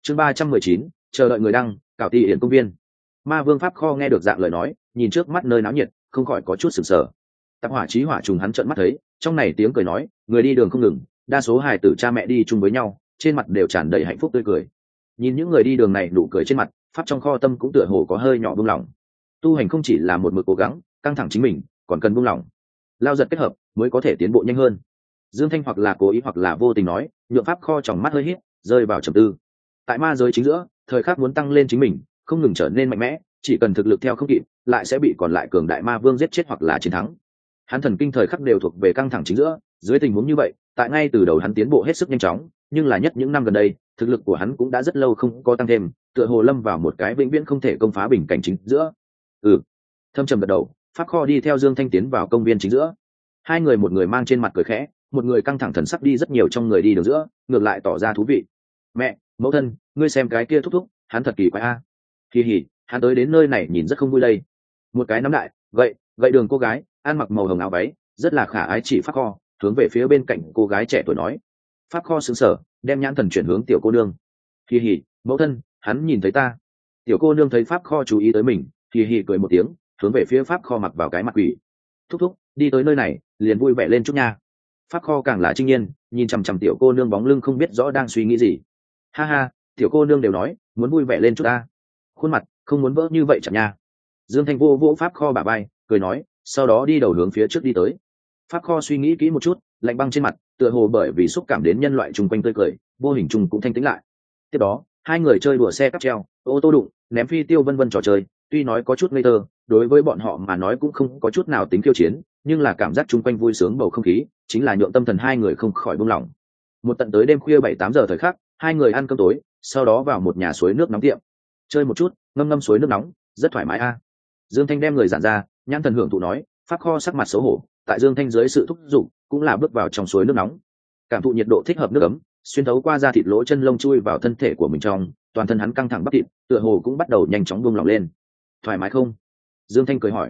Chương 319, chờ đợi người đăng, cảo tỉ hiển công viên. Ma vương pháp kho nghe được dạng lời nói, nhìn trước mắt nơi náo nhiệt, không khỏi có chút sửng sở. Tạp hỏa chí hỏa trùng hắn trợn mắt thấy, trong này tiếng cười nói, người đi đường không ngừng, đa số hài tử cha mẹ đi chung với nhau, trên mặt đều tràn đầy hạnh phúc tươi cười. Nhìn những người đi đường này nụ cười trên mặt, pháp trong kho tâm cũng tựa hồ có hơi nhỏ buông lỏng. Tu hành không chỉ là một mực cố gắng, căng thẳng chính mình, còn cần buông lỏng. Lao giật kết hợp mới có thể tiến bộ nhanh hơn. Dương Thanh hoặc là cố ý hoặc là vô tình nói, nhượng pháp kho tròng mắt hơi hít, rơi vào trầm tư. Tại ma giới chính giữa, thời khắc muốn tăng lên chính mình, không ngừng trở nên mạnh mẽ, chỉ cần thực lực theo không kịp, lại sẽ bị còn lại cường đại ma vương giết chết hoặc là chiến thắng. Hắn thần kinh thời khắc đều thuộc về căng thẳng chính giữa, dưới tình huống như vậy, tại ngay từ đầu hắn tiến bộ hết sức nhanh chóng, nhưng là nhất những năm gần đây, thực lực của hắn cũng đã rất lâu không có tăng thêm, tựa hồ lâm vào một cái vĩnh viễn không thể công phá bình cảnh chính giữa. Thâm trầm gật đầu, pháp kho đi theo Dương Thanh tiến vào công viên chính giữa. Hai người, một người mang trên mặt cười khẽ, một người căng thẳng thần sắc đi rất nhiều trong người đi đường giữa, ngược lại tỏ ra thú vị. Mẹ, mẫu thân, ngươi xem cái kia thúc thúc, hắn thật kỳ quái a. Kỳ hỉ, hắn tới đến nơi này nhìn rất không vui đây. Một cái nắm đại, gậy đường cô gái, ăn mặc màu hồng áo váy, rất là khả ái chỉ pháp kho, hướng về phía bên cạnh cô gái trẻ tuổi nói. Pháp kho sững sờ, đem nhãn thần chuyển hướng tiểu cô nương. Kỳ hỉ, mẫu thân, hắn nhìn thấy ta. Tiểu cô nương thấy pháp kho chú ý tới mình, kỳ hỉ cười một tiếng, hướng về phía pháp kho mặc vào cái mặt quỷ. Thúc thúc, đi tới nơi này, liền vui vẻ lên chút nha. Pháp kho càng là trinh nhiên, nhìn chằm chằm tiểu cô nương bóng lưng không biết rõ đang suy nghĩ gì. Ha ha, tiểu cô nương đều nói muốn vui vẻ lên chút ta, khuôn mặt không muốn vỡ như vậy chẳng nha. Dương Thanh vô vỗ pháp kho bả vai, cười nói, sau đó đi đầu hướng phía trước đi tới. Pháp kho suy nghĩ kỹ một chút, lạnh băng trên mặt, tựa hồ bởi vì xúc cảm đến nhân loại chung quanh tươi cười, vô hình chung cũng thanh tĩnh lại. Tiếp đó, hai người chơi đùa xe cắp treo, ô tô đụng, ném phi tiêu vân vân trò chơi, tuy nói có chút ngây thơ, đối với bọn họ mà nói cũng không có chút nào tính khiêu chiến, nhưng là cảm giác chung quanh vui sướng bầu không khí, chính là nhượng tâm thần hai người không khỏi buông lỏng. Một tận tới đêm khuya 7-8 giờ thời khắc, hai người ăn cơm tối, sau đó vào một nhà suối nước nóng tiệm, chơi một chút, ngâm suối nước nóng, rất thoải mái a. Dương Thanh đem người giản ra, nhãn thần hưởng thụ nói, pháp kho sắc mặt xấu hổ, tại Dương Thanh dưới sự thúc giục, cũng là bước vào trong suối nước nóng, cảm thụ nhiệt độ thích hợp nước ấm, xuyên thấu qua da thịt lỗ chân lông chui vào thân thể của mình trong, toàn thân hắn căng thẳng bắp thịt, tựa hồ cũng bắt đầu nhanh chóng buông lỏng lên. Thoải mái không? Dương Thanh cười hỏi.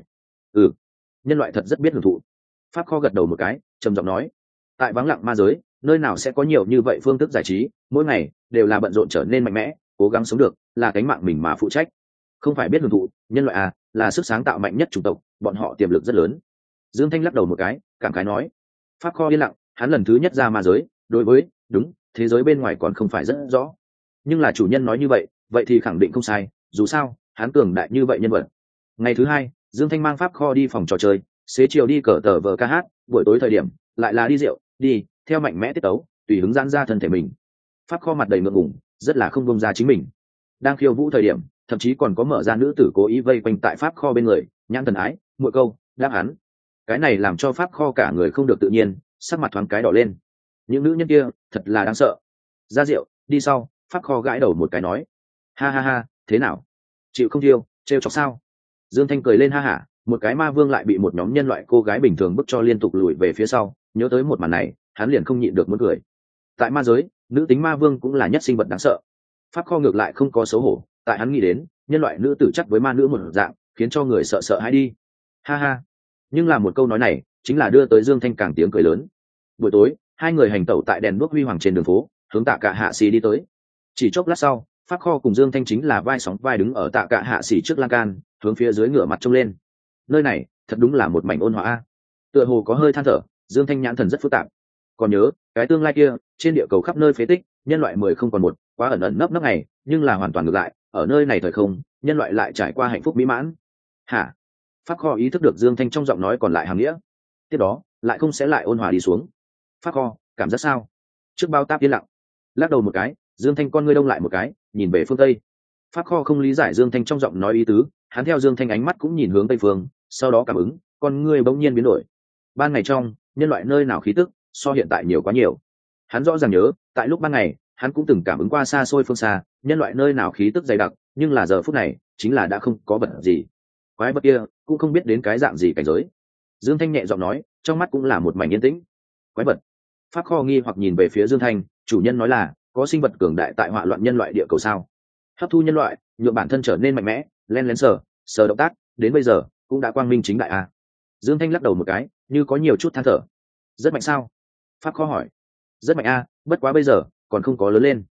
Nhân loại thật rất biết hưởng thụ. Pháp kho gật đầu một cái, trầm giọng nói, tại vắng lặng ma giới, nơi nào sẽ có nhiều như vậy phương thức giải trí, mỗi ngày đều là bận rộn trở nên mạnh mẽ, cố gắng sống được, là cánh mạng mình mà phụ trách. Không phải biết hưởng thụ, nhân loại là sức sáng tạo mạnh nhất chủng tộc, bọn họ tiềm lực rất lớn. Dương Thanh lắc đầu một cái, cảm khái nói. Pháp kho yên lặng, hắn lần thứ nhất ra ma giới, đối với thế giới bên ngoài còn không phải rất rõ, nhưng là chủ nhân nói như vậy, vậy thì khẳng định không sai, dù sao hắn cường đại như vậy nhân vật. Ngày thứ hai, Dương Thanh mang pháp kho đi phòng trò chơi, xế chiều đi cờ tờ vờ ca hát, buổi tối thời điểm lại là đi rượu, đi theo mạnh mẽ tiết tấu, tùy hứng giãn ra thân thể mình. Pháp kho mặt đầy ngượng ngùng, rất là không bông ra chính mình. Đang khiêu vũ thời điểm, thậm chí còn có mở ra nữ tử cố ý vây quanh tại pháp kho bên người, nhãn thần ái, mỗi câu đáp hắn. Cái này làm cho pháp kho cả người không được tự nhiên, sắc mặt thoáng cái đỏ lên. Những nữ nhân kia thật là đáng sợ. Ra rượu đi sau, pháp kho gãi đầu một cái nói, ha ha ha, thế nào, chịu không thiêu, trêu chọc sao? Dương Thanh cười lên ha hả, một cái ma vương lại bị một nhóm nhân loại cô gái bình thường bức cho liên tục lùi về phía sau, nhớ tới một màn này, hắn liền không nhịn được muốn cười. Tại ma giới, nữ tính ma vương cũng là nhất sinh vật đáng sợ. Pháp kho ngược lại không có xấu hổ, tại hắn nghĩ đến, nhân loại nữ tử chắc với ma nữ một dạng, khiến cho người sợ sợ hãi đi. Ha ha. Nhưng là một câu nói này, chính là đưa tới Dương Thanh càng tiếng cười lớn. Buổi tối, hai người hành tẩu tại đèn đuốc huy hoàng trên đường phố, hướng Tạ Cả Hạ Xỉ đi tới. Chỉ chốc lát sau, pháp kho cùng Dương Thanh chính là vai sóng vai đứng ở Tạ Cả Hạ Xỉ trước lan can, hướng phía dưới ngửa mặt trông lên. Nơi này thật đúng là một mảnh ôn hòa. Tựa hồ có hơi than thở, Dương Thanh nhãn thần rất phức tạp. Còn nhớ cái tương lai kia, trên địa cầu khắp nơi phế tích, nhân loại 10 không còn một, quá ẩn ẩn nấp nấp này, nhưng là hoàn toàn ngược lại, ở nơi này thời không, nhân loại lại trải qua hạnh phúc mỹ mãn. Hả? Pháp kho ý thức được Dương Thanh trong giọng nói còn lại hàm nghĩa. Tiếp đó lại không sẽ lại ôn hòa đi xuống. Pháp kho cảm giác sao? Trước bao táp yên lặng, lắc đầu một cái, Dương Thanh con ngươi đông lại một cái, nhìn về phương tây. Pháp kho không lý giải Dương Thanh trong giọng nói ý tứ, hắn theo Dương Thanh ánh mắt cũng nhìn hướng tây phương, sau đó cảm ứng, con ngươi bỗng nhiên biến đổi. Ban ngày trong, nhân loại nơi nào khí tức so hiện tại nhiều quá nhiều. Hắn rõ ràng nhớ, tại lúc ban ngày, hắn cũng từng cảm ứng qua xa xôi phương xa, nhân loại nơi nào khí tức dày đặc, nhưng là giờ phút này, chính là đã không có vật gì. Quái vật kia cũng không biết đến cái dạng gì cảnh giới. Dương Thanh nhẹ giọng nói, trong mắt cũng là một mảnh yên tĩnh. Quái vật? Pháp kho nghi hoặc nhìn về phía Dương Thanh, chủ nhân nói là có sinh vật cường đại tại hỏa loạn nhân loại địa cầu sao? Hấp thu nhân loại, nhượng bản thân trở nên mạnh mẽ, len lén sờ động tác, đến bây giờ cũng đã quang minh chính đại à? Dương Thanh lắc đầu một cái, như có nhiều chút than thở. Rất mạnh sao? Pháp kho hỏi. Rất mạnh a, bất quá bây giờ còn không có lớn lên.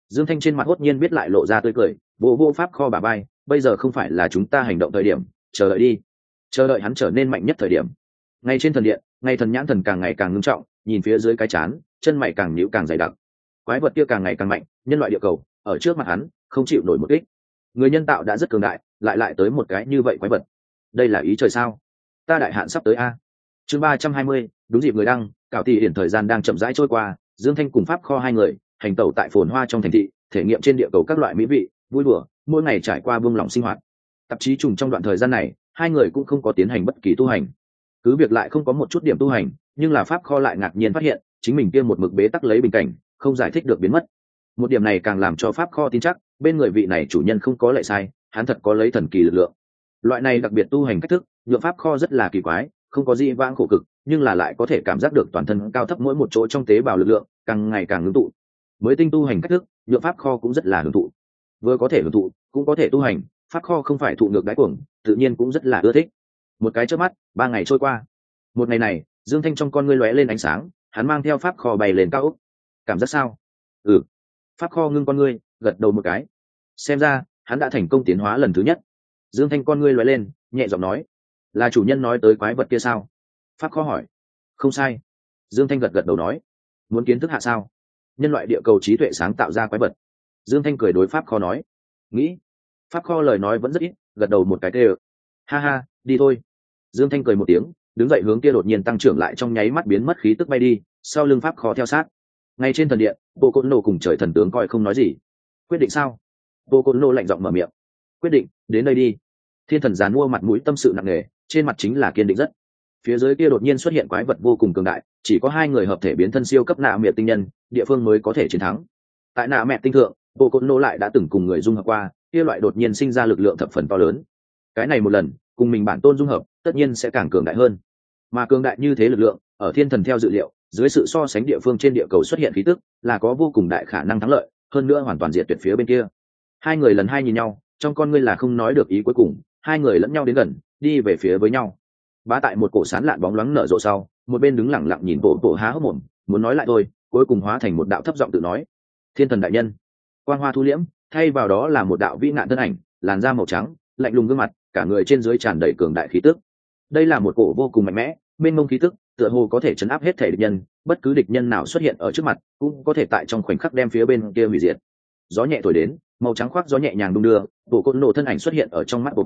Dương Thanh trên mặt hốt nhiên biết lại lộ ra tươi cười, vô vô pháp kho bà bay, bây giờ không phải là chúng ta hành động thời điểm, chờ đợi đi, chờ đợi hắn trở nên mạnh nhất thời điểm. Ngay trên thần điện, ngay thần nhãn thần càng ngày càng ngưng trọng, nhìn phía dưới cái chán, chân mày càng nhíu càng dày đặc. Quái vật kia càng ngày càng mạnh, nhân loại địa cầu ở trước mặt hắn không chịu nổi một kích. Người nhân tạo đã rất cường đại, lại tới một cái như vậy quái vật. Đây là ý trời sao? Ta đại hạn sắp tới a. Chương 320, đúng dịp người đăng, cảo tỷ hiển thời gian đang chậm rãi trôi qua, Dương Thanh cùng pháp kho hai người hành tẩu tại phồn hoa trong thành thị, thể nghiệm trên địa cầu các loại mỹ vị, vui đùa, mỗi ngày trải qua buông lỏng sinh hoạt. Tạp chí trùng trong đoạn thời gian này, hai người cũng không có tiến hành bất kỳ tu hành. Cứ việc lại không có một chút điểm tu hành, nhưng là pháp kho lại ngạc nhiên phát hiện, chính mình kia một mực bế tắc lấy bình cảnh, không giải thích được biến mất. Một điểm này càng làm cho pháp kho tin chắc, bên người vị này chủ nhân không có lệ sai, hắn thật có lấy thần kỳ lực lượng. Loại này đặc biệt tu hành cách thức, nhượng pháp kho rất là kỳ quái, không có gì vãng khổ cực, nhưng là lại có thể cảm giác được toàn thân cao thấp mỗi một chỗ trong tế bào lực lượng càng ngày càng ngưng tụ. Mới tinh tu hành cách thức, nhượng pháp kho cũng rất là hưởng thụ. Vừa có thể hưởng thụ, cũng có thể tu hành, pháp kho không phải thụ ngược đáy cuồng, tự nhiên cũng rất là ưa thích. Một cái chớp mắt, 3 ngày trôi qua. Một ngày này, Dương Thanh trong con ngươi lóe lên ánh sáng, hắn mang theo pháp kho bay lên cao ốc. Cảm giác sao? Ừ. Pháp kho ngưng con ngươi, gật đầu một cái. Xem ra, hắn đã thành công tiến hóa lần thứ nhất. Dương Thanh con ngươi lóe lên, nhẹ giọng nói, là chủ nhân nói tới quái vật kia sao? Pháp kho hỏi. Không sai. Dương Thanh gật đầu nói, muốn kiến thức hạ sao? Nhân loại địa cầu trí tuệ sáng tạo ra quái vật. Dương Thanh cười đối pháp kho nói, nghĩ. Pháp kho lời nói vẫn rất ít, gật đầu một cái tê. Ha ha, đi thôi. Dương Thanh cười một tiếng, đứng dậy hướng kia đột nhiên tăng trưởng lại trong nháy mắt biến mất khí tức bay đi, sau lưng pháp kho theo sát. Ngay trên thần điện, bộ côn nổ cùng trời thần tướng coi không nói gì. Quyết định sao? Bộ côn nổ lạnh giọng mở miệng. Quyết định, đến đây đi. Thiên thần giàn mua mặt mũi tâm sự nặng nề, trên mặt chính là kiên định rất. Phía dưới kia đột nhiên xuất hiện quái vật vô cùng cường đại, chỉ có 2 người hợp thể biến thân siêu cấp nạ mẹ tinh nhân, địa phương mới có thể chiến thắng. Tại nạ mẹ tinh thượng, bộ côn nổ lại đã từng cùng người dung hợp qua, kia loại đột nhiên sinh ra lực lượng thập phần to lớn. Cái này một lần, cùng mình bản tôn dung hợp, tất nhiên sẽ càng cường đại hơn. Mà cường đại như thế lực lượng, ở thiên thần theo dự liệu, dưới sự so sánh địa phương trên địa cầu xuất hiện khí tức, là có vô cùng đại khả năng thắng lợi, hơn nữa hoàn toàn diệt tuyệt phía bên kia. 2 người lần hai nhìn nhau, trong con ngươi là không nói được ý cuối cùng, 2 người lẫn nhau đến gần, đi về phía với nhau. Bá tại một cổ sán lạn bóng loáng nở rộ sau, một bên đứng lặng lặng nhìn bộ há hốc mồm, muốn nói lại thôi, cuối cùng hóa thành một đạo thấp giọng tự nói, thiên thần đại nhân. Quang hoa thu liễm, thay vào đó là một đạo vĩ nạn thân ảnh, làn da màu trắng, lạnh lùng gương mặt, cả người trên dưới tràn đầy cường đại khí tức. Đây là một cổ vô cùng mạnh mẽ, mênh mông khí tức, tựa hồ có thể chấn áp hết thể địch nhân, bất cứ địch nhân nào xuất hiện ở trước mặt, cũng có thể tại trong khoảnh khắc đem phía bên kia hủy diệt. Gió nhẹ thổi đến, màu trắng khoác gió nhẹ nhàng đung đưa, bộ côn nổ thân ảnh xuất hiện ở trong mắt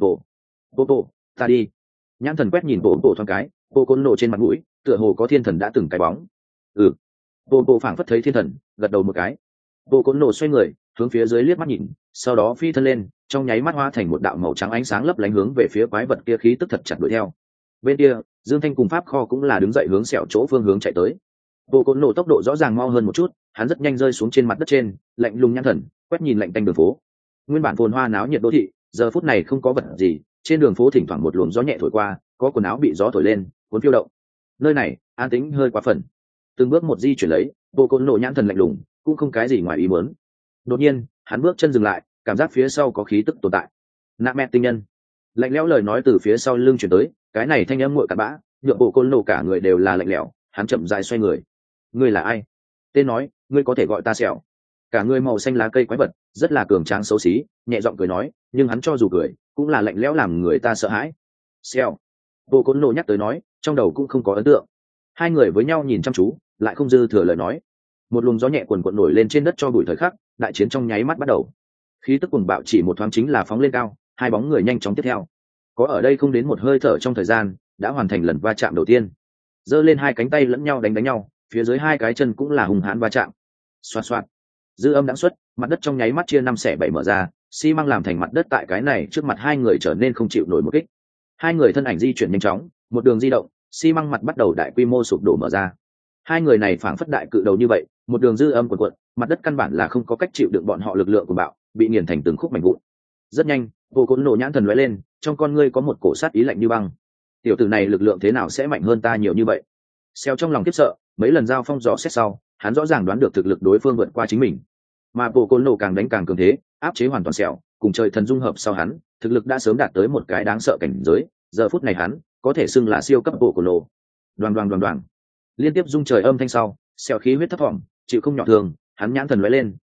bộ. Ta đi. Nhãn thần quét nhìn bộ thoáng cái, bộ côn nổ trên mặt mũi, tựa hồ có thiên thần đã từng cái bóng. Ừ. Bộ phảng phất thấy thiên thần, gật đầu một cái. Bộ côn nổ xoay người, hướng phía dưới liếc mắt nhìn, sau đó phi thân lên, trong nháy mắt hóa thành một đạo màu trắng ánh sáng lấp lánh hướng về phía quái vật kia khí tức thật chặt đuổi theo. Bên kia, Dương Thanh cùng pháp kho cũng là đứng dậy hướng sẹo chỗ phương hướng chạy tới. Bộ côn nổ tốc độ rõ ràng mau hơn một chút, hắn rất nhanh rơi xuống trên mặt đất trên, lạnh lùng nhãn thần quét nhìn lạnh tanh đường phố. Nguyên bản phồn hoa náo nhiệt đô thị, giờ phút này không có vật gì, trên đường phố thỉnh thoảng một luồng gió nhẹ thổi qua, có quần áo bị gió thổi lên, cuốn phiêu động. Nơi này an tĩnh hơi quá phần. Từng bước một di chuyển lấy, bộ côn nổ nhãn thần lạnh lùng, cũng không cái gì ngoài ý muốn. Đột nhiên, hắn bước chân dừng lại, cảm giác phía sau có khí tức tồn tại. Nạ mẹ tinh nhân. Lạnh lẽo lời nói từ phía sau lưng chuyển tới, cái này thanh âm nguội cặn bã, nhượng bộ côn nổ cả người đều là lạnh lẽo. Hắn chậm rãi xoay người. Ngươi là ai? Tên nói, ngươi có thể gọi ta Sẹo. Cả người màu xanh lá cây quái vật, rất là cường tráng xấu xí, nhẹ giọng cười nói, nhưng hắn cho dù cười, cũng là lạnh lẽo làm người ta sợ hãi. Sẹo. Bộ côn nổ nhắc tới nói, trong đầu cũng không có ấn tượng. 2 người với nhau nhìn chăm chú, lại không dư thừa lời nói. Một luồng gió nhẹ cuồn cuộn nổi lên trên đất cho bụi thời khắc, đại chiến trong nháy mắt bắt đầu. Khí tức cuồng bạo chỉ một thoáng chính là phóng lên cao, 2 bóng người nhanh chóng tiếp theo. Có ở đây không đến một hơi thở trong thời gian, đã hoàn thành lần va chạm đầu tiên. Giơ lên 2 cánh tay lẫn nhau đánh nhau, phía dưới 2 cái chân cũng là hùng hãn va chạm. Xoạt xoạt. Dư âm đãng xuất, mặt đất trong nháy mắt chia 5 xẻ 7 mở ra, xi măng làm thành mặt đất tại cái này trước mặt 2 người trở nên không chịu nổi một kích. 2 người thân ảnh di chuyển nhanh chóng, một đường di động, xi măng mặt bắt đầu đại quy mô sụp đổ mở ra. 2 người này phảng phất đại cự đầu như vậy, một đường dư âm cuộn cuộn, mặt đất căn bản là không có cách chịu đựng bọn họ lực lượng của bạo, bị nghiền thành từng khúc mảnh vụn. Rất nhanh, bộ côn nổ nhãn thần lóe lên, trong con ngươi có một cổ sát ý lạnh như băng. Tiểu tử này lực lượng thế nào sẽ mạnh hơn ta nhiều như vậy? Xeo trong lòng khiếp sợ, mấy lần giao phong dò xét sau, hắn rõ ràng đoán được thực lực đối phương vượt qua chính mình. Mà bộ côn nổ càng đánh càng cường thế, áp chế hoàn toàn Sẹo, cùng trời thần dung hợp sau hắn, thực lực đã sớm đạt tới một cái đáng sợ cảnh giới, giờ phút này hắn có thể xưng là siêu cấp bộ côn nổ. Đoàng. Liên tiếp rung trời âm thanh sau, Sẹo khí huyết thấp thỏm, chịu không nhỏ thường, hắn nhãn thần lóe lên,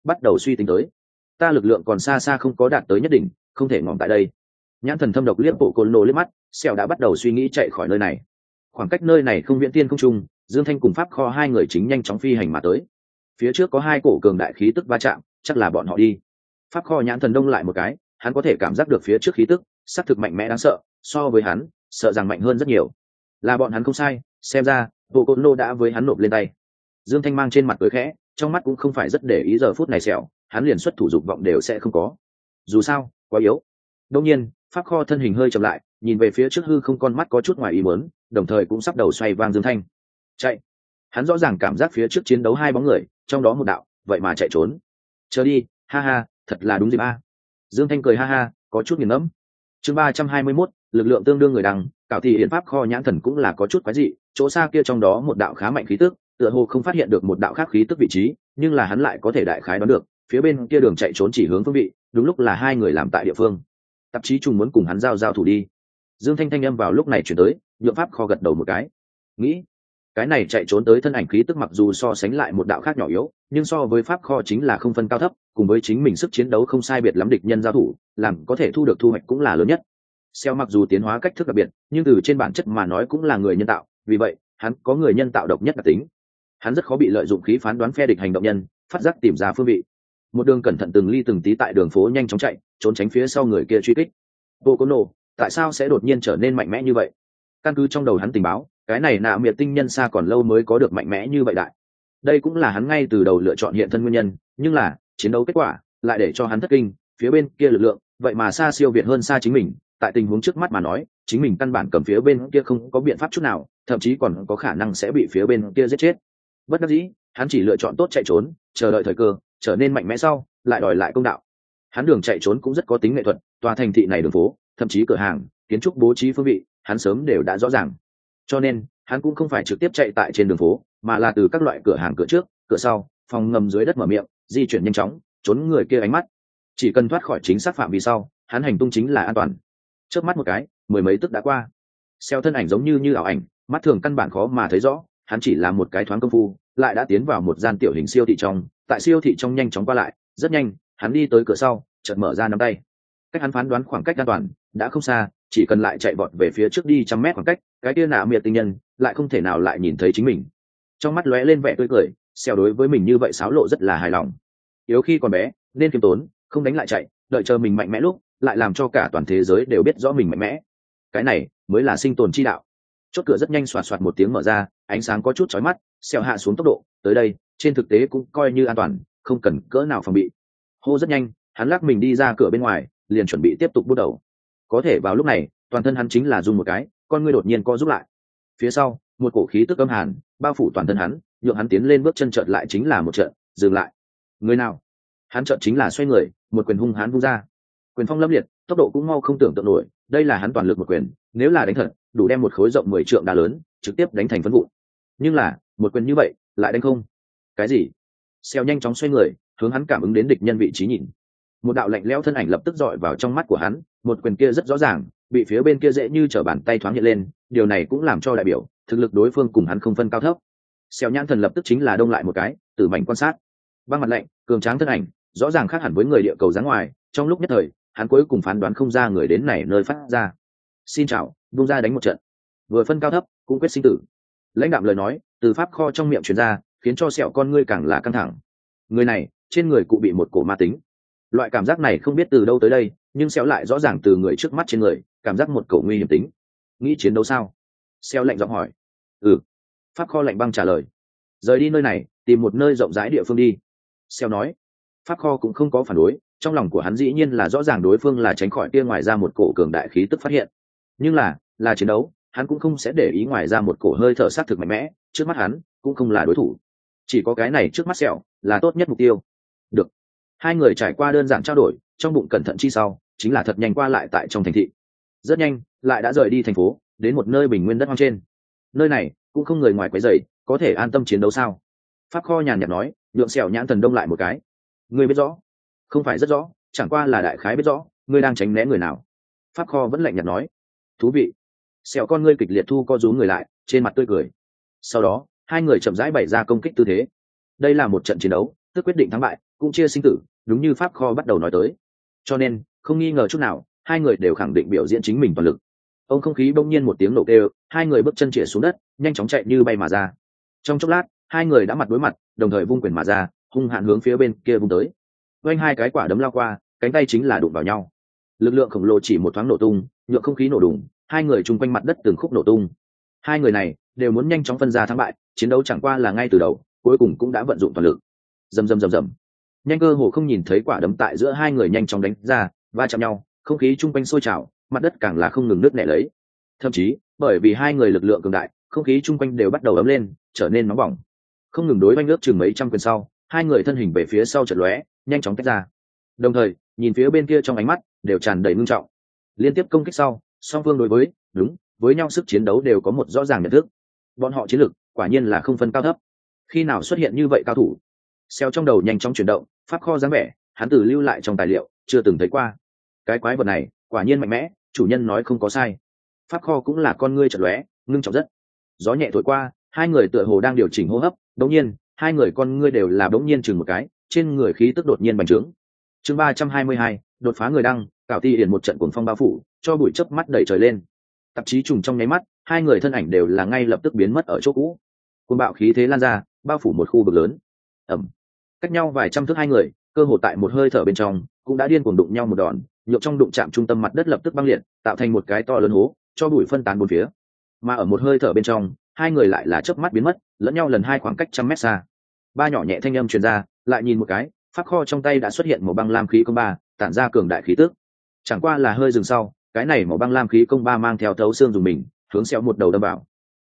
bắt đầu suy tính tới. Ta lực lượng còn xa xa không có đạt tới nhất định, không thể ngỏm tại đây. Nhãn thần thâm độc liếc bộ côn nô liếc mắt, Sẹo đã bắt đầu suy nghĩ chạy khỏi nơi này. Khoảng cách nơi này không viễn tiên không trung, Dương Thanh cùng Pháp Kho hai người chính nhanh chóng phi hành mà tới. Phía trước có hai cổ cường đại khí tức va chạm, chắc là bọn họ đi. Pháp Kho nhãn thần đông lại một cái, hắn có thể cảm giác được phía trước khí tức xác thực mạnh mẽ đáng sợ, so với hắn sợ rằng mạnh hơn rất nhiều. Là bọn hắn không sai, xem ra bộ côn nô đã với hắn nộp lên tay. Dương Thanh mang trên mặt cười khẽ, trong mắt cũng không phải rất để ý giờ phút này Sẹo, hắn liền xuất thủ dục vọng đều sẽ không có. Dù sao quá yếu. Đương nhiên Pháp Kho thân hình hơi chậm lại, nhìn về phía trước hư không, con mắt có chút ngoài ý muốn, đồng thời cũng sắp đầu xoay vang. Dương Thanh chạy. Hắn rõ ràng cảm giác phía trước chiến đấu hai bóng người, trong đó một đạo vậy mà chạy trốn. Chờ đi, ha ha, thật là đúng dịp a. Dương Thanh cười ha ha, có chút nghiền ngẫm. Chương 321, lực lượng tương đương người đằng, cảo thị hiện Pháp Kho nhãn thần cũng là có chút quái dị, chỗ xa kia trong đó một đạo khá mạnh khí tức, tựa hồ không phát hiện được một đạo khác khí tức vị trí, nhưng là hắn lại có thể đại khái đoán được, phía bên kia đường chạy trốn chỉ hướng phương vị, đúng lúc là hai người làm tại địa phương. Tạp chí trùng muốn cùng hắn giao thủ đi. Dương Thanh thanh âm vào lúc này chuyển tới, nhượng Pháp Kho gật đầu một cái, nghĩ cái này chạy trốn tới thân ảnh khí tức mặc dù so sánh lại một đạo khác nhỏ yếu, nhưng so với Pháp Kho chính là không phân cao thấp, cùng với chính mình sức chiến đấu không sai biệt lắm, địch nhân giao thủ làm có thể thu được thu hoạch cũng là lớn nhất. Xeo mặc dù tiến hóa cách thức đặc biệt, nhưng từ trên bản chất mà nói cũng là người nhân tạo, vì vậy hắn có người nhân tạo độc nhất đặc tính. Hắn rất khó bị lợi dụng khí phán đoán phe địch hành động nhân, phát giác tìm ra phương vị. Một đường cẩn thận từng ly từng tí tại đường phố nhanh chóng chạy, trốn tránh phía sau người kia truy kích. Vô Côn Nô, tại sao sẽ đột nhiên trở nên mạnh mẽ như vậy? Căn cứ trong đầu hắn tình báo, cái này nạ miệt tinh nhân xa còn lâu mới có được mạnh mẽ như vậy đại. Đây cũng là hắn ngay từ đầu lựa chọn hiện thân nguyên nhân, nhưng là chiến đấu kết quả lại để cho hắn thất kinh, phía bên kia lực lượng vậy mà xa siêu việt hơn xa chính mình. Tại tình huống trước mắt mà nói, chính mình căn bản cầm phía bên kia không có biện pháp chút nào, thậm chí còn có khả năng sẽ bị phía bên kia giết chết. Bất đắc dĩ, hắn chỉ lựa chọn tốt chạy trốn, chờ đợi thời cơ trở nên mạnh mẽ sau lại đòi lại công đạo. Hắn đường chạy trốn cũng rất có tính nghệ thuật, tòa thành thị này đường phố, thậm chí cửa hàng, kiến trúc bố trí phương vị, hắn sớm đều đã rõ ràng. Cho nên hắn cũng không phải trực tiếp chạy tại trên đường phố, mà là từ các loại cửa hàng, cửa trước, cửa sau, phòng ngầm dưới đất mở miệng, di chuyển nhanh chóng, trốn người kia ánh mắt. Chỉ cần thoát khỏi chính xác phạm vi sau, hắn hành tung chính là an toàn. Chớp mắt một cái, mười mấy tức đã qua. Xeo thân ảnh giống như ảo ảnh, mắt thường căn bản khó mà thấy rõ, hắn chỉ là một cái thoáng công phu, lại đã tiến vào một gian tiểu hình siêu thị trong, tại siêu thị trong nhanh chóng qua lại, rất nhanh, hắn đi tới cửa sau, chợt mở ra nắm tay. Cách hắn phán đoán khoảng cách an toàn đã không xa, chỉ cần lại chạy vọt về phía trước đi 100 mét khoảng cách, cái kia nạ miệt tinh nhân lại không thể nào lại nhìn thấy chính mình. Trong mắt lóe lên vẻ tươi cười, Xeo đối với mình như vậy xáo lộ rất là hài lòng. Yếu khi còn bé nên kiêm tốn, không đánh lại chạy, đợi chờ mình mạnh mẽ lúc lại làm cho cả toàn thế giới đều biết rõ mình mạnh mẽ. Cái này mới là sinh tồn chi đạo. Chốt cửa rất nhanh, xoạt xoạt một tiếng mở ra, ánh sáng có chút chói mắt, Xeo hạ xuống tốc độ tới đây, trên thực tế cũng coi như an toàn, không cần cỡ nào phòng bị. Hô rất nhanh, hắn lắc mình đi ra cửa bên ngoài, liền chuẩn bị tiếp tục bước đầu. Có thể vào lúc này, toàn thân hắn chính là run một cái, con ngươi đột nhiên co rút lại. Phía sau, một cổ khí tức âm hàn bao phủ toàn thân hắn, nhượng hắn tiến lên bước chân, chợt lại chính là một trận dừng lại. Người nào? Hắn chợt chính là xoay người, một quyền hung hãn vung ra. Quyền phong lâm liệt, tốc độ cũng mau không tưởng tượng nổi, đây là hắn toàn lực một quyền, nếu là đánh thật, đủ đem một khối rộng 10 trượng đá lớn trực tiếp đánh thành phấn vụn. Nhưng là, một quyền như vậy, lại đánh không. Cái gì? Xeo nhanh chóng xoay người, hướng hắn cảm ứng đến địch nhân vị trí nhìn. Một đạo lạnh lẽo thân ảnh lập tức dọi vào trong mắt của hắn, một quyền kia rất rõ ràng, bị phía bên kia dễ như trở bàn tay thoáng hiện lên, điều này cũng làm cho đại biểu thực lực đối phương cùng hắn không phân cao thấp. Xeo nhãn thần lập tức chính là đông lại một cái, tử mảnh quan sát. Băng mặt lạnh, cường tráng thân ảnh, rõ ràng khác hẳn với người địa cầu dáng ngoài, trong lúc nhất thời, hắn cuối cùng phán đoán không ra người đến này nơi phát ra. Xin chào, buông ra đánh một trận. Vừa phân cao thấp, cũng quyết sinh tử. Lãnh đạm lời nói từ Pháp Kho trong miệng truyền ra, khiến cho Sẹo con ngươi càng là căng thẳng. Người này, trên người cụ bị một cổ ma tính. Loại cảm giác này không biết từ đâu tới đây, nhưng Sẹo lại rõ ràng từ người trước mắt trên người, cảm giác một cổ nguy hiểm tính. Nghĩ chiến đấu sao? Sẹo lạnh giọng hỏi. Ừ. Pháp Kho lạnh băng trả lời. Rời đi nơi này, tìm một nơi rộng rãi địa phương đi. Sẹo nói. Pháp Kho cũng không có phản đối, trong lòng của hắn dĩ nhiên là rõ ràng đối phương là tránh khỏi kia ngoài ra một cổ cường đại khí tức phát hiện. Nhưng là chiến đấu, hắn cũng không sẽ để ý ngoài ra một cổ hơi thở sát thực mạnh mẽ, trước mắt hắn cũng không là đối thủ. Chỉ có cái này trước mắt Sẹo là tốt nhất mục tiêu. Được. Hai người trải qua đơn giản trao đổi, trong bụng cẩn thận chi sau, chính là thật nhanh qua lại tại trong thành thị. Rất nhanh, lại đã rời đi thành phố, đến một nơi bình nguyên đất hoang trên. Nơi này cũng không người ngoài quấy rầy, có thể an tâm chiến đấu sao? Pháp Kho nhàn nhạt nói, nhượng Sẹo nhãn thần đông lại một cái. Ngươi biết rõ? Không phải rất rõ, chẳng qua là đại khái biết rõ, ngươi đang tránh né người nào. Pháp Kho vẫn lạnh nhạt nói. Thú vị. Sẹo con ngươi kịch liệt thu co rúm người lại, trên mặt tươi cười. Sau đó, hai người chậm rãi bày ra công kích tư thế. Đây là một trận chiến đấu, tức quyết định thắng bại, cũng chia sinh tử, đúng như pháp kho bắt đầu nói tới. Cho nên không nghi ngờ chút nào, hai người đều khẳng định biểu diễn chính mình toàn lực. Ông không khí bỗng nhiên một tiếng nổ kêu, hai người bước chân chĩa xuống đất, nhanh chóng chạy như bay mà ra. Trong chốc lát, hai người đã mặt đối mặt, đồng thời vung quyền mà ra, hung hãn hướng phía bên kia vung tới. Vênh hai cái quả đấm lao qua, cánh tay chính là đụng vào nhau. Lực lượng khổng lồ chỉ một thoáng nổ tung, nhựa không khí nổ đùng, hai người chung quanh mặt đất từng khúc nổ tung. Hai người này đều muốn nhanh chóng phân ra thắng bại, chiến đấu chẳng qua là ngay từ đầu, cuối cùng cũng đã vận dụng toàn lực. Rầm rầm rầm rầm. Nhanh cơ hồ không nhìn thấy quả đấm tại giữa hai người nhanh chóng đánh ra, va chạm nhau, không khí chung quanh sôi trào, mặt đất càng là không ngừng nứt nẻ lấy. Thậm chí, bởi vì hai người lực lượng cường đại, không khí chung quanh đều bắt đầu ấm lên, trở nên nóng bỏng. Không ngừng đối oanh ước chừng mấy trăm quyền sau, hai người thân hình về phía sau chợt lóe, nhanh chóng tách ra. Đồng thời, nhìn phía bên kia trong ánh mắt đều tràn đầy ngưng trọng. Liên tiếp công kích sau, song phương đối với nhau sức chiến đấu đều có một rõ ràng nhận thức. Bọn họ chiến lực quả nhiên là không phân cao thấp. Khi nào xuất hiện như vậy cao thủ? Xeo trong đầu nhanh chóng chuyển động, pháp kho dáng vẻ, hắn từ lưu lại trong tài liệu, chưa từng thấy qua. Cái quái vật này, quả nhiên mạnh mẽ, chủ nhân nói không có sai. Pháp kho cũng là con ngươi chợt lóe, ngưng trọng rất. Gió nhẹ thổi qua, hai người tựa hồ đang điều chỉnh hô hấp, đột nhiên, hai người con ngươi đều là đống nhiên chừng một cái, trên người khí tức đột nhiên bành trướng. Chương 322, đột phá người đăng, cảo ti hiển một trận cuồng phong bao phủ, cho bụi chớp mắt đầy trời lên. Tạp chí trùng trong nháy mắt, hai người thân ảnh đều là ngay lập tức biến mất ở chỗ cũ. Cuồng bạo khí thế lan ra, bao phủ một khu vực lớn. Ầm. Cách nhau vài trăm thước hai người, cơ hồ tại một hơi thở bên trong, cũng đã điên cuồng đụng nhau một đòn, nhộn trong đụng chạm trung tâm mặt đất lập tức băng liệt, tạo thành một cái to lớn hố, cho bụi phân tán bốn phía. Mà ở một hơi thở bên trong, hai người lại là chớp mắt biến mất, lẫn nhau lần hai khoảng cách trăm mét xa. Ba nhỏ nhẹ thanh âm truyền ra, lại nhìn một cái, pháp kho trong tay đã xuất hiện một băng lam khí công ba, tản ra cường đại khí tức. Chẳng qua là hơi dừng sau, cái này màu băng lam khí công ba mang theo thấu xương dùng mình, hướng xeo một đầu đâm vào.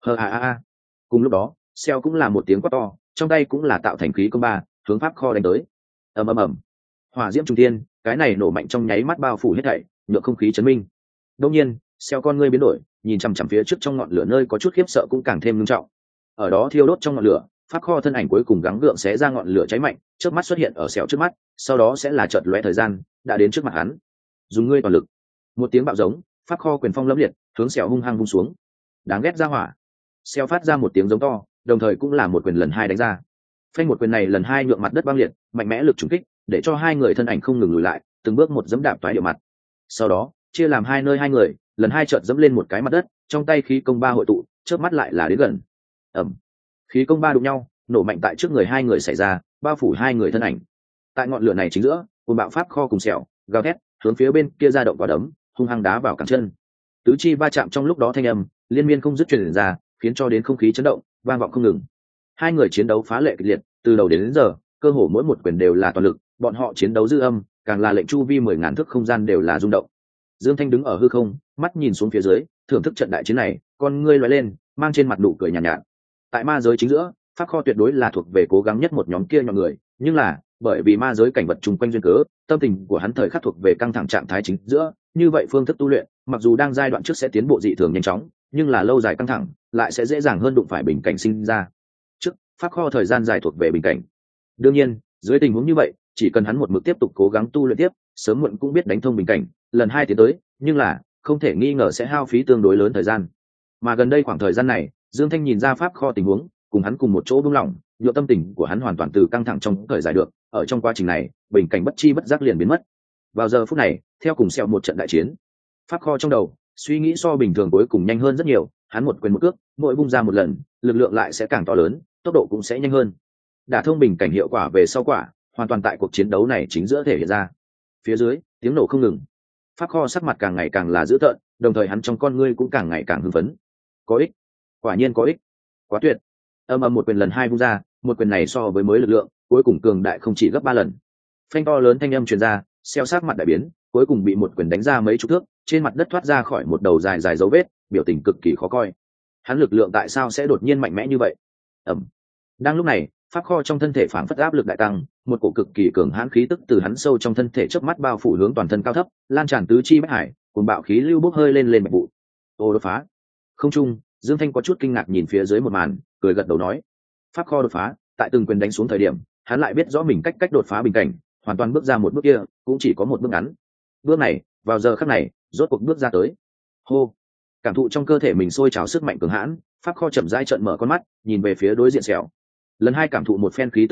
Cùng lúc đó, xeo cũng là một tiếng quát to, trong tay cũng là tạo thành khí công ba, hướng pháp kho đánh tới. Ầm ầm ầm. Hỏa diễm trung thiên, cái này nổ mạnh trong nháy mắt bao phủ hết thảy, nhượng không khí chấn minh. Đột nhiên, xeo con ngươi biến đổi, nhìn chằm chằm phía trước trong ngọn lửa nơi có chút khiếp sợ cũng càng thêm nghiêm trọng. Ở đó thiêu đốt trong ngọn lửa, pháp kho thân ảnh cuối cùng gắng gượng xé ra ngọn lửa cháy mạnh, trước mắt xuất hiện ở xẻo trước mắt, sau đó sẽ là chợt lóe thời gian, đã đến trước mặt hắn. Dùng ngươi toàn lực. Một tiếng bạo giống, pháp kho quyền phong lẫm liệt, hướng xẻo hung hăng vung xuống. Đáng ghét ra hỏa. Xẻo phát ra một tiếng giống to, đồng thời cũng là một quyền lần hai đánh ra. Phanh một quyền này lần hai nhượng mặt đất băng liệt, mạnh mẽ lực trùng kích, để cho hai người thân ảnh không ngừng lùi lại, từng bước một giẫm đạp toái địa mặt. Sau đó, chia làm hai nơi hai người, lần hai chợt giẫm lên một cái mặt đất, trong tay khí công ba hội tụ, chớp mắt lại là đến gần. Ầm. Khí công ba đụng nhau, nổ mạnh tại trước người hai người xảy ra, bao phủ hai người thân ảnh. Tại ngọn lửa này chính giữa, cùng bạo pháp kho cùng xẻo gào thét hướng phía bên kia ra động quả đấm, hung hăng đá vào cẳng chân. Tứ chi va chạm trong lúc đó thanh âm liên miên không dứt truyền ra, khiến cho đến không khí chấn động, vang vọng không ngừng. Hai người chiến đấu phá lệ kịch liệt, từ đầu đến giờ, cơ hồ mỗi một quyền đều là toàn lực, bọn họ chiến đấu dư âm, càng là lệnh chu vi 10.000 thước không gian đều là rung động. Dương Thanh đứng ở hư không, mắt nhìn xuống phía dưới, thưởng thức trận đại chiến này, con ngươi lóe lên, mang trên mặt nụ cười nhàn nhạt. Tại ma giới chính giữa, pháp kho tuyệt đối là thuộc về cố gắng nhất một nhóm kia nhỏ người, nhưng là bởi vì ma giới cảnh vật chung quanh duyên cớ, tâm tình của hắn thời khắc thuộc về căng thẳng trạng thái chính giữa, như vậy phương thức tu luyện mặc dù đang giai đoạn trước sẽ tiến bộ dị thường nhanh chóng, nhưng là lâu dài căng thẳng lại sẽ dễ dàng hơn đụng phải bình cảnh sinh ra. Trước pháp kho thời gian dài thuộc về bình cảnh, đương nhiên dưới tình huống như vậy, chỉ cần hắn một mực tiếp tục cố gắng tu luyện tiếp, sớm muộn cũng biết đánh thông bình cảnh, lần hai tiến tới, nhưng là không thể nghi ngờ sẽ hao phí tương đối lớn thời gian. Mà gần đây khoảng thời gian này, Dương Thanh nhìn ra pháp kho tình huống, cùng hắn cùng một chỗ buông lỏng, nhựa tâm tình của hắn hoàn toàn từ căng thẳng trong thời giải được. Ở trong quá trình này, bình cảnh bất chi bất giác liền biến mất. Vào giờ phút này, theo cùng xẹo một trận đại chiến, pháp kho trong đầu suy nghĩ so bình thường cuối cùng nhanh hơn rất nhiều. Hắn một quyền một cước, mỗi vung ra một lần, lực lượng lại sẽ càng to lớn, tốc độ cũng sẽ nhanh hơn. Đả thông bình cảnh hiệu quả về sau quả, hoàn toàn tại cuộc chiến đấu này chính giữa thể hiện ra. Phía dưới, tiếng nổ không ngừng. Pháp kho sắc mặt càng ngày càng là dữ tợn, đồng thời hắn trong con ngươi cũng càng ngày càng hưng phấn. Có ích, quả nhiên có ích, quá tuyệt. Âm ầm một quyền lần hai vung ra, một quyền này so với mới lực lượng, cuối cùng cường đại không chỉ gấp 3 lần. Phanh to lớn thanh âm truyền ra, xeo sát mặt đại biến, cuối cùng bị một quyền đánh ra mấy chục thước, trên mặt đất thoát ra khỏi một đầu dài dài dấu vết, biểu tình cực kỳ khó coi. Hắn lực lượng tại sao sẽ đột nhiên mạnh mẽ như vậy? Ầm. Đang lúc này, pháp kho trong thân thể phảng phất áp lực đại tăng, một cổ cực kỳ cường hãn khí tức từ hắn sâu trong thân thể chớp mắt bao phủ hướng toàn thân cao thấp, lan tràn tứ chi bách hải, cùng bạo khí lưu bốc hơi lên lên bạch vụ. Ô đột phá. Không trung, Dương Thanh có chút kinh ngạc nhìn phía dưới một màn, cười gật đầu nói: pháp kho đột phá. Tại từng quyền đánh xuống thời điểm, hắn lại biết rõ mình cách đột phá bình cảnh, hoàn toàn bước ra một bước kia, cũng chỉ có một bước ngắn. Bước này, vào giờ khắc này, rốt cuộc bước ra tới. Hô. Cảm thụ trong cơ thể mình sôi trào sức mạnh cường hãn, pháp kho chậm rãi trợn mở con mắt, nhìn về phía đối diện xẻo. Lần hai cảm thụ một phen khí tức sau,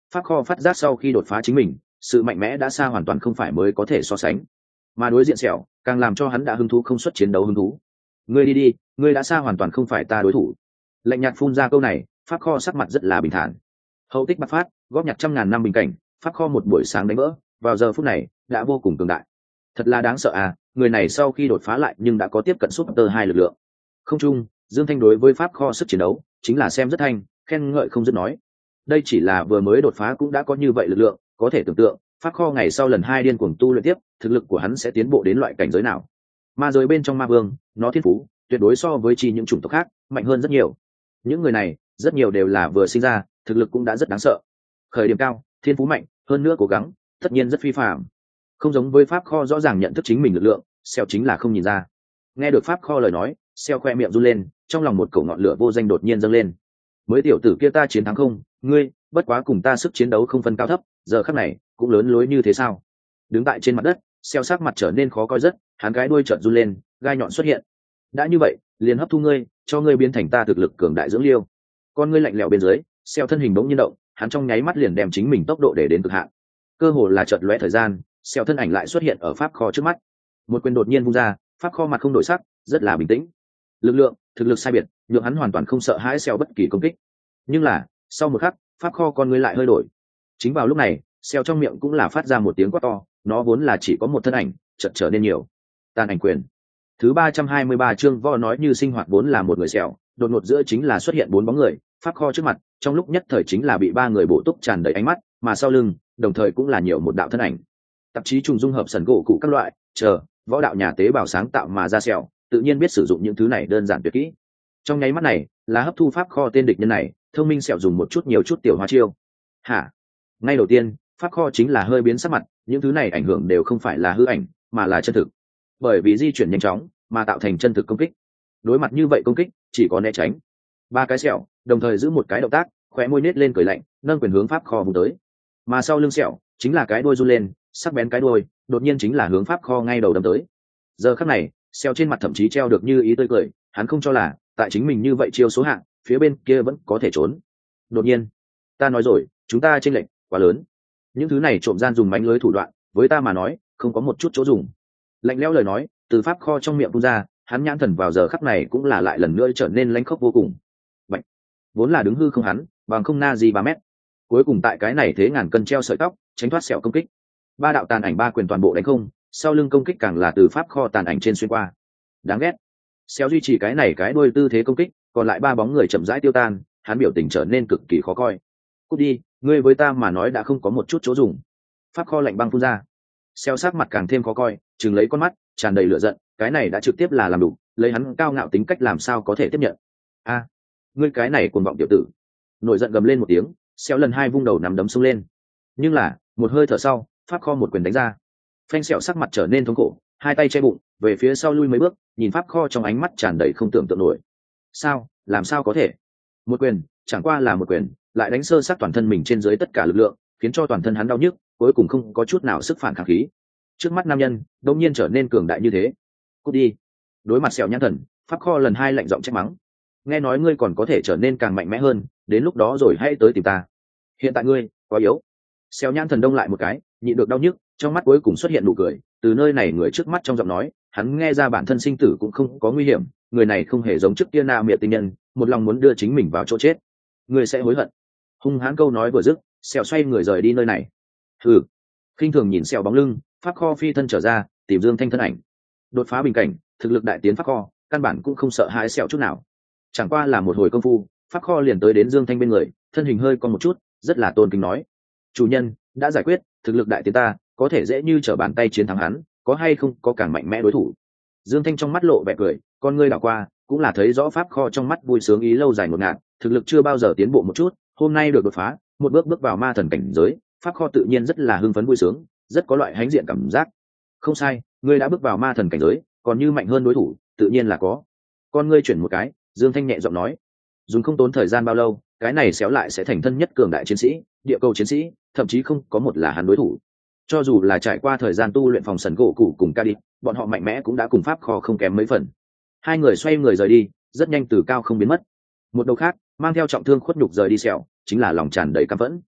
pháp kho phát giác sau khi đột phá chính mình sự mạnh mẽ đã xa hoàn toàn không phải mới có thể so sánh, mà đối diện sẹo càng làm cho hắn đã hứng thú không xuất chiến đấu hứng thú. Ngươi đi đi, ngươi đã xa hoàn toàn không phải ta đối thủ. Lạnh nhạt phun ra câu này, pháp kho sắc mặt rất là bình thản. Hậu tích bạc phát, góp nhặt trăm ngàn năm bình cảnh, pháp kho một buổi sáng đánh vỡ, vào giờ phút này đã vô cùng cường đại. Thật là đáng sợ à, người này sau khi đột phá lại nhưng đã có tiếp cận Super 2 lực lượng. Không chung, Dương Thanh đối với pháp kho sức chiến đấu chính là xem rất thanh, khen ngợi không dứt nói. Đây chỉ là vừa mới đột phá cũng đã có như vậy lực lượng, có thể tưởng tượng, pháp kho ngày sau lần 2 điên cuồng tu luyện tiếp, thực lực của hắn sẽ tiến bộ đến loại cảnh giới nào. Ma giới bên trong ma vương, nó thiên phú tuyệt đối so với chi những chủng tộc khác mạnh hơn rất nhiều. Những người này rất nhiều đều là vừa sinh ra thực lực cũng đã rất đáng sợ, khởi điểm cao, thiên phú mạnh, hơn nữa cố gắng tất nhiên rất phi phàm. Không giống với pháp kho rõ ràng nhận thức chính mình lực lượng, Xeo chính là không nhìn ra. Nghe được pháp kho lời nói, Xeo khoe miệng run lên, trong lòng một cổ ngọn lửa vô danh đột nhiên dâng lên. Mới tiểu tử kia ta chiến thắng không, ngươi bất quá cùng ta sức chiến đấu không phân cao thấp, giờ khắc này cũng lớn lối như thế sao? Đứng tại trên mặt đất, Xeo sắc mặt trở nên khó coi rất, hắn cái đuôi chợt run lên, gai nhọn xuất hiện. Đã như vậy, liền hấp thu ngươi, cho ngươi biến thành ta thực lực cường đại dưỡng liêu. Con ngươi lạnh lẽo bên dưới, Xeo thân hình bỗng nhiên động, hắn trong nháy mắt liền đem chính mình tốc độ để đến cực hạn. Cơ hồ là chợt lóe thời gian, Xeo thân ảnh lại xuất hiện ở pháp kho trước mắt. Một quyền đột nhiên vung ra, pháp kho mặt không đổi sắc, rất là bình tĩnh. Lực lượng, thực lực sai biệt, nhượng hắn hoàn toàn không sợ hãi Xeo bất kỳ công kích. Nhưng là, sau một khắc, pháp kho con ngươi lại hơi đổi. Chính vào lúc này, Xeo trong miệng cũng là phát ra một tiếng quát to, nó vốn là chỉ có một thân ảnh, chợt trở nên nhiều. Tàn ảnh quyền. Thứ 323 chương vo nói như sinh hoạt vốn là một người Xeo, đột ngột giữa chính là xuất hiện 4 bóng người, pháp kho trước mặt, trong lúc nhất thời chính là bị 3 người bổ túc tràn đầy ánh mắt, mà sau lưng, đồng thời cũng là nhiều một đạo thân ảnh. Tạp chí trùng dung hợp sần gỗ cụ các loại, võ đạo nhà tế bào sáng tạo mà ra Xeo, tự nhiên biết sử dụng những thứ này đơn giản tuyệt kỹ. Trong nháy mắt này, là hấp thu pháp kho tên địch nhân này, thông minh Xeo dùng một chút nhiều chút tiểu hóa chiêu. Hả? Ngay đầu tiên, pháp kho chính là hơi biến sắc mặt, những thứ này ảnh hưởng đều không phải là hư ảnh, mà là chân thực. Bởi vì di chuyển nhanh chóng, mà tạo thành chân thực công kích. Đối mặt như vậy công kích, chỉ có né tránh. 3 cái sẹo, đồng thời giữ một cái động tác, khóe môi nết lên cười lạnh, nâng quyền hướng pháp kho vùng tới. Mà sau lưng sẹo, chính là cái đuôi run lên, sắc bén cái đuôi, đột nhiên chính là hướng pháp kho ngay đầu đâm tới. Giờ khắc này, sẹo trên mặt thậm chí treo được như ý tươi cười, hắn không cho là, tại chính mình như vậy chiêu số hạng, phía bên kia vẫn có thể trốn. Đột nhiên, ta nói rồi, chúng ta chênh lệch quá lớn. Những thứ này trộm gian dùng mánh lưới thủ đoạn, với ta mà nói, không có một chút chỗ dùng. Lạnh lẽo lời nói, từ pháp kho trong miệng tuôn ra, hắn nhãn thần vào giờ khắc này cũng là lại lần nữa trở nên lãnh khốc vô cùng. Bạch, vốn là đứng hư không hắn, bằng không na gì 3 mét. Cuối cùng tại cái này thế ngàn cân treo sợi tóc, tránh thoát sẹo công kích. 3 đạo tàn ảnh 3 quyền toàn bộ đánh không, sau lưng công kích càng là từ pháp kho tàn ảnh trên xuyên qua. Đáng ghét. Sẹo duy trì cái này cái đuôi tư thế công kích, còn lại 3 bóng người chậm rãi tiêu tan, hắn biểu tình trở nên cực kỳ khó coi. Cút đi, ngươi với ta mà nói đã không có một chút chỗ dùng. Pháp kho lạnh băng phun ra. Sẹo sắc mặt càng thêm khó coi, trừng lấy con mắt, tràn đầy lửa giận, cái này đã trực tiếp là làm đủ, lấy hắn cao ngạo tính cách làm sao có thể tiếp nhận. A, ngươi cái này cuồng vọng tiểu tử. Nổi giận gầm lên một tiếng, Sẹo lần 2 vung đầu nắm đấm xông lên. Nhưng là, một hơi thở sau, pháp kho một quyền đánh ra. Phanh Sẹo sắc mặt trở nên thống khổ, hai tay che bụng, về phía sau lui mấy bước, nhìn pháp kho trong ánh mắt tràn đầy không tưởng tượng nổi. Sao, làm sao có thể? Một quyền, chẳng qua là một quyền, lại đánh sơ sát toàn thân mình trên dưới tất cả lực lượng, khiến cho toàn thân hắn đau nhức, cuối cùng không có chút nào sức phản kháng khí. Trước mắt nam nhân đột nhiên trở nên cường đại như thế. Cút đi. Đối mặt Sẹo nhãn thần, pháp kho lần 2 lạnh giọng trách mắng. Nghe nói ngươi còn có thể trở nên càng mạnh mẽ hơn, đến lúc đó rồi hãy tới tìm ta. Hiện tại ngươi quá yếu. Sẹo nhãn thần đông lại một cái, nhịn được đau nhức, trong mắt cuối cùng xuất hiện nụ cười, từ nơi này người trước mắt trong giọng nói, hắn nghe ra bản thân sinh tử cũng không có nguy hiểm, người này không hề giống trước kia Na Miệt tinh nhân, một lòng muốn đưa chính mình vào chỗ chết. Ngươi sẽ hối hận. Hung hãn câu nói vừa dứt, Sẹo xoay người rời đi nơi này. Hừ. Khinh thường nhìn Sẹo bóng lưng, pháp kho phi thân trở ra, tìm Dương Thanh thân ảnh. Đột phá bình cảnh, thực lực đại tiến pháp kho, căn bản cũng không sợ hãi Sẹo chút nào. Chẳng qua là một hồi công phu, pháp kho liền tới đến Dương Thanh bên người, thân hình hơi cong một chút, rất là tôn kính nói: "Chủ nhân, đã giải quyết, thực lực đại tiến ta, có thể dễ như trở bàn tay chiến thắng hắn, có hay không có càng mạnh mẽ đối thủ." Dương Thanh trong mắt lộ vẻ cười, con ngươi đảo qua, cũng là thấy rõ pháp kho trong mắt vui sướng ý lâu dài ngột ngạt, thực lực chưa bao giờ tiến bộ một chút, hôm nay được đột phá, một bước bước vào ma thần cảnh giới, pháp kho tự nhiên rất là hưng phấn vui sướng, rất có loại hãnh diện cảm giác. Không sai, ngươi đã bước vào ma thần cảnh giới, còn như mạnh hơn đối thủ, tự nhiên là có. Con ngươi chuyển một cái, Dương Thanh nhẹ giọng nói, dùng không tốn thời gian bao lâu, cái này xéo lại sẽ thành thân nhất cường đại chiến sĩ, địa cầu chiến sĩ, thậm chí không có một là hắn đối thủ. Cho dù là trải qua thời gian tu luyện phòng sần gỗ cụ cùng ca đi, bọn họ mạnh mẽ cũng đã cùng pháp kho không kém mấy phần. Hai người xoay người rời đi, rất nhanh từ cao không biến mất. Một đầu khác, mang theo trọng thương khuất nhục rời đi sẹo, chính là lòng tràn đầy căm phẫn.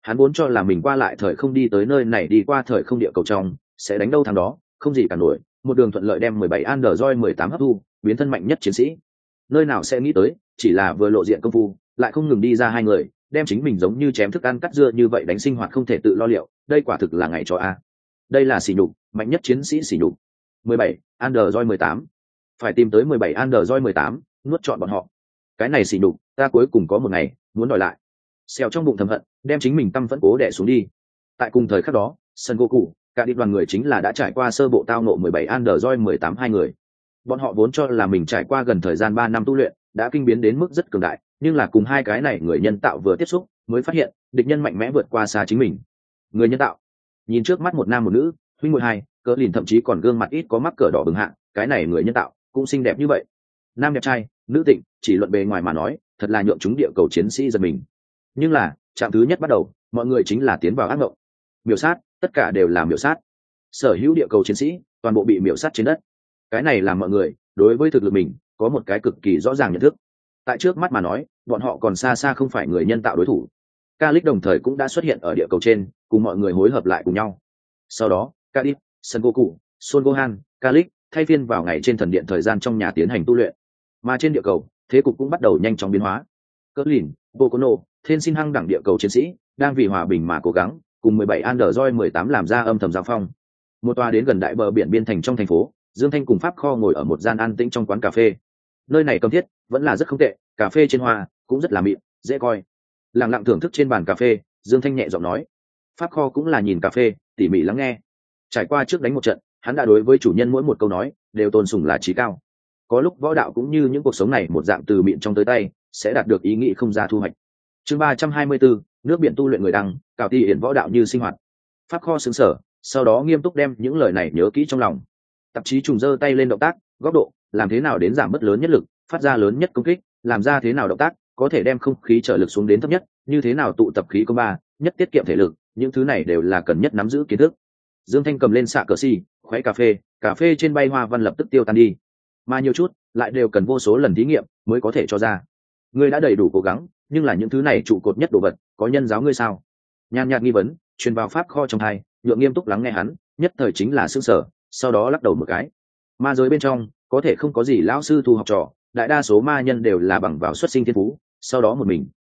Hắn vốn cho là mình qua lại thời không đi tới nơi này đi qua thời không địa cầu trong sẽ đánh đâu thằng đó, không gì cả nổi, một đường thuận lợi đem 17 Android 18 hấp thu, biến thân mạnh nhất chiến sĩ. Nơi nào sẽ nghĩ tới, chỉ là vừa lộ diện công phu, lại không ngừng đi ra hai người, đem chính mình giống như chém thức ăn cắt dưa như vậy đánh sinh hoạt không thể tự lo liệu, đây quả thực là ngày cho a. Đây là sỉ nhục, mạnh nhất chiến sĩ sỉ nhục. 17 Android 18. Phải tìm tới 17 Android 18, nuốt trọn bọn họ. Cái này sỉ nhục, ta cuối cùng có một ngày muốn đòi lại. Xèo trong bụng thầm hận, đem chính mình tâm phẫn cố đè xuống đi. Tại cùng thời khắc đó, Son Goku, cả đi đoàn người chính là đã trải qua sơ bộ tao nộ 17 Android 18 hai người. Bọn họ vốn cho là mình trải qua gần thời gian 3 năm tu luyện, đã kinh biến đến mức rất cường đại, nhưng là cùng hai cái này người nhân tạo vừa tiếp xúc, mới phát hiện, địch nhân mạnh mẽ vượt qua xa chính mình. Người nhân tạo, nhìn trước mắt một nam một nữ, huynh muội hai, cỡ lìn thậm chí còn gương mặt ít có mắc cỡ đỏ bừng hạ, cái này người nhân tạo cũng xinh đẹp như vậy. Nam đẹp trai, nữ tịnh, chỉ luận bề ngoài mà nói, thật là nhượng chúng địa cầu chiến sĩ giật mình. Nhưng là, trạng thứ nhất bắt đầu, mọi người chính là tiến vào ác mộng. Miểu sát, tất cả đều là miểu sát. Sở hữu địa cầu chiến sĩ, toàn bộ bị miểu sát trên đất. Cái này làm mọi người đối với thực lực mình có một cái cực kỳ rõ ràng nhận thức. Tại trước mắt mà nói, bọn họ còn xa xa không phải người nhân tạo đối thủ. Calix đồng thời cũng đã xuất hiện ở địa cầu trên, cùng mọi người hối hợp lại cùng nhau. Sau đó, Calix, Son Goku, Son Gohan, Calix thay phiên vào ngày trên thần điện thời gian trong nhà tiến hành tu luyện. Mà trên địa cầu, thế cục cũng bắt đầu nhanh chóng biến hóa. Cỡ lìn, Bokono, Thiên Xin Hăng đẳng địa cầu chiến sĩ đang vì hòa bình mà cố gắng, cùng 17 Android 18 làm ra âm thầm giao phong. Một tòa đến gần đại bờ biển biên thành trong thành phố, Dương Thanh cùng Pháp Kho ngồi ở một gian an tĩnh trong quán cà phê. Nơi này cầm thiết vẫn là rất không tệ, cà phê trên hoa cũng rất là mịn, dễ coi. Lặng lặng thưởng thức trên bàn cà phê, Dương Thanh nhẹ giọng nói. Pháp Kho cũng là nhìn cà phê, tỉ mỉ lắng nghe. Trải qua trước đánh một trận, hắn đã đối với chủ nhân mỗi một câu nói đều tôn sùng là chí cao. Có lúc võ đạo cũng như những cuộc sống này một dạng từ miệng trong tới tay, sẽ đạt được ý nghĩ không ra thu hoạch. Chương 324, nước biển tu luyện người đăng, cào ti hiển võ đạo như sinh hoạt. Pháp Kho sững sờ, sau đó nghiêm túc đem những lời này nhớ kỹ trong lòng. Tạp chí trùng giơ tay lên động tác, góc độ, làm thế nào đến giảm bớt lớn nhất lực, phát ra lớn nhất công kích, làm ra thế nào động tác có thể đem không khí trở lực xuống đến thấp nhất, như thế nào tụ tập khí công ba, nhất tiết kiệm thể lực, những thứ này đều là cần nhất nắm giữ kiến thức. Dương Thanh cầm lên xạ cờ xi, khuấy cà phê trên bay hoa văn lập tức tiêu tan đi. Mà nhiều chút, lại đều cần vô số lần thí nghiệm mới có thể cho ra. Ngươi đã đầy đủ cố gắng, nhưng là những thứ này trụ cột nhất đồ vật, có nhân giáo ngươi sao? Nhàn nhạt nghi vấn, truyền vào Pháp Kho trong hai, nhượng nghiêm túc lắng nghe hắn, nhất thời chính là sững sờ, sau đó lắc đầu một cái. Ma giới bên trong, có thể không có gì lão sư thu học trò, đại đa số ma nhân đều là bằng vào xuất sinh thiên phú, sau đó một mình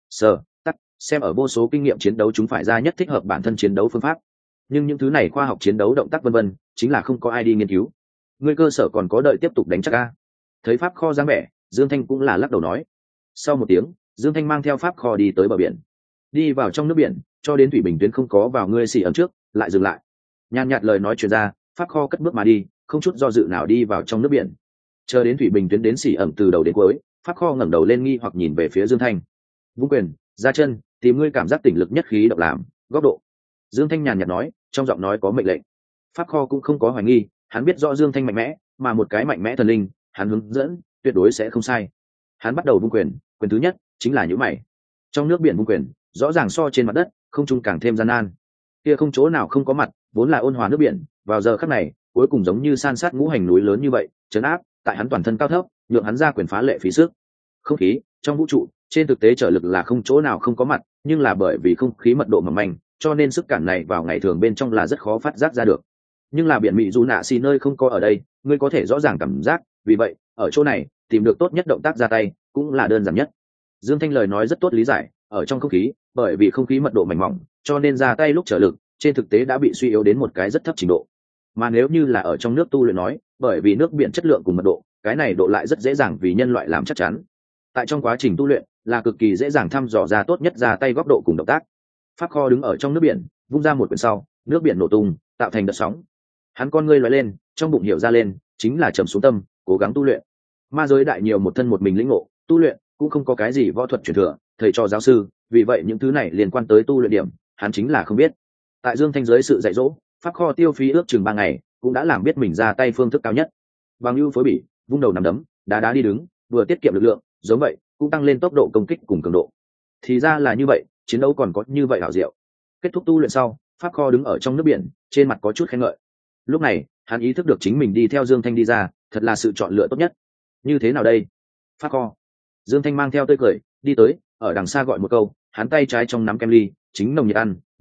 xem ở vô số kinh nghiệm chiến đấu chúng phải ra nhất thích hợp bản thân chiến đấu phương pháp. Nhưng những thứ này khoa học chiến đấu động tác vân vân, chính là không có ai đi nghiên cứu. Ngươi cơ sở còn có đợi tiếp tục đánh chắc a. Thấy Pháp Kho dáng vẻ, Dương Thanh cũng là lắc đầu nói. Sau một tiếng, Dương Thanh mang theo Pháp Kho đi tới bờ biển. Đi vào trong nước biển, cho đến thủy bình tuyến không có vào ngươi xỉ ấm trước, lại dừng lại. Nhàn nhạt lời nói truyền ra, Pháp Kho cất bước mà đi, không chút do dự nào đi vào trong nước biển. Chờ đến thủy bình tuyến đến xỉ ẩm từ đầu đến cuối, Pháp Kho ngẩng đầu lên nghi hoặc nhìn về phía Dương Thanh. Vung quyền, ra chân, tìm ngươi cảm giác tỉnh lực nhất khí động làm, góc độ. Dương Thanh nhàn nhạt nói, trong giọng nói có mệnh lệnh. Pháp Kho cũng không có hoài nghi, hắn biết rõ Dương Thanh mạnh mẽ, mà một cái mạnh mẽ thần linh, hắn hướng dẫn, tuyệt đối sẽ không sai. Hắn bắt đầu vung quyền, quyền thứ nhất chính là nhũ mày. Trong nước biển vung quyền, rõ ràng so trên mặt đất, không trung càng thêm gian nan. Kia không chỗ nào không có mặt, vốn là ôn hòa nước biển, vào giờ khắc này, cuối cùng giống như san sát ngũ hành núi lớn như vậy, trấn áp, tại hắn toàn thân cao thấp, nhượng hắn ra quyền phá lệ phí sức. Không khí trong vũ trụ, trên thực tế trở lực là không chỗ nào không có mặt, nhưng là bởi vì không khí mật độ mỏng manh, cho nên sức cản này vào ngày thường bên trong là rất khó phát giác ra được. Nhưng là biển Mị Du Nạ Xì nơi không có ở đây, ngươi có thể rõ ràng cảm giác, vì vậy, ở chỗ này, tìm được tốt nhất động tác ra tay, cũng là đơn giản nhất. Dương Thanh lời nói rất tốt lý giải, ở trong không khí, bởi vì không khí mật độ mảnh mỏng, cho nên ra tay lúc trở lực, trên thực tế đã bị suy yếu đến một cái rất thấp trình độ. Mà nếu như là ở trong nước tu luyện nói, bởi vì nước biển chất lượng cùng mật độ, cái này độ lại rất dễ dàng vì nhân loại làm chắc chắn. Tại trong quá trình tu luyện, là cực kỳ dễ dàng thăm dò ra tốt nhất ra tay góc độ cùng động tác. Pháp Kho đứng ở trong nước biển, vung ra một quyền sau, nước biển nổ tung, tạo thành đợt sóng. Hắn con ngươi lóe lên, trong bụng hiểu ra lên, chính là trầm xuống tâm, cố gắng tu luyện. Ma giới đại nhiều một thân một mình lĩnh ngộ, tu luyện cũng không có cái gì võ thuật truyền thừa, thầy trò giáo sư, vì vậy những thứ này liên quan tới tu luyện điểm, hắn chính là không biết. Tại Dương Thanh giới sự dạy dỗ, Pháp Kho tiêu phí ước chừng 3 ngày, cũng đã làm biết mình ra tay phương thức cao nhất. Bằng ưu phối bỉ, vung đầu nằm đấm, đá đi đứng, vừa tiết kiệm lực lượng, giống vậy, cũng tăng lên tốc độ công kích cùng cường độ. Thì ra là như vậy, chiến đấu còn có như vậy hảo diệu. Kết thúc tu luyện sau, Pháp Kho đứng ở trong nước biển, trên mặt có chút khen ngợi. Lúc này, hắn ý thức được chính mình đi theo Dương Thanh đi ra, thật là sự chọn lựa tốt nhất. Như thế nào đây? Pháp Kho. Dương Thanh mang theo tươi cười, đi tới, ở đằng xa gọi một câu, hắn tay trái trong nắm kem ly, chính nồng nhiệt ăn,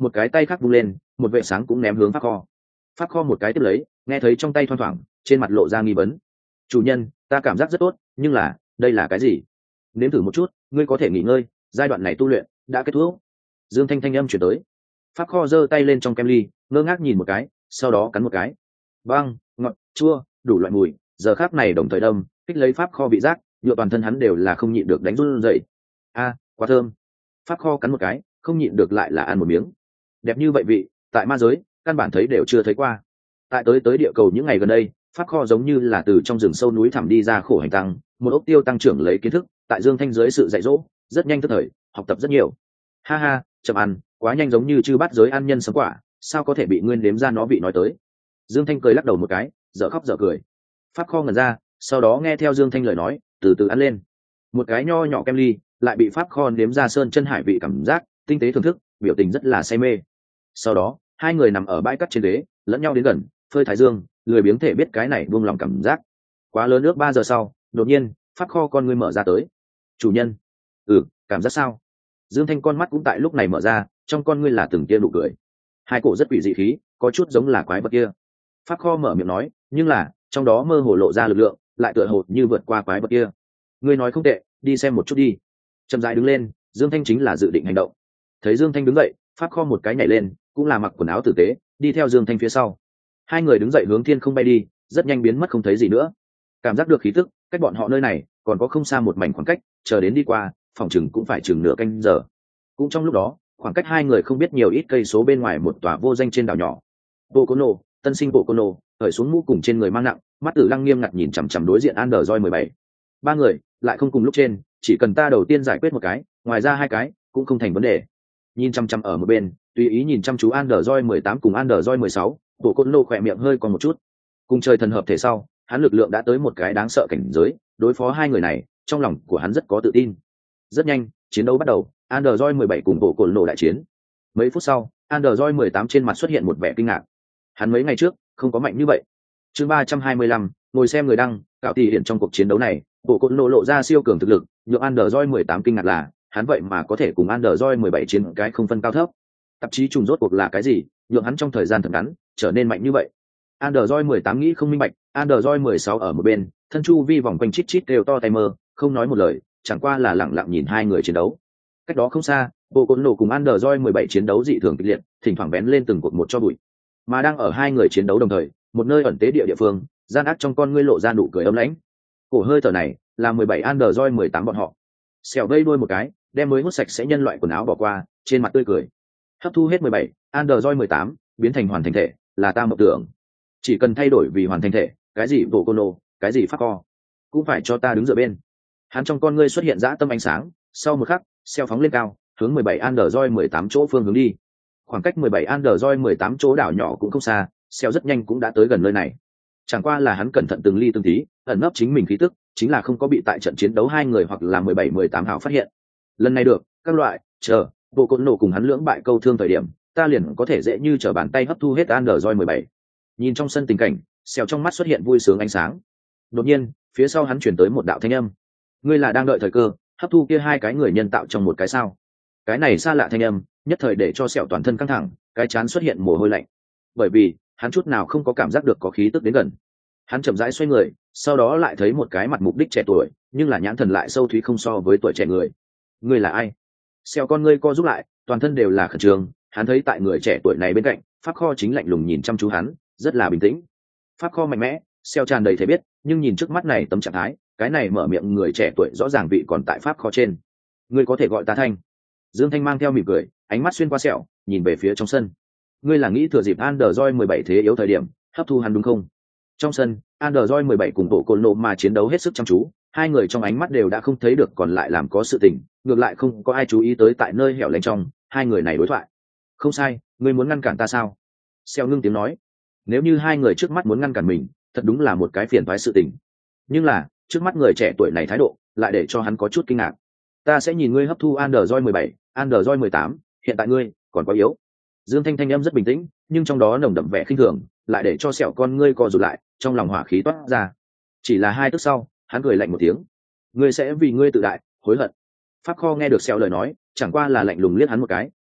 một cái tay khác vung lên, một vệ sáng cũng ném hướng pháp kho. Pháp kho một cái tiếp lấy, nghe thấy trong tay thoang thoảng, trên mặt lộ ra nghi vấn. Chủ nhân, ta cảm giác rất tốt, nhưng là đây là cái gì? Nếm thử một chút, ngươi có thể nghỉ ngơi, giai đoạn này tu luyện đã kết thúc. Dương Thanh thanh âm chuyển tới. Pháp kho giơ tay lên trong kem ly, ngơ ngác nhìn một cái, sau đó cắn một cái. Vang, ngọt, chua, đủ loại mùi, giờ khắc này đồng thời đâm, kích lấy pháp kho vị giác, nhựa toàn thân hắn đều là không nhịn được đánh run rẩy. A, quá thơm. Pháp kho cắn một cái, không nhịn được lại là ăn một miếng. Đẹp như vậy vị, tại ma giới, căn bản thấy đều chưa thấy qua. Tại tới địa cầu những ngày gần đây, pháp kho giống như là từ trong rừng sâu núi thẳm đi ra khổ hành tăng, một ốc tiêu tăng trưởng lấy kiến thức, tại Dương Thanh dưới sự dạy dỗ, rất nhanh tức thời, học tập rất nhiều. Ha ha, chậm ăn, quá nhanh giống như chư bát giới ăn nhân sống quả, sao có thể bị nguyên đếm ra nó vị nói tới. Dương Thanh cười lắc đầu một cái, dở khóc dở cười. Pháp kho ngẩn ra, sau đó nghe theo Dương Thanh lời nói, từ từ ăn lên. Một cái nho nhỏ kem ly, lại bị pháp kho nếm ra sơn chân hải vị cảm giác, tinh tế thưởng thức, biểu tình rất là say mê. Sau đó, hai người nằm ở bãi cắt trên ghế, lẫn nhau đến gần, phơi thái dương, lười biếng thể biết cái này buông lòng cảm giác. Quá lớn nước 3 giờ sau, đột nhiên, pháp kho con ngươi mở ra tới. Chủ nhân. Cảm giác sao? Dương Thanh con mắt cũng tại lúc này mở ra, trong con ngươi là từng tia nụ cười. Hai cổ rất quỷ dị khí, có chút giống là quái vật kia. Pháp kho mở miệng nói, nhưng là trong đó mơ hồ lộ ra lực lượng, lại tựa hồ như vượt qua quái vật kia. Ngươi nói không tệ, đi xem một chút đi. Chậm rãi đứng lên, Dương Thanh chính là dự định hành động. Thấy Dương Thanh đứng dậy, pháp kho một cái nhảy lên, cũng là mặc quần áo tử tế, đi theo Dương Thanh phía sau. Hai người đứng dậy hướng thiên không bay đi, rất nhanh biến mất không thấy gì nữa. Cảm giác được khí tức, cách bọn họ nơi này còn có không xa một mảnh khoảng cách, chờ đến đi qua, phòng chừng cũng phải chừng nửa canh giờ. Cũng trong lúc đó, khoảng cách hai người không biết nhiều ít cây số bên ngoài một tòa vô danh trên đảo nhỏ. Bộ Cô Nô, tân sinh Bộ Cô Nô, khởi xuống mũ cùng trên người mang nặng, mắt Tử Lăng nghiêm ngặt nhìn chằm chằm đối diện Android 17. Ba người lại không cùng lúc trên, chỉ cần ta đầu tiên giải quyết một cái, ngoài ra hai cái cũng không thành vấn đề. Nhìn chăm chăm ở một bên, tùy ý nhìn chăm chú Android 18 cùng Android 16, Bộ Cô Nô khỏe miệng hơi còn một chút. Cùng trời thần hợp thể sau, hắn lực lượng đã tới một cái đáng sợ cảnh giới, đối phó hai người này, trong lòng của hắn rất có tự tin. Rất nhanh, chiến đấu bắt đầu, Android 17 cùng Bộ Cô Nô đại chiến. Mấy phút sau, Android 18 trên mặt xuất hiện một vẻ kinh ngạc. Hắn mấy ngày trước không có mạnh như vậy. Chương 325, ngồi xem người đăng, cạo tỷ hiện trong cuộc chiến đấu này, Bộ Cô Nô lộ ra siêu cường thực lực, nhượng Android 18 kinh ngạc là, hắn vậy mà có thể cùng Android 17 chiến cái không phân cao thấp. Tạp chí trùng rốt cuộc là cái gì, nhượng hắn trong thời gian thật ngắn trở nên mạnh như vậy. Android 18 nghĩ không minh bạch, Android 16 ở một bên, thân chu vi vòng quanh chít chít đều to tay mơ, không nói một lời, chẳng qua là lặng lặng nhìn hai người chiến đấu. Cách đó không xa, Bộ Cô Nô cùng Android 17 chiến đấu dị thường kịch liệt, thỉnh thoảng bén lên từng cuộc một cho bụi. Mà đang ở hai người chiến đấu đồng thời, một nơi ẩn tế địa phương, gian ác trong con ngươi lộ ra nụ cười ấm lãnh. Cổ hơi thở này là 17 Android 18 bọn họ. Xẻo vây đuôi một cái, đem mới hút sạch sẽ nhân loại quần áo bỏ qua, trên mặt tươi cười. Hấp thu hết 17 Android 18, biến thành hoàn thành thể, là ta mộng tưởng. Chỉ cần thay đổi vì hoàn thành thể, cái gì Bộ Cô Nô, cái gì pháp co, cũng phải cho ta đứng dựa bên. Hắn trong con ngươi xuất hiện dã tâm ánh sáng, sau một khắc, xeo phóng lên cao, hướng 17 Android 18 chỗ phương hướng đi. Khoảng cách 17 Android 18 chỗ đảo nhỏ cũng không xa, xeo rất nhanh cũng đã tới gần nơi này. Chẳng qua là hắn cẩn thận từng ly từng tí, ẩn nấp chính mình khí tức, chính là không có bị tại trận chiến đấu hai người hoặc là 17-18 hảo phát hiện. Lần này được, các loại, chờ, Bộ Cô Nô cùng hắn lưỡng bại câu thương thời điểm, ta liền có thể dễ như trở bàn tay hấp thu hết Android 17. Nhìn trong sân tình cảnh, xèo trong mắt xuất hiện vui sướng ánh sáng. Đột nhiên, phía sau hắn chuyển tới một đạo thanh âm. Ngươi là đang đợi thời cơ, hấp thu kia hai cái người nhân tạo trong một cái sao? Cái này xa lạ thanh âm, nhất thời để cho sẹo toàn thân căng thẳng, cái chán xuất hiện mồ hôi lạnh. Bởi vì, hắn chút nào không có cảm giác được có khí tức đến gần. Hắn chậm rãi xoay người, sau đó lại thấy một cái mặt mục đích trẻ tuổi, nhưng là nhãn thần lại sâu thúy không so với tuổi trẻ người. Ngươi là ai? Sẹo con ngươi co rút lại, toàn thân đều là khẩn trương. Hắn thấy tại người trẻ tuổi này bên cạnh, pháp kho chính lạnh lùng nhìn chăm chú hắn, rất là bình tĩnh. Pháp kho mạnh mẽ, sẹo tràn đầy thể biết, nhưng nhìn trước mắt này tấm trạng thái, cái này mở miệng người trẻ tuổi rõ ràng vị còn tại pháp kho trên. Ngươi có thể gọi ta Thanh. Dương Thanh mang theo mỉm cười, ánh mắt xuyên qua sẹo, nhìn về phía trong sân. Ngươi là nghĩ thừa dịp Android 17 thế yếu thời điểm, hấp thu hắn đúng không? Trong sân, Android 17 cùng Bộ Cô Nô mà chiến đấu hết sức chăm chú, hai người trong ánh mắt đều đã không thấy được còn lại làm có sự tình, ngược lại không có ai chú ý tới tại nơi hẻo lánh trong, hai người này đối thoại. Không sai, ngươi muốn ngăn cản ta sao? Sẹo ngưng tiếng nói. Nếu như hai người trước mắt muốn ngăn cản mình, thật đúng là một cái phiền toái sự tình. Nhưng là, trước mắt người trẻ tuổi này thái độ, lại để cho hắn có chút kinh ngạc. Ta sẽ nhìn ngươi hấp thu Android 17, Android 18, hiện tại ngươi còn quá yếu. Dương Thanh thanh âm rất bình tĩnh, nhưng trong đó nồng đậm vẻ khinh thường, lại để cho sẹo con ngươi co rụt lại, trong lòng hỏa khí toát ra. Chỉ là 2 tức sau, hắn cười lạnh một tiếng. Ngươi sẽ vì ngươi tự đại, hối hận. Pháp kho nghe được sẹo lời nói, chẳng qua là lạnh lùng liếc hắn một cái,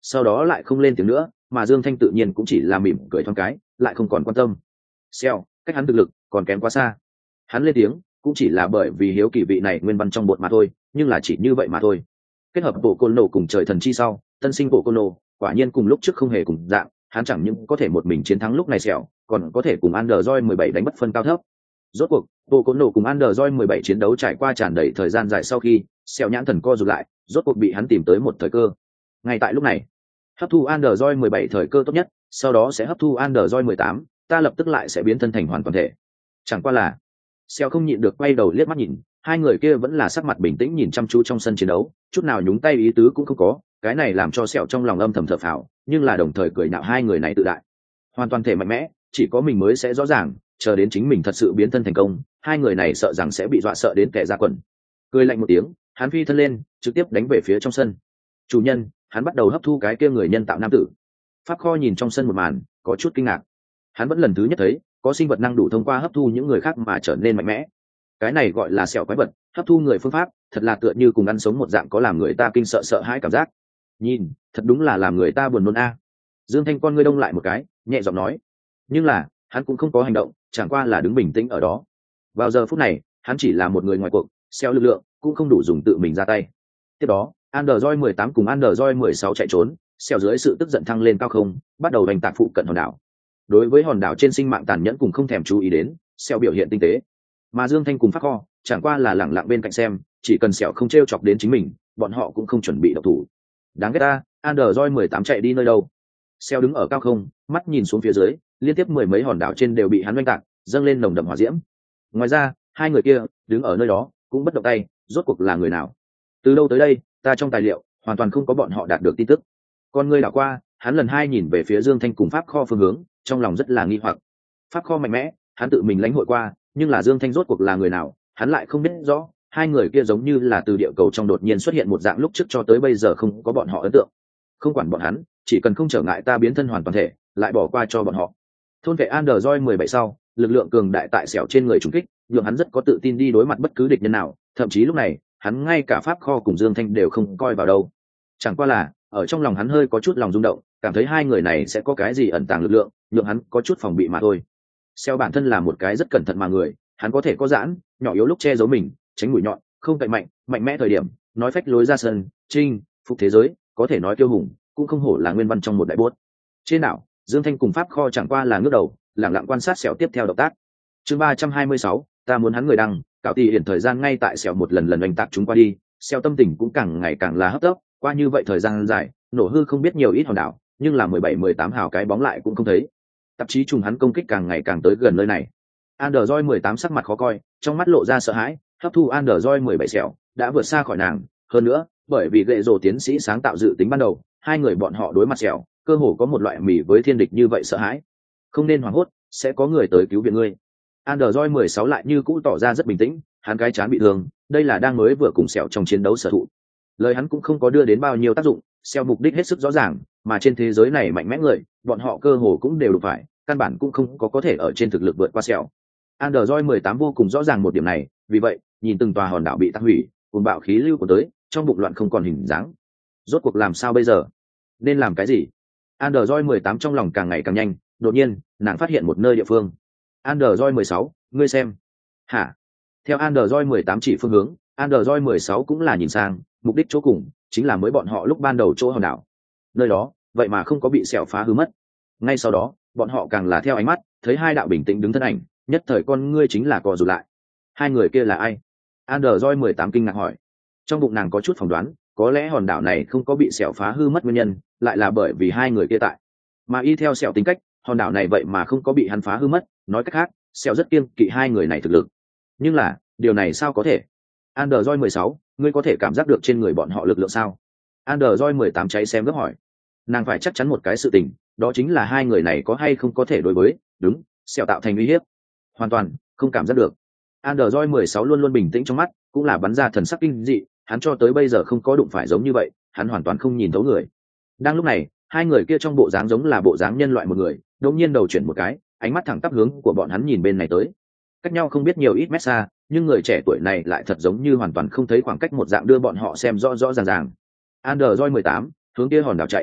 sau đó lại không lên tiếng nữa, mà Dương Thanh tự nhiên cũng chỉ là mỉm cười thoáng cái, lại không còn quan tâm. Xèo, cách hắn thực lực còn kém quá xa. Hắn lên tiếng cũng chỉ là bởi vì hiếu kỳ vị này nguyên văn trong bột mà thôi, nhưng là chỉ như vậy mà thôi. Kết hợp bộ côn nổ cùng trời thần chi sau, tân sinh bộ côn nổ quả nhiên cùng lúc trước không hề cùng dạng, hắn chẳng những có thể một mình chiến thắng lúc này Xèo, còn có thể cùng Android 17 đánh bất phân cao thấp. Rốt cuộc, bộ côn nổ cùng Android 17 chiến đấu trải qua tràn đầy thời gian dài sau khi, Xèo nhãn thần co rụt lại, rốt cuộc bị hắn tìm tới một thời cơ. Ngay tại lúc này, hấp thu Android 17 thời cơ tốt nhất, sau đó sẽ hấp thu Android 18, ta lập tức lại sẽ biến thân thành hoàn toàn thể. Chẳng qua là, Xèo không nhịn được quay đầu liếc mắt nhìn, hai người kia vẫn là sắc mặt bình tĩnh nhìn chăm chú trong sân chiến đấu, chút nào nhúng tay ý tứ cũng không có, cái này làm cho Xèo trong lòng âm thầm thở phào, nhưng là đồng thời cười nhạo hai người này tự đại. Hoàn toàn thể mạnh mẽ, chỉ có mình mới sẽ rõ ràng, chờ đến chính mình thật sự biến thân thành công, hai người này sợ rằng sẽ bị dọa sợ đến kẻ ra quần. Cười lạnh một tiếng, hắn phi thân lên, trực tiếp đánh về phía trong sân. Chủ nhân, hắn bắt đầu hấp thu cái kia người nhân tạo nam tử. Pháp Kho nhìn trong sân một màn, có chút kinh ngạc. Hắn vẫn lần thứ nhất thấy có sinh vật năng đủ thông qua hấp thu những người khác mà trở nên mạnh mẽ. Cái này gọi là sẹo quái vật, hấp thu người phương pháp, thật là tựa như cùng ăn sống một dạng, có làm người ta kinh sợ sợ hãi cảm giác. Nhìn, thật đúng là làm người ta buồn nôn a. Dương Thanh con ngươi đông lại một cái, nhẹ giọng nói. Nhưng là, hắn cũng không có hành động, chẳng qua là đứng bình tĩnh ở đó. Vào giờ phút này, hắn chỉ là một người ngoài cuộc, xeo lực lượng cũng không đủ dùng tự mình ra tay. Tiếp đó, Android 18 cùng Android 16 chạy trốn, xeo dưới sự tức giận thăng lên cao không, bắt đầu hành tạc phụ cận hòn đảo. Đối với hòn đảo trên sinh mạng tàn nhẫn cùng không thèm chú ý đến, xeo biểu hiện tinh tế. Mà Dương Thanh cùng Pháp Kho chẳng qua là lẳng lặng bên cạnh xem, chỉ cần xẻo không trêu chọc đến chính mình, bọn họ cũng không chuẩn bị động thủ. Đáng ghét ta, Android 18 chạy đi nơi đâu? Xeo đứng ở cao không, mắt nhìn xuống phía dưới, liên tiếp mười mấy hòn đảo trên đều bị hắn oanh tạc, dâng lên nồng đậm hỏa diễm. Ngoài ra, hai người kia đứng ở nơi đó cũng bất động tay, rốt cuộc là người nào? Từ đâu tới đây, ta trong tài liệu hoàn toàn không có bọn họ đạt được tin tức. Con ngươi đảo qua, hắn lần hai nhìn về phía Dương Thanh cùng Pháp Kho phương hướng, trong lòng rất là nghi hoặc. Pháp Kho mạnh mẽ, hắn tự mình lãnh hội qua, nhưng là Dương Thanh rốt cuộc là người nào, hắn lại không biết rõ. Hai người kia giống như là từ địa cầu trong đột nhiên xuất hiện một dạng, lúc trước cho tới bây giờ không có bọn họ ấn tượng. Không quản bọn hắn, chỉ cần không trở ngại ta biến thân hoàn toàn thể, lại bỏ qua cho bọn họ. Thôn vệ Android 17 sau, lực lượng cường đại tại xẻo trên người trùng kích, nhường hắn rất có tự tin đi đối mặt bất cứ địch nhân nào, thậm chí lúc này, hắn ngay cả Pháp Kho cùng Dương Thanh đều không coi vào đâu. Chẳng qua là, ở trong lòng hắn hơi có chút lòng rung động, cảm thấy hai người này sẽ có cái gì ẩn tàng lực lượng, nhường hắn có chút phòng bị mà thôi. Xeo bản thân là một cái rất cẩn thận mà người, hắn có thể có giãn, nhỏ yếu lúc che giấu mình, tránh mũi nhọn, không cậy mạnh, mạnh mẽ thời điểm, nói phách lối ra sân, chinh, phục thế giới, có thể nói kiêu hùng, cũng không hổ là nguyên văn trong một đại bốt. Trên đảo, Dương Thanh cùng Pháp Kho chẳng qua là ngước đầu, lặng lặng quan sát xẻo tiếp theo động tác. Chương 326, ta muốn hắn người đăng, cạo tỷ hiển thời gian ngay tại xẻo một lần oanh tạc chúng qua đi, xẻo tâm tình cũng càng ngày càng là hấp tấp, qua như vậy thời gian dài, nổ hư không biết nhiều ít hòn đảo, nhưng là 17-18 hào cái bóng lại cũng không thấy. Tạp chí trùng hắn công kích càng ngày càng tới gần nơi này. Android 18 sắc mặt khó coi, trong mắt lộ ra sợ hãi, hấp thu Android 17 xẻo đã vượt xa khỏi nàng, hơn nữa, bởi vì gệ rồ tiến sĩ sáng tạo dự tính ban đầu, hai người bọn họ đối mặt xẻo, cơ hồ có một loại mỉ với thiên địch như vậy sợ hãi. Không nên hoảng hốt, sẽ có người tới cứu viện ngươi. Android 16 lại như cũ tỏ ra rất bình tĩnh, hắn cái chán bị thương, đây là đang mới vừa cùng xẻo trong chiến đấu sở thụ. Lời hắn cũng không có đưa đến bao nhiêu tác dụng, xẻo mục đích hết sức rõ ràng, mà trên thế giới này mạnh mẽ người, bọn họ cơ hồ cũng đều đủ phải, căn bản cũng không có thể ở trên thực lực vượt qua xẻo. Android 18 vô cùng rõ ràng một điểm này, vì vậy, nhìn từng tòa hòn đảo bị tạc hủy, cuồng bạo khí lưu của tới, trong bụng loạn không còn hình dáng. Rốt cuộc làm sao bây giờ? Nên làm cái gì? Android 18 trong lòng càng ngày càng nhanh, đột nhiên, nàng phát hiện một nơi địa phương. Android 16, ngươi xem. Hả? Theo Android 18 chỉ phương hướng, Android 16 cũng là nhìn sang, mục đích chỗ cùng, chính là mới bọn họ lúc ban đầu chỗ hòn đảo. Nơi đó, vậy mà không có bị xẻo phá hư mất. Ngay sau đó, bọn họ càng là theo ánh mắt, thấy hai đạo bình tĩnh đứng thân ảnh, nhất thời con ngươi chính là co rụt lại. Hai người kia là ai? Android 18 kinh ngạc hỏi. Trong bụng nàng có chút phỏng đoán, có lẽ hòn đảo này không có bị xẻo phá hư mất nguyên nhân, lại là bởi vì hai người kia tại. Mà y theo xẻo tính cách, hòn đảo này vậy mà không có bị hắn phá hư mất, nói cách khác, xẻo rất kiêng kỵ hai người này thực lực. Nhưng là, điều này sao có thể? Android 16, ngươi có thể cảm giác được trên người bọn họ lực lượng sao? Android 18 cháy xem gấp hỏi. Nàng phải chắc chắn một cái sự tình, đó chính là hai người này có hay không có thể đối với, đúng, xẻo tạo thành uy hiếp. Hoàn toàn, không cảm giác được. Android 16 luôn luôn bình tĩnh trong mắt, cũng là bắn ra thần sắc kinh dị, hắn cho tới bây giờ không có đụng phải giống như vậy, hắn hoàn toàn không nhìn thấu người. Đang lúc này, hai người kia trong bộ dáng giống là bộ dáng nhân loại một người, đột nhiên đầu chuyển một cái, ánh mắt thẳng tắp hướng của bọn hắn nhìn bên này tới. Cách nhau không biết nhiều ít mét xa, nhưng người trẻ tuổi này lại thật giống như hoàn toàn không thấy khoảng cách một dạng, đưa bọn họ xem rõ rõ ràng ràng. Android 18, hướng kia hòn đảo chạy.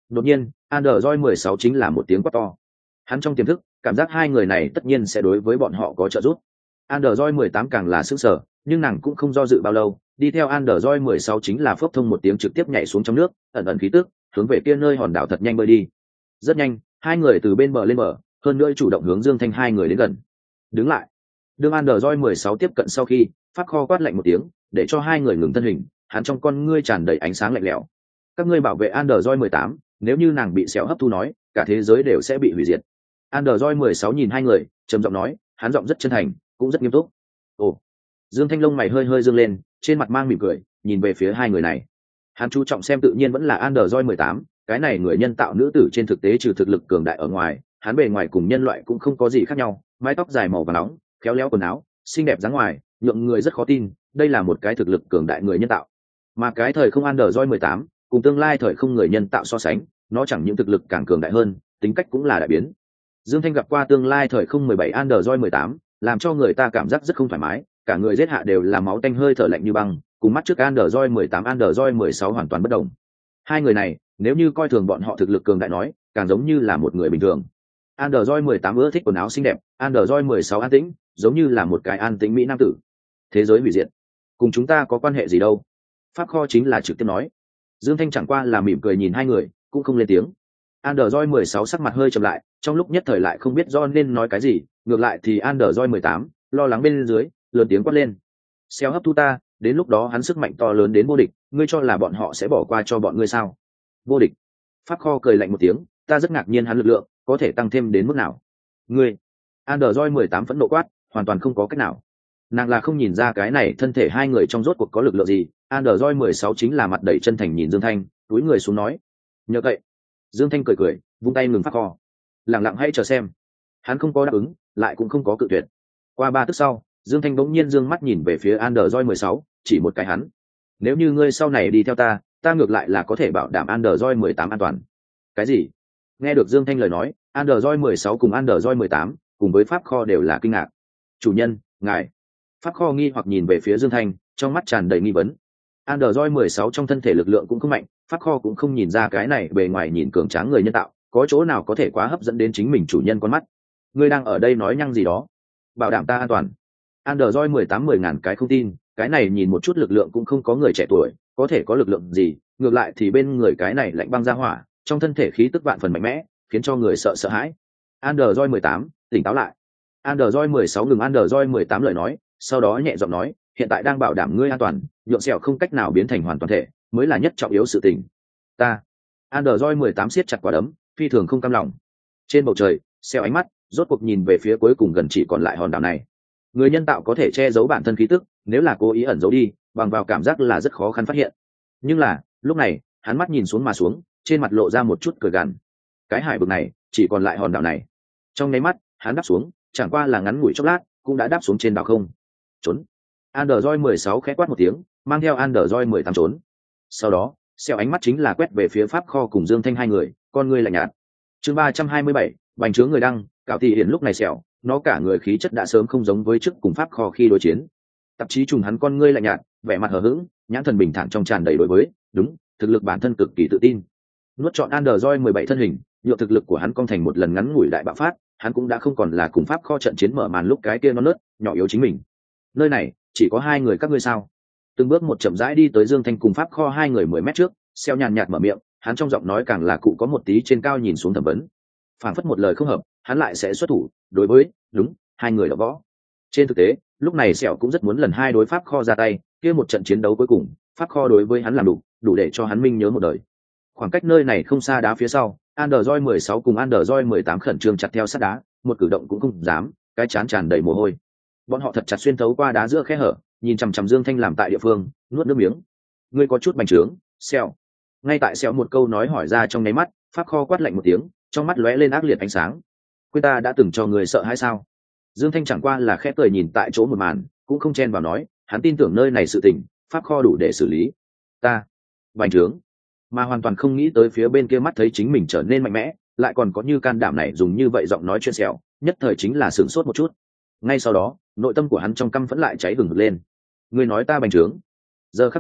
Đột nhiên Android 16 chính là một tiếng quát to. Hắn trong tiềm thức cảm giác hai người này tất nhiên sẽ đối với bọn họ có trợ giúp. Android 18 càng là sức sở, nhưng nàng cũng không do dự bao lâu, đi theo Android 16 chính là phốc thông một tiếng trực tiếp nhảy xuống trong nước, ẩn ẩn khí tức, hướng về kia nơi hòn đảo thật nhanh bơi đi. Rất nhanh, hai người từ bên bờ lên bờ, hơn nữa chủ động hướng Dương Thanh hai người đến gần. Đứng lại. Đương Android 16 tiếp cận sau khi, Pháp Kho quát lạnh một tiếng, để cho hai người ngừng thân hình, hắn trong con ngươi tràn đầy ánh sáng lạnh lẽo. Các ngươi bảo vệ Android 18, nếu như nàng bị xéo hấp thu nói, cả thế giới đều sẽ bị hủy diệt. Android 16 nhìn hai người, trầm giọng nói, hắn giọng rất chân thành, cũng rất nghiêm túc. Ồ. Dương Thanh lông mày hơi hơi dương lên, trên mặt mang mỉm cười, nhìn về phía hai người này. Hắn chú trọng xem tự nhiên vẫn là Android 18, cái này người nhân tạo nữ tử trên thực tế trừ thực lực cường đại ở ngoài, hắn bề ngoài cùng nhân loại cũng không có gì khác nhau, mái tóc dài màu vàng nóng, khéo léo quần áo, xinh đẹp dáng ngoài, nhượng người rất khó tin, đây là một cái thực lực cường đại người nhân tạo. Mà cái thời không Android 18, cùng tương lai thời không người nhân tạo so sánh, nó chẳng những thực lực càng cường đại hơn, tính cách cũng là đại biến. Dương Thanh gặp qua tương lai thời không 17 Android 18, làm cho người ta cảm giác rất không thoải mái, cả người giết hạ đều là máu tanh hơi thở lạnh như băng, cùng mắt trước Android 18 Android 16 hoàn toàn bất đồng. Hai người này, nếu như coi thường bọn họ thực lực cường đại nói, càng giống như là một người bình thường. Android 18 ưa thích quần áo xinh đẹp, Android 16 an tĩnh, giống như là một cái an tĩnh mỹ nam tử. Thế giới hủy diệt, cùng chúng ta có quan hệ gì đâu? Pháp Kho chính là trực tiếp nói. Dương Thanh chẳng qua là mỉm cười nhìn hai người, cũng không lên tiếng. Android 16 sắc mặt hơi trầm lại, trong lúc nhất thời lại không biết do nên nói cái gì, ngược lại thì Android 18 lo lắng bên dưới, lớn tiếng quát lên. Xéo hấp thu ta, đến lúc đó hắn sức mạnh to lớn đến vô địch, ngươi cho là bọn họ sẽ bỏ qua cho bọn ngươi sao? Vô địch? Pháp Kho cười lạnh một tiếng, ta rất ngạc nhiên hắn lực lượng có thể tăng thêm đến mức nào. Ngươi? Android 18 phẫn nộ quát, hoàn toàn không có cách nào. Nàng là không nhìn ra cái này thân thể hai người trong rốt cuộc có lực lượng gì. Android 16 chính là mặt đầy chân thành nhìn Dương Thanh, túi người xuống nói. Nhờ vậy. Dương Thanh cười cười, vung tay ngừng Pháp Kho. Lặng lặng hãy chờ xem. Hắn không có đáp ứng, lại cũng không có cự tuyệt. Qua 3 tức sau, Dương Thanh bỗng nhiên dương mắt nhìn về phía Android 16, chỉ một cái hắn. Nếu như ngươi sau này đi theo ta, ta ngược lại là có thể bảo đảm Android 18 an toàn. Cái gì? Nghe được Dương Thanh lời nói, Android 16 cùng Android 18, cùng với Pháp Kho đều là kinh ngạc. Chủ nhân, ngài. Pháp Kho nghi hoặc nhìn về phía Dương Thanh, trong mắt tràn đầy nghi vấn. Android 16 trong thân thể lực lượng cũng không mạnh, Pháp Kho cũng không nhìn ra cái này bề ngoài nhìn cường tráng người nhân tạo, có chỗ nào có thể quá hấp dẫn đến chính mình chủ nhân con mắt. Ngươi đang ở đây nói nhăng gì đó? Bảo đảm ta an toàn. Android 18 10.000 cái không tin, cái này nhìn một chút lực lượng cũng không có người trẻ tuổi, có thể có lực lượng gì, ngược lại thì bên người cái này lạnh băng ra hỏa, trong thân thể khí tức vạn phần mạnh mẽ, khiến cho người sợ sợ hãi. Android 18, tỉnh táo lại. Android 16 ngừng Android 18 lời nói, sau đó nhẹ giọng nói, hiện tại đang bảo đảm ngươi an toàn, nhượng sẹo không cách nào biến thành hoàn toàn thể, mới là nhất trọng yếu sự tình. Ta. Android 18 siết chặt quả đấm, phi thường không cam lòng. Trên bầu trời, sẹo ánh mắt rốt cuộc nhìn về phía cuối cùng gần chỉ còn lại hòn đảo này. Người nhân tạo có thể che giấu bản thân khí tức, nếu là cố ý ẩn giấu đi, bằng vào cảm giác là rất khó khăn phát hiện. Nhưng là, lúc này, hắn mắt nhìn xuống mà xuống, trên mặt lộ ra một chút cười gằn. Cái hải vực này, chỉ còn lại hòn đảo này. Trong nháy mắt, hắn đáp xuống, chẳng qua là ngắn ngủi chốc lát, cũng đã đáp xuống trên đảo không. Trốn. Android 16 khẽ quát một tiếng, mang theo Android 18 trốn. Sau đó, xeo ánh mắt chính là quét về phía Pháp Kho cùng Dương Thanh hai người, con ngươi lạnh nhạt. Chương 327, bành trướng người đăng, cạo thị hiển lúc này xẻo, nó cả người khí chất đã sớm không giống với trước cùng Pháp Kho khi đối chiến. Tạp chí trùng hắn con ngươi lạnh nhạt, vẻ mặt hờ hững, nhãn thần bình thản trong tràn đầy đối với, đúng, thực lực bản thân cực kỳ tự tin. Nuốt chọn Android 17 thân hình, nhựa thực lực của hắn công thành một lần ngắn ngủi đại bạo phát, hắn cũng đã không còn là cùng Pháp Kho trận chiến mở màn lúc cái kia non nớt, nhỏ yếu chính mình. Nơi này, chỉ có hai người các ngươi sao? Từng bước một chậm rãi đi tới Dương Thanh cùng Pháp Kho hai người 10 mét trước, xeo nhàn nhạt mở miệng, hắn trong giọng nói càng là cụ có một tí trên cao nhìn xuống thẩm vấn. Phảng phất một lời không hợp, hắn lại sẽ xuất thủ, đối với, đúng, hai người đã võ. Trên thực tế, lúc này Sẹo cũng rất muốn lần hai đối Pháp Kho ra tay, kia một trận chiến đấu cuối cùng, Pháp Kho đối với hắn làm đủ để cho hắn minh nhớ một đời. Khoảng cách nơi này không xa đá phía sau, Android 16 cùng Android 18 khẩn trương chặt theo sát đá, một cử động cũng không dám, cái chán tràn đầy mồ hôi. Bọn họ thật chặt xuyên thấu qua đá giữa khe hở, nhìn chằm chằm Dương Thanh làm tại địa phương, nuốt nước miếng. Ngươi có chút bành trướng, Sẹo. Ngay tại Sẹo một câu nói hỏi ra trong nháy mắt, Pháp Kho quát lạnh một tiếng, trong mắt lóe lên ác liệt ánh sáng. Quên ta đã từng cho người sợ hay sao? Dương Thanh chẳng qua là khẽ cười nhìn tại chỗ một màn, cũng không chen vào nói, hắn tin tưởng nơi này sự tình, Pháp Kho đủ để xử lý. Ta, bành trướng, mà hoàn toàn không nghĩ tới phía bên kia mắt thấy chính mình trở nên mạnh mẽ, lại còn có như can đảm này dùng như vậy giọng nói chuyên Sẹo, nhất thời chính là sửng sốt một chút. Ngay sau đó, nội tâm của hắn trong căm phẫn lại cháy hừng hực lên. Ngươi nói ta bành trướng? Giờ khắc này,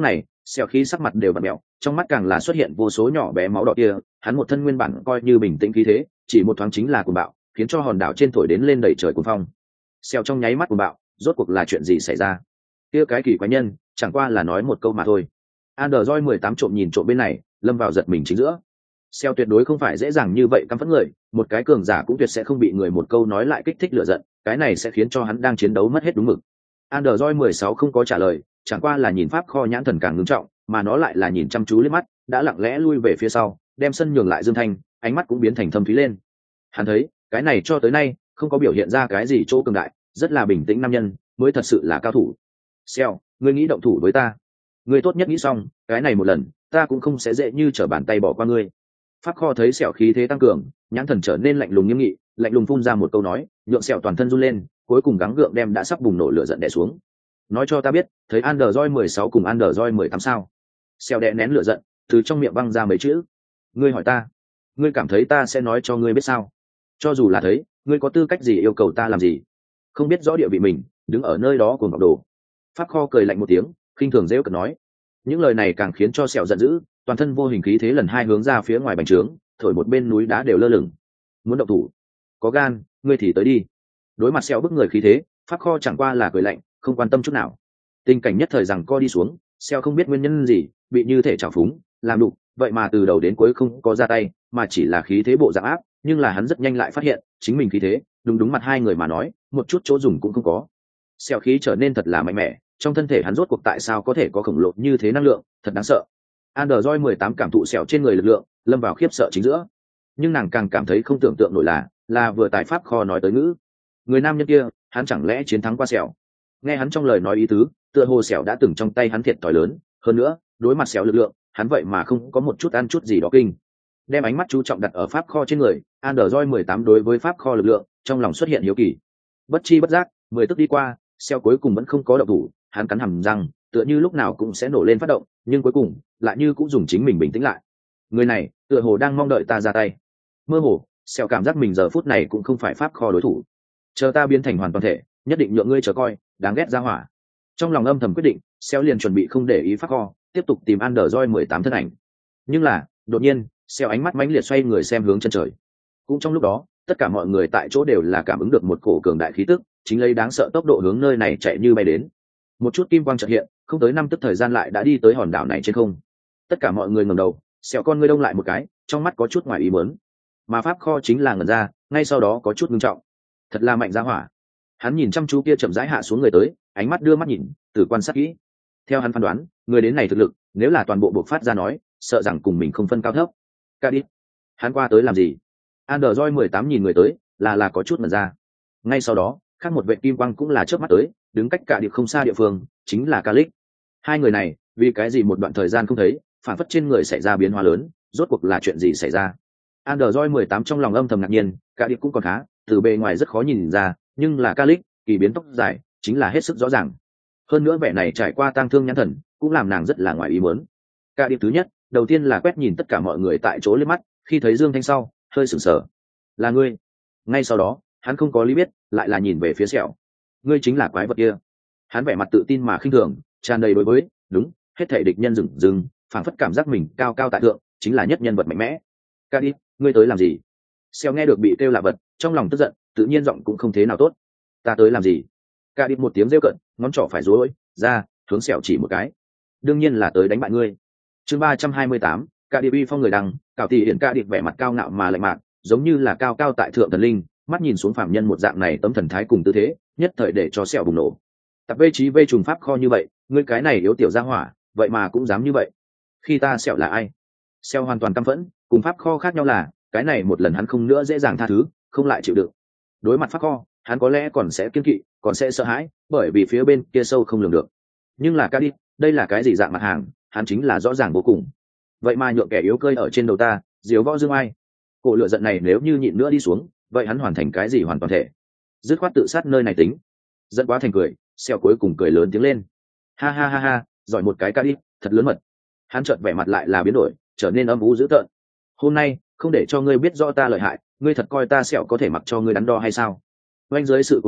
Xèo khí sắc mặt đều bặm mẹo, trong mắt càng là xuất hiện vô số nhỏ bé máu đỏ kia. Hắn một thân nguyên bản coi như bình tĩnh khí thế, chỉ một thoáng chính là cuồng bạo, khiến cho hòn đảo trên thổi đến lên đầy trời cuồng phong. Xèo trong nháy mắt cuồng bạo, rốt cuộc là chuyện gì xảy ra? Kia cái kỳ quái nhân chẳng qua là nói một câu mà thôi. Android 18 trộm nhìn trộm bên này, lâm vào giật mình chính giữa. Xèo tuyệt đối không phải dễ dàng như vậy căm phẫn người, một cái cường giả cũng tuyệt sẽ không bị người một câu nói lại kích thích lửa giận, cái này sẽ khiến cho hắn đang chiến đấu mất hết đúng mực. Android 16 không có trả lời, chẳng qua là nhìn pháp kho nhãn thần càng ngưng trọng, mà nó lại là nhìn chăm chú liếc mắt, đã lặng lẽ lui về phía sau, đem sân nhường lại Dương Thanh, ánh mắt cũng biến thành thâm thúy lên. Hắn thấy, cái này cho tới nay không có biểu hiện ra cái gì chỗ cường đại, rất là bình tĩnh nam nhân, mới thật sự là cao thủ. Xèo, ngươi nghĩ động thủ với ta? Ngươi tốt nhất nghĩ xong, cái này một lần, ta cũng không sẽ dễ như trở bàn tay bỏ qua ngươi. Pháp kho thấy Xèo khí thế tăng cường, nhãn thần trở nên lạnh lùng nghiêm nghị, lạnh lùng phun ra một câu nói, nhượng Xèo toàn thân run lên, cuối cùng gắng gượng đem đã sắp bùng nổ lửa giận đè xuống. Nói cho ta biết, thấy Android 16 cùng Android 18 sao? Xèo đè nén lửa giận, từ trong miệng văng ra mấy chữ. Ngươi hỏi ta, ngươi cảm thấy ta sẽ nói cho ngươi biết sao? Cho dù là thấy, ngươi có tư cách gì yêu cầu ta làm gì? Không biết rõ địa vị mình, đứng ở nơi đó cuồng vọng đồ. Pháp kho cười lạnh một tiếng, khinh thường giễu cợt nói. Những lời này càng khiến cho Xèo giận dữ, toàn thân vô hình khí thế lần hai hướng ra phía ngoài bành trướng, thổi một bên núi đá đều lơ lửng. Muốn động thủ, có gan, ngươi thì tới đi. Đối mặt Xèo bức người khí thế, Pháp kho chẳng qua là cười lạnh, không quan tâm chút nào. Tình cảnh nhất thời rằng co đi xuống, Xèo không biết nguyên nhân gì, bị như thể trào phúng, làm đục, vậy mà từ đầu đến cuối không có ra tay, mà chỉ là khí thế bộ dạng áp, nhưng là hắn rất nhanh lại phát hiện, chính mình khí thế, đúng mặt hai người mà nói, một chút chỗ dùng cũng không có. Xèo khí trở nên thật là mạnh mẽ, trong thân thể hắn rốt cuộc tại sao có thể có khổng lồ như thế năng lượng, thật đáng sợ. Android 18 cảm thụ Xèo trên người lực lượng, lâm vào khiếp sợ chính giữa. Nhưng nàng càng cảm thấy không tưởng tượng nổi là vừa tài pháp kho nói tới ngữ. Người nam nhân kia, hắn chẳng lẽ chiến thắng qua Xèo? Nghe hắn trong lời nói ý tứ, tựa hồ Xèo đã từng trong tay hắn thiệt thòi lớn, hơn nữa, đối mặt Xèo lực lượng, hắn vậy mà không có một chút ăn chút gì đó kinh. Đem ánh mắt chú trọng đặt ở pháp kho trên người, Android 18 đối với pháp kho lực lượng, trong lòng xuất hiện hiếu kỳ. Bất chi bất giác, 10 tức đi qua, Xèo cuối cùng vẫn không có động thủ, hắn cắn hàm răng, tựa như lúc nào cũng sẽ nổ lên phát động, nhưng cuối cùng lại như cũng dùng chính mình bình tĩnh lại. Người này, tựa hồ đang mong đợi ta ra tay. Mơ hồ, Xèo cảm giác mình giờ phút này cũng không phải pháp kho đối thủ. Chờ ta biến thành hoàn toàn thể, nhất định nhượng ngươi chờ coi, đáng ghét ra hỏa. Trong lòng âm thầm quyết định, Xèo liền chuẩn bị không để ý pháp kho, tiếp tục tìm Android 18 thân ảnh. Nhưng là, đột nhiên, Xèo ánh mắt mãnh liệt xoay người xem hướng chân trời. Cũng trong lúc đó, tất cả mọi người tại chỗ đều là cảm ứng được một cổ cường đại khí tức, chính lấy đáng sợ tốc độ hướng nơi này chạy như bay đến. Một chút kim quang chợt hiện, không tới 5 tức thời gian lại đã đi tới hòn đảo này trên không. Tất cả mọi người ngẩng đầu, Xèo con ngươi đông lại một cái, trong mắt có chút ngoài ý muốn. Mà pháp kho chính là ngẩn ra, ngay sau đó có chút ngưng trọng. Thật là mạnh ra hỏa. Hắn nhìn chăm chú kia chậm rãi hạ xuống người tới, ánh mắt đưa mắt nhìn, từ quan sát kỹ. Theo hắn phán đoán, người đến này thực lực, nếu là toàn bộ bộc phát ra nói, sợ rằng cùng mình không phân cao thấp. Ca đi. Hắn qua tới làm gì? Android 18 nhìn người tới, là có chút ngẩn ra. Ngay sau đó, khác một vệ kim quang cũng là chớp mắt tới, đứng cách cả địa không xa địa phương, chính là Calix. Hai người này, vì cái gì một đoạn thời gian không thấy, phản phất trên người xảy ra biến hóa lớn, rốt cuộc là chuyện gì xảy ra? Android 18 trong lòng âm thầm ngạc nhiên, cả địa cũng còn khá, từ bề ngoài rất khó nhìn ra, nhưng là Calix, kỳ biến tóc dài, chính là hết sức rõ ràng. Hơn nữa vẻ này trải qua tang thương nhãn thần, cũng làm nàng rất là ngoài ý muốn. Cả địa thứ nhất, đầu tiên là quét nhìn tất cả mọi người tại chỗ liếc mắt, khi thấy Dương Thanh sau, hơi sửng sở. Là ngươi? Ngay sau đó, hắn không có lý biết, lại là nhìn về phía Xèo. Ngươi chính là quái vật kia. Hắn vẻ mặt tự tin mà khinh thường, tràn đầy đối với, đúng, hết thảy địch nhân dừng, phảng phất cảm giác mình cao cao tại thượng, chính là nhất nhân vật mạnh mẽ. Ca đi, ngươi tới làm gì? Xèo nghe được bị kêu là vật, trong lòng tức giận, tự nhiên giọng cũng không thế nào tốt. Ta tới làm gì? Ca đi một tiếng rêu cận, ngón trỏ phải rối ra, hướng Xèo chỉ một cái. Đương nhiên là tới đánh bại ngươi. Chương 328, Ca đi uy phong người đăng, cảo tỷ hiển Ca đi vẻ mặt cao ngạo mà lạnh mạc, giống như là cao cao tại thượng thần linh, mắt nhìn xuống phàm nhân một dạng này tấm thần thái cùng tư thế, nhất thời để cho Xèo bùng nổ. Tập vê trí vê trùng pháp kho như vậy, ngươi cái này yếu tiểu gia hỏa, vậy mà cũng dám như vậy. Khi ta Xèo là ai? Xèo hoàn toàn căm phẫn, cùng pháp kho khác nhau là, cái này một lần hắn không nữa dễ dàng tha thứ, không lại chịu đựng. Đối mặt pháp kho, hắn có lẽ còn sẽ kiêng kỵ, còn sẽ sợ hãi, bởi vì phía bên kia sâu không lường được. Nhưng là Ca đi, đây là cái gì dạng mặt hàng, hắn chính là rõ ràng vô cùng. Vậy mà nhượng kẻ yếu cơi ở trên đầu ta, diếu võ dương ai. Cổ lửa giận này nếu như nhịn nữa đi xuống, vậy hắn hoàn thành cái gì hoàn toàn thể? Dứt khoát tự sát nơi này tính. Giận quá thành cười, Xèo cuối cùng cười lớn tiếng lên. Ha ha ha ha, giỏi một cái Ca đi, thật lớn mật. Hắn chợt vẻ mặt lại là biến đổi, trở nên âm u dữ tợn. Hôm nay, không để cho ngươi biết rõ ta lợi hại, ngươi thật coi ta Xèo có thể mặc cho ngươi đắn đo hay sao? Oanh dưới sự cuồng nộ,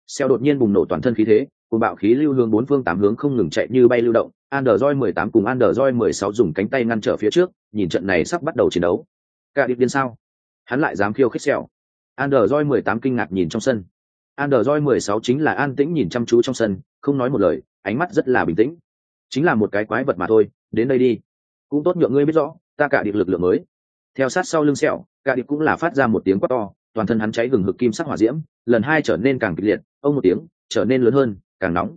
Xeo đột nhiên bùng nổ toàn thân khí thế, cùng bạo khí lưu hướng bốn phương tám hướng không ngừng chạy như bay lưu động. Android 18 cùng Android 16 dùng cánh tay ngăn trở phía trước, nhìn trận này sắp bắt đầu chiến đấu. Cả điệp điên sao? Hắn lại dám khiêu khích Xeo. Android 18 kinh ngạc nhìn trong sân. Android 16 chính là an tĩnh nhìn chăm chú trong sân, không nói một lời, ánh mắt rất là bình tĩnh. Chính là một cái quái vật mà thôi, đến đây đi. Cũng tốt nhượng ngươi biết rõ, ta cả điệp lực lượng mới. Theo sát sau lưng Xeo, cả điệp cũng là phát ra một tiếng quát to, toàn thân hắn cháy hừng hực kim sắc hỏa diễm, lần hai trở nên càng kịch liệt, ông một tiếng, trở nên lớn hơn, càng nóng.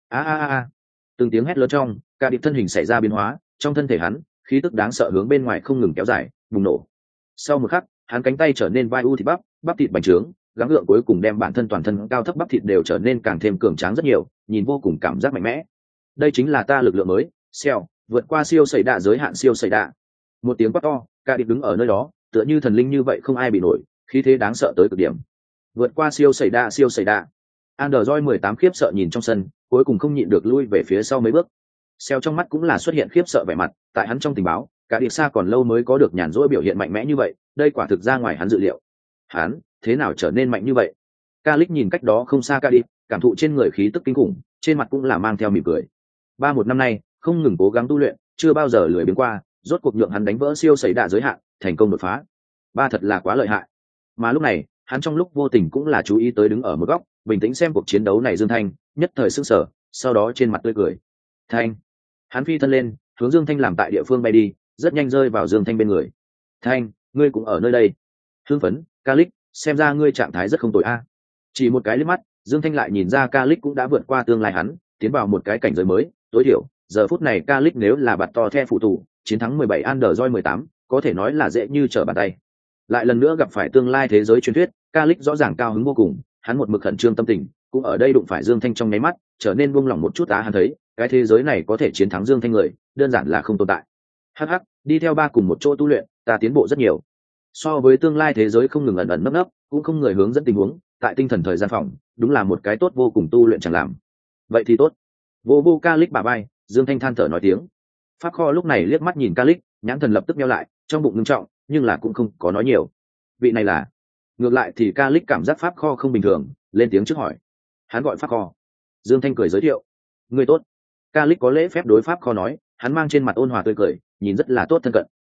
A. Từng tiếng hét lớn trong, cả điệp thân hình xảy ra biến hóa, trong thân thể hắn, khí tức đáng sợ hướng bên ngoài không ngừng kéo dài, bùng nổ. Sau một khắc, hắn cánh tay trở nên vai u thịt bắp thịt bành trướng, gắng gượng cuối cùng đem bản thân toàn thân cao thấp bắp thịt đều trở nên càng thêm cường tráng rất nhiều, nhìn vô cùng cảm giác mạnh mẽ. Đây chính là ta lực lượng mới, Xeo, vượt qua siêu sẩy đạ giới hạn siêu sẩy đạ. Một tiếng quát to, cả điệp đứng ở nơi đó, tựa như thần linh như vậy không ai bị nổi, khí thế đáng sợ tới cực điểm. Vượt qua siêu sẩy đạ. Android 18 khiếp sợ nhìn trong sân, cuối cùng không nhịn được lui về phía sau mấy bước. Xeo trong mắt cũng là xuất hiện khiếp sợ vẻ mặt, tại hắn trong tình báo, cả điệp xa còn lâu mới có được nhàn rỗi biểu hiện mạnh mẽ như vậy, đây quả thực ra ngoài hắn dự liệu. Hắn, thế nào trở nên mạnh như vậy? Calix nhìn cách đó không xa cả điệp, cảm thụ trên người khí tức kinh khủng, trên mặt cũng là mang theo mỉm cười. Một năm nay, không ngừng cố gắng tu luyện, chưa bao giờ lười biếng qua, rốt cuộc nhượng hắn đánh vỡ siêu sẩy đạ giới hạn, thành công đột phá. Thật là quá lợi hại. Mà lúc này, hắn trong lúc vô tình cũng là chú ý tới đứng ở một góc, bình tĩnh xem cuộc chiến đấu này Dương Thanh, nhất thời sững sờ, sau đó trên mặt tươi cười. Thanh, hắn phi thân lên, hướng Dương Thanh làm tại địa phương bay đi, rất nhanh rơi vào Dương Thanh bên người. Thanh, ngươi cũng ở nơi đây. Hưng phấn, Calix, xem ra ngươi trạng thái rất không tồi a. Chỉ một cái liếc mắt, Dương Thanh lại nhìn ra Calix cũng đã vượt qua tương lai hắn, tiến vào một cái cảnh giới mới, tối thiểu, giờ phút này Calix nếu là bạt to the phụ thủ, chiến thắng 17 Android 18, có thể nói là dễ như trở bàn tay. Lại lần nữa gặp phải tương lai thế giới truyền thuyết, Calix rõ ràng cao hứng vô cùng, hắn một mực khẩn trương tâm tình, cũng ở đây đụng phải Dương Thanh trong nháy mắt, trở nên buông lỏng một chút hắn thấy, cái thế giới này có thể chiến thắng Dương Thanh người, đơn giản là không tồn tại. Hắc, đi theo ba cùng một chỗ tu luyện, ta tiến bộ rất nhiều. So với tương lai thế giới không ngừng ẩn ẩn nấp, cũng không người hướng dẫn tình huống, tại tinh thần thời gian phòng, đúng là một cái tốt vô cùng tu luyện chẳng làm. Vậy thì tốt. Vô Calix bà bay, Dương Thanh than thở nói tiếng. Pháp Kho lúc này liếc mắt nhìn Calix, nhãn thần lập tức nheo lại, trong bụng ngưng trọng, nhưng là cũng không có nói nhiều. Vị này là? Ngược lại thì Calix cảm giác Pháp Kho không bình thường, lên tiếng trước hỏi. Hắn gọi Pháp Kho. Dương Thanh cười giới thiệu. Người tốt. Calix có lễ phép đối Pháp Kho nói, hắn mang trên mặt ôn hòa tươi cười, nhìn rất là tốt thân cận.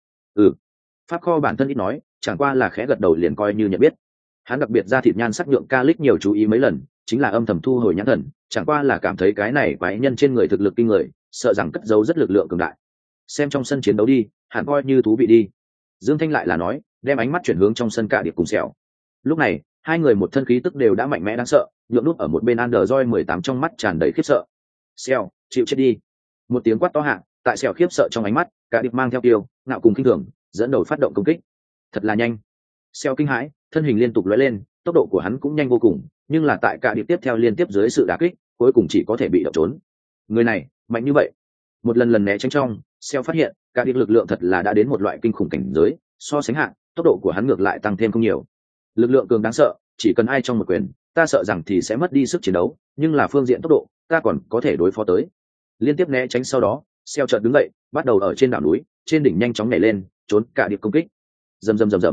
Pháp Kho bản thân ít nói, chẳng qua là khẽ gật đầu liền coi như nhận biết. Hắn đặc biệt ra thịt nhan sắc nhượng Calix nhiều chú ý mấy lần, chính là âm thầm thu hồi nhãn thần, chẳng qua là cảm thấy cái này quái nhân trên người thực lực kinh người, sợ rằng cất giấu rất lực lượng cường đại. Xem trong sân chiến đấu đi, hẳn coi như thú vị đi. Dương Thanh lại là nói, đem ánh mắt chuyển hướng trong sân cả điệp cùng Xẻo. Lúc này, hai người một thân khí tức đều đã mạnh mẽ đáng sợ, nhượng nút ở một bên Android 18 trong mắt tràn đầy khiếp sợ. Xẻo, chịu chết đi. Một tiếng quát to hạ, tại Xẻo khiếp sợ trong ánh mắt, cả điệp mang theo kiêu, ngạo cùng kinh thường, dẫn đầu phát động công kích. Thật là nhanh. Xẻo kinh hãi, thân hình liên tục lóe lên, tốc độ của hắn cũng nhanh vô cùng, nhưng là tại cả điệp tiếp theo liên tiếp dưới sự đả kích, cuối cùng chỉ có thể bị động trốn. Người này, mạnh như vậy. Một lần né tránh trong, Xẻo phát hiện, cả điệp lực lượng thật là đã đến một loại kinh khủng cảnh giới, so sánh hạn, tốc độ của hắn ngược lại tăng thêm không nhiều. Lực lượng cường đáng sợ, chỉ cần ai trong một quyền, ta sợ rằng thì sẽ mất đi sức chiến đấu, nhưng là phương diện tốc độ, ta còn có thể đối phó tới. Liên tiếp né tránh sau đó, Xẻo chợt đứng dậy, bắt đầu ở trên đảo núi, trên đỉnh nhanh chóng nhảy lên, trốn cả điệp công kích. Rầm.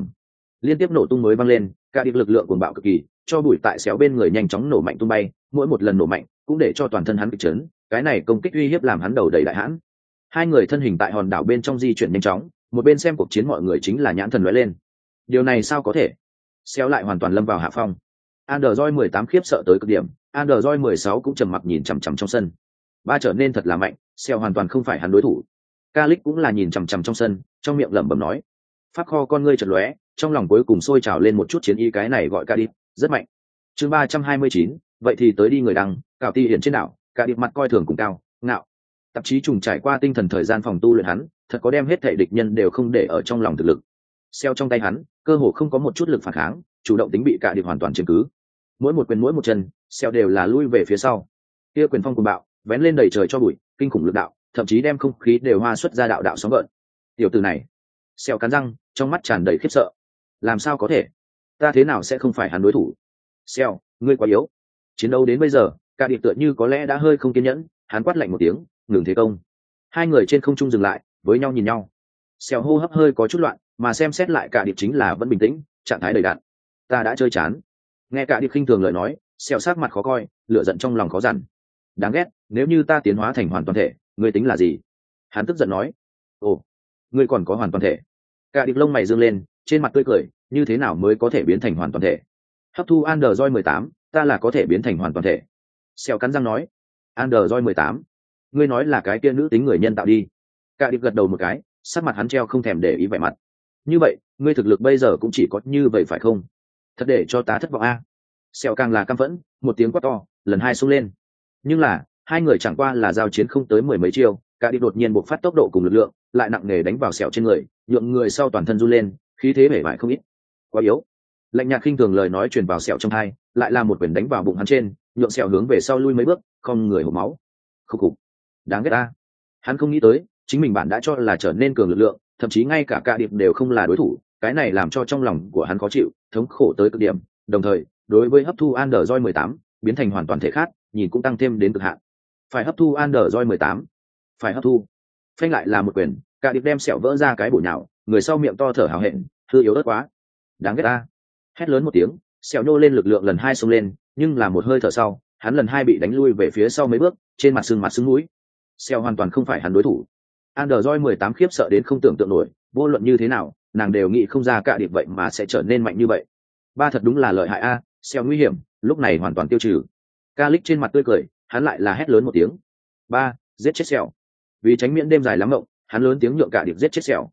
Liên tiếp nổ tung mới vang lên, cả điệp lực lượng cuồng bạo cực kỳ, cho bụi tại Xẻo bên người nhanh chóng nổ mạnh tung bay, mỗi một lần nổ mạnh cũng để cho toàn thân hắn bị chấn, cái này công kích uy hiếp làm hắn đầu đầy đại hãn. Hai người thân hình tại hòn đảo bên trong di chuyển nhanh chóng, một bên xem cuộc chiến mọi người chính là nhãn thần lóe lên. Điều này sao có thể? Xẻo lại hoàn toàn lâm vào hạ phong. Android 18 khiếp sợ tới cực điểm, Android 16 cũng trầm mặc nhìn chằm chằm trong sân. Ba trở nên thật là mạnh, Xẻo hoàn toàn không phải hắn đối thủ. Calix cũng là nhìn chằm chằm trong sân, trong miệng lẩm bẩm nói. Pháp Kho con ngươi chợt lóe, trong lòng cuối cùng sôi trào lên một chút chiến ý, cái này gọi Calix, rất mạnh. Chương 329, vậy thì tới đi người đăng, cào ti hiển trên đảo, cả điệp mặt coi thường cùng cao, ngạo. Tạp chí trùng trải qua tinh thần thời gian phòng tu luyện hắn, thật có đem hết thảy địch nhân đều không để ở trong lòng thực lực. Xeo trong tay hắn, cơ hồ không có một chút lực phản kháng, chủ động tính bị cả điệp hoàn toàn chiếm cứ. Mỗi một quyền mỗi một chân, Xeo đều là lui về phía sau. Kia quyền phong cuồng bạo, vén lên đầy trời cho bụi, kinh khủng lực đạo, thậm chí đem không khí đều hoa xuất ra đạo đạo sóng gợn. Tiểu tử này, Xeo cắn răng, trong mắt tràn đầy khiếp sợ. Làm sao có thể? Ta thế nào sẽ không phải hắn đối thủ? Xeo, ngươi quá yếu. Chiến đấu đến bây giờ, cả điệp tựa như có lẽ đã hơi không kiên nhẫn, hắn quát lạnh một tiếng, ngừng thế công. Hai người trên không trung dừng lại, với nhau nhìn nhau. Xeo hô hấp hơi có chút loạn, mà xem xét lại cả điệp chính là vẫn bình tĩnh, trạng thái đầy đặn. Ta đã chơi chán. Nghe cả điệp khinh thường lời nói, Xèo sát mặt khó coi, lửa giận trong lòng khó dằn. Đáng ghét, nếu như ta tiến hóa thành hoàn toàn thể, ngươi tính là gì? Hắn tức giận nói. Ồ, ngươi còn có hoàn toàn thể? Cả điệp lông mày dương lên, trên mặt tươi cười, như thế nào mới có thể biến thành hoàn toàn thể? Hấp thu Android 18, ta là có thể biến thành hoàn toàn thể. Xèo cắn răng nói. Android 18, ngươi nói là cái kia nữ tính người nhân tạo đi. Cả điệp gật đầu một cái, sắc mặt hắn treo không thèm để ý vẻ mặt. Như vậy, ngươi thực lực bây giờ cũng chỉ có như vậy phải không? Thật để cho ta thất vọng a. Xèo càng là căm phẫn, một tiếng quát to, lần hai xông lên. Nhưng là, hai người chẳng qua là giao chiến không tới mười mấy chiêu, cả điệp đột nhiên bộc phát tốc độ cùng lực lượng, lại nặng nề đánh vào Xèo trên người, nhượng người sau toàn thân run lên, khí thế bể bại không ít. Quá yếu. Lạnh nhạt khinh thường lời nói truyền vào Xèo trong tai, lại là một quyền đánh vào bụng hắn trên, nhượng Xèo hướng về sau lui mấy bước, không người hộc máu. Khục khục. Đáng ghét a. Hắn không nghĩ tới, chính mình bản đã cho là trở nên cường lực lượng, thậm chí ngay cả điệp đều không là đối thủ, cái này làm cho trong lòng của hắn khó chịu, thống khổ tới cực điểm, đồng thời, đối với hấp thu Android 18, biến thành hoàn toàn thể khác, nhìn cũng tăng thêm đến cực hạn. Phải hấp thu Android 18, phải hấp thu. Phanh lại là một quyền, cả điệp đem sẹo vỡ ra cái bổ nhào, người sau miệng to thở hào hẹn, hư yếu ớt quá. Đáng ghét ta. Hét lớn một tiếng, sẹo nô lên lực lượng lần hai xông lên, nhưng là một hơi thở sau, hắn lần hai bị đánh lui về phía sau mấy bước, trên mặt sưng mũi. Sẹo hoàn toàn không phải hắn đối thủ. Android 18 khiếp sợ đến không tưởng tượng nổi, vô luận như thế nào, nàng đều nghĩ không ra cả điệp vậy mà sẽ trở nên mạnh như vậy. Ba thật đúng là lợi hại a, Sẹo nguy hiểm, lúc này hoàn toàn tiêu trừ. Calix trên mặt tươi cười, hắn lại là hét lớn một tiếng. Ba, giết chết Sẹo. Vì tránh miễn đêm dài lắm mộng, hắn lớn tiếng nhượng cả điệp giết chết Sẹo.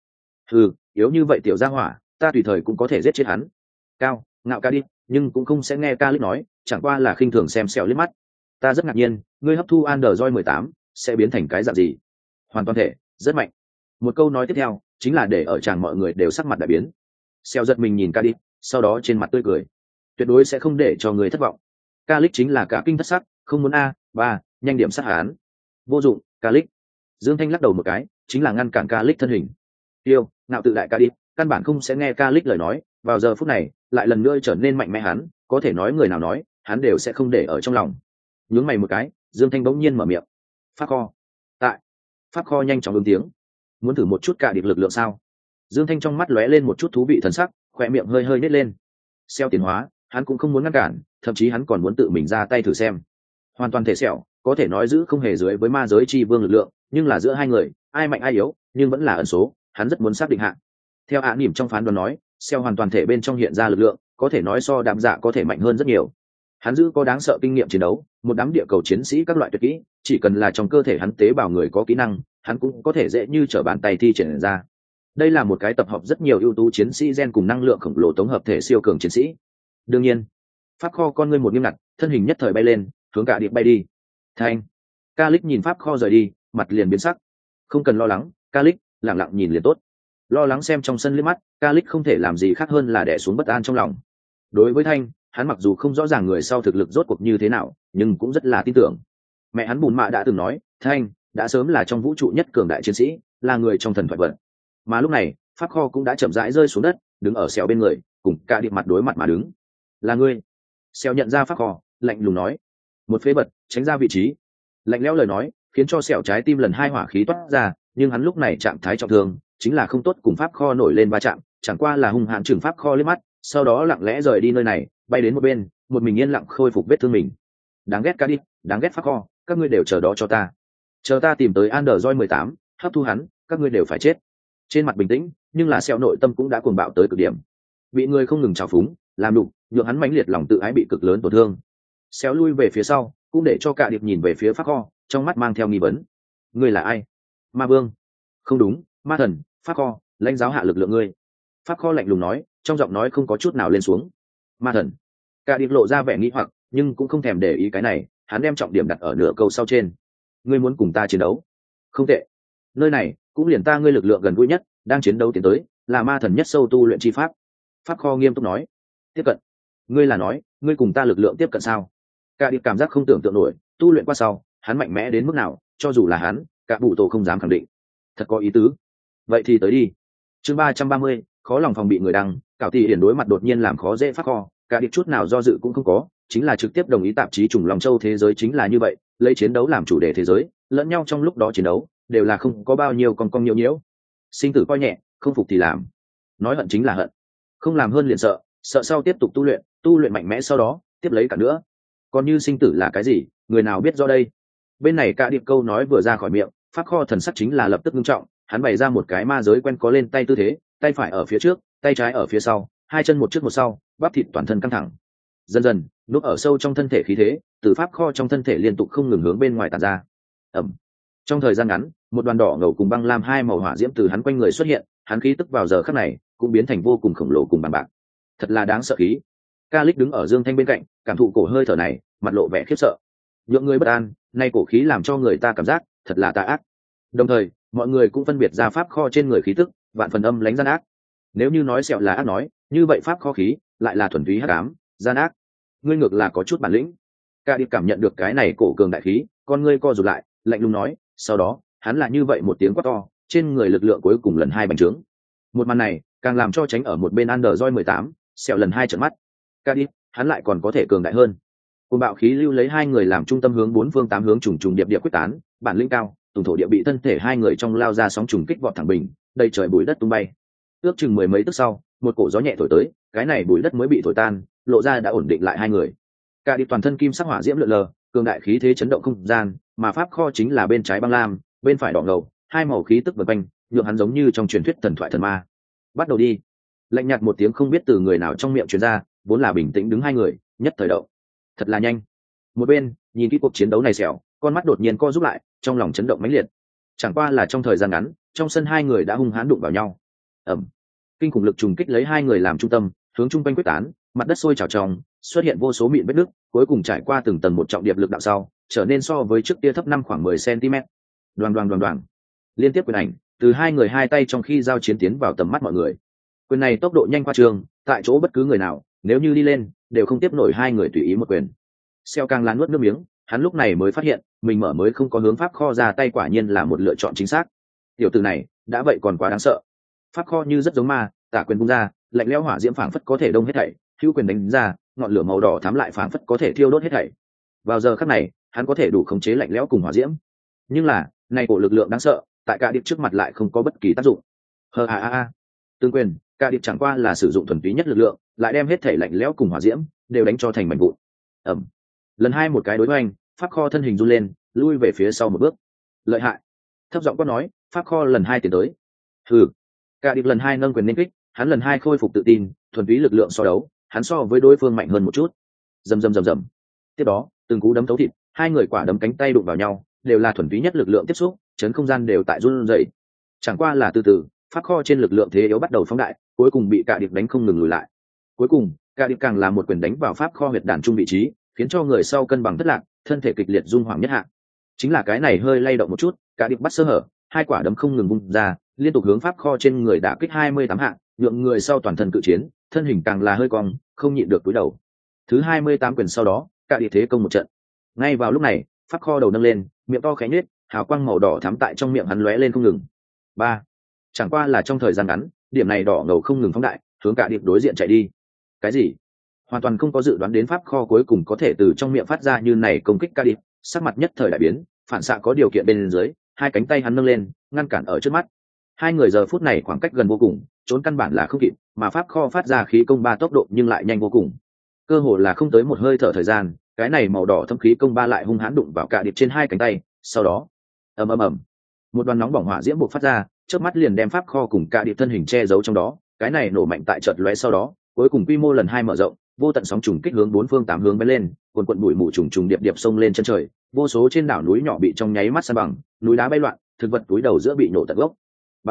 Yếu như vậy tiểu gia hỏa, ta tùy thời cũng có thể giết chết hắn. Cao, ngạo ca đi, nhưng cũng không sẽ nghe Calix nói, chẳng qua là khinh thường xem Sẹo liếc mắt. Ta rất ngạc nhiên, ngươi hấp thu Android 18 sẽ biến thành cái dạng gì? Hoàn toàn thể, rất mạnh. Một câu nói tiếp theo chính là để ở chàng mọi người đều sắc mặt đại biến. Sẹo giật mình nhìn Calix, sau đó trên mặt tươi cười. Tuyệt đối sẽ không để cho người thất vọng. Calix chính là cả kinh thất sắc, không muốn a, ba, nhanh điểm sát hắn. Vô dụng, Calix. Dương Thanh lắc đầu một cái, chính là ngăn cản Calix thân hình. Tiêu, ngạo tự đại Calix, căn bản không sẽ nghe Calix lời nói, vào giờ phút này, lại lần nữa trở nên mạnh mẽ hắn, có thể nói người nào nói, hắn đều sẽ không để ở trong lòng. Nhướng mày một cái, Dương Thanh bỗng nhiên mở miệng. Pháp kho. Tại. Pháp kho nhanh chóng ứng tiếng. Muốn thử một chút cả điệp lực lượng sao? Dương Thanh trong mắt lóe lên một chút thú vị thần sắc, khỏe miệng hơi hơi nít lên. Xeo tiến hóa, hắn cũng không muốn ngăn cản, thậm chí hắn còn muốn tự mình ra tay thử xem. Hoàn toàn thể sẹo, có thể nói giữ không hề dưới với ma giới chi vương lực lượng, nhưng là giữa hai người, ai mạnh ai yếu, nhưng vẫn là ẩn số, hắn rất muốn xác định hạn. Theo ạ nỉm trong phán đoán nói, Xeo hoàn toàn thể bên trong hiện ra lực lượng, có thể nói so đạm dạ có thể mạnh hơn rất nhiều. Hắn giữ có đáng sợ kinh nghiệm chiến đấu, một đám địa cầu chiến sĩ các loại tuyệt kỹ, chỉ cần là trong cơ thể hắn tế bào người có kỹ năng, hắn cũng có thể dễ như trở bàn tay thi triển ra. Đây là một cái tập hợp rất nhiều ưu tú chiến sĩ gen cùng năng lượng khổng lồ tổng hợp thể siêu cường chiến sĩ. Đương nhiên, pháp kho con ngươi một nghiêm ngặt, thân hình nhất thời bay lên, hướng cả điệp bay đi. Thanh. Calix nhìn pháp kho rời đi, mặt liền biến sắc. Không cần lo lắng, Calix, lặng lặng nhìn liền tốt. Lo lắng xem trong sân liếc mắt, Calix không thể làm gì khác hơn là đè xuống bất an trong lòng. Đối với Thanh, hắn mặc dù không rõ ràng người sau thực lực rốt cuộc như thế nào, nhưng cũng rất là tin tưởng. Mẹ hắn Bùn Mạ đã từng nói, Thanh đã sớm là trong vũ trụ nhất cường đại chiến sĩ, là người trong thần thoại vật. Mà lúc này, pháp kho cũng đã chậm rãi rơi xuống đất, đứng ở Xèo bên người, cùng cả điệp mặt đối mặt mà đứng. Là ngươi? Xèo nhận ra pháp kho, lạnh lùng nói. Một phế bật, tránh ra vị trí. Lạnh lẽo lời nói, khiến cho Xèo trái tim lần hai hỏa khí toát ra, nhưng hắn lúc này trạng thái trọng thương, chính là không tốt cùng pháp kho nổi lên va chạm, chẳng qua là hung hãn trừng pháp kho liếc mắt, sau đó lặng lẽ rời đi nơi này, bay đến một bên, một mình yên lặng khôi phục vết thương mình. Đáng ghét cả đi, đáng ghét pháp kho, các ngươi đều chờ đó cho ta. Chờ ta tìm tới Android 18, hấp thu hắn, các ngươi đều phải chết. Trên mặt bình tĩnh, nhưng là Xèo nội tâm cũng đã cuồng bạo tới cực điểm. Bị người không ngừng trào phúng, làm đục, nhượng hắn mãnh liệt lòng tự ái bị cực lớn tổn thương. Xéo lui về phía sau, cũng để cho cả điệp nhìn về phía pháp kho, trong mắt mang theo nghi vấn. Ngươi là ai? Ma vương? Không đúng, ma thần. Pháp kho, lãnh giáo hạ lực lượng ngươi. Pháp kho lạnh lùng nói, trong giọng nói không có chút nào lên xuống. Ma thần. Cả điệp lộ ra vẻ nghi hoặc, nhưng cũng không thèm để ý cái này, hắn đem trọng điểm đặt ở nửa câu sau trên. Ngươi muốn cùng ta chiến đấu? Không tệ. Nơi này cũng liền ta ngươi lực lượng gần gũi nhất, đang chiến đấu tiến tới, là ma thần nhất sâu tu luyện chi pháp. Pháp kho nghiêm túc nói. Tiếp cận? Ngươi là nói, ngươi cùng ta lực lượng tiếp cận sao? Cả điệp cảm giác không tưởng tượng nổi, tu luyện qua sau, hắn mạnh mẽ đến mức nào, cho dù là hắn, cả bụ tổ không dám khẳng định. Thật có ý tứ. Vậy thì tới đi. Chương 330, khó lòng phòng bị người đăng, Cảo Tỷ Hiển đối mặt đột nhiên làm khó dễ pháp kho, cả điệp chút nào do dự cũng không có, chính là trực tiếp đồng ý tạp chí Trùng Long Châu thế giới chính là như vậy, lấy chiến đấu làm chủ đề thế giới, lẫn nhau trong lúc đó chiến đấu, đều là không có bao nhiêu con nhiễu nhiễu. Sinh tử coi nhẹ, không phục thì làm. Nói hận chính là hận, không làm hơn liền sợ, sợ sau tiếp tục tu luyện mạnh mẽ sau đó tiếp lấy cả nữa. còn như sinh tử là cái gì, người nào biết rõ đây. Bên này cả điệp câu nói vừa ra khỏi miệng, pháp kho thần sắc chính là lập tức nghiêm trọng. Hắn bày ra một cái ma giới quen có lên tay tư thế, tay phải ở phía trước, tay trái ở phía sau, hai chân một trước một sau, bắp thịt toàn thân căng thẳng. Dần dần núp ở sâu trong thân thể khí thế từ pháp kho trong thân thể liên tục không ngừng hướng bên ngoài tàn ra. Trong thời gian ngắn, một đoàn đỏ ngầu cùng băng lam hai màu hỏa diễm từ hắn quanh người xuất hiện, hắn khí tức vào giờ khắc này cũng biến thành vô cùng khổng lồ cùng bằng bạc. Thật là đáng sợ khí. Calix đứng ở Dương Thanh bên cạnh, cảm thụ cổ hơi thở này, mặt lộ vẻ khiếp sợ. Nhượng người bất an, nay cổ khí làm cho người ta cảm giác thật là tà ác. Đồng thời, mọi người cũng phân biệt ra pháp kho trên người khí tức, vạn phần âm lãnh gian ác. Nếu như nói sẹo là ác nói, như vậy pháp kho khí lại là thuần túy hắc ám, gian ác. Ngươi ngược là có chút bản lĩnh. Ca đi cảm nhận được cái này cổ cường đại khí, con ngươi co rụt lại, lạnh lùng nói, sau đó, hắn là như vậy một tiếng quát to, trên người lực lượng cuối cùng lần hai bành trướng. Một màn này, càng làm cho tránh ở một bên Android 18, sẹo lần hai trợn mắt. Ca đi, hắn lại còn có thể cường đại hơn. Cùng bạo khí lưu lấy hai người làm trung tâm hướng bốn phương tám hướng trùng trùng điệp điệp quyết tán, bản lĩnh cao, tùng thổ địa bị thân thể hai người trong lao ra sóng trùng kích vọt thẳng bình, đầy trời bụi đất tung bay. Ước chừng mười mấy tức sau, một cổ gió nhẹ thổi tới, cái này bụi đất mới bị thổi tan, lộ ra đã ổn định lại hai người. Cả đi toàn thân kim sắc hỏa diễm lượn lờ, cường đại khí thế chấn động không gian, mà pháp kho chính là bên trái băng lam, bên phải đỏ ngầu, hai màu khí tức vần quanh, nhượng hắn giống như trong truyền thuyết thần thoại thần ma. Bắt đầu đi. Lạnh nhạt một tiếng không biết từ người nào trong miệng truyền ra, vốn là bình tĩnh đứng hai người, nhất thời động. Thật là nhanh. Một bên, nhìn kỹ cuộc chiến đấu này xẻo, con mắt đột nhiên co rút lại, trong lòng chấn động mãnh liệt. Chẳng qua là trong thời gian ngắn, trong sân hai người đã hung hãn đụng vào nhau. Kinh khủng lực trùng kích lấy hai người làm trung tâm, hướng trung quanh quyết tán, mặt đất sôi trào trong, xuất hiện vô số mịn vết nứt, cuối cùng trải qua từng tầng một trọng điệp lực đạo sau, trở nên so với trước kia thấp năm khoảng 10 cm. Đoàng. Liên tiếp quyền ảnh, từ hai người hai tay trong khi giao chiến tiến vào tầm mắt mọi người. Quyền này tốc độ nhanh qua trường, tại chỗ bất cứ người nào, nếu như đi lên, đều không tiếp nổi hai người tùy ý một quyền. Xeo càng lán nuốt nước miếng, hắn lúc này mới phát hiện, mình mở mới không có hướng pháp kho ra tay, quả nhiên là một lựa chọn chính xác. Tiểu tử này, đã vậy còn quá đáng sợ. Pháp kho như rất giống ma, tả quyền bung ra, lạnh lẽo hỏa diễm phảng phất có thể đông hết thảy, hữu quyền đánh ra, ngọn lửa màu đỏ thắm lại phảng phất có thể thiêu đốt hết thảy. Vào giờ khắc này, hắn có thể đủ khống chế lạnh lẽo cùng hỏa diễm. Nhưng là, này cổ lực lượng đáng sợ, tại cả điệp trước mặt lại không có bất kỳ tác dụng. Tương quyền, cả điệp chẳng qua là sử dụng thuần túy nhất lực lượng, lại đem hết thảy lạnh lẽo cùng hỏa diễm đều đánh cho thành mảnh vụn. Lần hai một cái đối với anh, pháp kho thân hình run lên, lui về phía sau một bước. Lợi hại. Thấp giọng quát nói, pháp kho lần hai tiến tới. Cả điệp lần hai nâng quyền nên kích, hắn lần hai khôi phục tự tin, thuần túy lực lượng so đấu, hắn so với đối phương mạnh hơn một chút. Rầm. Tiếp đó, từng cú đấm thấu thịt, hai người quả đấm cánh tay đụng vào nhau, đều là thuần túy nhất lực lượng tiếp xúc, chấn không gian đều tại run rẩy. Chẳng qua là từ từ, pháp kho trên lực lượng thế yếu bắt đầu phóng đại, cuối cùng bị cả điệp đánh không ngừng lùi lại. Cuối cùng, cả điệp càng là một quyền đánh vào pháp kho huyệt đàn trung vị trí, khiến cho người sau cân bằng thất lạc, thân thể kịch liệt rung hoàng nhất hạ. Chính là cái này hơi lay động một chút, cả điệp bắt sơ hở, hai quả đấm không ngừng bung ra, liên tục hướng pháp kho trên người đả kích 28 hạ, nhượng người sau toàn thân cự chiến, thân hình càng là hơi cong, không nhịn được cúi đầu. Thứ 28 quyền sau đó, cả địa thế công một trận. Ngay vào lúc này, pháp kho đầu nâng lên, miệng to khẽ nhếch, hào quang màu đỏ thắm tại trong miệng hắn lóe lên không ngừng. Chẳng qua là trong thời gian ngắn, điểm này đỏ ngầu không ngừng phóng đại, hướng cả điệp đối diện chạy đi. Cái gì? Hoàn toàn không có dự đoán đến pháp kho cuối cùng có thể từ trong miệng phát ra như này công kích cả điệp, sắc mặt nhất thời đại biến, phản xạ có điều kiện bên dưới, hai cánh tay hắn nâng lên, ngăn cản ở trước mắt. Hai người giờ phút này khoảng cách gần vô cùng, trốn căn bản là không kịp, mà pháp kho phát ra khí công ba tốc độ nhưng lại nhanh vô cùng. Cơ hồ là không tới một hơi thở thời gian, cái này màu đỏ thâm khí công ba lại hung hãn đụng vào cả điệp trên hai cánh tay, sau đó, ầm, một đoàn nóng bỏng hỏa diễm bộc phát ra, chớp mắt liền đem pháp kho cùng cả điệp thân hình che giấu trong đó, cái này nổ mạnh tại chợt lóe sau đó, cuối cùng quy mô lần hai mở rộng, vô tận sóng trùng kích hướng bốn phương tám hướng bay lên, cuồn bụi mù trùng trùng điệp điệp xông lên chân trời, vô số trên đảo núi nhỏ bị trong nháy mắt san bằng, núi đá bay loạn, thực vật túi đầu giữa bị nổ tận gốc.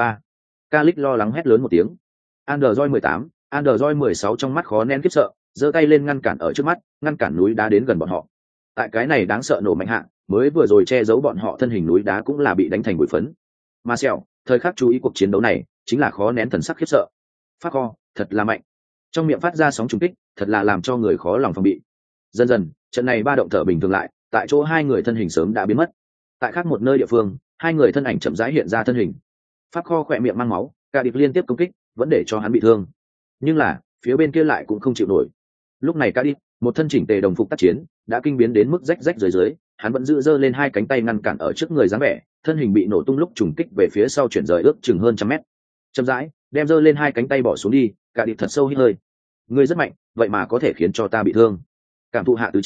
Calix lo lắng hét lớn một tiếng. Android 18, Android 16 trong mắt khó nén khiếp sợ, giơ tay lên ngăn cản ở trước mắt, ngăn cản núi đá đến gần bọn họ. Tại cái này đáng sợ nổ mạnh hạ, mới vừa rồi che giấu bọn họ thân hình núi đá cũng là bị đánh thành bụi phấn. Mà Sẹo, thời khắc chú ý cuộc chiến đấu này, chính là khó nén thần sắc khiếp sợ. Pháp kho, thật là mạnh. Trong miệng phát ra sóng trùng kích, thật là làm cho người khó lòng phòng bị. Dần dần, trận này ba động thở bình thường lại, tại chỗ hai người thân hình sớm đã biến mất. Tại khác một nơi địa phương, hai người thân ảnh chậm rãi hiện ra thân hình. Pháp kho khỏe miệng mang máu, cả điệp liên tiếp công kích, vẫn để cho hắn bị thương. Nhưng là, phía bên kia lại cũng không chịu nổi. Lúc này cả điệp, một thân chỉnh tề đồng phục tác chiến, đã kinh biến đến mức rách rách dưới, hắn vẫn giữ giơ lên hai cánh tay ngăn cản ở trước người dáng vẻ, thân hình bị nổ tung lúc trùng kích về phía sau chuyển rời ước chừng hơn trăm mét. Chậm rãi, đem giơ lên hai cánh tay bỏ xuống đi, cả điệp thật sâu hít hơi. Ngươi rất mạnh, vậy mà có thể khiến cho ta bị thương. Cảm thụ hạ tứ chi,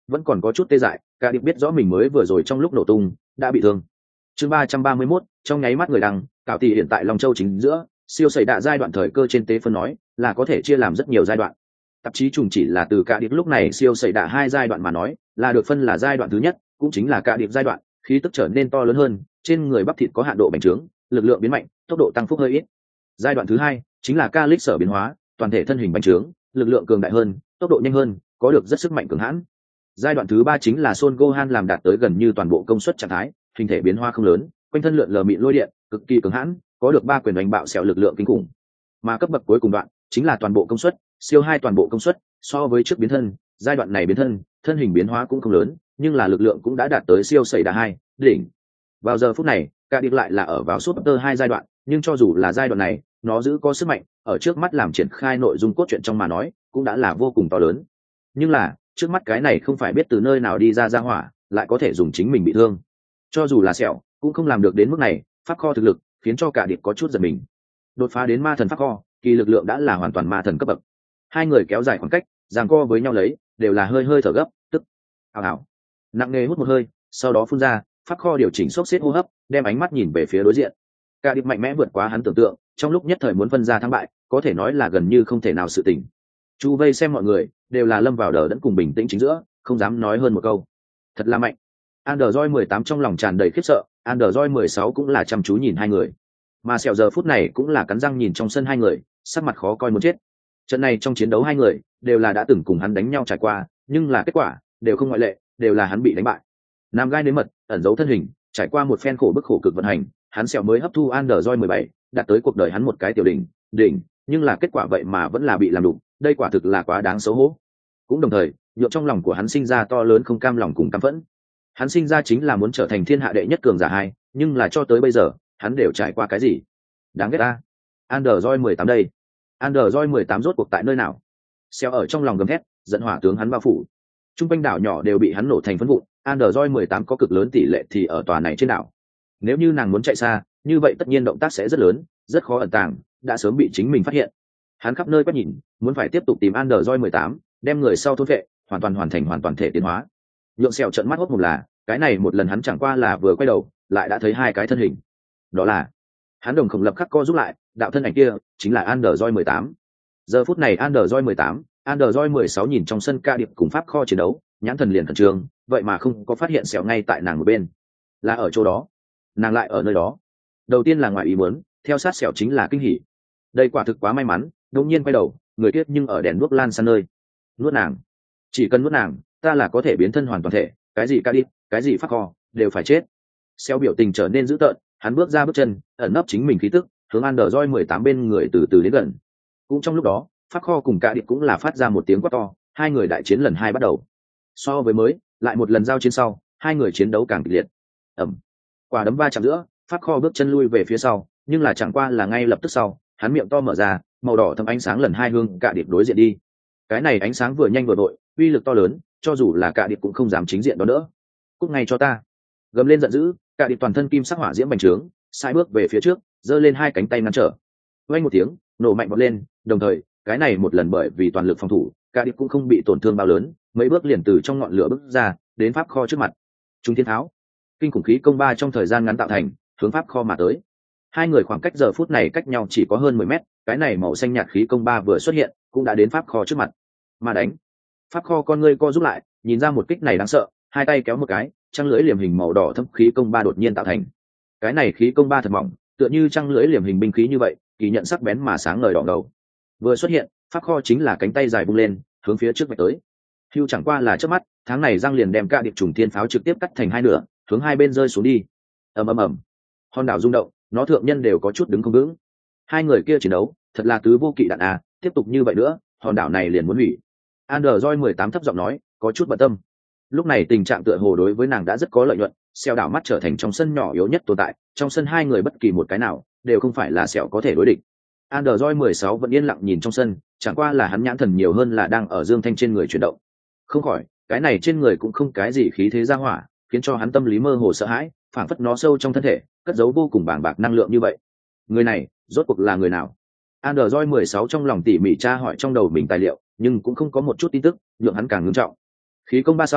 vẫn còn có chút tê dại, cả điệp biết rõ mình mới vừa rồi trong lúc nổ tung đã bị thương. Chương 331, trong nháy mắt người đăng, cảo tỷ hiện tại Long Châu chính giữa, siêu sẩy đạ giai đoạn thời cơ trên tế phân nói là có thể chia làm rất nhiều giai đoạn. Tạp chí trùng chỉ là từ cả điệp lúc này siêu sẩy đạ 2 giai đoạn mà nói, là được phân là giai đoạn thứ nhất, cũng chính là cả điệp giai đoạn, khí tức trở nên to lớn hơn, trên người bắp thịt có hạn độ bành trướng, lực lượng biến mạnh, tốc độ tăng phúc hơi ít. Giai đoạn thứ hai chính là ca lích sở biến hóa, toàn thể thân hình bành trướng, lực lượng cường đại hơn, tốc độ nhanh hơn, có được rất sức mạnh cường hãn. Giai đoạn thứ ba chính là Son Gohan làm đạt tới gần như toàn bộ công suất trạng thái, hình thể biến hóa không lớn, quanh thân lượn lờ mịn lôi điện, cực kỳ cường hãn, có được 3 quyền đánh bạo xẻo lực lượng kinh khủng. Mà cấp bậc cuối cùng đoạn chính là toàn bộ công suất, siêu 2 toàn bộ công suất, so với trước biến thân, giai đoạn này biến thân hình biến hóa cũng không lớn, nhưng là lực lượng cũng đã đạt tới siêu sẩy đà 2, đỉnh. Vào giờ phút này, cả điệp lại là ở vào Super 2 giai đoạn, nhưng cho dù là giai đoạn này, nó giữ có sức mạnh, ở trước mắt làm triển khai nội dung cốt truyện trong mà nói, cũng đã là vô cùng to lớn. Nhưng là, trước mắt cái này không phải biết từ nơi nào đi ra hỏa, lại có thể dùng chính mình bị thương. Cho dù là sẹo, cũng không làm được đến mức này, pháp kho thực lực khiến cho cả điệp có chút giật mình. Đột phá đến ma thần pháp kho, kỳ lực lượng đã là hoàn toàn ma thần cấp bậc. Hai người kéo dài khoảng cách, giằng co với nhau lấy, đều là hơi thở gấp, tức ảo. Nặng nề hút một hơi, sau đó phun ra, pháp kho điều chỉnh xốc xếp hô hấp, đem ánh mắt nhìn về phía đối diện. Cả điệp mạnh mẽ vượt quá hắn tưởng tượng, trong lúc nhất thời muốn phân ra thắng bại, có thể nói là gần như không thể nào sự tình. Chu vây xem mọi người đều là lâm vào đờ đẫn cùng bình tĩnh chính giữa, không dám nói hơn một câu. Thật là mạnh. Android 18 trong lòng tràn đầy khiếp sợ, Android 16 cũng là chăm chú nhìn hai người. Mà sẹo giờ phút này cũng là cắn răng nhìn trong sân hai người, sắc mặt khó coi muốn chết. Trận này trong chiến đấu hai người đều là đã từng cùng hắn đánh nhau trải qua, nhưng là kết quả đều không ngoại lệ, đều là hắn bị đánh bại. Nam gai nếm mật, ẩn giấu thân hình, trải qua một phen khổ bức khổ cực vận hành, hắn sẹo mới hấp thu Android 17, đạt tới cuộc đời hắn một cái tiểu đỉnh, nhưng là kết quả vậy mà vẫn là bị làm đụng, đây quả thực là quá đáng xấu hổ. Cũng đồng thời, nhộn trong lòng của hắn sinh ra to lớn không cam lòng cùng căm phẫn. Hắn sinh ra chính là muốn trở thành thiên hạ đệ nhất cường giả hai, nhưng là cho tới bây giờ, hắn đều trải qua cái gì? Đáng ghét ta. Android 18 đây. Android 18 rốt cuộc tại nơi nào? Xeo ở trong lòng gầm thét, giận hỏa tướng hắn bao phủ. Trung quanh đảo nhỏ đều bị hắn nổ thành phấn vụn, Android 18 có cực lớn tỷ lệ thì ở tòa này trên đảo. Nếu như nàng muốn chạy xa, như vậy tất nhiên động tác sẽ rất lớn, rất khó ẩn tàng, đã sớm bị chính mình phát hiện. Hắn khắp nơi quét nhìn, muốn phải tiếp tục tìm Android 18, đem người sau thôn vệ, hoàn toàn thể tiến hóa. Nhượng Sẹo trợn mắt hốt một là, cái này một lần hắn chẳng qua là vừa quay đầu, lại đã thấy hai cái thân hình. Đó là, hắn đồng khổng lập khắc co rút lại, đạo thân ảnh kia chính là Android 18. Giờ phút này Android 18, Android 16 nhìn trong sân ca điệp cùng pháp kho chiến đấu, nhãn thần liền khẩn trương, vậy mà không có phát hiện Sẹo ngay tại nàng một bên. Là ở chỗ đó, nàng lại ở nơi đó. Đầu tiên là ngoài ý muốn, theo sát Sẹo chính là kinh hỉ. Đây quả thực quá may mắn, đột nhiên quay đầu, người kiết nhưng ở đèn đuốc lan san nơi. Nuốt nàng, chỉ cần nuốt nàng, ta là có thể biến thân hoàn toàn thể, cái gì ca điệp, cái gì pháp kho, đều phải chết. Sẹo biểu tình trở nên dữ tợn, hắn bước ra bước chân, ẩn nấp chính mình khí tức, hướng Android 18 bên người từ từ đến gần. Cũng trong lúc đó, pháp kho cùng cả điệp cũng là phát ra một tiếng quát to, hai người đại chiến lần hai bắt đầu. So với mới, lại một lần giao chiến sau, hai người chiến đấu càng kịch liệt. Ầm, quả đấm va chạm giữa, pháp kho bước chân lui về phía sau, nhưng là chẳng qua là ngay lập tức sau, hắn miệng to mở ra, màu đỏ thâm ánh sáng lần hai hương cả điệp đối diện đi. Cái này ánh sáng vừa nhanh vừa vội, uy lực to lớn, cho dù là cả điệp cũng không dám chính diện đó nữa. Cút ngay cho ta! Gầm lên giận dữ, cả điệp toàn thân kim sắc hỏa diễm bành trướng, sai bước về phía trước, giơ lên hai cánh tay ngăn trở. Vang một tiếng, nổ mạnh bật lên, đồng thời, cái này một lần bởi vì toàn lực phòng thủ, cả điệp cũng không bị tổn thương bao lớn, mấy bước liền từ trong ngọn lửa bước ra, đến pháp kho trước mặt. Trung thiên tháo, kinh khủng khí công ba trong thời gian ngắn tạo thành, hướng pháp kho mà tới. Hai người khoảng cách giờ phút này cách nhau chỉ có hơn 10 mét, cái này màu xanh nhạt khí công ba vừa xuất hiện, cũng đã đến pháp kho trước mặt. Mà đánh. Pháp kho con ngươi co rút lại, nhìn ra một kích này đáng sợ, hai tay kéo một cái, trăng lưỡi liềm hình màu đỏ thâm khí công ba đột nhiên tạo thành. Cái này khí công ba thật mỏng, tựa như trăng lưỡi liềm hình binh khí như vậy, kỳ nhận sắc bén mà sáng ngời đỏ đầu. Vừa xuất hiện, pháp kho chính là cánh tay dài vung lên, hướng phía trước vạch tới. Hưu chẳng qua là chớp mắt, tháng này răng liền đem cả điệp trùng thiên pháo trực tiếp cắt thành hai nửa, hướng hai bên rơi xuống đi. Ầm. Hòn đảo rung động, nó thượng nhân đều có chút đứng không vững. Hai người kia chiến đấu, thật là tứ vô kỵ đạn à, tiếp tục như vậy nữa, hòn đảo này liền muốn hủy. Android 18 thấp giọng nói, có chút bận tâm. Lúc này tình trạng tựa hồ đối với nàng đã rất có lợi nhuận, Sẹo đảo mắt trở thành trong sân nhỏ yếu nhất tồn tại, trong sân hai người bất kỳ một cái nào đều không phải là Sẹo có thể đối địch. Android 16 vẫn yên lặng nhìn trong sân, chẳng qua là hắn nhãn thần nhiều hơn là đang ở Dương Thanh trên người chuyển động. Không khỏi, cái này trên người cũng không cái gì khí thế ra hỏa, khiến cho hắn tâm lý mơ hồ sợ hãi, phảng phất nó sâu trong thân thể, cất giấu vô cùng bàng bạc năng lượng như vậy. Người này, rốt cuộc là người nào? Android 16 trong lòng tỉ mỉ tra hỏi trong đầu mình tài liệu, nhưng cũng không có một chút tin tức, nhượng hắn càng ngưng trọng. Khí công ba sau,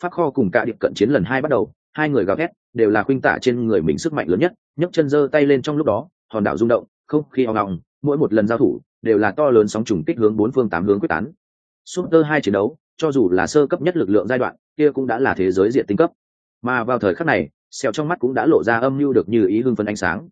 pháp kho cùng cả điệp cận chiến lần 2 bắt đầu, hai người gào thét đều là khuynh tả trên người mình sức mạnh lớn nhất, nhấc chân giơ tay lên trong lúc đó hòn đảo rung động, không khí ong ong, mỗi một lần giao thủ đều là to lớn sóng trùng kích hướng 4 phương 8 hướng quyết tán. Super 2 chiến đấu, cho dù là sơ cấp nhất lực lượng giai đoạn, kia cũng đã là thế giới diện tinh cấp. Mà vào thời khắc này, Sẹo trong mắt cũng đã lộ ra âm mưu được như ý hưng phấn ánh sáng.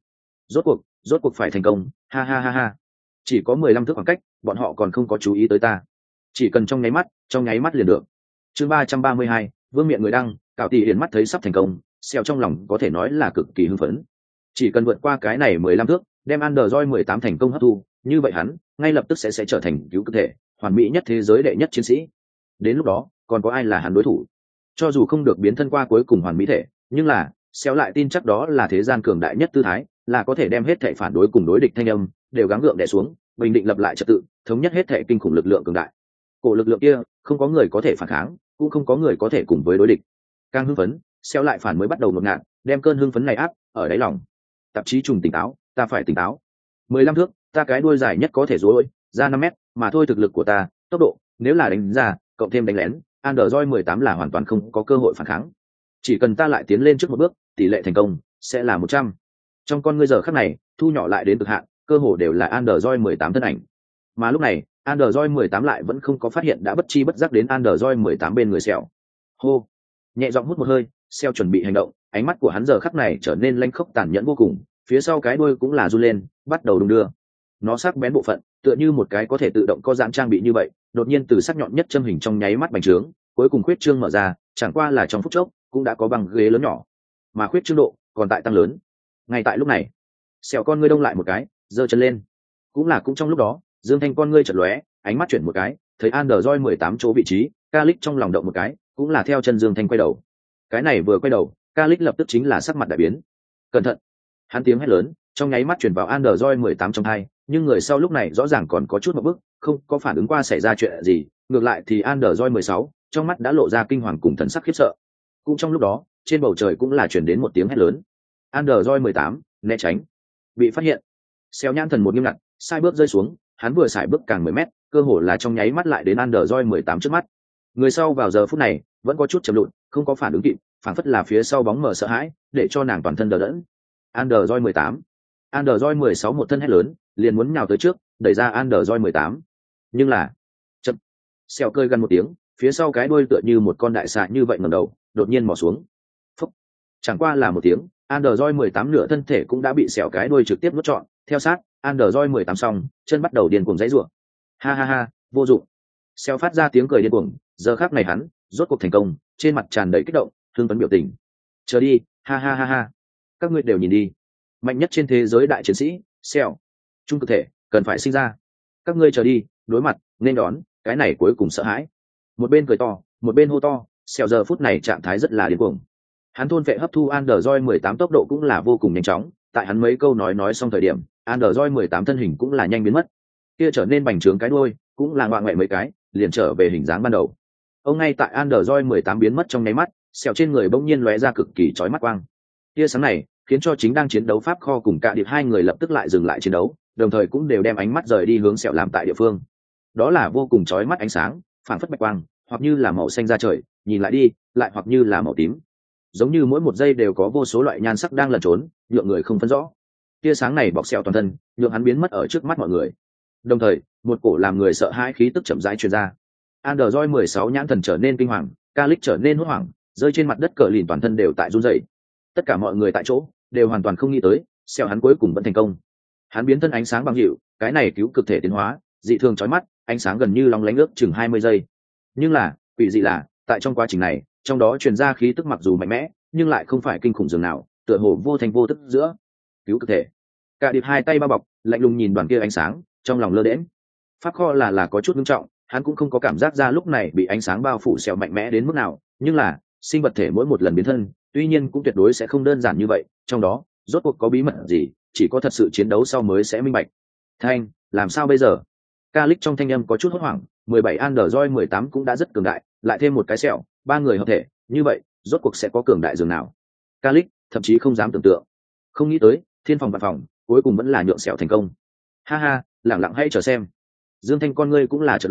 Rốt cuộc phải thành công, ha ha ha ha. Chỉ có 15 thước khoảng cách, bọn họ còn không có chú ý tới ta. Chỉ cần trong nháy mắt liền được. Chương 332, Vương miện người đăng, Cảo Tỷ Hiển mắt thấy sắp thành công, Sẹo trong lòng có thể nói là cực kỳ hưng phấn. Chỉ cần vượt qua cái này 15 thước, đem Android 18 thành công hấp thu, như vậy hắn ngay lập tức sẽ trở thành cứu cực thể, hoàn mỹ nhất thế giới đệ nhất chiến sĩ. Đến lúc đó, còn có ai là hắn đối thủ? Cho dù không được biến thân qua cuối cùng hoàn mỹ thể, nhưng là Sẹo lại tin chắc đó là thế gian cường đại nhất tư thái, là có thể đem hết thể phản đối cùng đối địch thanh âm đều gắng gượng đè xuống, bình định lập lại trật tự, thống nhất hết thể kinh khủng lực lượng cường đại. Cổ lực lượng kia, không có người có thể phản kháng, cũng không có người có thể cùng với đối địch. Càng hưng phấn, Sẹo lại phản mới bắt đầu ngột ngạt, đem cơn hưng phấn này áp ở đáy lòng. Tạp chí trùng tỉnh táo, ta phải tỉnh táo. 15 thước, ta cái đuôi dài nhất có thể dối ra 5 mét, mà thôi thực lực của ta, tốc độ, nếu là đánh ra, cộng thêm đánh lén, Android 18 là hoàn toàn không có cơ hội phản kháng. Chỉ cần ta lại tiến lên trước một bước, tỷ lệ thành công sẽ là 100. Trong con ngươi giờ khắc này, thu nhỏ lại đến cực hạn, cơ hồ đều là Android 18 thân ảnh. Mà lúc này, Android 18 lại vẫn không có phát hiện đã bất chi bất giác đến Android 18 bên người Sẹo. Hô, nhẹ giọng hút một hơi, Sẹo chuẩn bị hành động, ánh mắt của hắn giờ khắc này trở nên lanh khốc tàn nhẫn vô cùng, phía sau cái đuôi cũng là run lên, bắt đầu đung đưa. Nó sắc bén bộ phận, tựa như một cái có thể tự động co giãn trang bị như vậy, đột nhiên từ sắc nhọn nhất châm hình trong nháy mắt bành trướng, cuối cùng khuyết trương mở ra, chẳng qua là trong phút chốc, cũng đã có bằng ghế lớn nhỏ, mà khuyết trương độ còn tại tăng lớn. Ngay tại lúc này, Sẹo con ngươi đông lại một cái, giơ chân lên. Cũng trong lúc đó, Dương Thanh con ngươi chợt lóe, ánh mắt chuyển một cái, thấy Android 18 chỗ vị trí, Calix trong lòng động một cái, cũng là theo chân Dương Thanh quay đầu. Cái này vừa quay đầu, Calix lập tức chính là sắc mặt đại biến. Cẩn thận! Hắn tiếng hét lớn, trong nháy mắt chuyển vào Android 18 trong tai, nhưng người sau lúc này rõ ràng còn có chút một bước, không có phản ứng qua xảy ra chuyện gì, ngược lại thì Android 16, trong mắt đã lộ ra kinh hoàng cùng thần sắc khiếp sợ. Cũng trong lúc đó, trên bầu trời cũng là truyền đến một tiếng hét lớn. Android 18, né tránh. Bị phát hiện. Xéo nhãn thần một nghiêm ngặt, sai bước rơi xuống, hắn vừa xài bước càng 10 mét, cơ hồ là trong nháy mắt lại đến Android 18 trước mắt. Người sau vào giờ phút này vẫn có chút chậm lụn, không có phản ứng kịp, phản phất là phía sau bóng mờ sợ hãi, để cho nàng toàn thân đờ đẫn. Android 18, Android 16 một thân hét lớn, liền muốn nhào tới trước, đẩy ra Android 18. Nhưng là, chậm. Xéo cười gần một tiếng, phía sau cái đuôi tựa như một con đại xà như vậy ngẩng đầu, đột nhiên mò xuống. Phúc. Chẳng qua là một tiếng, Android 18 nửa thân thể cũng đã bị xẻo cái đuôi trực tiếp nuốt trọn, theo sát, Android 18 xong, chân bắt đầu điên cuồng giãy giụa. Ha ha ha, vô dụng. Xẻo phát ra tiếng cười điên cuồng, giờ khắc này hắn, rốt cuộc thành công, trên mặt tràn đầy kích động, hưng phấn biểu tình. Chờ đi, ha ha ha ha. Các ngươi đều nhìn đi. Mạnh nhất trên thế giới đại chiến sĩ, Xẻo. Trung cực thể, cần phải sinh ra. Các ngươi chờ đi, đối mặt, nên đón, cái này cuối cùng sợ hãi. Một bên cười to, một bên hô to, Xẻo giờ phút này trạng thái rất là điên cuồng. Hắn thôn vệ hấp thu Android 18 tốc độ cũng là vô cùng nhanh chóng, tại hắn mấy câu nói xong thời điểm, Android 18 thân hình cũng là nhanh biến mất. Kia trở nên bành trướng cái đuôi, cũng là ngoạ ngoại mấy cái, liền trở về hình dáng ban đầu. Ông ngay tại Android 18 biến mất trong nháy mắt, Sẹo trên người bỗng nhiên lóe ra cực kỳ chói mắt quang. Tia sáng này, khiến cho chính đang chiến đấu pháp kho cùng cả điệp hai người lập tức lại dừng lại chiến đấu, đồng thời cũng đều đem ánh mắt rời đi hướng Sẹo làm tại địa phương. Đó là vô cùng chói mắt ánh sáng, phản phất bạch quang, hoặc như là màu xanh da trời, nhìn lại đi, lại hoặc như là màu tím. Giống như mỗi một giây đều có vô số loại nhan sắc đang lẩn trốn, nhượng người không phân rõ. Tia sáng này bọc Sẹo toàn thân, nhượng hắn biến mất ở trước mắt mọi người. Đồng thời, một cổ làm người sợ hãi khí tức chậm rãi truyền ra. Android 16 nhãn thần trở nên kinh hoàng, Calix trở nên hốt hoảng, rơi trên mặt đất cờ lìn toàn thân đều tại run rẩy. Tất cả mọi người tại chỗ đều hoàn toàn không nghĩ tới, Sẹo hắn cuối cùng vẫn thành công. Hắn biến thân ánh sáng bằng hiệu, cái này cứu cực thể tiến hóa, dị thường chói mắt, ánh sáng gần như long lánh ước chừng 20 giây. Nhưng là, quỷ dị là, tại trong quá trình này, trong đó truyền ra khí tức mặc dù mạnh mẽ, nhưng lại không phải kinh khủng dường nào, tựa hồ vô thành vô tức giữa. Cứu cực thể. Cả điệp hai tay bao bọc, lạnh lùng nhìn đoàn kia ánh sáng, trong lòng lơ đễnh. Pháp kho là có chút nghiêm trọng, hắn cũng không có cảm giác ra lúc này bị ánh sáng bao phủ Sẹo mạnh mẽ đến mức nào, nhưng là, sinh vật thể mỗi một lần biến thân, tuy nhiên cũng tuyệt đối sẽ không đơn giản như vậy, trong đó, rốt cuộc có bí mật gì, chỉ có thật sự chiến đấu sau mới sẽ minh bạch. Thanh, làm sao bây giờ? Calix trong thanh âm có chút hốt hoảng, 17 Android 18 cũng đã rất cường đại, lại thêm một cái Sẹo, ba người hợp thể, như vậy, rốt cuộc sẽ có cường đại dường nào? Calix thậm chí không dám tưởng tượng. Không nghĩ tới, thiên phòng vạn phòng, cuối cùng vẫn là nhượng Sẹo thành công. Ha ha, lẳng lặng hãy chờ xem. Dương Thanh con ngươi cũng là chợt lóe,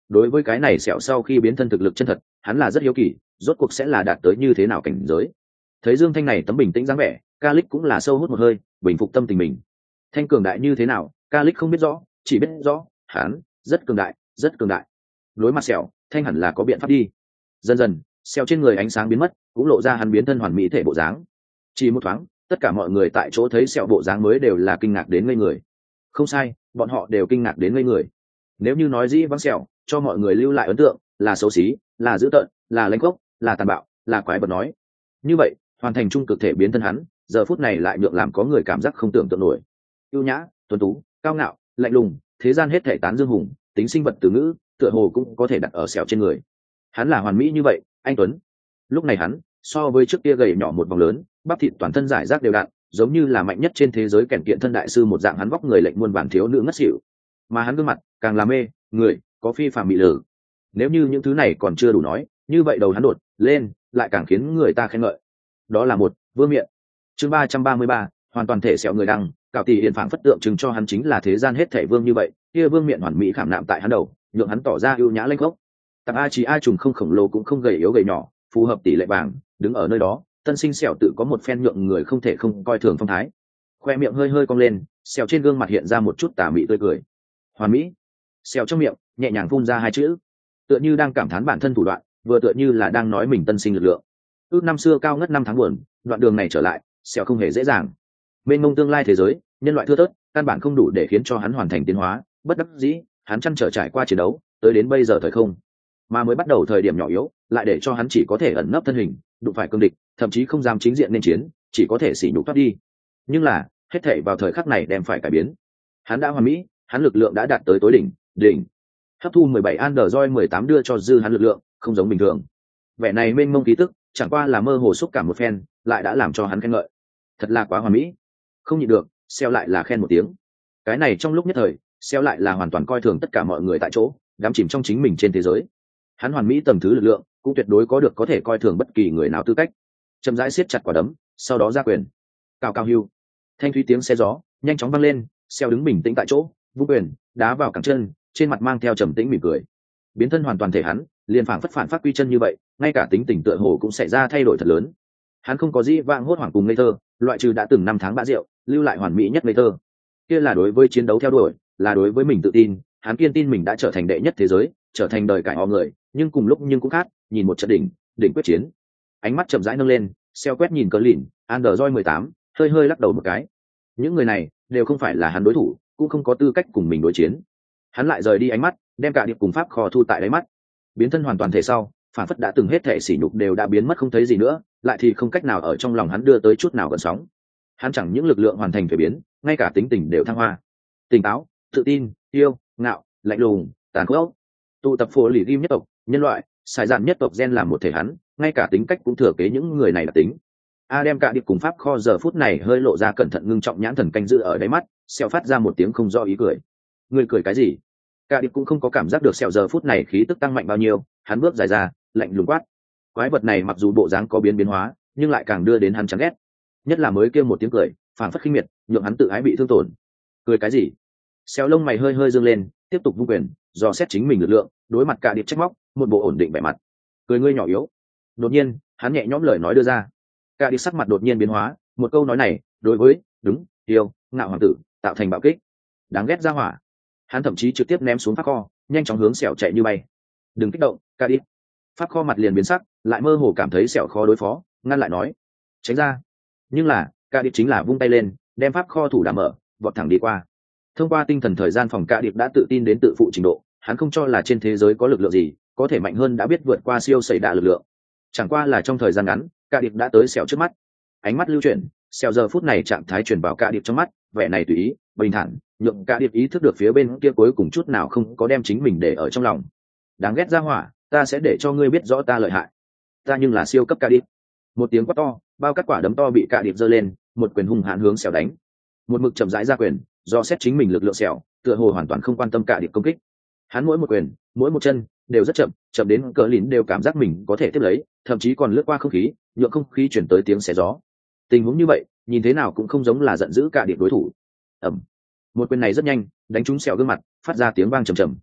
đối với cái này sẹo sau khi biến thân thực lực chân thật hắn là rất hiếu kỳ, rốt cuộc sẽ là đạt tới như thế nào cảnh giới. Thấy Dương Thanh này tấm bình tĩnh dáng vẻ, Calix cũng là sâu hút một hơi, bình phục tâm tình mình. Thanh cường đại như thế nào, Calix không biết rõ, chỉ biết rõ hắn rất cường đại, rất cường đại. Đối mặt sẹo, Thanh hẳn là có biện pháp đi. Dần dần, sẹo trên người ánh sáng biến mất, cũng lộ ra hắn biến thân hoàn mỹ thể bộ dáng. Chỉ một thoáng, tất cả mọi người tại chỗ thấy sẹo bộ dáng mới đều là kinh ngạc đến ngây người. Không sai, bọn họ đều kinh ngạc đến ngây người. Nếu như nói dĩ vãng sẹo cho mọi người lưu lại ấn tượng là xấu xí, là dữ tợn, là lanh khốc, là tàn bạo, là quái vật nói, như vậy hoàn thành trung cực thể biến thân hắn giờ phút này lại nhượng làm có người cảm giác không tưởng tượng nổi. Ưu nhã, tuấn tú, cao ngạo, lạnh lùng, thế gian hết thể tán dương hùng, tính sinh vật từ ngữ tựa hồ cũng có thể đặt ở sẹo trên người. Hắn là hoàn mỹ như vậy, anh tuấn. Lúc này hắn so với trước kia gầy nhỏ một vòng lớn, bắp thịt toàn thân giải rác đều đặn, giống như là mạnh nhất trên thế giới kèn kiện thân đại sư một dạng. Hắn vóc người lệnh muôn bản thiếu nữ ngất xỉu, mà hắn gương mặt càng là mê người, có phi phàm mị lử. Nếu như những thứ này còn chưa đủ nói, như vậy đầu hắn đột lên lại càng khiến người ta khen ngợi. Đó là một vương miện. Chương 333, hoàn toàn thể sẹo người đăng, cạo tỷ hiện phảng phất tượng trưng cho hắn chính là thế gian hết thể vương như vậy, kia vương miện hoàn mỹ khảm nạm tại hắn đầu, nhượng hắn tỏ ra ưu nhã lênh khốc. Tập a chí a trùng không khổng lồ cũng không gầy yếu gầy nhỏ, phù hợp tỷ lệ vàng, đứng ở nơi đó, tân sinh sẹo tự có một phen nhượng người không thể không coi thường phong thái. Khoe miệng hơi hơi cong lên, sẹo trên gương mặt hiện ra một chút tà mị tươi cười. Hoàn mỹ. Sẹo trong miệng nhẹ nhàng phun ra hai chữ, tựa như đang cảm thán bản thân thủ đoạn, vừa tựa như là đang nói mình tân sinh lực lượng. Ước năm xưa cao ngất năm tháng buồn, đoạn đường này trở lại sẹo không hề dễ dàng. Mênh mông tương lai thế giới, nhân loại thưa thớt, căn bản không đủ để khiến cho hắn hoàn thành tiến hóa. Bất đắc dĩ, hắn chăn trở trải qua chiến đấu, tới đến bây giờ thời không, mà mới bắt đầu thời điểm nhỏ yếu, lại để cho hắn chỉ có thể ẩn nấp thân hình, đụng phải cương địch, thậm chí không dám chính diện nên chiến, chỉ có thể xỉ nhục thoát đi. Nhưng là hết thảy vào thời khắc này đem phải cải biến. Hắn đã hoàn mỹ, hắn lực lượng đã đạt tới tối đỉnh. Hấp thu 17 Android 18 đưa cho dư hắn lực lượng, không giống bình thường. Vẻ này mênh mông ký tức, chẳng qua là mơ hồ xúc cảm một phen, lại đã làm cho hắn khen ngợi. Thật là quá hoàn mỹ. Không nhịn được, Xeo lại là khen một tiếng. Cái này trong lúc nhất thời, Xeo lại là hoàn toàn coi thường tất cả mọi người tại chỗ, đắm chìm trong chính mình trên thế giới. Hắn hoàn mỹ tầng thứ lực lượng, cũng tuyệt đối có được có thể coi thường bất kỳ người nào tư cách. Chậm rãi siết chặt quả đấm, sau đó ra quyền. Cao cao hưu. Thanh thúy tiếng xe gió nhanh chóng vang lên, Xeo đứng bình tĩnh tại chỗ, vung quyền, đá vào cẳng chân, trên mặt mang theo trầm tĩnh mỉm cười. Biến thân hoàn toàn thể hắn, liền phảng phất phản phát quy chân như vậy, ngay cả tính tình tựa hồ cũng xảy ra thay đổi thật lớn. Hắn không có gì vang hốt hoảng cùng ngây thơ, loại trừ đã từng năm tháng bã rượu, lưu lại hoàn mỹ nhất ngây thơ. Kia là đối với chiến đấu theo đuổi, là đối với mình tự tin, hắn kiên tin mình đã trở thành đệ nhất thế giới, trở thành đời cải ho người, nhưng cùng lúc nhưng cũng khác, nhìn một trận đỉnh quyết chiến. Ánh mắt chậm rãi nâng lên, Xeo quét nhìn cờ lìn, Android 18, hơi hơi lắc đầu một cái. Những người này đều không phải là hắn đối thủ, cũng không có tư cách cùng mình đối chiến. Hắn lại rời đi ánh mắt, đem cả điệp cùng pháp kho thu tại đáy mắt. Biến thân hoàn toàn thể sau, phản phất đã từng hết thể sỉ nhục đều đã biến mất không thấy gì nữa, lại thì không cách nào ở trong lòng hắn đưa tới chút nào gần sóng. Hắn chẳng những lực lượng hoàn thành thuế biến, ngay cả tính tình đều thăng hoa. Tỉnh táo, tự tin, yêu, ngạo, lạnh lùng, tàn khốc. Tụ tập phổ lì ghim nhất tộc, nhân loại, xài dạn nhất tộc gen làm một thể hắn, ngay cả tính cách cũng thừa kế những người này là tính. A đem cả điệp cùng pháp kho giờ phút này hơi lộ ra cẩn thận ngưng trọng nhãn thần canh giữ ở đáy mắt, Xeo phát ra một tiếng không do ý cười. Người cười cái gì? Cả điệp cũng không có cảm giác được Xeo giờ phút này khí tức tăng mạnh bao nhiêu, hắn bước dài ra, lạnh lùng quát. Quái vật này mặc dù bộ dáng có biến hóa, nhưng lại càng đưa đến hắn chán ghét. Nhất là mới kêu một tiếng cười, phảng phất khinh miệt, nhượng hắn tự ái bị thương tổn. Cười cái gì? Xeo lông mày hơi hơi dương lên, tiếp tục vung quyền, dò xét chính mình lực lượng, đối mặt cả điệp trách móc, một bộ ổn định vẻ mặt. Cười ngươi nhỏ yếu. Đột nhiên, hắn nhẹ nhõm lời nói đưa ra. Cả điệp sắc mặt đột nhiên biến hóa, một câu nói này, đối với đúng yêu ngạo hoàng tử tạo thành bạo kích. Đáng ghét ra hỏa. Hắn thậm chí trực tiếp ném xuống pháp kho, nhanh chóng hướng Xeo chạy như bay. Đừng kích động, cả điệp. Pháp kho mặt liền biến sắc, lại mơ hồ cảm thấy Xeo khó đối phó, ngăn lại nói tránh ra. Nhưng là cả điệp chính là vung tay lên, đem pháp kho thủ đảm mở, vọt thẳng đi qua. Thông qua tinh thần thời gian phòng, cả điệp đã tự tin đến tự phụ trình độ, hắn không cho là trên thế giới có lực lượng gì có thể mạnh hơn đã biết vượt qua siêu xảy đạ lực lượng. Chẳng qua là trong thời gian ngắn, cả điệp đã tới Xeo trước mắt. Ánh mắt lưu chuyển, Xeo giờ phút này trạng thái truyền vào cả điệp trong mắt, vẻ này tùy ý bình thản, nhượng cả điệp ý thức được phía bên kia cuối cùng chút nào không có đem chính mình để ở trong lòng. Đáng ghét ra hỏa, ta sẽ để cho ngươi biết rõ ta lợi hại. Ta nhưng là siêu cấp cả điệp. Một tiếng quát to, bao các quả đấm to bị cả điệp giơ lên, một quyền hung hãn hướng Xeo đánh. Một mực chậm rãi ra quyền, do xét chính mình lực lượng Xeo, tựa hồ hoàn toàn không quan tâm cả điệp công kích. Hắn mỗi một quyền, mỗi một chân đều rất chậm, chậm đến cờ lìn đều cảm giác mình có thể tiếp lấy, thậm chí còn lướt qua không khí, nhượng không khí chuyển tới tiếng xé gió. Tình huống như vậy, nhìn thế nào cũng không giống là giận dữ cả điệp đối thủ. Ầm. Một quyền này rất nhanh, đánh trúng Xeo gương mặt, phát ra tiếng vang trầm trầm.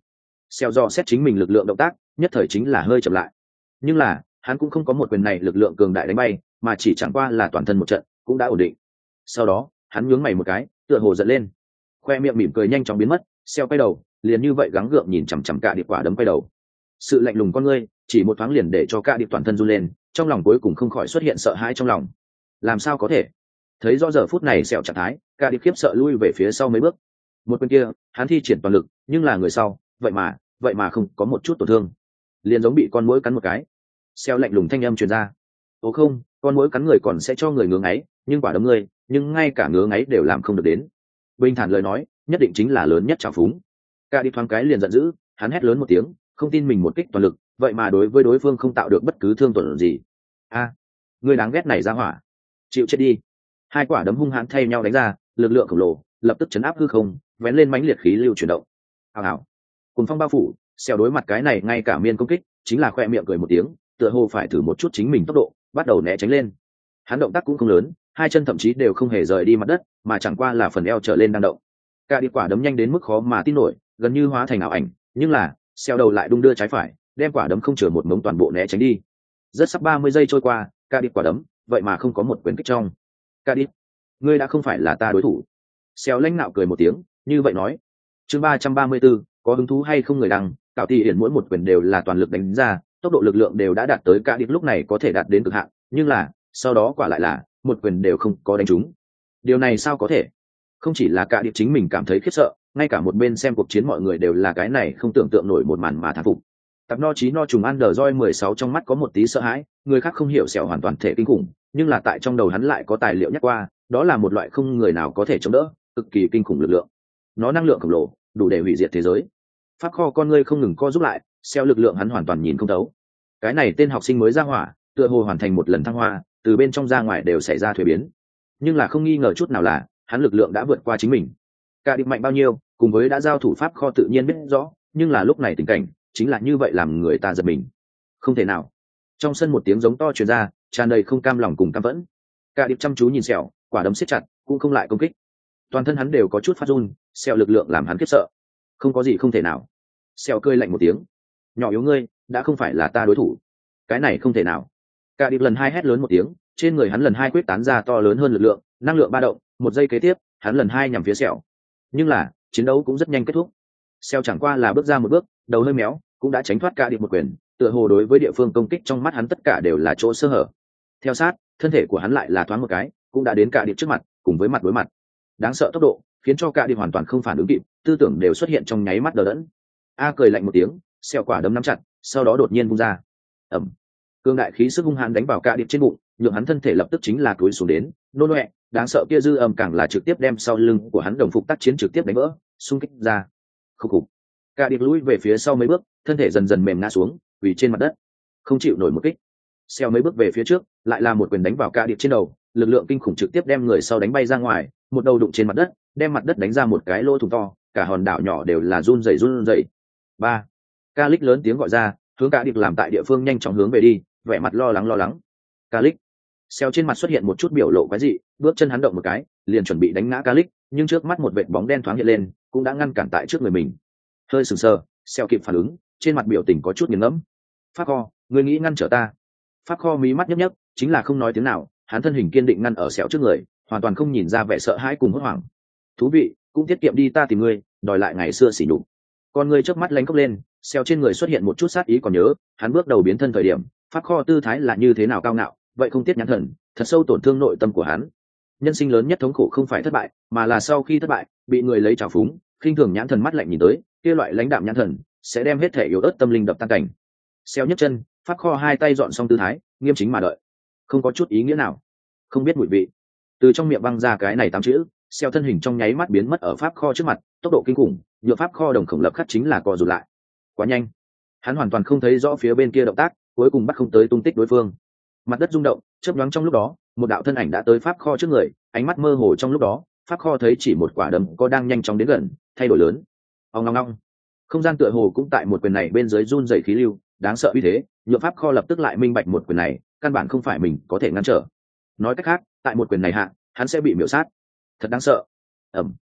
Xeo dò xét chính mình lực lượng động tác nhất thời chính là hơi chậm lại, nhưng là hắn cũng không có một quyền này lực lượng cường đại đánh bay, mà chỉ chẳng qua là toàn thân một trận cũng đã ổn định. Sau đó hắn nhướng mày một cái, tựa hồ giận lên, khoe miệng mỉm cười nhanh chóng biến mất. Xeo quay đầu liền như vậy gắng gượng nhìn chằm chằm Cả Điệp quả đấm quay đầu. Sự lạnh lùng con ngươi chỉ một thoáng liền để cho Cả Điệp toàn thân run lên, trong lòng cuối cùng không khỏi xuất hiện sợ hãi trong lòng. Làm sao có thể? Thấy rõ giờ phút này Xeo trạng thái, Cả Điệp khiếp sợ lui về phía sau mấy bước. Một bên kia hắn thi triển toàn lực, nhưng là người sau vậy mà không có một chút tổn thương, liền giống bị con muỗi cắn một cái. Xeo lạnh lùng thanh âm truyền ra. Ồ không, con muỗi cắn người còn sẽ cho người ngứa ngáy, nhưng quả đấm ngươi nhưng ngay cả ngứa ngáy đều làm không được đến. Bình thản lời nói nhất định chính là lớn nhất trào phúng. Cả đi thoáng cái liền giận dữ, hắn hét lớn một tiếng, không tin mình một kích toàn lực vậy mà đối với đối phương không tạo được bất cứ thương tổn gì. A, ngươi đáng ghét này ra hỏa, chịu chết đi. Hai quả đấm hung hãn thay nhau đánh ra, lực lượng khổng lồ lập tức chấn áp hư không, vén lên mãnh liệt khí lưu chuyển động. Hào hào, cùng phong bao phủ. Xeo đối mặt cái này ngay cả miên công kích chính là khoe miệng cười một tiếng, tựa hồ phải thử một chút chính mình tốc độ, bắt đầu né tránh lên. Hắn động tác cũng không lớn, hai chân thậm chí đều không hề rời đi mặt đất, mà chẳng qua là phần eo trở lên đang động. Cả đi quả đấm nhanh đến mức khó mà tin nổi, gần như hóa thành ảo ảnh, nhưng là Xeo đầu lại đung đưa trái phải, đem quả đấm không chừa một mống toàn bộ né tránh đi. Rất sắp 30 giây trôi qua, Cả đi quả đấm vậy mà không có một quyền kích trong. Cả đi, ngươi đã không phải là ta đối thủ. Xeo lãnh nạo cười một tiếng, như vậy nói. Chương 334, có hứng thú hay không người đăng, Cảo Tỷ Hiển mỗi một quyền đều là toàn lực đánh ra, tốc độ lực lượng đều đã đạt tới Cả đi lúc này có thể đạt đến cực hạn, nhưng là sau đó quả lại là một quyền đều không có đánh trúng. Điều này sao có thể? Không chỉ là Cả đi chính mình cảm thấy khiếp sợ, ngay cả một bên xem cuộc chiến mọi người đều là cái này không tưởng tượng nổi một màn mà thán phục. Tập no chí no trùng Android 16 trong mắt có một tí sợ hãi, người khác không hiểu Xẻo hoàn toàn thể kinh khủng, nhưng là tại trong đầu hắn lại có tài liệu nhắc qua, đó là một loại không người nào có thể chống đỡ, cực kỳ kinh khủng lực lượng. Nó năng lượng khổng lồ, đủ để hủy diệt thế giới. Pháp kho con ngươi không ngừng co giúp lại, Xẻo lực lượng hắn hoàn toàn nhìn không thấu. Cái này tên học sinh mới ra hỏa, tựa hồ hoàn thành một lần thăng hoa, từ bên trong ra ngoài đều xảy ra thuế biến. Nhưng là không nghi ngờ chút nào là, hắn lực lượng đã vượt qua chính mình. Cả địch mạnh bao nhiêu, cùng với đã giao thủ pháp kho tự nhiên biết rõ, nhưng là lúc này tình cảnh chính là như vậy làm người ta giật mình. Không thể nào. Trong sân một tiếng giống to truyền ra, tràn đầy không cam lòng cùng căm phẫn. Cả địch chăm chú nhìn Xẻo, quả đấm siết chặt, cũng không lại công kích. Toàn thân hắn đều có chút phát run, Xẻo lực lượng làm hắn khiếp sợ. Không có gì không thể nào. Xẻo cười lạnh một tiếng. Nhỏ yếu ngươi, đã không phải là ta đối thủ. Cái này không thể nào. Cả địch lần hai hét lớn một tiếng, trên người hắn lần hai quyết tán ra to lớn hơn lực lượng, năng lượng ba động, một giây kế tiếp, hắn lần hai nhằm phía Xẻo. Nhưng là, chiến đấu cũng rất nhanh kết thúc. Xẻo chẳng qua là bước ra một bước, đầu hơi méo, cũng đã tránh thoát Cả địch một quyền, tựa hồ đối với địa phương công kích trong mắt hắn tất cả đều là chỗ sơ hở. Theo sát, thân thể của hắn lại là thoáng một cái, cũng đã đến Cả địch trước mặt, cùng với mặt đối mặt. Đáng sợ tốc độ, khiến cho Cả địch hoàn toàn không phản ứng kịp, tư tưởng đều xuất hiện trong nháy mắt đờ đẫn. A cười lạnh một tiếng, Xẻo quả đấm nắm chặt, sau đó đột nhiên vung ra. Ầm. Cương đại khí sức hung hãn đánh vào Cả địch trên bụng, nhượng hắn thân thể lập tức chính là cúi xuống đến, nôn ọe, đáng sợ kia dư âm càng là trực tiếp đem sau lưng của hắn đồng phục tác chiến trực tiếp đánh vỡ, xung kích ra. Khúc khục. Cả địch lùi về phía sau mấy bước, thân thể dần dần mềm ngã xuống, quỳ trên mặt đất, không chịu nổi một kích. Xeo mấy bước về phía trước, lại là một quyền đánh vào Cả địch trên đầu, lực lượng kinh khủng trực tiếp đem người sau đánh bay ra ngoài, một đầu đụng trên mặt đất, đem mặt đất đánh ra một cái lỗ thủng to, cả hòn đảo nhỏ đều là run rẩy. Ba. Ca Lích lớn tiếng gọi ra, hướng Cả địch làm tại địa phương nhanh chóng hướng về đi, vẻ mặt lo lắng. Ca Lích. Xeo trên mặt xuất hiện một chút biểu lộ quái dị, bước chân hắn động một cái, liền chuẩn bị đánh ngã Ca Lích, nhưng trước mắt một vệt bóng đen thoáng hiện lên, cũng đã ngăn cản tại trước người mình. Hơi sừng sờ, Xeo kịp phản ứng, trên mặt biểu tình có chút nghiền ngẫm. Pháp kho, ngươi nghĩ ngăn trở ta? Pháp kho mí mắt nhấp, chính là không nói tiếng nào, hắn thân hình kiên định ngăn ở Xeo trước người, hoàn toàn không nhìn ra vẻ sợ hãi cùng hốt hoảng. Thú vị, cũng tiết kiệm đi ta tìm ngươi, đòi lại ngày xưa xỉ nhục. Con ngươi chớp mắt lánh cốc lên, Xeo trên người xuất hiện một chút sát ý còn nhớ, hắn bước đầu biến thân thời điểm, Pháp kho tư thái là như thế nào cao ngạo, vậy không tiết nhãn thần, thật sâu tổn thương nội tâm của hắn. Nhân sinh lớn nhất thống khổ không phải thất bại, mà là sau khi thất bại, bị người lấy trào phúng, khinh thường nhãn thần mắt lạnh nhìn tới, kia loại lãnh đạm nhãn thần sẽ đem hết thể yếu ớt tâm linh đập tan cảnh. Xeo nhấc chân, Pháp kho hai tay dọn xong tư thái, nghiêm chính mà đợi. Không có chút ý nghĩa nào, không biết mùi vị. Từ trong miệng văng ra cái này tám chữ, Xeo thân hình trong nháy mắt biến mất ở Pháp kho trước mặt, tốc độ kinh khủng, nhựa Pháp kho đồng khổng lập khắc chính là co rụt lại. Quá nhanh, hắn hoàn toàn không thấy rõ phía bên kia động tác, cuối cùng bắt không tới tung tích đối phương. Mặt đất rung động, chớp nhoáng trong lúc đó, một đạo thân ảnh đã tới Pháp kho trước người, ánh mắt mơ hồ trong lúc đó, Pháp kho thấy chỉ một quả đấm có đang nhanh chóng đến gần, thay đổi lớn. Ong ong ong. Không gian tựa hồ cũng tại một quyền này bên dưới run rẩy khí lưu, đáng sợ uy thế, nhựa Pháp kho lập tức lại minh bạch một quyền này, căn bản không phải mình có thể ngăn trở. Nói cách khác, tại một quyền này hạ, hắn sẽ bị miểu sát. Thật đáng sợ. Ầm.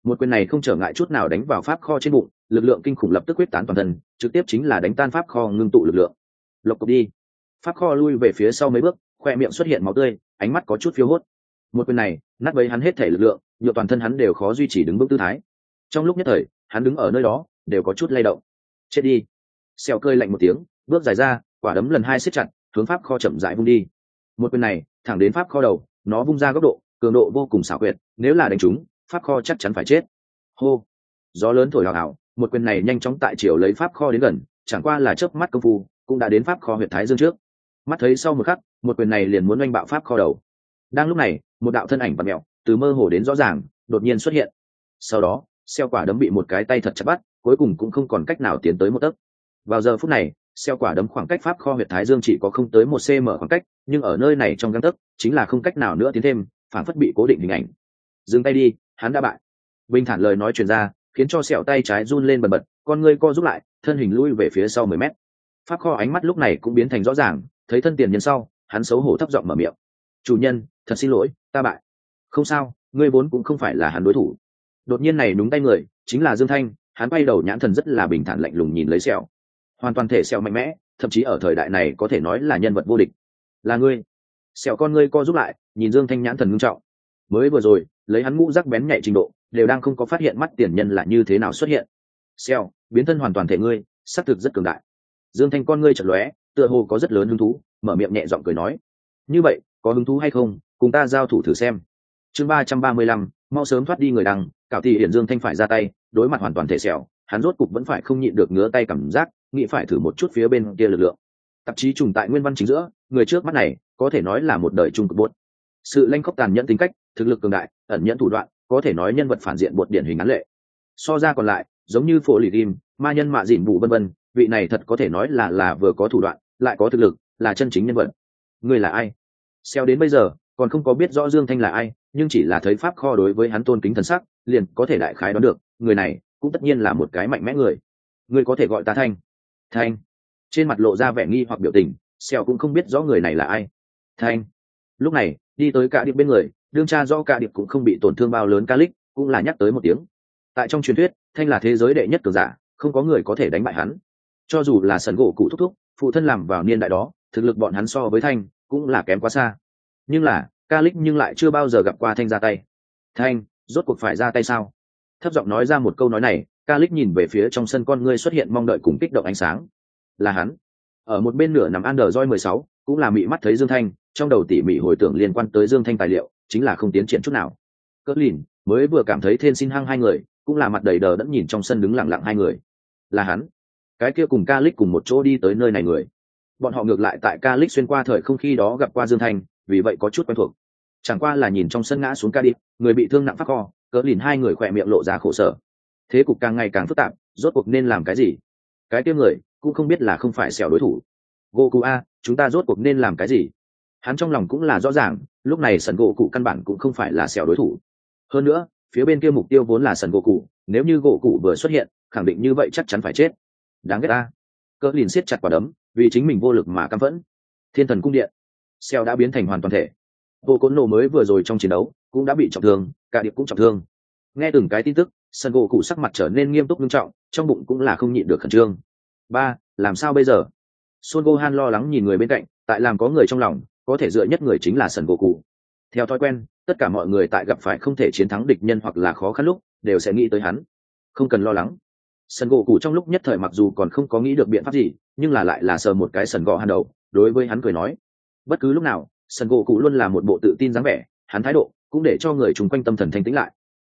Một quyền này không trở ngại chút nào đánh vào pháp kho trên bụng, lực lượng kinh khủng lập tức quyết tán toàn thân, trực tiếp chính là đánh tan pháp kho ngưng tụ lực lượng. Lộc cộc đi. Pháp kho lui về phía sau mấy bước, khoe miệng xuất hiện máu tươi, ánh mắt có chút phiêu hốt. Một quyền này nát bấy hắn hết thể lực lượng, nhiều toàn thân hắn đều khó duy trì đứng vững tư thái. Trong lúc nhất thời, hắn đứng ở nơi đó đều có chút lay động. Chết đi. Xèo cơi lạnh một tiếng, bước dài ra, quả đấm lần hai siết chặt, hướng pháp kho chậm rãi vung đi. Một quyền này thẳng đến pháp kho đầu, nó vung ra góc độ, cường độ vô cùng xảo quyệt, nếu là đánh trúng, pháp kho chắc chắn phải chết. Hô. Gió lớn thổi hào hào, một quyền này nhanh chóng tại chiều lấy pháp kho đến gần, chẳng qua là chớp mắt công phu cũng đã đến pháp kho huyệt thái dương trước. Mắt thấy sau một khắc, một quyền này liền muốn oanh bạo pháp kho đầu. Đang lúc này, một đạo thân ảnh bạt mẹo từ mơ hồ đến rõ ràng đột nhiên xuất hiện. Sau đó xeo quả đấm bị một cái tay thật chặt bắt, cuối cùng cũng không còn cách nào tiến tới một tấc. Vào giờ phút này, xeo quả đấm khoảng cách pháp kho huyệt thái dương chỉ có không tới 1 cm khoảng cách, nhưng ở nơi này trong gang tấc chính là không cách nào nữa tiến thêm, phản phất bị cố định hình ảnh. Dừng tay đi, hắn đã bại. Bình thản lời nói truyền ra, khiến cho sẹo tay trái run lên bần bật, con ngươi co rút lại, thân hình lui về phía sau 10 mét. Pháp kho ánh mắt lúc này cũng biến thành rõ ràng, thấy thân tiền nhân sau, hắn xấu hổ thấp giọng mở miệng: chủ nhân, thật xin lỗi, ta bại. Không sao, ngươi vốn cũng không phải là hắn đối thủ. Đột nhiên này đúng tay người chính là Dương Thanh, hắn bay đầu nhãn thần rất là bình thản lạnh lùng nhìn lấy sẹo, hoàn toàn thể sẹo mạnh mẽ, thậm chí ở thời đại này có thể nói là nhân vật vô địch. Là ngươi? Sẹo con ngươi co rút lại, nhìn Dương Thanh nhãn thần nghiêm trọng. Mới vừa rồi lấy hắn ngũ rắc bén nhạy trình độ đều đang không có phát hiện mắt tiền nhân là như thế nào xuất hiện. Sẹo biến thân hoàn toàn thể ngươi, xác thực rất cường đại. Dương Thanh con ngươi chợt lóe, tựa hồ có rất lớn hứng thú, mở miệng nhẹ giọng cười nói: như vậy có hứng thú hay không, cùng ta giao thủ thử xem. Chương 335, mau sớm thoát đi người đằng, cảo thì hiển Dương Thanh phải ra tay, đối mặt hoàn toàn thể sẹo, hắn rốt cục vẫn phải không nhịn được ngứa tay cảm giác, nghĩ phải thử một chút phía bên kia lực lượng. Tạp chí trùng tại nguyên văn chính giữa, người trước mắt này có thể nói là một đời trung cực bột. Sự lanh khốc tàn nhẫn tính cách, thực lực cường đại, ẩn nhẫn thủ đoạn, có thể nói nhân vật phản diện bột điển hình án lệ. So ra còn lại, giống như phổ lì ghim, ma nhân mạ dịn vụ vân vân, vị này thật có thể nói là vừa có thủ đoạn, lại có thực lực, là chân chính nhân vật. Người là ai? Xeo đến bây giờ còn không có biết rõ Dương Thanh là ai, nhưng chỉ là thấy pháp kho đối với hắn tôn kính thần sắc, liền có thể đại khái đoán được, người này cũng tất nhiên là một cái mạnh mẽ người. Ngươi có thể gọi ta Thanh. Thanh. Trên mặt lộ ra vẻ nghi hoặc biểu tình, Xeo cũng không biết rõ người này là ai. Thanh. Lúc này đi tới Cả Điệp bên người, đương cha do Cả Điệp cũng không bị tổn thương bao lớn, Ca Lích cũng là nhắc tới một tiếng. Tại trong truyền thuyết, Thanh là thế giới đệ nhất cường giả, không có người có thể đánh bại hắn. Cho dù là Sần gỗ cụ thúc thúc, phụ thân làm vào niên đại đó, thực lực bọn hắn so với Thanh cũng là kém quá xa. Nhưng là Ca Lích nhưng lại chưa bao giờ gặp qua Thanh ra tay. Thanh rốt cuộc phải ra tay sao? Thấp giọng nói ra một câu nói này, Ca Lích nhìn về phía trong sân, con ngươi xuất hiện mong đợi cùng kích động ánh sáng. Là hắn. Ở một bên nửa nằm Android 16 cũng là mị mắt thấy Dương Thanh, trong đầu tỉ mỉ hồi tưởng liên quan tới Dương Thanh tài liệu, chính là không tiến triển chút nào. Cỡ lìn mới vừa cảm thấy Thiên Xin Hăng hai người cũng là mặt đầy đờ đẫn nhìn trong sân đứng lặng lặng hai người. Là hắn, cái kia cùng Ca Lích cùng một chỗ đi tới nơi này người. Bọn họ ngược lại tại Ca Lích xuyên qua thời không khi đó gặp qua Dương Thanh, vì vậy có chút quen thuộc. Chẳng qua là nhìn trong sân ngã xuống Ca Điệp, người bị thương nặng phát kho, Cỡ lìn hai người khỏe miệng lộ ra khổ sở. Thế cục càng ngày càng phức tạp, rốt cuộc nên làm cái gì? Cái kia người cũng không biết là không phải xẻo đối thủ. Goku a, chúng ta rốt cuộc nên làm cái gì? Hắn trong lòng cũng là rõ ràng, lúc này Sần gỗ cụ căn bản cũng không phải là xẻo đối thủ. Hơn nữa, phía bên kia mục tiêu vốn là Sần gỗ cụ, nếu như gỗ cụ vừa xuất hiện, khẳng định như vậy chắc chắn phải chết. Đáng ghét a. Cỡ lìn siết chặt quả đấm, vì chính mình vô lực mà căm phẫn. Thiên thần cung điện, xẻo đã biến thành hoàn toàn thể. Vô Cốn Nổ mới vừa rồi trong chiến đấu cũng đã bị trọng thương, Cả Điệp cũng trọng thương. Nghe từng cái tin tức, Sần gỗ cụ sắc mặt trở nên nghiêm túc nghiêm trọng, trong bụng cũng là không nhịn được khẩn trương. Ba, làm sao bây giờ? Son Gohan lo lắng nhìn người bên cạnh, tại làm có người trong lòng, có thể dựa nhất người chính là Sần gỗ cụ. Theo thói quen, tất cả mọi người tại gặp phải không thể chiến thắng địch nhân hoặc là khó khăn lúc, đều sẽ nghĩ tới hắn. Không cần lo lắng. Sần gỗ cụ trong lúc nhất thời mặc dù còn không có nghĩ được biện pháp gì, nhưng là lại là sờ một cái Sần gỗ Gohan đầu, đối với hắn cười nói: bất cứ lúc nào, Sần gỗ cụ luôn là một bộ tự tin dáng vẻ, hắn thái độ cũng để cho người chung quanh tâm thần thanh tĩnh lại.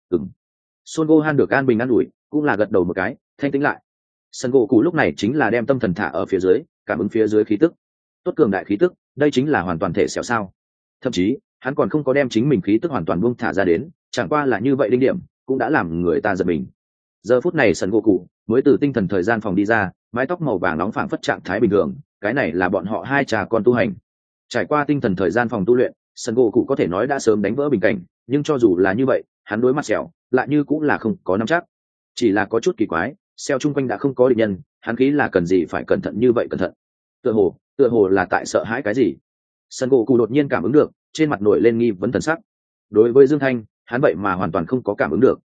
Son Gohan được an bình an ủi, cũng là gật đầu một cái, thanh tĩnh lại. Sần gỗ cụ lúc này chính là đem tâm thần thả ở phía dưới, cảm ứng phía dưới khí tức. Tốt cường đại khí tức, đây chính là hoàn toàn thể xẻo sao? Thậm chí, hắn còn không có đem chính mình khí tức hoàn toàn buông thả ra đến, chẳng qua là như vậy đinh điểm, cũng đã làm người ta giật mình. Giờ phút này Sần gỗ cụ mới từ tinh thần thời gian phòng đi ra, mái tóc màu vàng nóng phảng phất trạng thái bình thường, cái này là bọn họ hai cha con tu hành. Trải qua tinh thần thời gian phòng tu luyện, Sần gỗ cụ có thể nói đã sớm đánh vỡ bình cảnh, nhưng cho dù là như vậy, hắn đối mặt xẻo lại như cũng là không có nắm chắc. Chỉ là có chút kỳ quái, xeo chung quanh đã không có địch nhân, hắn khí là cần gì phải cẩn thận như vậy cẩn thận? Tựa hồ là tại sợ hãi cái gì? Sần gỗ cụ đột nhiên cảm ứng được, trên mặt nổi lên nghi vấn thần sắc. Đối với Dương Thanh, hắn vậy mà hoàn toàn không có cảm ứng được.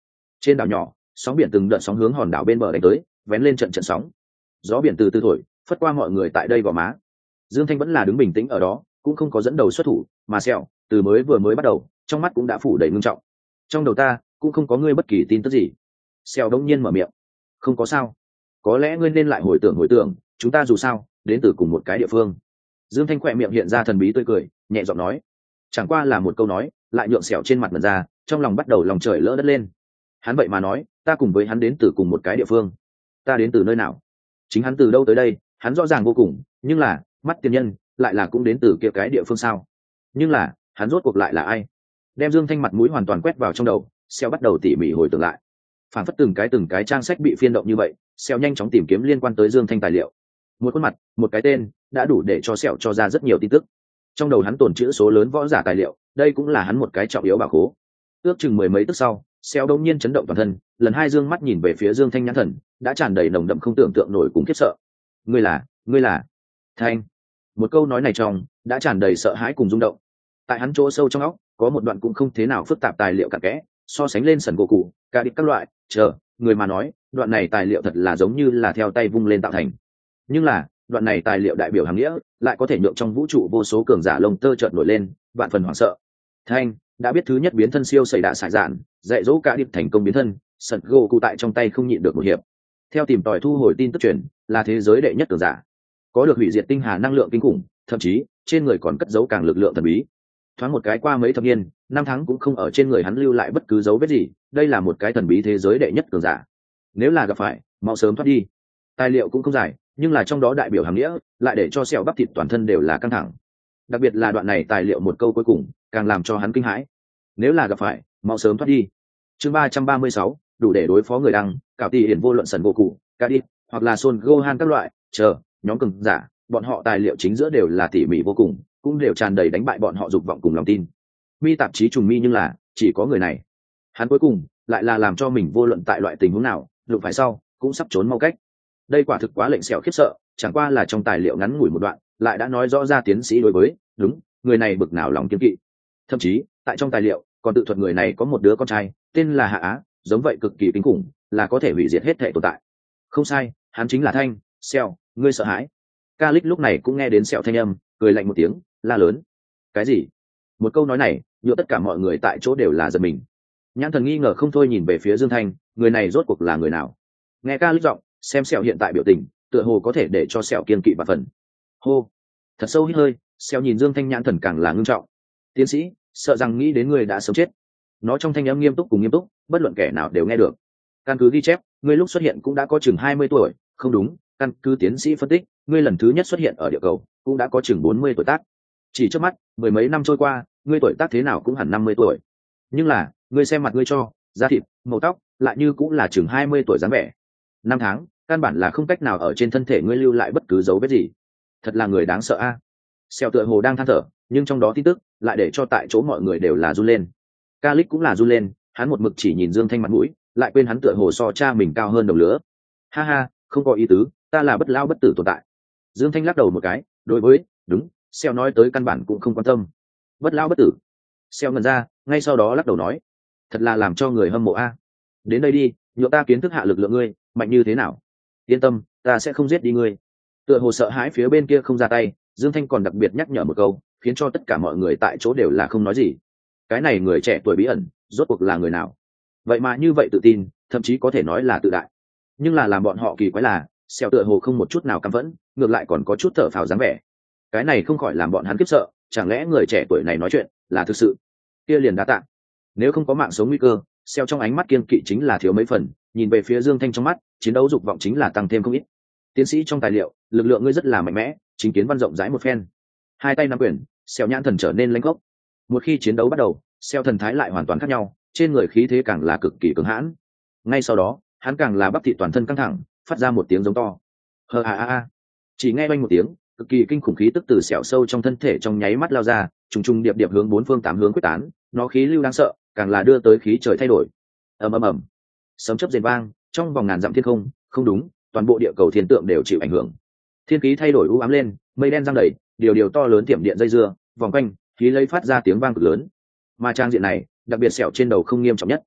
Trên đảo nhỏ, sóng biển từng đợt sóng hướng hòn đảo bên bờ đánh tới, vén lên trận trận sóng. Gió biển từ từ thổi, phất qua mọi người tại đây gò má. Dương Thanh vẫn là đứng bình tĩnh ở đó, cũng không có dẫn đầu xuất thủ, mà Sẹo từ vừa mới bắt đầu, trong mắt cũng đã phủ đầy ngưng trọng. Trong đầu ta cũng không có ngươi bất kỳ tin tức gì. Sẹo đống nhiên mở miệng. Không có sao. Có lẽ ngươi nên lại hồi tưởng, chúng ta dù sao đến từ cùng một cái địa phương. Dương Thanh khỏe miệng hiện ra thần bí tươi cười, nhẹ giọng nói. Chẳng qua là một câu nói, lại nhượng Sẹo trên mặt mẩn ra, trong lòng bắt đầu lòng trời lỡ đất lên. Hắn vậy mà nói, ta cùng với hắn đến từ cùng một cái địa phương. Ta đến từ nơi nào? Chính hắn từ đâu tới đây, hắn rõ ràng vô cùng, nhưng là mắt tiên nhân lại là cũng đến từ kia cái địa phương sao? Nhưng là hắn rốt cuộc lại là ai? Đem Dương Thanh mặt mũi hoàn toàn quét vào trong đầu, Sẹo bắt đầu tỉ mỉ hồi tưởng lại. Phản phất từng cái trang sách bị phiên động như vậy, Sẹo nhanh chóng tìm kiếm liên quan tới Dương Thanh tài liệu. Một khuôn mặt, một cái tên, đã đủ để cho Sẹo cho ra rất nhiều tin tức. Trong đầu hắn tồn trữ số lớn võ giả tài liệu, đây cũng là hắn một cái trọng yếu bảo khố. Ước chừng mười mấy tức sau, Sẹo đột nhiên chấn động toàn thân, lần hai dương mắt nhìn về phía Dương Thanh nhãn thần, đã tràn đầy nồng đậm không tưởng tượng nổi cùng khiếp sợ. Ngươi là Thanh. Một câu nói này trong đã tràn đầy sợ hãi cùng rung động. Tại hắn chỗ sâu trong óc có một đoạn cũng không thế nào phức tạp tài liệu cặn kẽ, so sánh lên sần gỗ cụ cả địch các loại người mà nói đoạn này tài liệu thật là giống như là theo tay vung lên tạo thành. Nhưng là đoạn này tài liệu đại biểu hàng nghĩa lại có thể nhượng trong vũ trụ vô số cường giả lông tơ chợt nổi lên, vạn phần hoảng sợ. Thanh đã biết thứ nhất biến thân siêu xảy đạ sải dạn, dạy dỗ cả địch thành công biến thân, sần gỗ cụ tại trong tay không nhịn được một hiệp. Theo tìm tòi thu hồi tin tức truyền, là thế giới đệ nhất cường giả, có được hủy diệt tinh hà năng lượng kinh khủng, thậm chí trên người còn cất giấu càng lực lượng thần bí. Thoáng một cái qua mấy thập niên, năm tháng cũng không ở trên người hắn lưu lại bất cứ dấu vết gì, đây là một cái thần bí thế giới đệ nhất cường giả. Nếu là gặp phải, mau sớm thoát đi. Tài liệu cũng không dài, nhưng là trong đó đại biểu hàm nghĩa lại để cho Sẹo bắp thịt toàn thân đều là căng thẳng. Đặc biệt là đoạn này tài liệu một câu cuối cùng càng làm cho hắn kinh hãi. Nếu là gặp phải, mau sớm thoát đi. Chương 336, đủ để đối phó người đăng, cảo tỷ hiển vô luận sần gỗ cụ cả đi hoặc là Son Gohan các loại nhóm cường giả, bọn họ tài liệu chính giữa đều là tỉ mỉ vô cùng, cũng đều tràn đầy đánh bại bọn họ dục vọng cùng lòng tin. Mi tạp chí trùng mi, nhưng là chỉ có người này, hắn cuối cùng lại là làm cho mình vô luận tại loại tình huống nào đụng phải sau cũng sắp trốn mau cách. Đây quả thực quá lệnh Sẹo khiếp sợ, chẳng qua là trong tài liệu ngắn ngủi một đoạn lại đã nói rõ ra tiến sĩ đối với người này bực nào lòng kiên kỵ. Thậm chí tại trong tài liệu còn tự thuật người này có một đứa con trai tên là Hạ Á, giống vậy cực kỳ kinh khủng, là có thể hủy diệt hết thể tồn tại. Không sai, hắn chính là Thanh. Sẹo, ngươi sợ hãi? Calix lúc này cũng nghe đến Sẹo thanh âm, cười lạnh một tiếng, la lớn. Cái gì? Một câu nói này nhựa tất cả mọi người tại chỗ đều là giật mình. Nhãn thần nghi ngờ không thôi nhìn về phía Dương Thanh, người này rốt cuộc là người nào? Nghe Calix giọng, xem Sẹo hiện tại biểu tình, tựa hồ có thể để cho Sẹo kiên kỵ và phần. Hô, thật sâu hít hơi, Sẹo nhìn Dương Thanh nhãn thần càng là ngưng trọng. Tiến sĩ, sợ rằng nghĩ đến người đã sống chết. Nó trong thanh âm nghiêm túc cùng nghiêm túc, bất luận kẻ nào đều nghe được. Căn cứ ghi chép, ngươi lúc xuất hiện cũng đã có chừng 20 tuổi, không đúng, căn cứ tiến sĩ phân tích, ngươi lần thứ nhất xuất hiện ở địa cầu cũng đã có chừng 40 tuổi tác. Chỉ trước mắt, mười mấy năm trôi qua, ngươi tuổi tác thế nào cũng hẳn 50 tuổi. Nhưng là, ngươi xem mặt ngươi cho, da thịt, màu tóc, lại như cũng là chừng 20 tuổi dáng vẻ. Năm tháng, căn bản là không cách nào ở trên thân thể ngươi lưu lại bất cứ dấu vết gì. Thật là người đáng sợ a. Sẹo tựa hồ đang than thở, nhưng trong đó tin tức lại để cho tại chỗ mọi người đều là run lên. Calix cũng là run lên, hắn một mực chỉ nhìn Dương Thanh mặt mũi, lại quên hắn tựa hồ so cha mình cao hơn đồng lứa. Ha ha, không có ý tứ, ta là bất lao bất tử tồn tại. Dương Thanh lắc đầu một cái, đối với Sẹo nói tới căn bản cũng không quan tâm. Bất lao bất tử. Sẹo ngẩn ra, ngay sau đó lắc đầu nói, thật là làm cho người hâm mộ a. Đến đây đi, nhựa ta kiến thức hạ lực lượng ngươi mạnh như thế nào. Yên tâm, ta sẽ không giết đi ngươi. Tựa hồ sợ hãi phía bên kia không ra tay, Dương Thanh còn đặc biệt nhắc nhở một câu, khiến cho tất cả mọi người tại chỗ đều là không nói gì. Cái này người trẻ tuổi bí ẩn rốt cuộc là người nào? Vậy mà như vậy tự tin, thậm chí có thể nói là tự đại. Nhưng là làm bọn họ kỳ quái là, Sẹo tựa hồ không một chút nào căm phẫn, ngược lại còn có chút thở phào dáng vẻ. Cái này không khỏi làm bọn hắn khiếp sợ, chẳng lẽ người trẻ tuổi này nói chuyện là thực sự? Kia liền đá tạ. Nếu không có mạng sống nguy cơ, Sẹo trong ánh mắt kiên kỵ chính là thiếu mấy phần, nhìn về phía Dương Thanh trong mắt, chiến đấu dục vọng chính là tăng thêm không ít. Tiến sĩ trong tài liệu, lực lượng ngươi rất là mạnh mẽ, chính kiến văn rộng rãi một phen. Hai tay nắm quyền, Sẹo nhãn thần trở nên lãnh gốc. Một khi chiến đấu bắt đầu, Sẹo thần thái lại hoàn toàn khác nhau, trên người khí thế càng là cực kỳ cứng hãn. Ngay sau đó, hắn càng là bắp thịt toàn thân căng thẳng, phát ra một tiếng giống to. Chỉ nghe oanh một tiếng, cực kỳ kinh khủng khí tức từ Sẹo sâu trong thân thể trong nháy mắt lao ra, trùng trùng điệp điệp hướng bốn phương tám hướng quyết tán, nó khí lưu đáng sợ, càng là đưa tới khí trời thay đổi. Ầm ầm ầm, sấm chớp rền vang, trong vòng ngàn dặm thiên không, không đúng, toàn bộ địa cầu thiên tượng đều chịu ảnh hưởng. Thiên khí thay đổi u ám lên, mây đen giăng đầy, điều to lớn tiệm điện dây dưa, vòng quanh, khí lấy phát ra tiếng vang cực lớn. Mà trang diện này, đặc biệt Sẹo trên đầu không nghiêm trọng nhất.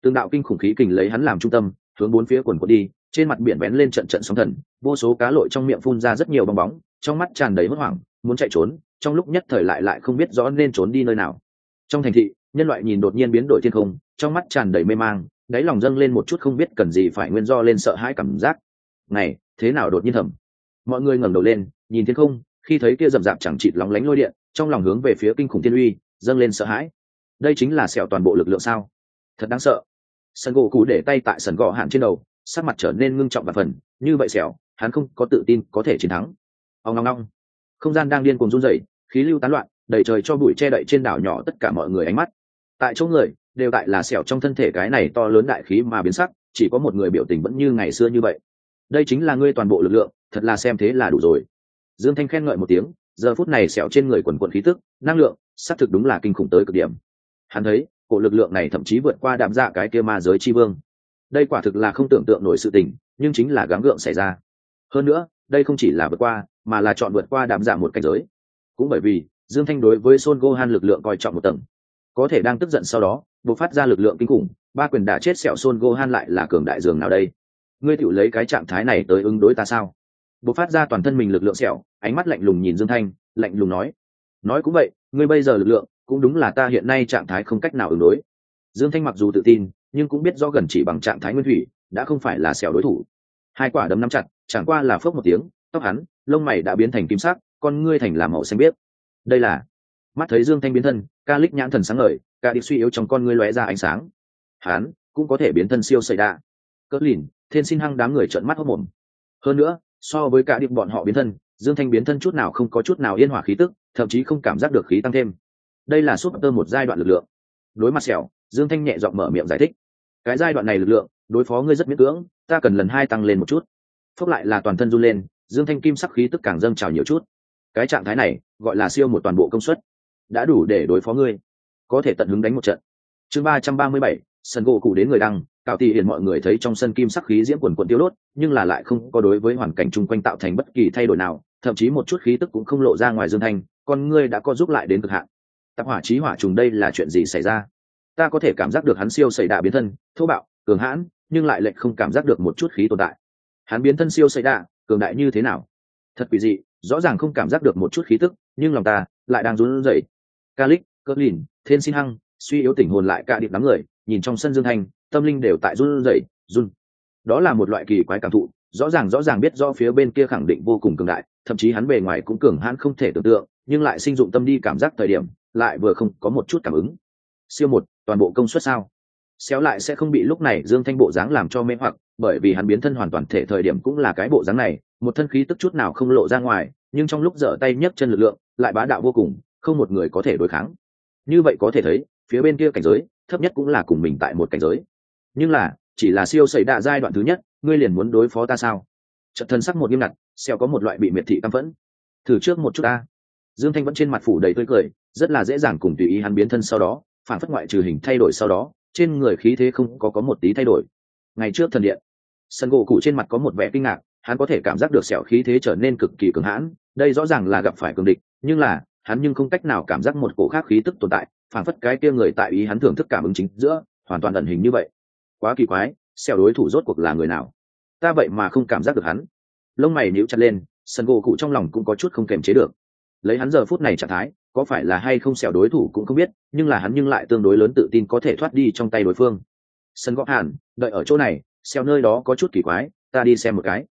Từng đạo kinh khủng khí kình lấy hắn làm trung tâm, hướng bốn phía quần quật đi, trên mặt biển vén lên trận trận sóng thần, vô số cá lội trong miệng phun ra rất nhiều bong bóng, trong mắt tràn đầy hốt hoảng, muốn chạy trốn, trong lúc nhất thời lại không biết rõ nên trốn đi nơi nào. Trong thành thị, nhân loại nhìn đột nhiên biến đổi thiên không, trong mắt tràn đầy mê mang, đáy lòng dâng lên một chút không biết cần gì phải nguyên do lên sợ hãi cảm giác. Này, thế nào đột nhiên thầm? Mọi người ngẩng đầu lên, nhìn thiên không, khi thấy kia rậm rạp chẳng chịt lóng lánh lôi điện, trong lòng hướng về phía kinh khủng thiên uy, dâng lên sợ hãi. Đây chính là sẹo toàn bộ lực lượng sao? Thật đáng sợ. Sân gỗ cụ để tay tại sần gọ hạn trên đầu, sắc mặt trở nên ngưng trọng và phần, như vậy sẹo, hắn không có tự tin có thể chiến thắng. Ông ngong ngong, không gian đang điên cuồng run rẩy, khí lưu tán loạn, đầy trời cho bụi che đậy trên đảo nhỏ tất cả mọi người ánh mắt. Tại chỗ người đều tại là sẹo trong thân thể cái này to lớn đại khí mà biến sắc, chỉ có một người biểu tình vẫn như ngày xưa như vậy. Đây chính là ngươi toàn bộ lực lượng, thật là xem thế là đủ rồi. Dương Thanh khen ngợi một tiếng, giờ phút này sẹo trên người quần quần khí tức, năng lượng, xác thực đúng là kinh khủng tới cực điểm. Hắn thấy, cổ lực lượng này thậm chí vượt qua đạm dạ cái kia ma giới chi vương. Đây quả thực là không tưởng tượng nổi sự tình, nhưng chính là gắng gượng xảy ra. Hơn nữa, đây không chỉ là vượt qua, mà là chọn vượt qua đạm dạ một cảnh giới. Cũng bởi vì, Dương Thanh đối với Son Gohan lực lượng coi trọng một tầng, có thể đang tức giận sau đó, bộc phát ra lực lượng kinh khủng, ba quyền đả chết sẹo Son Gohan lại là cường đại dường nào đây? Ngươi tiểu lấy cái trạng thái này tới ứng đối ta sao? Bộc phát ra toàn thân mình lực lượng sẹo, ánh mắt lạnh lùng nhìn Dương Thanh, lạnh lùng nói cũng vậy, ngươi bây giờ lực lượng cũng đúng là ta hiện nay trạng thái không cách nào ứng đối. Dương Thanh mặc dù tự tin, nhưng cũng biết rõ gần chỉ bằng trạng thái nguyên thủy đã không phải là sẹo đối thủ. Hai quả đấm nắm chặt, chẳng qua là phớp một tiếng, tóc hắn, lông mày đã biến thành kim sắc, con ngươi thành làm màu xanh biếc. Đây là mắt thấy Dương Thanh biến thân, ca lích nhãn thần sáng ngời, ca đi suy yếu trong con ngươi lóe ra ánh sáng. Hắn cũng có thể biến thân siêu sẩy đa. Cỡ lìn, thiên xin hăng đám người trợn mắt hốt mồm. Hơn nữa, so với cả điệp bọn họ biến thân, Dương Thanh biến thân chút nào không có chút nào yên hỏa khí tức, thậm chí không cảm giác được khí tăng thêm. Đây là súp tơ một giai đoạn lực lượng. Đối mặt sẹo, Dương Thanh nhẹ giọng mở miệng giải thích. Cái giai đoạn này lực lượng, đối phó ngươi rất miễn cưỡng, ta cần lần 2 tăng lên một chút. Phốc lại là toàn thân run lên, Dương Thanh kim sắc khí tức càng dâng trào nhiều chút. Cái trạng thái này, gọi là siêu một toàn bộ công suất, đã đủ để đối phó ngươi, có thể tận hứng đánh một trận. Chương 337, sân gỗ cụ đến người đăng, cạo tỷ hiển mọi người thấy trong sân kim sắc khí diễm quần quần tiêu đốt, nhưng là lại không có đối với hoàn cảnh chung quanh tạo thành bất kỳ thay đổi nào, thậm chí một chút khí tức cũng không lộ ra ngoài Dương Thanh, con ngươi đã co giúp lại đến cực hạn. Tạp hỏa chí hỏa trùng đây là chuyện gì xảy ra? Ta có thể cảm giác được hắn siêu sẩy đạ biến thân, thô bạo, cường hãn, nhưng lại lệch không cảm giác được một chút khí tồn tại. Hắn biến thân siêu sẩy đạ, cường đại như thế nào? Thật quỷ dị, rõ ràng không cảm giác được một chút khí tức, nhưng lòng ta lại đang run rẩy. Calix, Cơ Lìn, Thiên Xin Hăng, suy yếu tỉnh hồn lại cả điệp đám người, nhìn trong sân Dương Thanh, tâm linh đều tại run rẩy, run. Đó là một loại kỳ quái cảm thụ, rõ ràng biết do phía bên kia khẳng định vô cùng cường đại, thậm chí hắn bề ngoài cũng cường hãn không thể tưởng tượng, nhưng lại sinh dụng tâm đi cảm giác thời điểm, lại vừa không có một chút cảm ứng. Siêu một, toàn bộ công suất sao? Xéo lại sẽ không bị lúc này Dương Thanh bộ dáng làm cho mê hoặc, bởi vì hắn biến thân hoàn toàn thể thời điểm cũng là cái bộ dáng này, một thân khí tức chút nào không lộ ra ngoài, nhưng trong lúc giở tay nhấc chân lực lượng, lại bá đạo vô cùng, không một người có thể đối kháng. Như vậy có thể thấy, phía bên kia cảnh giới, thấp nhất cũng là cùng mình tại một cảnh giới. Nhưng là, chỉ là siêu sẩy đạ giai đoạn thứ nhất, ngươi liền muốn đối phó ta sao? Chợt thân sắc một nghiêm ngặt, Xéo có một loại bị miệt thị căm phẫn. Thử trước một chút ta. Dương Thanh vẫn trên mặt phủ đầy tươi cười, rất là dễ dàng cùng tùy ý hắn biến thân sau đó, phản phất ngoại trừ hình thay đổi sau đó, trên người khí thế không có một tí thay đổi. Ngày trước thần điện, sân gỗ cụ trên mặt có một vẻ kinh ngạc, hắn có thể cảm giác được sẹo khí thế trở nên cực kỳ cường hãn, đây rõ ràng là gặp phải cường địch, nhưng là hắn nhưng không cách nào cảm giác một cổ khác khí tức tồn tại, phản phất cái kia người tại ý hắn thưởng thức cảm ứng chính giữa, hoàn toàn ẩn hình như vậy. Quá kỳ quái, sẹo đối thủ rốt cuộc là người nào? Ta vậy mà không cảm giác được hắn. Lông mày nhíu chặt lên, sân gỗ cụ trong lòng cũng có chút không kềm chế được. Lấy hắn giờ phút này trạng thái, có phải là hay không sẹo đối thủ cũng không biết, nhưng là hắn nhưng lại tương đối lớn tự tin có thể thoát đi trong tay đối phương. Sân gõ hàn, đợi ở chỗ này, sẹo nơi đó có chút kỳ quái, ta đi xem một cái.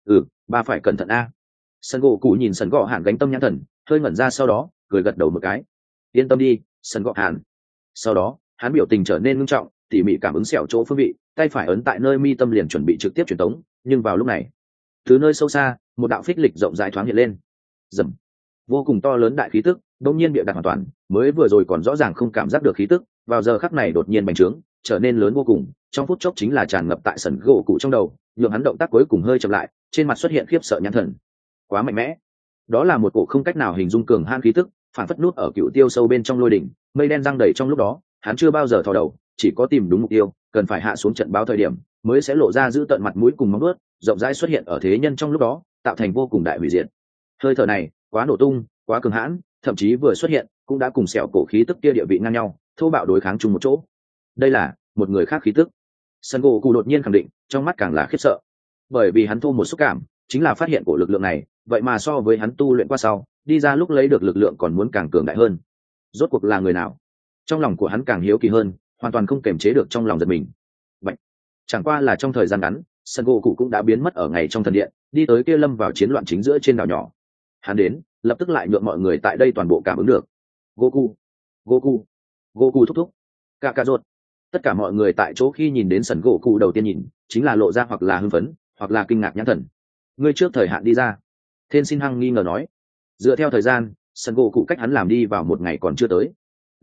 Ba phải cẩn thận a. Sân gỗ cụ nhìn sân gõ hàn gánh tâm nhãn thần, hơi ngẩn ra sau đó, cười gật đầu một cái. Yên tâm đi, sân gõ hàn. Sau đó, hắn biểu tình trở nên nghiêm trọng, tỉ mỉ cảm ứng sẹo chỗ phương vị, tay phải ấn tại nơi mi tâm liền chuẩn bị trực tiếp truyền tống, nhưng vào lúc này, từ nơi sâu xa, một đạo phích lịch rộng rãi thoáng hiện lên. Rầm. Vô cùng to lớn đại khí tức, đột nhiên bịa đặt hoàn toàn, mới vừa rồi còn rõ ràng không cảm giác được khí tức, vào giờ khắc này đột nhiên bành trướng, trở nên lớn vô cùng, trong phút chốc chính là tràn ngập tại sân gỗ cụ trong đầu, nhượng hắn động tác cuối cùng hơi chậm lại, trên mặt xuất hiện khiếp sợ nhãn thần. Quá mạnh mẽ, đó là một cổ không cách nào hình dung cường han khí tức, phản phất nút ở cựu tiêu sâu bên trong lôi đỉnh, mây đen giăng đầy trong lúc đó, hắn chưa bao giờ thò đầu, chỉ có tìm đúng mục tiêu, cần phải hạ xuống trận báo thời điểm, mới sẽ lộ ra giữ tận mặt mũi cùng móng vuốt, rộng rãi xuất hiện ở thế nhân trong lúc đó, tạo thành vô cùng đại hủy diệt. Hơi thở này, quá nổ tung, quá cường hãn, thậm chí vừa xuất hiện cũng đã cùng sẹo cổ khí tức kia địa vị ngang nhau, thô bạo đối kháng chung một chỗ. Đây là một người khác khí tức. Sân gỗ cụ đột nhiên khẳng định, trong mắt càng là khiếp sợ, bởi vì hắn thu một xúc cảm, chính là phát hiện của lực lượng này vậy mà so với hắn tu luyện qua sau đi ra lúc lấy được lực lượng còn muốn càng cường đại hơn. Rốt cuộc là người nào? Trong lòng của hắn càng hiếu kỳ hơn, hoàn toàn không kềm chế được trong lòng giật mình. Vậy chẳng qua là trong thời gian ngắn, Sân gỗ cụ cũng đã biến mất ở ngày trong thần điện, đi tới kia lâm vào chiến loạn chính giữa trên đảo nhỏ. Hắn đến lập tức lại nhượng mọi người tại đây toàn bộ cảm ứng được. Goku, Goku, Goku thúc thúc, cả ruột. Tất cả mọi người tại chỗ khi nhìn đến Sân gỗ cụ đầu tiên nhìn chính là lộ ra hoặc là hưng phấn hoặc là kinh ngạc nhãn thần. Ngươi trước thời hạn đi ra. Thiên Xin Hăng nghi ngờ nói. Dựa theo thời gian, Sân gỗ cụ cách hắn làm đi vào một ngày còn chưa tới.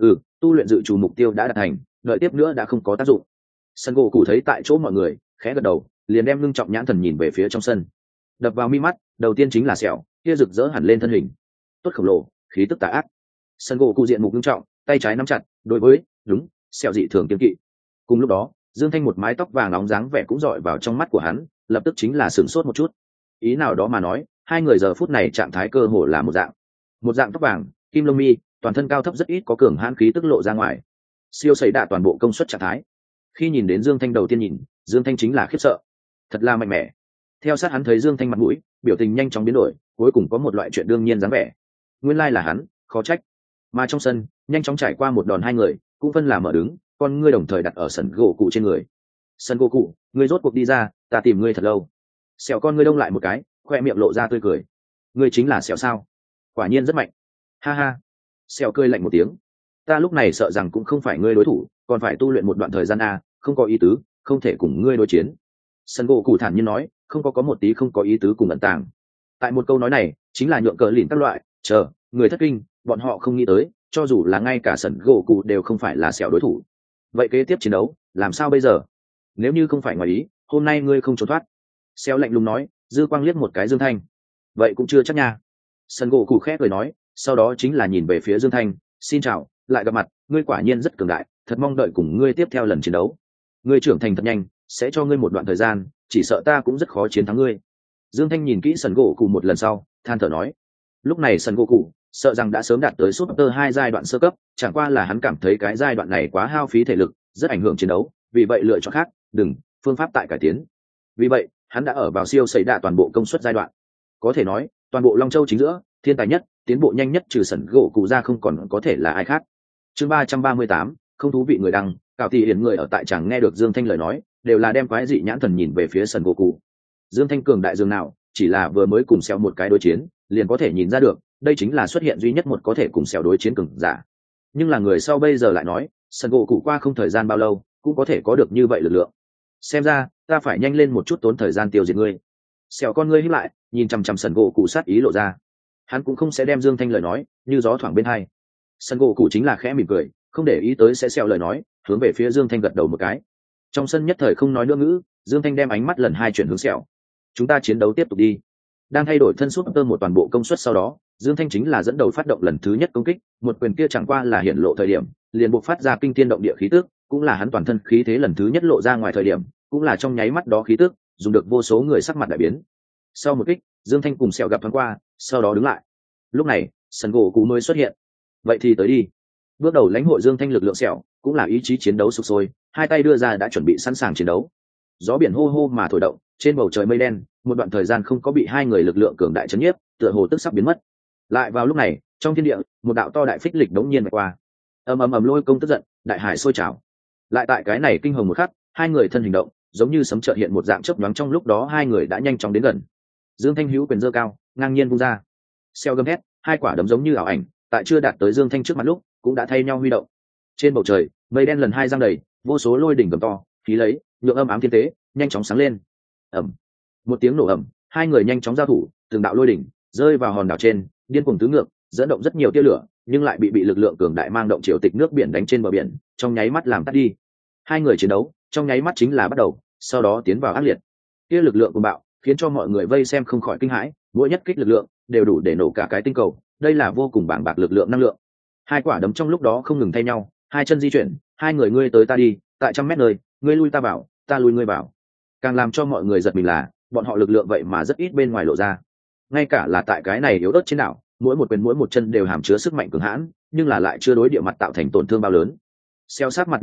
Tu luyện dự trù mục tiêu đã đạt thành, đợi tiếp nữa đã không có tác dụng. Sân gỗ cụ thấy tại chỗ mọi người khẽ gật đầu, liền đem ngưng trọng nhãn thần nhìn về phía trong sân. Đập vào mi mắt đầu tiên chính là sẹo kia rực rỡ hẳn lên thân hình tốt khổng lồ, khí tức tà ác. Sân gỗ cụ diện mục ngưng trọng, tay trái nắm chặt, đối với đúng sẹo dị thường kiên kỵ. Cùng lúc đó Dương Thanh một mái tóc vàng nóng dáng vẻ cũng dọi vào trong mắt của hắn, lập tức chính là sửng sốt một chút. Ý nào đó mà nói, hai người giờ phút này trạng thái cơ hồ là một dạng tóc vàng, kim lông mi, toàn thân cao thấp rất ít có cường hãn khí tức lộ ra ngoài, siêu xảy đạ toàn bộ công suất trạng thái. Khi nhìn đến Dương Thanh đầu tiên nhìn, Dương Thanh chính là khiếp sợ, thật là mạnh mẽ. Theo sát hắn thấy Dương Thanh mặt mũi biểu tình nhanh chóng biến đổi, cuối cùng có một loại chuyện đương nhiên dáng vẻ. Nguyên lai là hắn, khó trách. Mà trong sân nhanh chóng trải qua một đòn, hai người cũng phân là mở đứng, con ngươi đồng thời đặt ở sân gỗ cụ trên người. Sân gỗ cụ, ngươi rốt cuộc đi ra, ta tìm ngươi thật lâu. Sẹo con ngươi đông lại một cái, khoe miệng lộ ra tươi cười. Ngươi chính là Sẹo sao? Quả nhiên rất mạnh. Ha ha. Sẹo cười lạnh một tiếng. Ta lúc này sợ rằng cũng không phải ngươi đối thủ, còn phải tu luyện một đoạn thời gian a, không có ý tứ, không thể cùng ngươi đối chiến. Sân gỗ cụ thản nhiên nói, không có một tí không có ý tứ cùng ẩn tàng. Tại một câu nói này chính là nhượng cờ lìn các loại người thất kinh, bọn họ không nghĩ tới, cho dù là ngay cả sân gỗ cụ đều không phải là Sẹo đối thủ. Vậy kế tiếp chiến đấu làm sao bây giờ? Nếu như không phải ngoài ý, hôm nay ngươi không trốn thoát. Sẹo lạnh lùng nói, dư quang liếc một cái Dương Thanh. Vậy cũng chưa chắc nha. Sân gỗ cụ khẽ cười nói, sau đó chính là nhìn về phía Dương Thanh, xin chào, lại gặp mặt, ngươi quả nhiên rất cường đại, thật mong đợi cùng ngươi tiếp theo lần chiến đấu. Ngươi trưởng thành thật nhanh, sẽ cho ngươi một đoạn thời gian, chỉ sợ ta cũng rất khó chiến thắng ngươi. Dương Thanh nhìn kỹ sân gỗ cụ một lần sau, than thở nói. Lúc này sân gỗ cụ sợ rằng đã sớm đạt tới Super 2 giai đoạn sơ cấp, chẳng qua là hắn cảm thấy cái giai đoạn này quá hao phí thể lực, rất ảnh hưởng chiến đấu, vì vậy lựa chọn khác, phương pháp tại cải tiến. Vì vậy hắn đã ở vào siêu xảy đa toàn bộ công suất giai đoạn. Có thể nói toàn bộ Long Châu chính giữa, thiên tài nhất, tiến bộ nhanh nhất trừ sân gỗ cụ ra không còn có thể là ai khác. Chương 338, không thú vị người đăng, Cảo Tỷ Hiển người ở tại chẳng nghe được Dương Thanh lời nói, đều là đem quái dị nhãn thần nhìn về phía sân gỗ cụ. Dương Thanh cường đại dường nào, chỉ là vừa mới cùng Sẹo một cái đối chiến, liền có thể nhìn ra được, đây chính là xuất hiện duy nhất một có thể cùng Sẹo đối chiến cường giả. Nhưng là người sau bây giờ lại nói, sân gỗ cụ qua không thời gian bao lâu, cũng có thể có được như vậy lực lượng. Xem ra ta phải nhanh lên một chút tốn thời gian tiêu diệt ngươi. Sẹo con ngươi híp lại, nhìn chằm chằm sân gỗ cụ sát ý lộ ra. Hắn cũng không sẽ đem Dương Thanh lời nói như gió thoảng bên hai. Sân gỗ cụ chính là khẽ mỉm cười, không để ý tới sẽ Sẹo lời nói, hướng về phía Dương Thanh gật đầu một cái. Trong sân nhất thời không nói nữa ngữ, Dương Thanh đem ánh mắt lần hai chuyển hướng Sẹo. Chúng ta chiến đấu tiếp tục đi. Đang thay đổi thân Super một toàn bộ công suất sau đó, Dương Thanh chính là dẫn đầu phát động lần thứ nhất công kích, một quyền kia chẳng qua là hiện lộ thời điểm, liền bộc phát ra kinh thiên động địa khí tức, cũng là hắn toàn thân khí thế lần thứ nhất lộ ra ngoài thời điểm, cũng là trong nháy mắt đó khí tức, dùng được vô số người sắc mặt đại biến. Sau một kích, Dương Thanh cùng Sẹo gặp thoáng qua, sau đó đứng lại. Lúc này, sân gỗ cụ mới xuất hiện. Vậy thì tới đi. Bước đầu lãnh hội Dương Thanh lực lượng Sẹo, cũng là ý chí chiến đấu sục sôi, hai tay đưa ra đã chuẩn bị sẵn sàng chiến đấu. Gió biển hô hô mà thổi động, trên bầu trời mây đen, một đoạn thời gian không có bị hai người lực lượng cường đại chấn nhiếp, tựa hồ tức sắp biến mất. Lại vào lúc này, trong thiên địa, một đạo to đại phích lịch đống nhiên vạch qua. Ầm ầm ầm lôi công tức giận, đại hải sôi trào. Lại tại cái này kinh hồng một khắc, hai người thân hình động, giống như sấm chợt hiện một dạng chớp nhoáng, trong lúc đó hai người đã nhanh chóng đến gần. Dương Thanh hữu quyền giơ cao, ngang nhiên vung ra. Xeo gầm hét, hai quả đấm giống như ảo ảnh, tại chưa đạt tới Dương Thanh trước mặt lúc, cũng đã thay nhau huy động. Trên bầu trời, mây đen lần hai giăng đầy, vô số lôi đỉnh gầm to, khí lấy, nhượng âm ám thiên tế, nhanh chóng sáng lên. Ầm. Một tiếng nổ ầm, hai người nhanh chóng giao thủ, từng đạo lôi đỉnh rơi vào hòn đảo trên, điên cuồng tứ ngược, dẫn động rất nhiều tia lửa, nhưng lại bị lực lượng cường đại mang động triều tịch nước biển đánh trên bờ biển, trong nháy mắt làm tắt đi. Hai người chiến đấu, trong nháy mắt chính là bắt đầu, sau đó tiến vào ác liệt. Tia lực lượng cuồng bạo, khiến cho mọi người vây xem không khỏi kinh hãi, mỗi nhất kích lực lượng đều đủ để nổ cả cái tinh cầu, đây là vô cùng bàng bạc lực lượng năng lượng. Hai quả đấm trong lúc đó không ngừng thay nhau, hai chân di chuyển, hai người ngươi tới ta đi, tại trăm mét nơi, ngươi lui ta vào, ta lui ngươi vào. Càng làm cho mọi người giật mình là, bọn họ lực lượng vậy mà rất ít bên ngoài lộ ra. Ngay cả là tại cái này yếu ớt trên đảo, mỗi một quyền mỗi một chân đều hàm chứa sức mạnh cường hãn, nhưng là lại chưa đối địa mặt tạo thành tổn thương bao lớn. Xeo sát mặt nghiêm túc,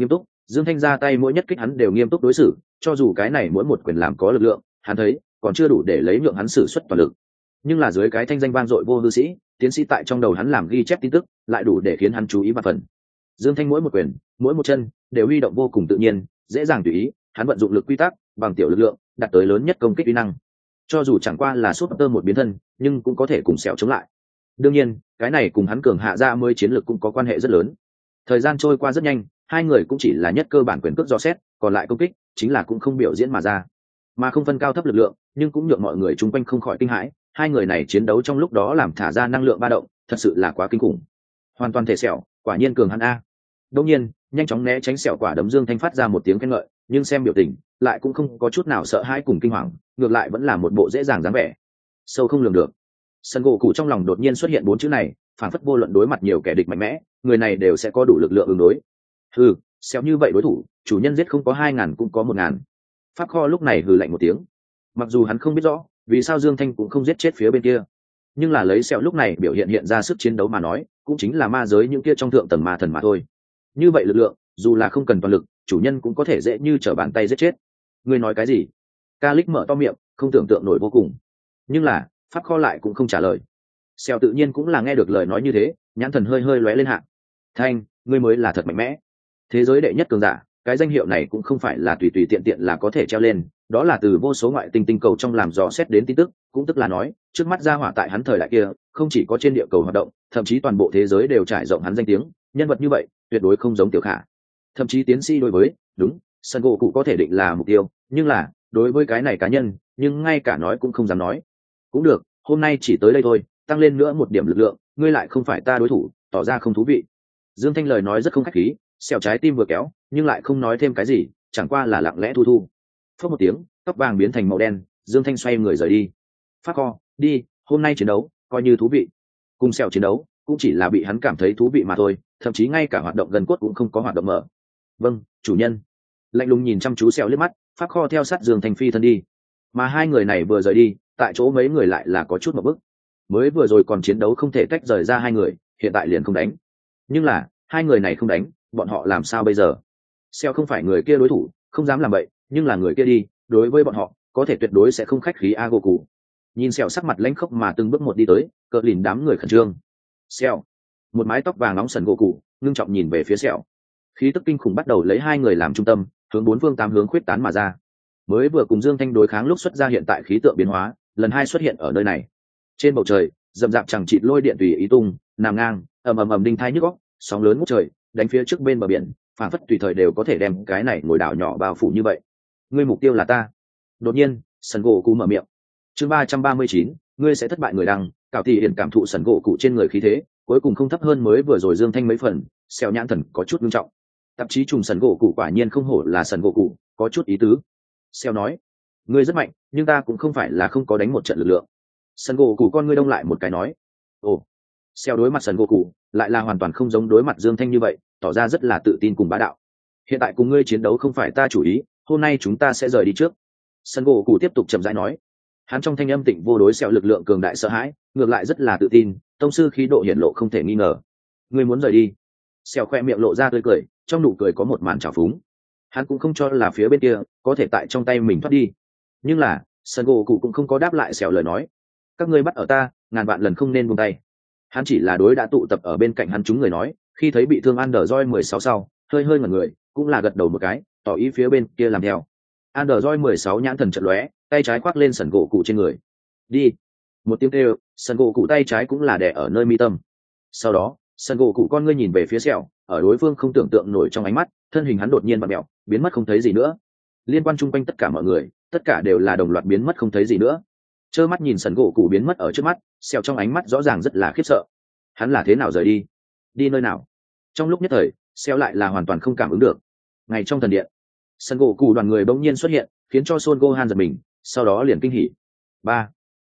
Dương Thanh ra tay mỗi nhất kích hắn đều nghiêm túc đối xử, cho dù cái này mỗi một quyền làm có lực lượng, hắn thấy còn chưa đủ để lấy nhượng hắn sử xuất toàn lực. Nhưng là dưới cái thanh danh vang dội vô hư sĩ, tiến sĩ tại trong đầu hắn làm ghi chép tin tức, lại đủ để khiến hắn chú ý và phần. Dương Thanh mỗi một quyền, mỗi một chân đều huy động vô cùng tự nhiên, dễ dàng tùy ý, hắn vận dụng lực quy tắc, bằng tiểu lực lượng, đạt tới lớn nhất công kích uy năng. Cho dù chẳng qua là Super một biến thân, nhưng cũng có thể cùng Sẹo chống lại. Đương nhiên, cái này cùng hắn cường hạ ra mới chiến lược cũng có quan hệ rất lớn. Thời gian trôi qua rất nhanh, hai người cũng chỉ là nhất cơ bản quyền cước dò xét, còn lại công kích chính là cũng không biểu diễn mà ra, mà không phân cao thấp lực lượng, nhưng cũng nhượng mọi người chung quanh không khỏi kinh hãi. Hai người này chiến đấu trong lúc đó làm thả ra năng lượng ba động, thật sự là quá kinh khủng. Hoàn toàn thể Sẹo, quả nhiên cường hắn a. Đương nhiên, nhanh chóng né tránh Sẹo quả đấm Dương Thanh phát ra một tiếng khen ngợi, nhưng xem biểu tình, lại cũng không có chút nào sợ hãi cùng kinh hoàng, ngược lại vẫn là một bộ dễ dàng dáng vẻ. Sâu không lường được. Sân gỗ cụ trong lòng đột nhiên xuất hiện bốn chữ này, phản phất vô luận đối mặt nhiều kẻ địch mạnh mẽ, người này đều sẽ có đủ lực lượng ứng đối. Hừ, Sẹo như vậy đối thủ, chủ nhân giết không có 2000 cũng có 1000. Pháp Kho lúc này hừ lạnh một tiếng. Mặc dù hắn không biết rõ vì sao Dương Thanh cũng không giết chết phía bên kia, nhưng là lấy Sẹo lúc này biểu hiện ra sức chiến đấu mà nói, cũng chính là ma giới những kia trong thượng tầng ma thần mà thôi. Như vậy lực lượng, dù là không cần toàn lực, chủ nhân cũng có thể dễ như trở bàn tay giết chết. Ngươi nói cái gì? Calix mở to miệng, không tưởng tượng nổi vô cùng. Nhưng là, Pháp Kho lại cũng không trả lời. Sẹo tự nhiên cũng là nghe được lời nói như thế, nhãn thần hơi hơi lóe lên hạ. Thanh, ngươi mới là thật mạnh mẽ. Thế giới đệ nhất cường giả, cái danh hiệu này cũng không phải là tùy tùy tiện tiện là có thể treo lên, đó là từ vô số ngoại tinh tinh cầu trong làm dò xét đến tin tức, cũng tức là nói, trước mắt gia hỏa tại hắn thời đại kia, không chỉ có trên địa cầu hoạt động, thậm chí toàn bộ thế giới đều trải rộng hắn danh tiếng, nhân vật như vậy, tuyệt đối không giống Tiểu Khả. Thậm chí tiến sĩ đối với, đúng, Sân gỗ cụ có thể định là mục tiêu, nhưng là, đối với cái này cá nhân, nhưng ngay cả nói cũng không dám nói. Cũng được, hôm nay chỉ tới đây thôi, tăng lên nữa một điểm lực lượng, ngươi lại không phải ta đối thủ, tỏ ra không thú vị. Dương Thanh lời nói rất không khách khí, Sẹo trái tim vừa kéo, nhưng lại không nói thêm cái gì, chẳng qua là lặng lẽ thu thu. Phất một tiếng, tóc vàng biến thành màu đen, Dương Thanh xoay người rời đi. Pháp Kho, đi, hôm nay chiến đấu, coi như thú vị. Cùng Sẹo chiến đấu, cũng chỉ là bị hắn cảm thấy thú vị mà thôi, thậm chí ngay cả hoạt động gần cốt cũng không có hoạt động mở. Vâng, chủ nhân. Lạnh lùng nhìn chăm chú Sẹo liếc mắt, Pháp Kho theo sát Dương Thanh phi thân đi. Mà hai người này vừa rời đi, tại chỗ mấy người lại là có chút một bức. Mới vừa rồi còn chiến đấu không thể tách rời ra hai người, hiện tại liền không đánh. Nhưng là, hai người này không đánh, bọn họ làm sao bây giờ? Sẹo không phải người kia đối thủ, không dám làm vậy, nhưng là người kia đi, đối với bọn họ, có thể tuyệt đối sẽ không khách khí a Goku. Nhìn Sẹo sắc mặt lãnh khốc mà từng bước một đi tới, cỡ lìn đám người khẩn trương. Sẹo, một mái tóc vàng nóng sần Goku, ngưng trọng nhìn về phía Sẹo. Khí tức kinh khủng bắt đầu lấy hai người làm trung tâm, hướng bốn phương tám hướng khuyết tán mà ra. Mới vừa cùng Dương Thanh đối kháng lúc xuất ra hiện tại khí tượng biến hóa, lần hai xuất hiện ở nơi này. Trên bầu trời, rậm rạp chẳng chịt lôi điện tùy ý tung, nằm ngang, ầm ầm ầm đinh thai nhức óc, sóng lớn ngút trời, đánh phía trước bên bờ biển, phản phất tùy thời đều có thể đem cái này ngồi đảo nhỏ bao phủ như vậy. Ngươi mục tiêu là ta. Đột nhiên, Sần gỗ cụ mở miệng. Chương 339, ngươi sẽ thất bại người đăng, Cảo Tỷ Hiển cảm thụ Sần gỗ cụ trên người khí thế, cuối cùng không thấp hơn mới vừa rồi Dương Thanh mấy phần, Sẹo nhãn thần có chút nghiêm trọng. Tạp chí trùng Sần gỗ cụ quả nhiên không hổ là Sần gỗ cụ, có chút ý tứ. Sẹo nói, ngươi rất mạnh, nhưng ta cũng không phải là không có đánh một trận lực lượng. Sần gỗ cụ con ngươi đông lại một cái nói, ồ. Sẹo đối mặt Sần gỗ cụ, lại là hoàn toàn không giống đối mặt Dương Thanh như vậy, tỏ ra rất là tự tin cùng bá đạo. Hiện tại cùng ngươi chiến đấu không phải ta chủ ý, hôm nay chúng ta sẽ rời đi trước. Sân gỗ cụ tiếp tục chậm rãi nói, hắn trong thanh âm tịnh vô đối Sẹo lực lượng cường đại sợ hãi, ngược lại rất là tự tin, tông sư khí độ hiển lộ không thể nghi ngờ. Ngươi muốn rời đi? Sẹo khoe miệng lộ ra tươi cười, trong nụ cười có một màn trào phúng. Hắn cũng không cho là phía bên kia có thể tại trong tay mình thoát đi, nhưng là Sân gỗ cụ cũng không có đáp lại Sẹo lời nói. Các ngươi bắt ở ta, ngàn vạn lần không nên buông tay. Hắn chỉ là đối đã tụ tập ở bên cạnh hắn chúng người nói, khi thấy bị thương Android 16 sau, hơi hơi ngẩn người, cũng là gật đầu một cái, tỏ ý phía bên kia làm theo. Android 16 nhãn thần chợt lóe, tay trái khoác lên sần gỗ cụ trên người. Đi. Một tiếng kêu, sần gỗ cụ tay trái cũng là đè ở nơi mi tâm. Sau đó, sần gỗ cụ con ngươi nhìn về phía Sẹo, ở đối phương không tưởng tượng nổi trong ánh mắt, thân hình hắn đột nhiên vặn mèo, biến mất không thấy gì nữa. Liên quan chung quanh tất cả mọi người, tất cả đều là đồng loạt biến mất không thấy gì nữa. Trơ mắt nhìn sần gỗ cụ biến mất ở trước mắt, Sẹo trong ánh mắt rõ ràng rất là khiếp sợ. Hắn là thế nào rời đi? Đi nơi nào? Trong lúc nhất thời, Sẹo lại là hoàn toàn không cảm ứng được. Ngay trong thần điện, sân gỗ cụ đoàn người bỗng nhiên xuất hiện, khiến cho Son Gohan giật mình, sau đó liền kinh hỉ. Ba,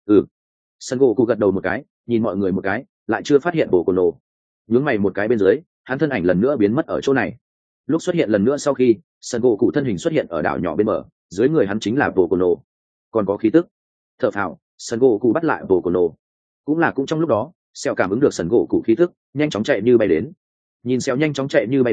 sân gỗ cụ gật đầu một cái, nhìn mọi người một cái, lại chưa phát hiện bộ cổ nổ. Nhướng mày một cái bên dưới, hắn thân ảnh lần nữa biến mất ở chỗ này. Lúc xuất hiện lần nữa sau khi, sân gỗ cụ thân hình xuất hiện ở đảo nhỏ bên bờ, dưới người hắn chính là bộ cổ nổ. Còn có khí tức. Thở phào, sân gỗ cụ bắt lại bộ cổ nổ. Cũng trong lúc đó, Sẹo cảm ứng được sân gỗ cụ khí tức, nhanh chóng chạy như bay đến. Nhìn Sẹo nhanh chóng chạy như bay đến,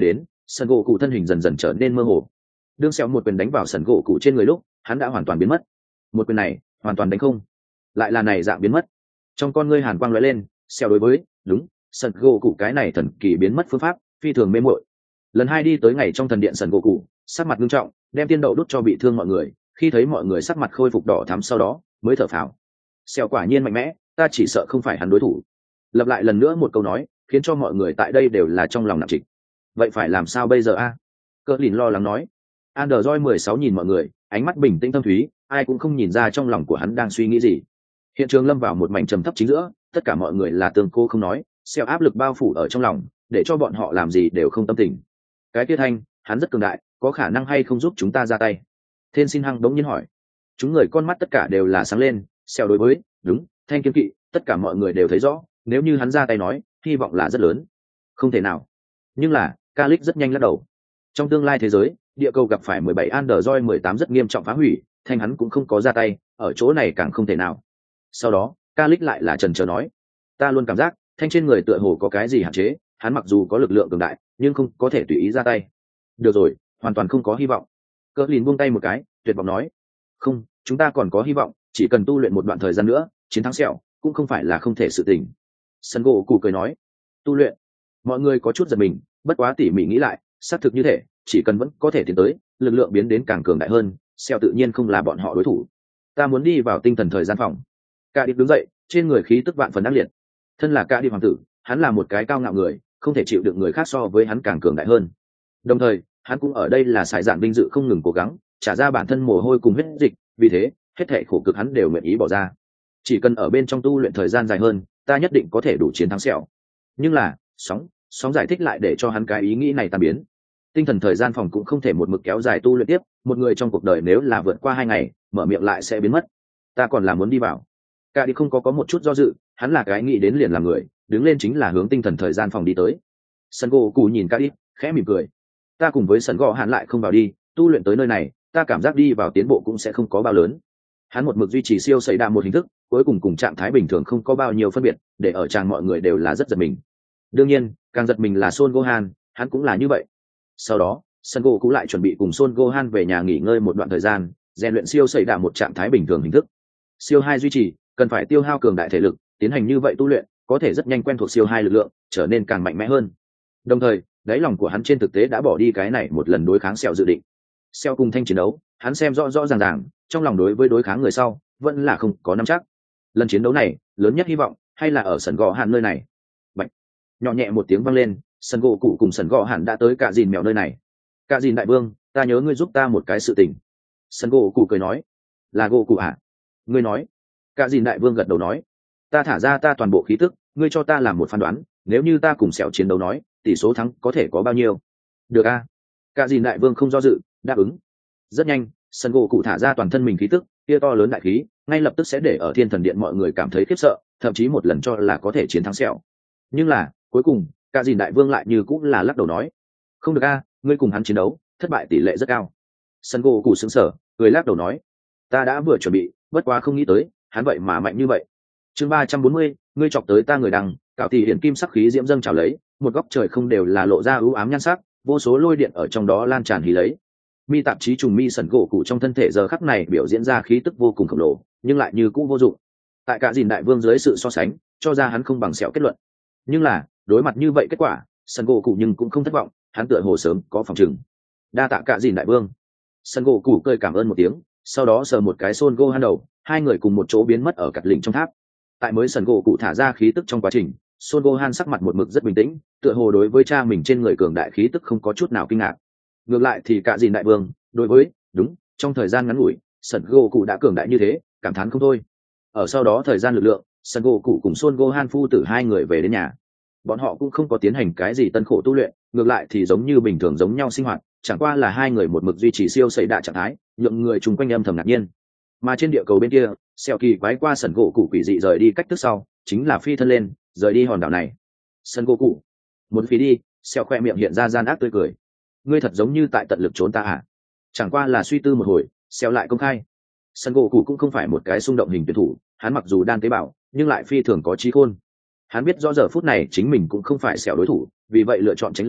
sần gỗ cụ thân hình dần dần trở nên mơ hồ. Đương Sẹo một quyền đánh vào sần gỗ cụ trên người lúc, hắn đã hoàn toàn biến mất. Một quyền này hoàn toàn đánh không, lại là này dạng biến mất. Trong con ngươi hàn quang lóe lên, Sẹo đối với đúng sần gỗ cụ cái này thần kỳ biến mất phương pháp phi thường mê muội. Lần hai đi tới ngày trong thần điện sần gỗ cụ, sắc mặt nghiêm trọng, đem tiên đậu đút cho bị thương mọi người. Khi thấy mọi người sắc mặt khôi phục đỏ thắm sau đó, mới thở phào. Sẹo quả nhiên mạnh mẽ, ta chỉ sợ không phải hắn đối thủ. Lặp lại lần nữa một câu nói, khiến cho mọi người tại đây đều là trong lòng nặng trịch. Vậy phải làm sao bây giờ a? Cỡ lìn lo lắng nói. Android 16 nhìn mọi người, ánh mắt bình tĩnh thâm thúy, ai cũng không nhìn ra trong lòng của hắn đang suy nghĩ gì. Hiện trường lâm vào một mảnh trầm thấp chính giữa, tất cả mọi người là tương cô không nói, Sẹo áp lực bao phủ ở trong lòng, để cho bọn họ làm gì đều không tâm tình. Cái Tiết Thanh, hắn rất cường đại, có khả năng hay không giúp chúng ta ra tay? Thiên Xin Hằng đống nhiên hỏi. Chúng người con mắt tất cả đều là sáng lên, Sẹo đối với đúng Thanh kiếm kỵ, tất cả mọi người đều thấy rõ, nếu như hắn ra tay nói, hy vọng là rất lớn. Không thể nào. Nhưng là, Calix rất nhanh lắc đầu. Trong tương lai thế giới, địa cầu gặp phải 17 Android 18 rất nghiêm trọng phá hủy, Thanh hắn cũng không có ra tay, ở chỗ này càng không thể nào. Sau đó, Calix lại là chần chờ nói, ta luôn cảm giác, Thanh trên người tựa hồ có cái gì hạn chế, hắn mặc dù có lực lượng cường đại, nhưng không có thể tùy ý ra tay. Được rồi, hoàn toàn không có hy vọng. Cỡ lìn buông tay một cái, tuyệt vọng nói, không, chúng ta còn có hy vọng, chỉ cần tu luyện một đoạn thời gian nữa, chiến thắng Sẹo cũng không phải là không thể sự tình. Sân gỗ cụ cười nói, tu luyện. Mọi người có chút giật mình, bất quá tỉ mỉ nghĩ lại, xác thực như thể, chỉ cần vẫn có thể tiến tới, lực lượng biến đến càng cường đại hơn, Sẹo tự nhiên không là bọn họ đối thủ. Ta muốn đi vào tinh thần thời gian phòng. Cả điệp đứng dậy, trên người khí tức vạn phần ác liệt. Thân là cả điệp hoàng tử, hắn là một cái cao ngạo người, không thể chịu được người khác so với hắn càng cường đại hơn. Đồng thời, hắn cũng ở đây là xài dạn vinh dự không ngừng cố gắng, trả ra bản thân mồ hôi cùng huyết dịch, vì thế, hết thảy khổ cực hắn đều nguyện ý bỏ ra. Chỉ cần ở bên trong tu luyện thời gian dài hơn, ta nhất định có thể đủ chiến thắng Sẹo. Nhưng là, sóng giải thích lại để cho hắn cái ý nghĩ này tan biến. Tinh thần thời gian phòng cũng không thể một mực kéo dài tu luyện tiếp, một người trong cuộc đời nếu là vượt qua 2 ngày, mở miệng lại sẽ biến mất. Ta còn là muốn đi vào. Cả đi không có một chút do dự, hắn là cái nghĩ đến liền làm người, đứng lên chính là hướng tinh thần thời gian phòng đi tới. Sân gỗ cụ nhìn cả đi, khẽ mỉm cười. Ta cùng với sân gỗ hắn lại không vào đi, tu luyện tới nơi này, ta cảm giác đi vào tiến bộ cũng sẽ không có bao lớn. Hắn một mực duy trì siêu xảy đa một hình thức, cuối cùng trạng thái bình thường không có bao nhiêu phân biệt, để ở tràng mọi người đều là rất giật mình. Đương nhiên, càng giật mình là Son Gohan, hắn cũng là như vậy. Sau đó, Son Goku lại chuẩn bị cùng Son Gohan về nhà nghỉ ngơi một đoạn thời gian, rèn luyện siêu xảy đa một trạng thái bình thường hình thức. Siêu 2 duy trì, cần phải tiêu hao cường đại thể lực, tiến hành như vậy tu luyện, có thể rất nhanh quen thuộc siêu 2 lực lượng, trở nên càng mạnh mẽ hơn. Đồng thời, đáy lòng của hắn trên thực tế đã bỏ đi cái này một lần đối kháng Sẹo dự định. Sẹo cùng Thanh chiến đấu, hắn xem rõ ràng, trong lòng đối với đối kháng người sau, vẫn là không có nắm chắc. Lần chiến đấu này, lớn nhất hy vọng hay là ở sân gò hạn nơi này. Bạch. Nhỏ nhẹ một tiếng vang lên, sân gỗ cụ cùng sân gò hạn đã tới cả dìn mèo nơi này. Cả dìn đại vương, ta nhớ ngươi giúp ta một cái sự tình. Sân gỗ cụ cười nói, là gỗ cụ à? Ngươi nói. Cả dìn đại vương gật đầu nói, ta thả ra ta toàn bộ khí tức, ngươi cho ta làm một phán đoán, nếu như ta cùng Sẹo chiến đấu nói, tỷ số thắng có thể có bao nhiêu? Được a? Cả dìn đại vương không do dự, đáp ứng. Rất nhanh, sân gỗ cụ thả ra toàn thân mình khí tức, kia to lớn đại khí, ngay lập tức sẽ để ở Thiên Thần Điện mọi người cảm thấy khiếp sợ, thậm chí một lần cho là có thể chiến thắng Sẹo. Nhưng là, cuối cùng, cả dìn đại vương lại như cũng là lắc đầu nói, không được a, ngươi cùng hắn chiến đấu, thất bại tỷ lệ rất cao. Sân gỗ cụ sững sờ, cười lắc đầu nói, ta đã vừa chuẩn bị, bất quá không nghĩ tới, hắn vậy mà mạnh như vậy. Chương 340, ngươi chọc tới ta người đằng, cạo tỷ hiển kim sắc khí diễm dâng trào lấy, một góc trời không đều là lộ ra ưu ám nhan sắc, vô số lôi điện ở trong đó lan tràn hí lấy. Mi tạp chí trùng mi sẩn gỗ cụ trong thân thể giờ khắc này biểu diễn ra khí tức vô cùng khổng lồ, nhưng lại như cũ vô dụng. Tại cả dìn đại vương dưới sự so sánh, cho ra hắn không bằng Sẹo kết luận. Nhưng là, đối mặt như vậy kết quả, sẩn gỗ cụ nhưng cũng không thất vọng, hắn tựa hồ sớm có phòng chừng. Đa tạ cả dìn đại vương. Sẩn gỗ cụ cười cảm ơn một tiếng, sau đó sờ một cái Son Gohan đầu, hai người cùng một chỗ biến mất ở cặt lỉnh trong tháp. Tại mới sẩn gỗ cụ thả ra khí tức trong quá trình, Son Gohan sắc mặt một mực rất bình tĩnh, tựa hồ đối với cha mình trên người cường đại khí tức không có chút nào kinh ngạc. Ngược lại thì cả dìn đại vương, đối với đúng trong thời gian ngắn ngủi, sẩn gỗ cụ đã cường đại như thế, cảm thán không thôi. Ở sau đó thời gian lực lượng, sẩn gỗ cụ cùng Son Gohan phu tử hai người về đến nhà. Bọn họ cũng không có tiến hành cái gì tân khổ tu luyện, ngược lại thì giống như bình thường giống nhau sinh hoạt, chẳng qua là hai người một mực duy trì siêu sẩy đạ trạng thái, nhượng người chung quanh âm thầm ngạc nhiên. Mà trên địa cầu bên kia, Sẹo kỳ quái qua sẩn gỗ cụ quỷ dị rời đi cách tức sau, chính là phi thân lên, rời đi hòn đảo này. Sẩn gỗ cụ, muốn phí đi, Sẹo khoe miệng hiện ra gian ác tươi cười. Ngươi thật giống như tại tận lực trốn ta à? Chẳng qua là suy tư một hồi, Sẹo lại công khai. Sẩn gỗ cụ cũng không phải một cái xung động hình tuyển thủ, hắn mặc dù đan tế bào, nhưng lại phi thường có trí khôn. Hắn biết rõ giờ phút này chính mình cũng không phải Sẹo đối thủ, vì vậy lựa chọn tránh lui,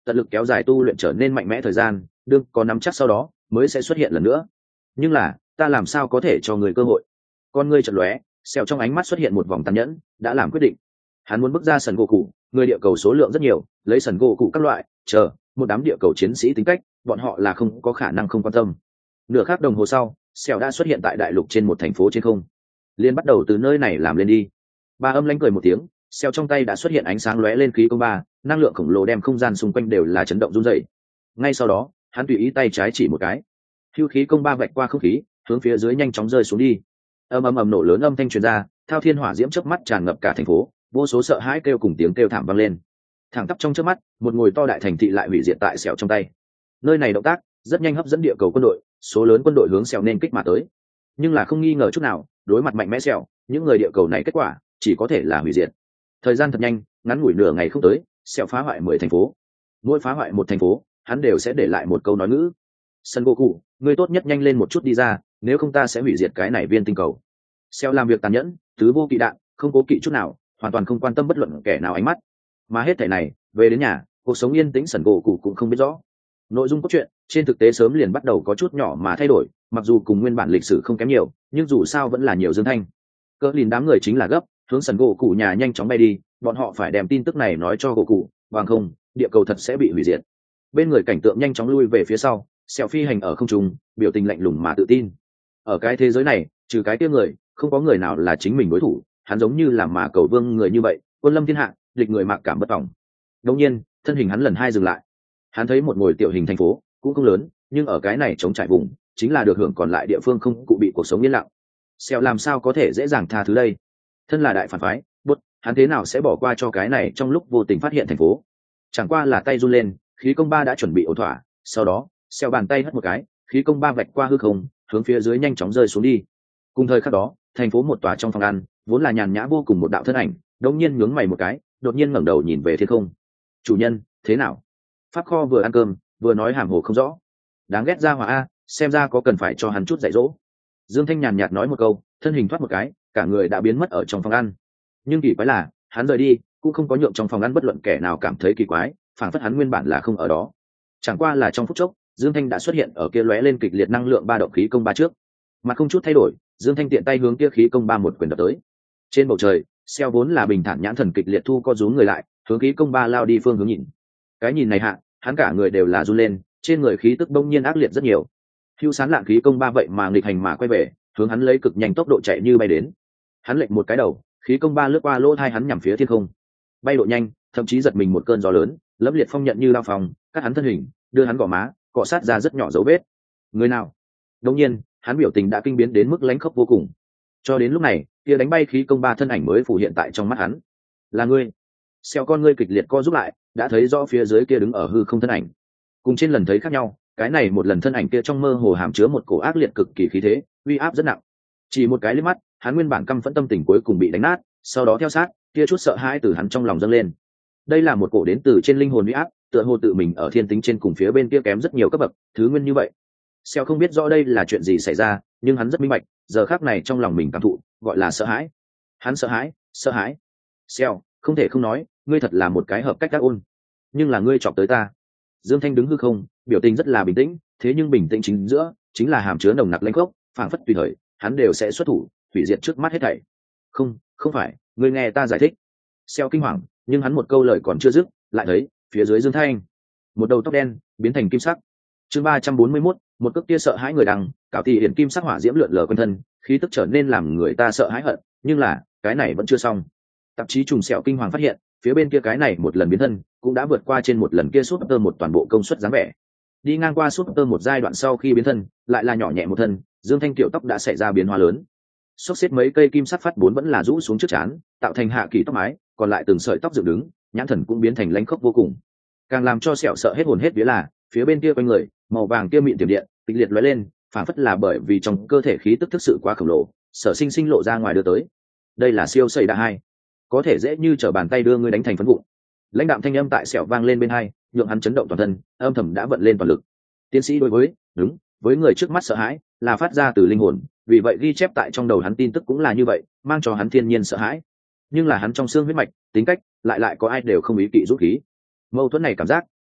tận lực kéo dài tu luyện trở nên mạnh mẽ thời gian, đương có nắm chắc sau đó mới sẽ xuất hiện lần nữa. Nhưng là ta làm sao có thể cho người cơ hội? Con ngươi chợt lóe, Sẹo trong ánh mắt xuất hiện một vòng tàn nhẫn, đã làm quyết định. Hắn muốn bước ra sân gỗ cụ, người địa cầu số lượng rất nhiều, lấy sân gỗ cụ các loại, chờ một đám địa cầu chiến sĩ tính cách, bọn họ là không có khả năng không quan tâm. Nửa khắc đồng hồ sau, Sẹo đã xuất hiện tại đại lục trên một thành phố trên không. Liên bắt đầu từ nơi này làm lên đi. Ba âm lãnh cười một tiếng, Sẹo trong tay đã xuất hiện ánh sáng lóe lên khí công ba, năng lượng khổng lồ đem không gian xung quanh đều là chấn động rung rẩy. Ngay sau đó, hắn tùy ý tay trái chỉ một cái, hưu khí công ba vạch qua không khí, hướng phía dưới nhanh chóng rơi xuống đi. Ầm nổ lớn âm thanh truyền ra, thao thiên hỏa diễm chớp mắt tràn ngập cả thành phố, vô số sợ hãi kêu cùng tiếng kêu thảm vang lên. Thẳng tắp trong chớp mắt, một ngồi to đại thành thị lại hủy diệt tại Sẹo trong tay. Nơi này động tác rất nhanh hấp dẫn địa cầu quân đội, số lớn quân đội hướng Sẹo nên kích mà tới. Nhưng là không nghi ngờ chút nào, đối mặt mạnh mẽ Sẹo, những người địa cầu này kết quả chỉ có thể là hủy diệt. Thời gian thật nhanh, ngắn ngủi nửa ngày không tới, Sẹo phá hoại 10 thành phố. Mỗi phá hoại một thành phố, hắn đều sẽ để lại một câu nói ngữ. Sân gỗ cụ, ngươi tốt nhất nhanh lên một chút đi ra, nếu không ta sẽ hủy diệt cái này viên tinh cầu. Sẹo làm việc tàn nhẫn, tứ vô kỵ đạn, không cố kỵ chút nào, hoàn toàn không quan tâm bất luận kẻ nào ánh mắt. Mà hết thảy này, về đến nhà, cuộc sống yên tĩnh Sân gỗ cụ cũng không biết rõ. Nội dung cốt truyện trên thực tế sớm liền bắt đầu có chút nhỏ mà thay đổi, mặc dù cùng nguyên bản lịch sử không kém nhiều, nhưng dù sao vẫn là nhiều dương thanh. Cỡ lìn đám người chính là gấp, hướng Sân gỗ cụ nhà nhanh chóng bay đi, bọn họ phải đem tin tức này nói cho gỗ cụ, bằng không, địa cầu thật sẽ bị hủy diệt. Bên người cảnh tượng nhanh chóng lui về phía sau, Sẹo phi hành ở không trung, biểu tình lạnh lùng mà tự tin. Ở cái thế giới này, trừ cái kia người, không có người nào là chính mình đối thủ, hắn giống như là mà cầu vương người như vậy, quân lâm thiên hạ, địch người mạc cảm bất tòng. Đột nhiên, thân hình hắn lần hai dừng lại. Hắn thấy một ngồi tiểu hình thành phố, cũng không lớn, nhưng ở cái này chống trải vùng, chính là được hưởng còn lại địa phương không cụ bị cuộc sống yên lặng. Sẹo làm sao có thể dễ dàng tha thứ đây? Thân là đại phản phái, hắn thế nào sẽ bỏ qua cho cái này trong lúc vô tình phát hiện thành phố? Chẳng qua là tay run lên, khí công ba đã chuẩn bị ổn thỏa, sau đó Sẹo bàn tay hất một cái, khí công ba vạch qua hư không, hướng phía dưới nhanh chóng rơi xuống đi. Cùng thời khắc đó, thành phố một tòa trong phòng ăn, vốn là nhàn nhã vô cùng một đạo thân ảnh, đột nhiên nhướng mày một cái, đột nhiên ngẩng đầu nhìn về thiên không. Chủ nhân, thế nào? Pháp kho vừa ăn cơm, vừa nói hàm hồ không rõ. Đáng ghét ra hỏa a, xem ra có cần phải cho hắn chút dạy dỗ. Dương Thanh nhàn nhạt nói một câu, thân hình thoát một cái, cả người đã biến mất ở trong phòng ăn. Nhưng kỳ quái là, hắn rời đi, cũng không có nhượng trong phòng ăn bất luận kẻ nào cảm thấy kỳ quái, phảng phất hắn nguyên bản là không ở đó. Chẳng qua là trong phút chốc, Dương Thanh đã xuất hiện ở kia lóe lên kịch liệt năng lượng ba động khí công ba trước. Mặt không chút thay đổi, Dương Thanh tiện tay hướng kia khí công ba một quyền đập tới. Trên bầu trời, Sẹo vốn là bình thản nhãn thần kịch liệt thu co rúm người lại, hướng khí công ba lao đi phương hướng nhìn. Cái nhìn này hạ, hắn cả người đều là run lên, trên người khí tức đông nhiên ác liệt rất nhiều. Hưu sán lạng khí công ba vậy mà nghịch hành mà quay về, hướng hắn lấy cực nhanh tốc độ chạy như bay đến. Hắn lệch một cái đầu, khí công ba lướt qua lỗ tai hắn nhằm phía thiên không. Bay độ nhanh, thậm chí giật mình một cơn gió lớn, lẫm liệt phong nhận như lao phòng, cắt hắn thân hình, đưa hắn gò má, cọ sát ra rất nhỏ dấu vết. Người nào? Đương nhiên, hắn biểu tình đã kinh biến đến mức lãnh khốc vô cùng. Cho đến lúc này, kia đánh bay khí công ba thân ảnh mới phủ hiện tại trong mắt hắn. Là ngươi? Sẹo con ngươi kịch liệt co rút lại, đã thấy rõ phía dưới kia đứng ở hư không thân ảnh. Cùng trên lần thấy khác nhau, cái này một lần thân ảnh kia trong mơ hồ hàm chứa một cổ ác liệt cực kỳ khí thế, uy áp rất nặng. Chỉ một cái liếc mắt, hắn nguyên bản căm phẫn tâm tình cuối cùng bị đánh nát, sau đó theo sát, kia chút sợ hãi từ hắn trong lòng dâng lên. Đây là một cổ đến từ trên linh hồn uy áp, tựa hồ tự mình ở thiên tính trên cùng phía bên kia kém rất nhiều cấp bậc, thứ nguyên như vậy. Sẹo không biết rõ đây là chuyện gì xảy ra, nhưng hắn rất minh bạch, giờ khắc này trong lòng mình cảm thụ, gọi là sợ hãi. Hắn sợ hãi, sợ hãi. Sẹo, không thể không nói, ngươi thật là một cái hợp cách đắc ôn. Nhưng là ngươi chọc tới ta. Dương Thanh đứng hư không, biểu tình rất là bình tĩnh, thế nhưng bình tĩnh chính giữa, chính là hàm chứa nồng nặc lãnh khốc, phảng phất tùy thời, hắn đều sẽ xuất thủ, hủy diệt trước mắt hết thảy. Không, không phải, ngươi nghe ta giải thích. Sẹo kinh hoàng, nhưng hắn một câu lời còn chưa dứt, lại thấy phía dưới Dương Thanh, một đầu tóc đen biến thành kim sắc. Chương 341, một cước kia sợ hãi người đằng, cạo tỷ hiển kim sắc hỏa diễm lượn lờ quanh thân, khí tức trở nên làm người ta sợ hãi hận, nhưng là, cái này vẫn chưa xong. Tạp chí trùng Sẹo kinh hoàng phát hiện, phía bên kia cái này một lần biến thân, cũng đã vượt qua trên một lần kia súp tơ một toàn bộ công suất dáng vẻ. Đi ngang qua súp tơ một giai đoạn sau khi biến thân, lại là nhỏ nhẹ một thân, Dương Thanh tiểu tóc đã xảy ra biến hóa lớn. Xốc xếp mấy cây kim sắc phát bốn vẫn là rũ xuống trước trán, tạo thành hạ kỳ tóc mái, còn lại từng sợi tóc dựng đứng, nhãn thần cũng biến thành lãnh khốc vô cùng. Càng làm cho Sẹo sợ hết hồn hết vía là, phía bên kia quanh người, màu vàng kia mịn tiềm điện, kịch liệt lóe lên, phản phất là bởi vì trong cơ thể khí tức thực sự quá khổng lồ, sở sinh sinh lộ ra ngoài đưa tới. Đây là siêu sẩy đa hai, có thể dễ như trở bàn tay đưa ngươi đánh thành phấn vụn. Lãnh đạm thanh âm tại Sẹo vang lên bên hai, nhượng hắn chấn động toàn thân, âm thầm đã vận lên toàn lực. Tiến sĩ đối với, đúng, với người trước mắt sợ hãi, là phát ra từ linh hồn, vì vậy ghi chép tại trong đầu hắn tin tức cũng là như vậy, mang cho hắn thiên nhiên sợ hãi. Nhưng là hắn trong xương huyết mạch, tính cách, lại có ai đều không ý kỵ rút khí. Mâu thuẫn này cảm giác,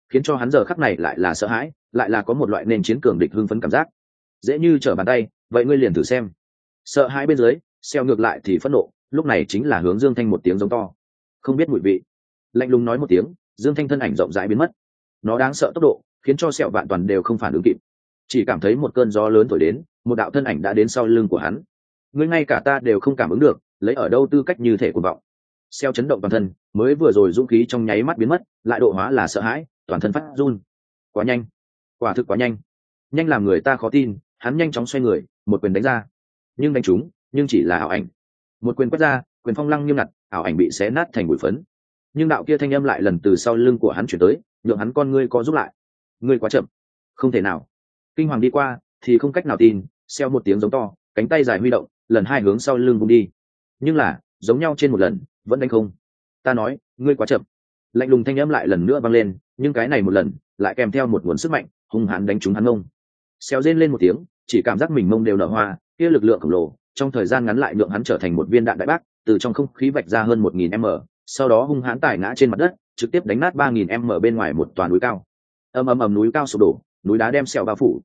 khiến cho hắn giờ khắc này lại là sợ hãi, lại là có một loại nên chiến cường địch hưng phấn cảm giác. Dễ như trở bàn tay, vậy ngươi liền thử xem. Sợ hãi bên dưới, xeo ngược lại thì phẫn nộ, lúc này chính là hướng Dương Thanh một tiếng giống to. Không biết mùi vị. Lạnh lùng nói một tiếng, Dương Thanh thân ảnh rộng rãi biến mất. Nó đáng sợ tốc độ, khiến cho Sẹo vạn toàn đều không phản ứng kịp. Chỉ cảm thấy một cơn gió lớn thổi đến, một đạo thân ảnh đã đến sau lưng của hắn. Ngươi ngay cả ta đều không cảm ứng được, lấy ở đâu tư cách như thể cuồng vọng. Sẹo chấn động toàn thân, mới vừa rồi dũng khí trong nháy mắt biến mất, lại độ hóa là sợ hãi, toàn thân phát run. Quá nhanh, quả thực quá nhanh, nhanh làm người ta khó tin. Hắn nhanh chóng xoay người, một quyền đánh ra, nhưng đánh trúng, nhưng chỉ là ảo ảnh. Một quyền quét ra, quyền phong lăng nghiêm ngặt, ảo ảnh bị xé nát thành bụi phấn. Nhưng đạo kia thanh âm lại lần từ sau lưng của hắn chuyển tới, nhượng hắn con ngươi co giúp lại. Ngươi quá chậm, không thể nào. Kinh hoàng đi qua, thì không cách nào tin. Xeo một tiếng giống to, cánh tay dài huy động, lần hai hướng sau lưng vung đi. Nhưng là, giống nhau trên một lần, vẫn đánh không. Ta nói, ngươi quá chậm. Lạnh lùng thanh âm lại lần nữa vang lên, nhưng cái này một lần, lại kèm theo một nguồn sức mạnh, hung hãn đánh trúng hắn mông. Xeo rên lên một tiếng, chỉ cảm giác mình mông đều nở hoa, kia lực lượng khổng lồ, trong thời gian ngắn lại nhượng hắn trở thành một viên đạn đại bác, từ trong không khí vạch ra hơn 1000m, sau đó hung hãn tải ngã trên mặt đất, trực tiếp đánh nát 3000m bên ngoài một tòa núi cao. Ầm ầm ầm, núi cao sụp đổ, núi đá đem Xeo bao phủ.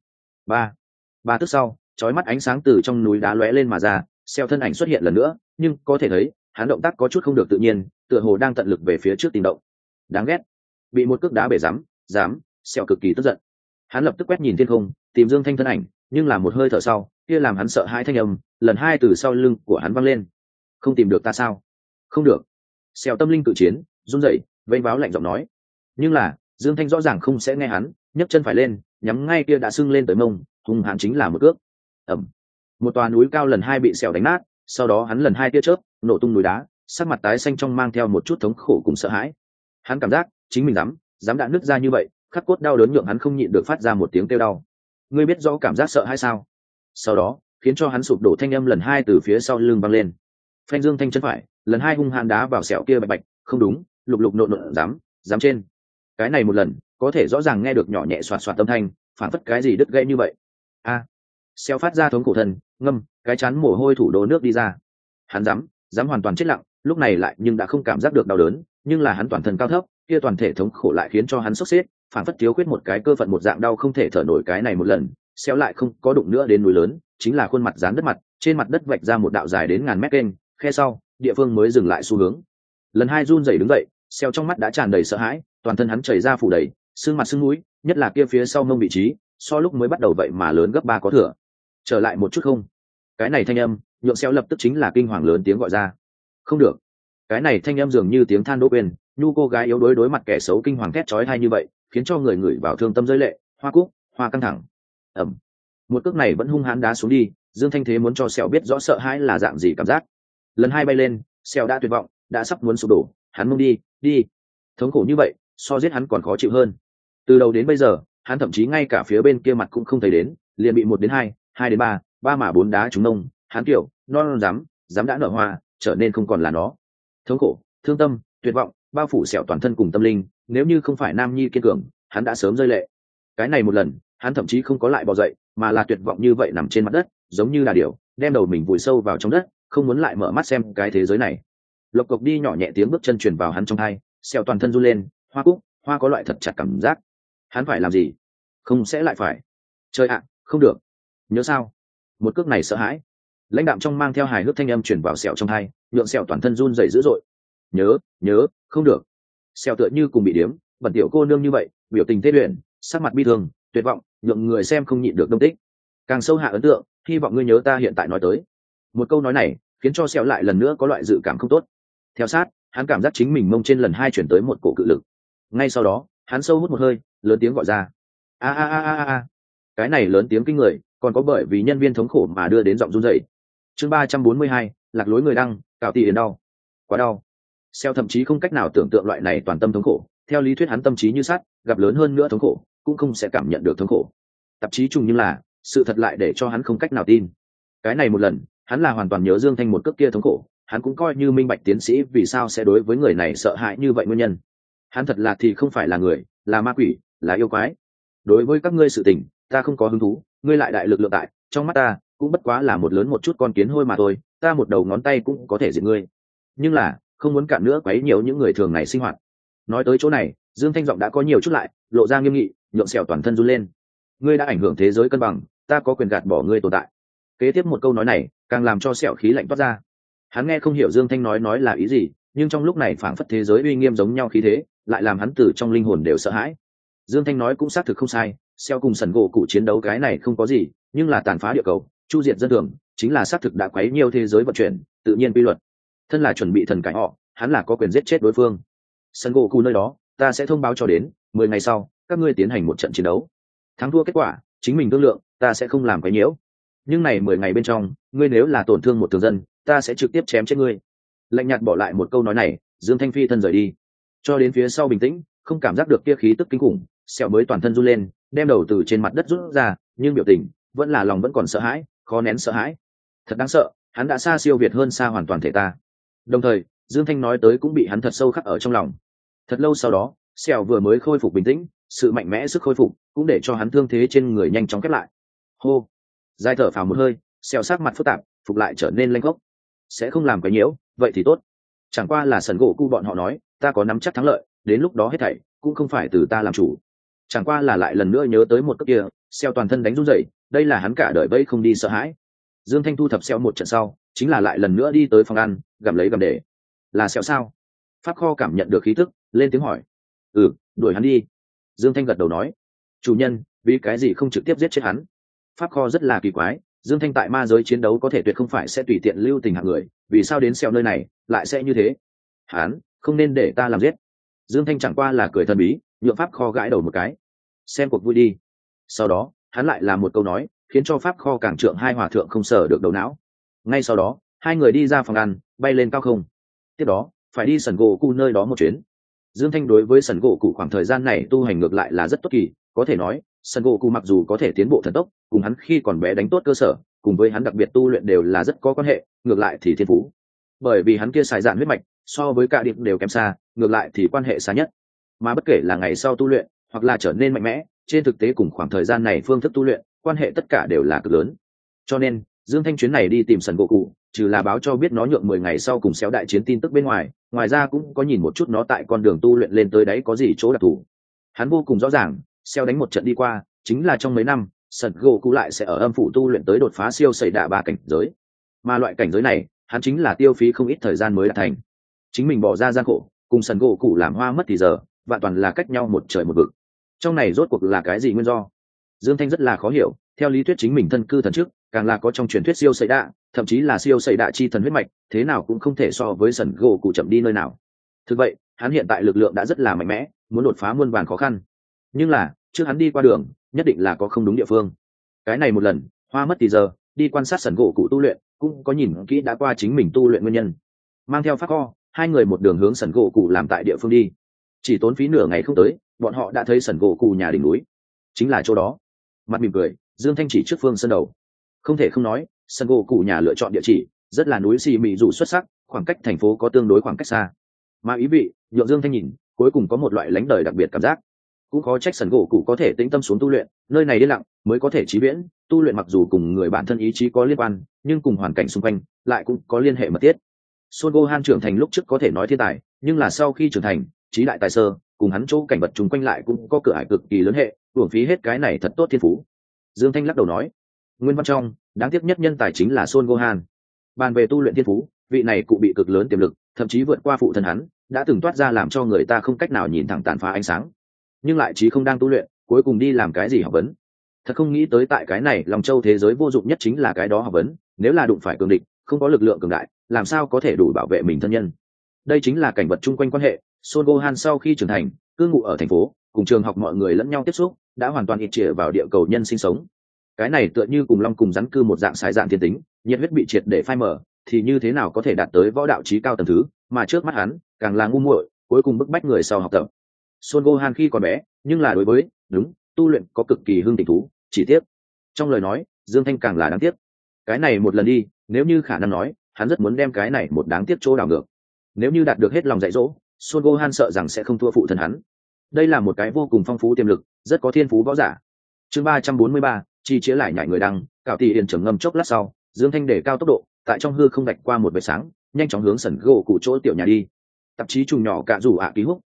Ba tức sau, chói mắt ánh sáng từ trong núi đá lóe lên mà ra, Xeo thân ảnh xuất hiện lần nữa, nhưng có thể thấy, hắn động tác có chút không được tự nhiên, tựa hồ đang tận lực về phía trước tìm động. Đáng ghét, bị một cước đá bể dám, Xeo cực kỳ tức giận. Hắn lập tức quét nhìn thiên không, tìm Dương Thanh thân ảnh, nhưng là một hơi thở sau, kia làm hắn sợ hãi thanh âm lần hai từ sau lưng của hắn vang lên. Không tìm được ta sao? Không được. Xeo tâm linh tự chiến, run rẩy, vênh váo lạnh giọng nói. Nhưng là, Dương Thanh rõ ràng không sẽ nghe hắn, nhấc chân phải lên, nhắm ngay kia đã sưng lên tới mông, hung hãn chính là một cước. Ầm. Một tòa núi cao lần hai bị Xeo đánh nát, sau đó hắn lần hai tia chớp, nổ tung núi đá, sắc mặt tái xanh trong mang theo một chút thống khổ cùng sợ hãi. Hắn cảm giác, chính mình dám đã nứt ra như vậy, khắc cốt đau đớn nhượng hắn không nhịn được phát ra một tiếng kêu đau. Ngươi biết rõ cảm giác sợ hay sao? Sau đó, khiến cho hắn sụp đổ thanh âm lần hai từ phía sau lưng vang lên. Phanh Dương Thanh chân phải, lần hai hung hãn đá vào sẹo kia bạch bạch, không đúng, lục lục nộn nộn dám trên. Cái này một lần, có thể rõ ràng nghe được nhỏ nhẹ xoạt xoạt âm thanh, phản phất cái gì đứt gãy như vậy. Xeo phát ra thống cổ thân, ngâm, cái chán mồ hôi thủ đổ nước đi ra. Hắn dám hoàn toàn chết lặng, lúc này lại nhưng đã không cảm giác được đau đớn, nhưng là hắn toàn thân cao thấp, kia toàn thể thống khổ lại khiến cho hắn sốc xếp, phản phất thiếu khuyết một cái cơ phận một dạng đau không thể thở nổi. Cái này một lần, Xeo lại không có đụng nữa đến núi lớn, chính là khuôn mặt dán đất mặt, trên mặt đất vạch ra một đạo dài đến ngàn mét kênh, khe sau, địa phương mới dừng lại xu hướng. Lần hai run rẩy đứng dậy, Xeo trong mắt đã tràn đầy sợ hãi, toàn thân hắn chảy ra phủ đầy, sưng mặt sưng mũi, nhất là kia phía sau mông vị trí, so lúc mới bắt đầu vậy mà lớn gấp 3 có thừa. Trở lại một chút không? Cái này thanh âm, nhượng Xeo lập tức chính là kinh hoàng lớn tiếng gọi ra. Không được. Cái này thanh âm dường như tiếng than đỗ quên, nhu cô gái yếu đuối đối mặt kẻ xấu kinh hoàng thét chói tai như vậy, khiến cho người ngửi vào thương tâm rơi lệ, hoa cúc, hoa căng thẳng. Ầm. Một cước này vẫn hung hãn đá xuống đi, Dương Thanh Thế muốn cho Xeo biết rõ sợ hãi là dạng gì cảm giác. Lần hai bay lên, Xeo đã tuyệt vọng, đã sắp muốn sụp đổ, hắn mông đi. Thống khổ như vậy, so giết hắn còn khó chịu hơn. Từ đầu đến bây giờ, hắn thậm chí ngay cả phía bên kia mặt cũng không thấy đến, liền bị 1 đến 2, 2 đến 3, 3 mà 4 đá trúng mông, hắn kiểu, non dám đã nở hoa, trở nên không còn là nó. Thống khổ, thương tâm, tuyệt vọng, bao phủ Xeo toàn thân cùng tâm linh, nếu như không phải Nam Nhi kiên cường, hắn đã sớm rơi lệ. Cái này một lần, hắn thậm chí không có lại bò dậy, mà là tuyệt vọng như vậy nằm trên mặt đất, giống như là điểu, đem đầu mình vùi sâu vào trong đất, không muốn lại mở mắt xem cái thế giới này. Lộc cộc đi nhỏ nhẹ tiếng bước chân truyền vào hắn trong tai, Xeo toàn thân run lên, hoa cúc, hoa có loại thật chặt cảm giác. Hắn phải làm gì? Không sẽ lại phải. Trời ạ, không được. Nhớ sao? Một cước này sợ hãi. Lãnh đạm trong mang theo hài hước thanh âm truyền vào Xeo trong tai, nhượng Xeo toàn thân run rẩy dữ dội. Nhớ, không được. Xeo tựa như cùng bị điếm, bẩn tiểu cô nương như vậy, biểu tình tê luyện, sắc mặt bi thương, tuyệt vọng, nhượng người xem không nhịn được đông tích. Càng sâu hạ ấn tượng, hy vọng ngươi nhớ ta hiện tại nói tới. Một câu nói này, khiến cho Xeo lại lần nữa có loại dự cảm không tốt. Theo sát, hắn cảm giác chính mình mông trên lần hai chuyển tới một cổ cự lực. Ngay sau đó, hắn sâu hút một hơi, lớn tiếng gọi ra. A. Cái này lớn tiếng kinh người, còn có bởi vì nhân viên thống khổ mà đưa đến giọng run rẩy. Chương 342, lạc lối người đăng, cào tỉ đến đau. Quá đau. Xeo thậm chí không cách nào tưởng tượng loại này toàn tâm thống khổ, theo lý thuyết hắn tâm trí như sắt, gặp lớn hơn nữa thống khổ, cũng không sẽ cảm nhận được thống khổ. Tạp chí trùng nhưng là, sự thật lại để cho hắn không cách nào tin. Cái này một lần, hắn là hoàn toàn nhớ Dương Thanh một cước kia thống khổ, hắn cũng coi như minh bạch tiến sĩ vì sao sẽ đối với người này sợ hãi như vậy nguyên nhân. Hắn thật là thì không phải là người, là ma quỷ, là yêu quái. Đối với các ngươi sự tình, ta không có hứng thú, ngươi lại đại lực lượng tại, trong mắt ta, cũng bất quá là một lớn một chút con kiến hôi mà thôi, ta một đầu ngón tay cũng có thể diệt ngươi. Nhưng là, không muốn cản nữa quấy nhiễu những người thường này sinh hoạt. Nói tới chỗ này, Dương Thanh giọng đã có nhiều chút lại, lộ ra nghiêm nghị, nhượng sẹo toàn thân run lên. Ngươi đã ảnh hưởng thế giới cân bằng, ta có quyền gạt bỏ ngươi tồn tại. Kế tiếp một câu nói này càng làm cho sẹo khí lạnh toát ra. Hắn nghe không hiểu Dương Thanh nói là ý gì, nhưng trong lúc này phảng phất thế giới uy nghiêm giống nhau khí thế, lại làm hắn từ trong linh hồn đều sợ hãi. Dương Thanh nói cũng xác thực không sai, Sẹo cùng Sần gỗ cụ chiến đấu cái này không có gì, nhưng là tàn phá địa cầu, chu diệt dân thường, chính là xác thực đã quấy nhiều thế giới vận chuyển, tự nhiên quy luật. Thân là chuẩn bị thần cảnh họ, hắn là có quyền giết chết đối phương. Sần gỗ cụ nơi đó, ta sẽ thông báo cho đến 10 ngày sau, các ngươi tiến hành một trận chiến đấu. Thắng thua kết quả, chính mình thương lượng, ta sẽ không làm quấy nhiễu. Nhưng này 10 ngày bên trong, ngươi nếu là tổn thương một thường dân, ta sẽ trực tiếp chém chết ngươi. Lạnh nhạt bỏ lại một câu nói này, Dương Thanh phi thân rời đi. Cho đến phía sau bình tĩnh, không cảm giác được kia khí tức kinh khủng, Sẹo mới toàn thân run lên, đem đầu từ trên mặt đất rút ra, nhưng biểu tình vẫn là lòng vẫn còn sợ hãi, khó nén sợ hãi. Thật đáng sợ, hắn đã xa siêu việt hơn xa hoàn toàn thể ta. Đồng thời, Dương Thanh nói tới cũng bị hắn thật sâu khắc ở trong lòng. Thật lâu sau đó, Sẹo vừa mới khôi phục bình tĩnh, sự mạnh mẽ sức khôi phục cũng để cho hắn thương thế trên người nhanh chóng khép lại. Hô, dài thở phào một hơi, Sẹo sắc mặt phức tạp, phục lại trở nên lanh gốc. Sẽ không làm cái nhiễu, vậy thì tốt. Chẳng qua là Sần gỗ cu bọn họ nói, ta có nắm chắc thắng lợi, đến lúc đó hết thảy cũng không phải từ ta làm chủ. Chẳng qua là lại lần nữa nhớ tới một cước kia, Sẹo toàn thân đánh run rẩy, đây là hắn cả đời bấy không đi sợ hãi. Dương Thanh thu thập Sẹo một trận sau, chính là lại lần nữa đi tới phòng ăn, gặm lấy gặm để. Là Sẹo sao? Pháp Kho cảm nhận được khí tức, lên tiếng hỏi. Đuổi hắn đi. Dương Thanh gật đầu nói. Chủ nhân, vì cái gì không trực tiếp giết chết hắn? Pháp Kho rất là kỳ quái, Dương Thanh tại ma giới chiến đấu có thể tuyệt không phải sẽ tùy tiện lưu tình hạng người, vì sao đến Sẹo nơi này lại sẽ như thế? Hắn không nên để ta làm giết. Dương Thanh chẳng qua là cười thần bí, nhượng Pháp Kho gãi đầu một cái. Xem cuộc vui đi. Sau đó, hắn lại làm một câu nói, khiến cho Pháp Kho càng trượng hai hòa thượng không sở được đầu não. Ngay sau đó, hai người đi ra phòng ăn, bay lên cao không. Tiếp đó, phải đi Sần gỗ cụ nơi đó một chuyến. Dương Thanh đối với Sần gỗ cụ khoảng thời gian này tu hành ngược lại là rất tốt kỳ, có thể nói, Sần gỗ cụ mặc dù có thể tiến bộ thần tốc, cùng hắn khi còn bé đánh tốt cơ sở, cùng với hắn đặc biệt tu luyện đều là rất có quan hệ, ngược lại thì thiên phú. Bởi vì hắn kia xài dạn huyết mạch, so với cả điệp đều kém xa, ngược lại thì quan hệ xa nhất. Mà bất kể là ngày sau tu luyện, hoặc là trở nên mạnh mẽ, trên thực tế cùng khoảng thời gian này phương thức tu luyện, quan hệ tất cả đều là cực lớn. Cho nên, Dương Thanh chuyến này đi tìm Sần gỗ cụ, trừ là báo cho biết nó nhượng 10 ngày sau cùng xéo đại chiến tin tức bên ngoài ra cũng có nhìn một chút nó tại con đường tu luyện lên tới đấy có gì chỗ đặc thù. Hắn vô cùng rõ ràng, xéo đánh một trận đi qua, chính là trong mấy năm, Sần gỗ cụ lại sẽ ở âm phủ tu luyện tới đột phá siêu sẩy đạ 3 cảnh giới. Mà loại cảnh giới này, hắn chính là tiêu phí không ít thời gian mới đạt thành. Chính mình bỏ ra gian khổ, cùng Sần gỗ cụ làm hoa mất thì giờ, vạn toàn là cách nhau một trời một vực. Trong này rốt cuộc là cái gì nguyên do? Dương Thanh rất là khó hiểu, theo lý thuyết chính mình thân cư thần trước, càng là có trong truyền thuyết siêu sẩy đạ, thậm chí là siêu sẩy đạ chi thần huyết mạch, thế nào cũng không thể so với Sần gỗ cụ chậm đi nơi nào. Thực vậy, hắn hiện tại lực lượng đã rất là mạnh mẽ, muốn đột phá muôn vàn khó khăn. Nhưng là, trước hắn đi qua đường, nhất định là có không đúng địa phương. Cái này một lần, hoa mất thì giờ, đi quan sát Sần gỗ cụ tu luyện, cũng có nhìn kỹ đã qua chính mình tu luyện nguyên nhân. Mang theo Pháp Kho, hai người một đường hướng Sần gỗ cụ làm tại địa phương đi. Chỉ tốn phí nửa ngày không tới, bọn họ đã thấy Sần gỗ cụ nhà đỉnh núi, chính là chỗ đó. Mặt mỉm cười, Dương Thanh chỉ trước phương sân đầu. Không thể không nói, Sần gỗ cụ nhà lựa chọn địa chỉ rất là núi xì mị dù xuất sắc, khoảng cách thành phố có tương đối khoảng cách xa. Mà ý vị, nhượng Dương Thanh nhìn, cuối cùng có một loại lánh đời đặc biệt cảm giác. Cũng khó trách Sần gỗ cụ có thể tĩnh tâm xuống tu luyện, nơi này yên lặng mới có thể chí viễn, tu luyện mặc dù cùng người bản thân ý chí có liên quan, nhưng cùng hoàn cảnh xung quanh lại cũng có liên hệ mật thiết. Son Gohan trưởng thành lúc trước có thể nói thiên tài, nhưng là sau khi trưởng thành, trí đại tài sơ, cùng hắn chỗ cảnh vật chung quanh lại cũng có cửa ải cực kỳ lớn hệ, uổng phí hết cái này thật tốt thiên phú. Dương Thanh lắc đầu nói, nguyên văn trong, đáng tiếc nhất nhân tài chính là Son Gohan. Bàn về tu luyện thiên phú, vị này cụ bị cực lớn tiềm lực, thậm chí vượt qua phụ thân hắn, đã từng toát ra làm cho người ta không cách nào nhìn thẳng tàn phá ánh sáng. Nhưng lại chí không đang tu luyện, cuối cùng đi làm cái gì học vấn. Thật không nghĩ tới tại cái này Long Châu thế giới vô dụng nhất chính là cái đó học vấn, nếu là đụng phải cường địch, không có lực lượng cường đại, làm sao có thể đủ bảo vệ mình thân nhân. Đây chính là cảnh vật chung quanh quan hệ. Son Gohan sau khi trưởng thành, cư ngụ ở thành phố, cùng trường học mọi người lẫn nhau tiếp xúc, đã hoàn toàn ít chĩa vào địa cầu nhân sinh sống. Cái này tựa như cùng long cùng rắn cư một dạng sái dạng thiên tính, nhiệt huyết bị triệt để phai mở, thì như thế nào có thể đạt tới võ đạo chí cao tầng thứ, mà trước mắt hắn, càng là ngu muội, cuối cùng bức bách người sau học tập. Son Gohan khi còn bé, nhưng là đối với, đúng, tu luyện có cực kỳ hưng tình thú, chỉ tiếc. Trong lời nói, Dương Thanh càng là đáng tiếc. Cái này một lần đi, nếu như khả năng nói, hắn rất muốn đem cái này một đáng tiếc chỗ đảo ngược. Nếu như đạt được hết lòng dạy dỗ, Son Gohan sợ rằng sẽ không thua phụ thân hắn. Đây là một cái vô cùng phong phú tiềm lực, rất có thiên phú võ giả. Chương 343, chi chĩa lại nhảy người đăng, cạo tỷ điền trầm ngâm chốc lát sau, Dương Thanh để cao tốc độ, tại trong hư không vạch qua một vệt sáng, nhanh chóng hướng Sần gỗ cụ chỗ tiểu nhà đi. Tạp chí trùng nhỏ cả rủ ký húc,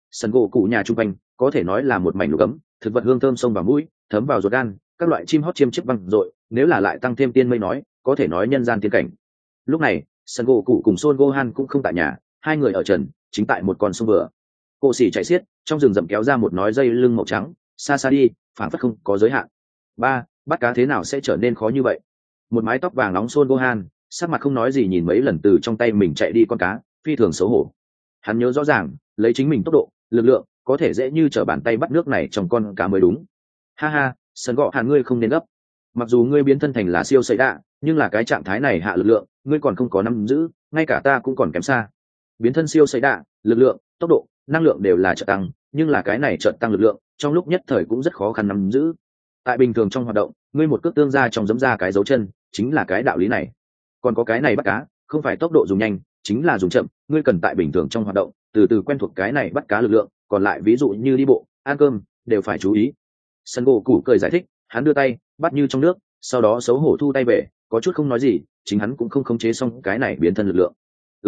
sân gỗ cụ nhà chung quanh có thể nói là một mảnh lục ấm, thực vật hương thơm sông vào mũi, thấm vào ruột gan, các loại chim hót chiêm chiếc văng rội, nếu là lại tăng thêm tiên mây nói, có thể nói nhân gian tiên cảnh. Lúc này sân gỗ cụ cùng Son Gohan cũng không tại nhà, hai người ở trần chính tại một con sông vừa cộ xỉ chạy xiết, trong rừng rậm kéo ra một nói dây lưng màu trắng, xa xa đi phảng phất không có giới hạn. Ba, bắt cá thế nào sẽ trở nên khó như vậy? Một mái tóc vàng nóng Son Gohan sắc mặt không nói gì nhìn mấy lần từ trong tay mình chạy đi con cá, phi thường xấu hổ. Hắn nhớ rõ ràng lấy chính mình tốc độ lực lượng có thể dễ như trở bàn tay bắt nước này trong con cá mới đúng. Ha ha, sân gọ hàn ngươi không nên gấp, mặc dù ngươi biến thân thành là siêu sấy đạ, nhưng là cái trạng thái này hạ lực lượng ngươi còn không có nắm giữ, ngay cả ta cũng còn kém xa. Biến thân siêu sấy đạ, lực lượng tốc độ năng lượng đều là trợ tăng, nhưng là cái này trợ tăng lực lượng trong lúc nhất thời cũng rất khó khăn nắm giữ. Tại bình thường trong hoạt động ngươi một cước tương ra trong giấm ra cái dấu chân, chính là cái đạo lý này. Còn có cái này bắt cá không phải tốc độ dùng nhanh, chính là dùng chậm, ngươi cần tại bình thường trong hoạt động từ từ quen thuộc cái này bắt cá lực lượng, còn lại ví dụ như đi bộ ăn cơm đều phải chú ý. Sân gỗ củ cười giải thích, hắn đưa tay bắt như trong nước, sau đó xấu hổ thu tay về, có chút không nói gì, chính hắn cũng không khống chế xong cái này biến thân lực lượng.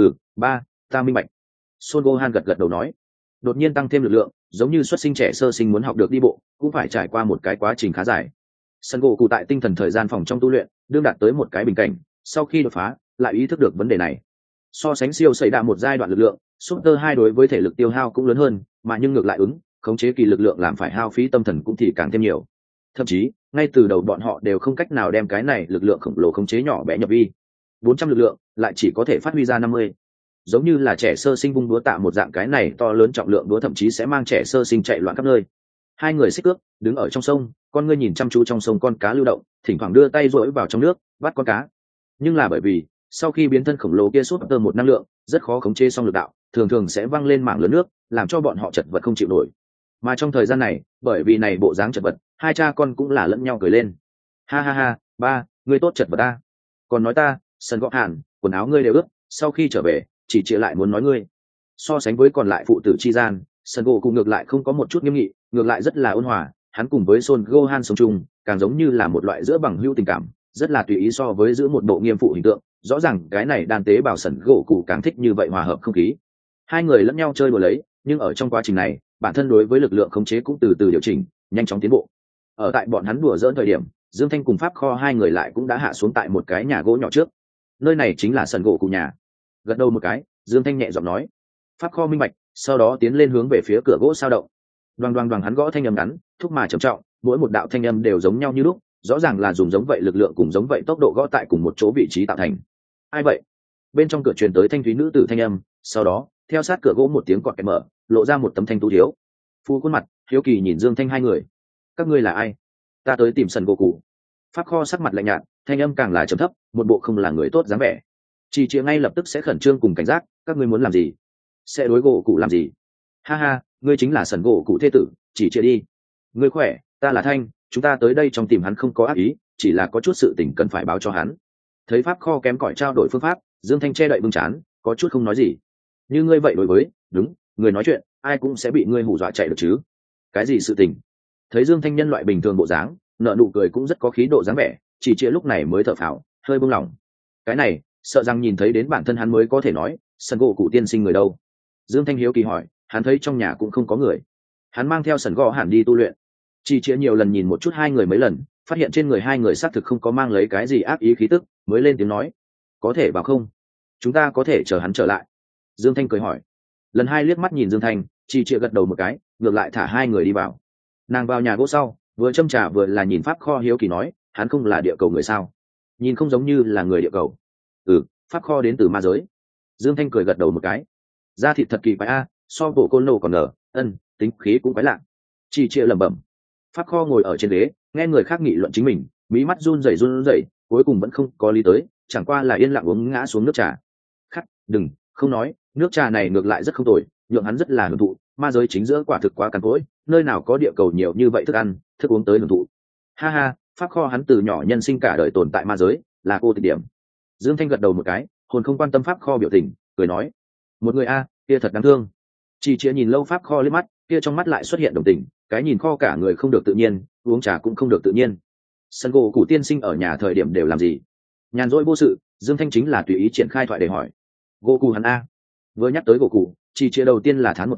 Ba, ta minh bạch. Son Gohan gật gật đầu nói, đột nhiên tăng thêm lực lượng giống như xuất sinh trẻ sơ sinh muốn học được đi bộ cũng phải trải qua một cái quá trình khá dài. Sân gỗ cụ tại tinh thần thời gian phòng trong tu luyện đương đạt tới một cái bình cảnh, sau khi đột phá lại ý thức được vấn đề này. So sánh siêu xảy đạ một giai đoạn lực lượng, Super 2 đối với thể lực tiêu hao cũng lớn hơn, mà nhưng ngược lại khống chế kỳ lực lượng làm phải hao phí tâm thần cũng thì càng thêm nhiều. Thậm chí ngay từ đầu bọn họ đều không cách nào đem cái này lực lượng khổng lồ khống chế nhỏ bé nhập vi. 400 lực lượng lại chỉ có thể phát huy ra 50. Giống như là trẻ sơ sinh vung đũa tạ một dạng, cái này to lớn trọng lượng đũa thậm chí sẽ mang trẻ sơ sinh chạy loạn khắp nơi. Hai người xích cước đứng ở trong sông, con ngươi nhìn chăm chú trong sông con cá lưu động, thỉnh thoảng đưa tay duỗi vào trong nước bắt con cá. Nhưng là bởi vì sau khi biến thân khổng lồ kia sút tơ một năng lượng rất khó khống chế xong lực đạo, thường thường sẽ văng lên mảng lớn nước, làm cho bọn họ chật vật không chịu nổi. Mà trong thời gian này bởi vì này bộ dáng chật vật, hai cha con cũng là lẫn nhau cười lên. Ha ha ha, ba, ngươi tốt chật vật ta. Còn nói ta, sân gõ hàn, quần áo ngươi đều ướt, sau khi trở về chỉ chia lại muốn nói ngươi. So sánh với còn lại phụ tử chi gian, sân gỗ cùng ngược lại không có một chút nghiêm nghị, ngược lại rất là ôn hòa. Hắn cùng với Son Gohan sống chung càng giống như là một loại giữa bằng hữu tình cảm, rất là tùy ý so với giữa một bộ nghiêm phụ hình tượng. Rõ ràng cái này đan tế bảo sần gỗ cụ càng thích như vậy hòa hợp không khí. Hai người lẫn nhau chơi đùa lấy, nhưng ở trong quá trình này bản thân đối với lực lượng khống chế cũng từ từ điều chỉnh nhanh chóng tiến bộ. Ở tại bọn hắn đùa dỡn thời điểm, Dương Thanh cùng Pháp Kho hai người lại cũng đã hạ xuống tại một cái nhà gỗ nhỏ trước. Nơi này chính là sân gỗ cụ nhà. Gật đầu một cái, Dương Thanh nhẹ giọng nói. Pháp Kho minh bạch, sau đó tiến lên hướng về phía cửa gỗ sao động. Đoàng đoàng đoàng, hắn gõ thanh âm ngắn thúc mà trầm trọng, mỗi một đạo thanh âm đều giống nhau như lúc, rõ ràng là dùng giống vậy lực lượng cùng giống vậy tốc độ gõ tại cùng một chỗ vị trí tạo thành. Ai vậy? Bên trong cửa truyền tới thanh thúy nữ tử thanh âm, sau đó theo sát cửa gỗ một tiếng cọt kẹt mở, lộ ra một tấm thanh tú thiếu phu khuôn mặt hiếu kỳ nhìn Dương Thanh hai người. Các ngươi là ai? Ta tới tìm sân gỗ cụ. Pháp Kho sắc mặt lạnh nhạt, thanh âm càng là trầm thấp, một bộ không là người tốt dáng vẻ. Chỉ chia ngay lập tức sẽ khẩn trương cùng cảnh giác, các ngươi muốn làm gì? Sẽ đối gỗ cụ làm gì? Ha ha, ngươi chính là sân gỗ cụ thế tử, chỉ chia đi. Ngươi khỏe, ta là Thanh, chúng ta tới đây trong tìm hắn không có ác ý, chỉ là có chút sự tình cần phải báo cho hắn. Thấy Pháp Kho kém cỏi trao đổi phương pháp, Dương Thanh che đậy bưng chán, có chút không nói gì. Như ngươi vậy đối với đúng người nói chuyện, ai cũng sẽ bị ngươi hù dọa chạy được chứ. Cái gì sự tình? Thấy Dương Thanh nhân loại bình thường bộ dáng, nợ nụ cười cũng rất có khí độ dáng vẻ, chỉ chia lúc này mới thở phào, hơi buông lỏng. Cái này sợ rằng nhìn thấy đến bản thân hắn mới có thể nói, sân gỗ cụ tiên sinh người đâu? Dương Thanh hiếu kỳ hỏi, hắn thấy trong nhà cũng không có người, hắn mang theo sần gõ hẳn đi tu luyện. Chỉ chia nhiều lần nhìn một chút hai người mấy lần, phát hiện trên người hai người xác thực không có mang lấy cái gì ác ý khí tức, mới lên tiếng nói, có thể vào không? Chúng ta có thể chờ hắn trở lại. Dương Thanh cười hỏi. Lần hai liếc mắt nhìn Dương Thanh, chỉ chia gật đầu một cái, ngược lại thả hai người đi vào. Nàng vào nhà gỗ sau, vừa châm trà vừa là nhìn Pháp Kho hiếu kỳ nói, hắn không là địa cầu người sao? Nhìn không giống như là người địa cầu. Pháp Kho đến từ ma giới. Dương Thanh cười gật đầu một cái. Da thịt thật kỳ quái a, so bộ côn nô còn ngờ, tính khí cũng quái lạ. Chỉ chia lẩm bẩm. Pháp Kho ngồi ở trên ghế, nghe người khác nghị luận chính mình, mí mắt run rẩy, cuối cùng vẫn không có lý tới, chẳng qua là yên lặng uống ngã xuống nước trà. Khắc, đừng, không nói, nước trà này ngược lại rất không tồi, nhượng hắn rất là hưởng thụ. Ma giới chính giữa quả thực quá cằn cỗi, nơi nào có địa cầu nhiều như vậy thức ăn, thức uống tới hưởng thụ. Ha ha, Pháp Kho hắn từ nhỏ nhân sinh cả đời tồn tại ma giới, là cô tịch điểm. Dương Thanh gật đầu một cái, hồn không quan tâm Pháp Kho biểu tình, cười nói, một người a, kia thật đáng thương. Chỉ chia nhìn lâu Pháp Kho liếc mắt, kia trong mắt lại xuất hiện đồng tình, cái nhìn Kho cả người không được tự nhiên, uống trà cũng không được tự nhiên. Sân gỗ cụ tiên sinh ở nhà thời điểm đều làm gì? Nhàn rỗi vô sự, Dương Thanh chính là tùy ý triển khai thoại để hỏi. Gỗ cụ hắn a. Vừa nhắc tới gỗ cụ, chỉ chia đầu tiên là thán một tiếng,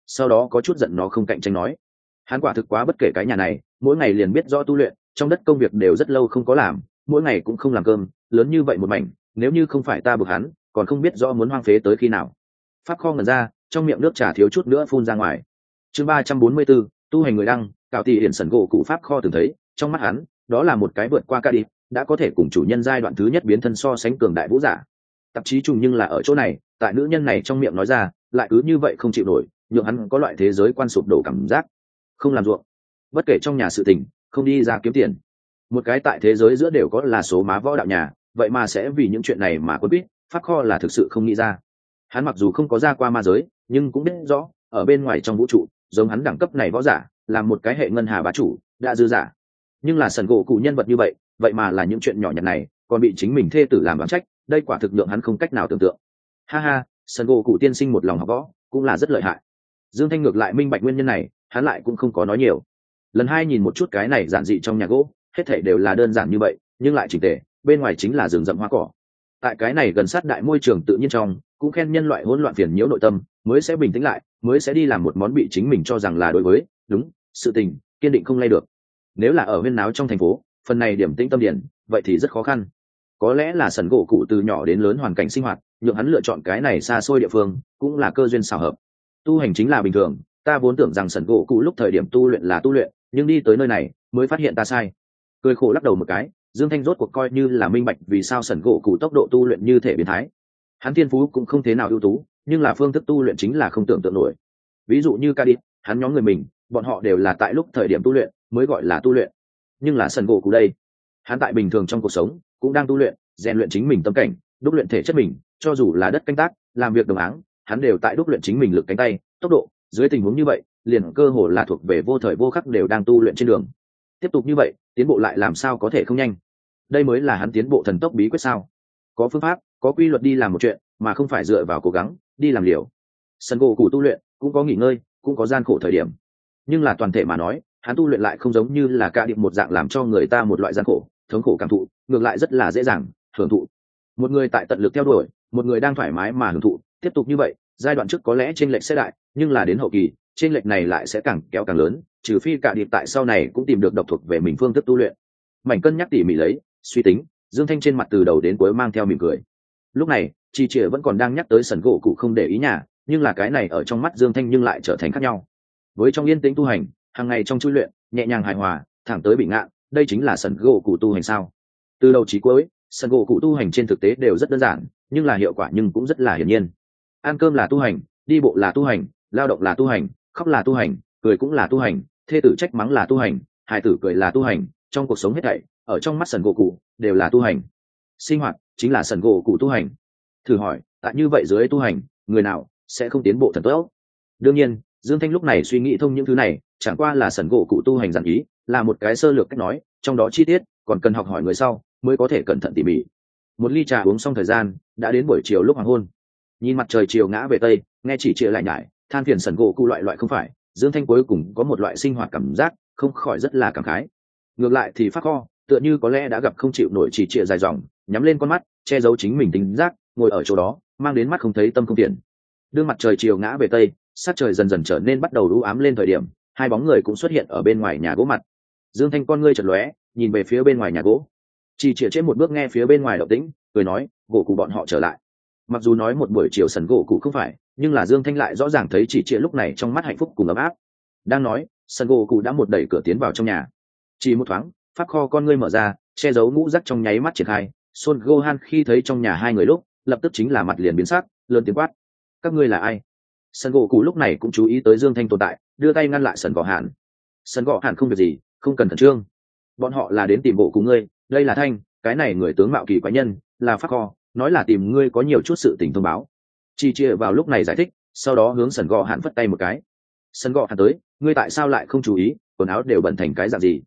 sau đó có chút giận nó không cạnh tranh nói. Hắn quả thực quá bất kể cái nhà này, mỗi ngày liền biết rõ tu luyện, trong đất công việc đều rất lâu không có làm, mỗi ngày cũng không làm cơm, lớn như vậy một mảnh, nếu như không phải ta bực hắn, còn không biết rõ muốn hoang phế tới khi nào. Pháp kho ngẩn ra, trong miệng nước trà thiếu chút nữa phun ra ngoài. Chương 344, tu hành người đăng, cạo tỷ hiển sẩn gỗ cụ pháp kho từng thấy, trong mắt hắn, đó là một cái vượt qua ca đi, đã có thể cùng chủ nhân giai đoạn thứ nhất biến thân so sánh cường đại vũ giả. Tạp chí trùng nhưng là ở chỗ này, tại nữ nhân này trong miệng nói ra, lại cứ như vậy không chịu nổi, nhượng hắn có loại thế giới quan sụp đổ cảm giác. Không làm ruộng, bất kể trong nhà sự tình, không đi ra kiếm tiền. Một cái tại thế giới giữa đều có là số má võ đạo nhà, vậy mà sẽ vì những chuyện này mà quấn quýt, pháp kho là thực sự không nghĩ ra. Hắn mặc dù không có ra qua ma giới, nhưng cũng biết rõ, ở bên ngoài trong vũ trụ, giống hắn đẳng cấp này võ giả, là một cái hệ ngân hà bá chủ, đã dư giả. Nhưng là sần gỗ cụ nhân vật như vậy, vậy mà là những chuyện nhỏ nhặt này, còn bị chính mình thê tử làm oán trách, đây quả thực nhượng hắn không cách nào tưởng tượng. Ha ha, sần gỗ cụ tiên sinh một lòng học võ, cũng là rất lợi hại. Dương Thanh ngược lại minh bạch nguyên nhân này, hắn lại cũng không có nói nhiều. Lần hai nhìn một chút cái này giản dị trong nhà gỗ, hết thảy đều là đơn giản như vậy, nhưng lại chỉnh tề, bên ngoài chính là rừng rậm hoa cỏ. Tại cái này gần sát đại môi trường tự nhiên trong, cũng khen nhân loại hỗn loạn phiền nhiễu nội tâm, mới sẽ bình tĩnh lại, mới sẽ đi làm một món bị chính mình cho rằng là đối với đúng sự tình, kiên định không lay được. Nếu là ở huyên náo trong thành phố, phần này điểm tĩnh tâm điển, vậy thì rất khó khăn. Có lẽ là sần gỗ cụ từ nhỏ đến lớn hoàn cảnh sinh hoạt, nhượng hắn lựa chọn cái này xa xôi địa phương, cũng là cơ duyên xảo hợp. Tu hành chính là bình thường, ta vốn tưởng rằng sần gỗ cụ lúc thời điểm tu luyện là tu luyện, nhưng đi tới nơi này mới phát hiện ta sai. Cười khổ lắc đầu một cái, Dương Thanh rốt cuộc coi như là minh bạch vì sao sần gỗ cụ tốc độ tu luyện như thể biến thái. Hắn thiên phú cũng không thế nào ưu tú, nhưng là phương thức tu luyện chính là không tưởng tượng nổi. Ví dụ như Cadiz, hắn nhóm người mình, bọn họ đều là tại lúc thời điểm tu luyện mới gọi là tu luyện. Nhưng là sần gỗ cụ đây, hắn tại bình thường trong cuộc sống cũng đang tu luyện, rèn luyện chính mình tâm cảnh, đúc luyện thể chất mình, cho dù là đất canh tác, làm việc đồng áng, hắn đều tại đúc luyện chính mình lực cánh tay, tốc độ. Dưới tình huống như vậy, liền cơ hồ là thuộc về vô thời vô khắc đều đang tu luyện trên đường. Tiếp tục như vậy, tiến bộ lại làm sao có thể không nhanh. Đây mới là hắn tiến bộ thần tốc bí quyết sao. Có phương pháp, có quy luật đi làm một chuyện, mà không phải dựa vào cố gắng đi làm liều. Sân gỗ cụ tu luyện cũng có nghỉ ngơi, cũng có gian khổ thời điểm, nhưng là toàn thể mà nói, hắn tu luyện lại không giống như là ca điệp một dạng làm cho người ta một loại gian khổ thống khổ cảm thụ, ngược lại rất là dễ dàng hưởng thụ. Một người tại tận lực theo đuổi, một người đang thoải mái mà hưởng thụ. Tiếp tục như vậy, giai đoạn trước có lẽ chênh lệch sẽ đại, nhưng là đến hậu kỳ, chênh lệch này lại sẽ càng kéo càng lớn, trừ phi cả điệp tại sau này cũng tìm được độc thuộc về mình phương thức tu luyện. Mảnh cân nhắc tỉ mỉ lấy, suy tính, Dương Thanh trên mặt từ đầu đến cuối mang theo mỉm cười. Lúc này, Chi Chìa vẫn còn đang nhắc tới sần gỗ cụ không để ý nhà, nhưng là cái này ở trong mắt Dương Thanh nhưng lại trở thành khác nhau. Với trong yên tĩnh tu hành, hàng ngày trong chui luyện, nhẹ nhàng hài hòa, thẳng tới bị ngạn, đây chính là sần gỗ cụ tu hành sao? Từ đầu chí cuối, sần gỗ cụ tu hành trên thực tế đều rất đơn giản, nhưng là hiệu quả nhưng cũng rất là hiển nhiên. Ăn cơm là tu hành, đi bộ là tu hành, lao động là tu hành, khóc là tu hành, cười cũng là tu hành, thê tử trách mắng là tu hành, hài tử cười là tu hành, trong cuộc sống hết thảy, ở trong mắt sần gỗ cụ đều là tu hành. Sinh hoạt chính là sần gỗ cụ tu hành. Thử hỏi, tại như vậy dưới tu hành, người nào sẽ không tiến bộ thần tốt? Đương nhiên, Dương Thanh lúc này suy nghĩ thông những thứ này, chẳng qua là sần gỗ cụ tu hành giản ý, là một cái sơ lược cách nói, trong đó chi tiết còn cần học hỏi người sau mới có thể cẩn thận tỉ mỉ. Một ly trà uống xong thời gian, đã đến buổi chiều lúc hoàng hôn. Nhìn mặt trời chiều ngã về tây, nghe chỉ trịa lại nhải, than phiền sần gỗ cụ loại không phải, Dương Thanh cuối cùng có một loại sinh hoạt cảm giác, không khỏi rất là cảm khái. Ngược lại thì Pháp Kho, tựa như có lẽ đã gặp không chịu nổi chỉ trịa dài dòng, nhắm lên con mắt, che giấu chính mình tính giác, ngồi ở chỗ đó, mang đến mắt không thấy tâm không tiện. Đương mặt trời chiều ngã về tây, sắc trời dần dần trở nên bắt đầu u ám lên thời điểm, hai bóng người cũng xuất hiện ở bên ngoài nhà gỗ mặt. Dương Thanh con ngươi chợt lóe, nhìn về phía bên ngoài nhà gỗ. Chỉ chĩa trên một bước nghe phía bên ngoài động tĩnh, cười nói, gỗ cụ bọn họ trở lại. Mặc dù nói một buổi chiều sần gỗ cụ không phải, nhưng là Dương Thanh lại rõ ràng thấy chỉ chĩa lúc này trong mắt hạnh phúc cùng ấm áp. Đang nói, sần gỗ cụ đã một đẩy cửa tiến vào trong nhà. Chỉ một thoáng, Pháp Kho con ngươi mở ra, che giấu ngũ rắc trong nháy mắt triển khai. Son Gohan khi thấy trong nhà hai người lúc, lập tức chính là mặt liền biến sắc, lớn tiếng quát: các ngươi là ai? Sần gỗ cụ lúc này cũng chú ý tới Dương Thanh tồn tại, đưa tay ngăn lại sần gỗ hạn. Sần gỗ hạn không việc gì, không cần khẩn trương. Bọn họ là đến tìm bộ của ngươi, đây là Thanh, cái này người tướng mạo kỳ quái nhân, là Pháp Kho, nói là tìm ngươi có nhiều chút sự tình thông báo. Chi chia vào lúc này giải thích, sau đó hướng sần gỗ hạn phất tay một cái. Sần gỗ hạn tới, ngươi tại sao lại không chú ý, quần áo đều bẩn thành cái dạng gì?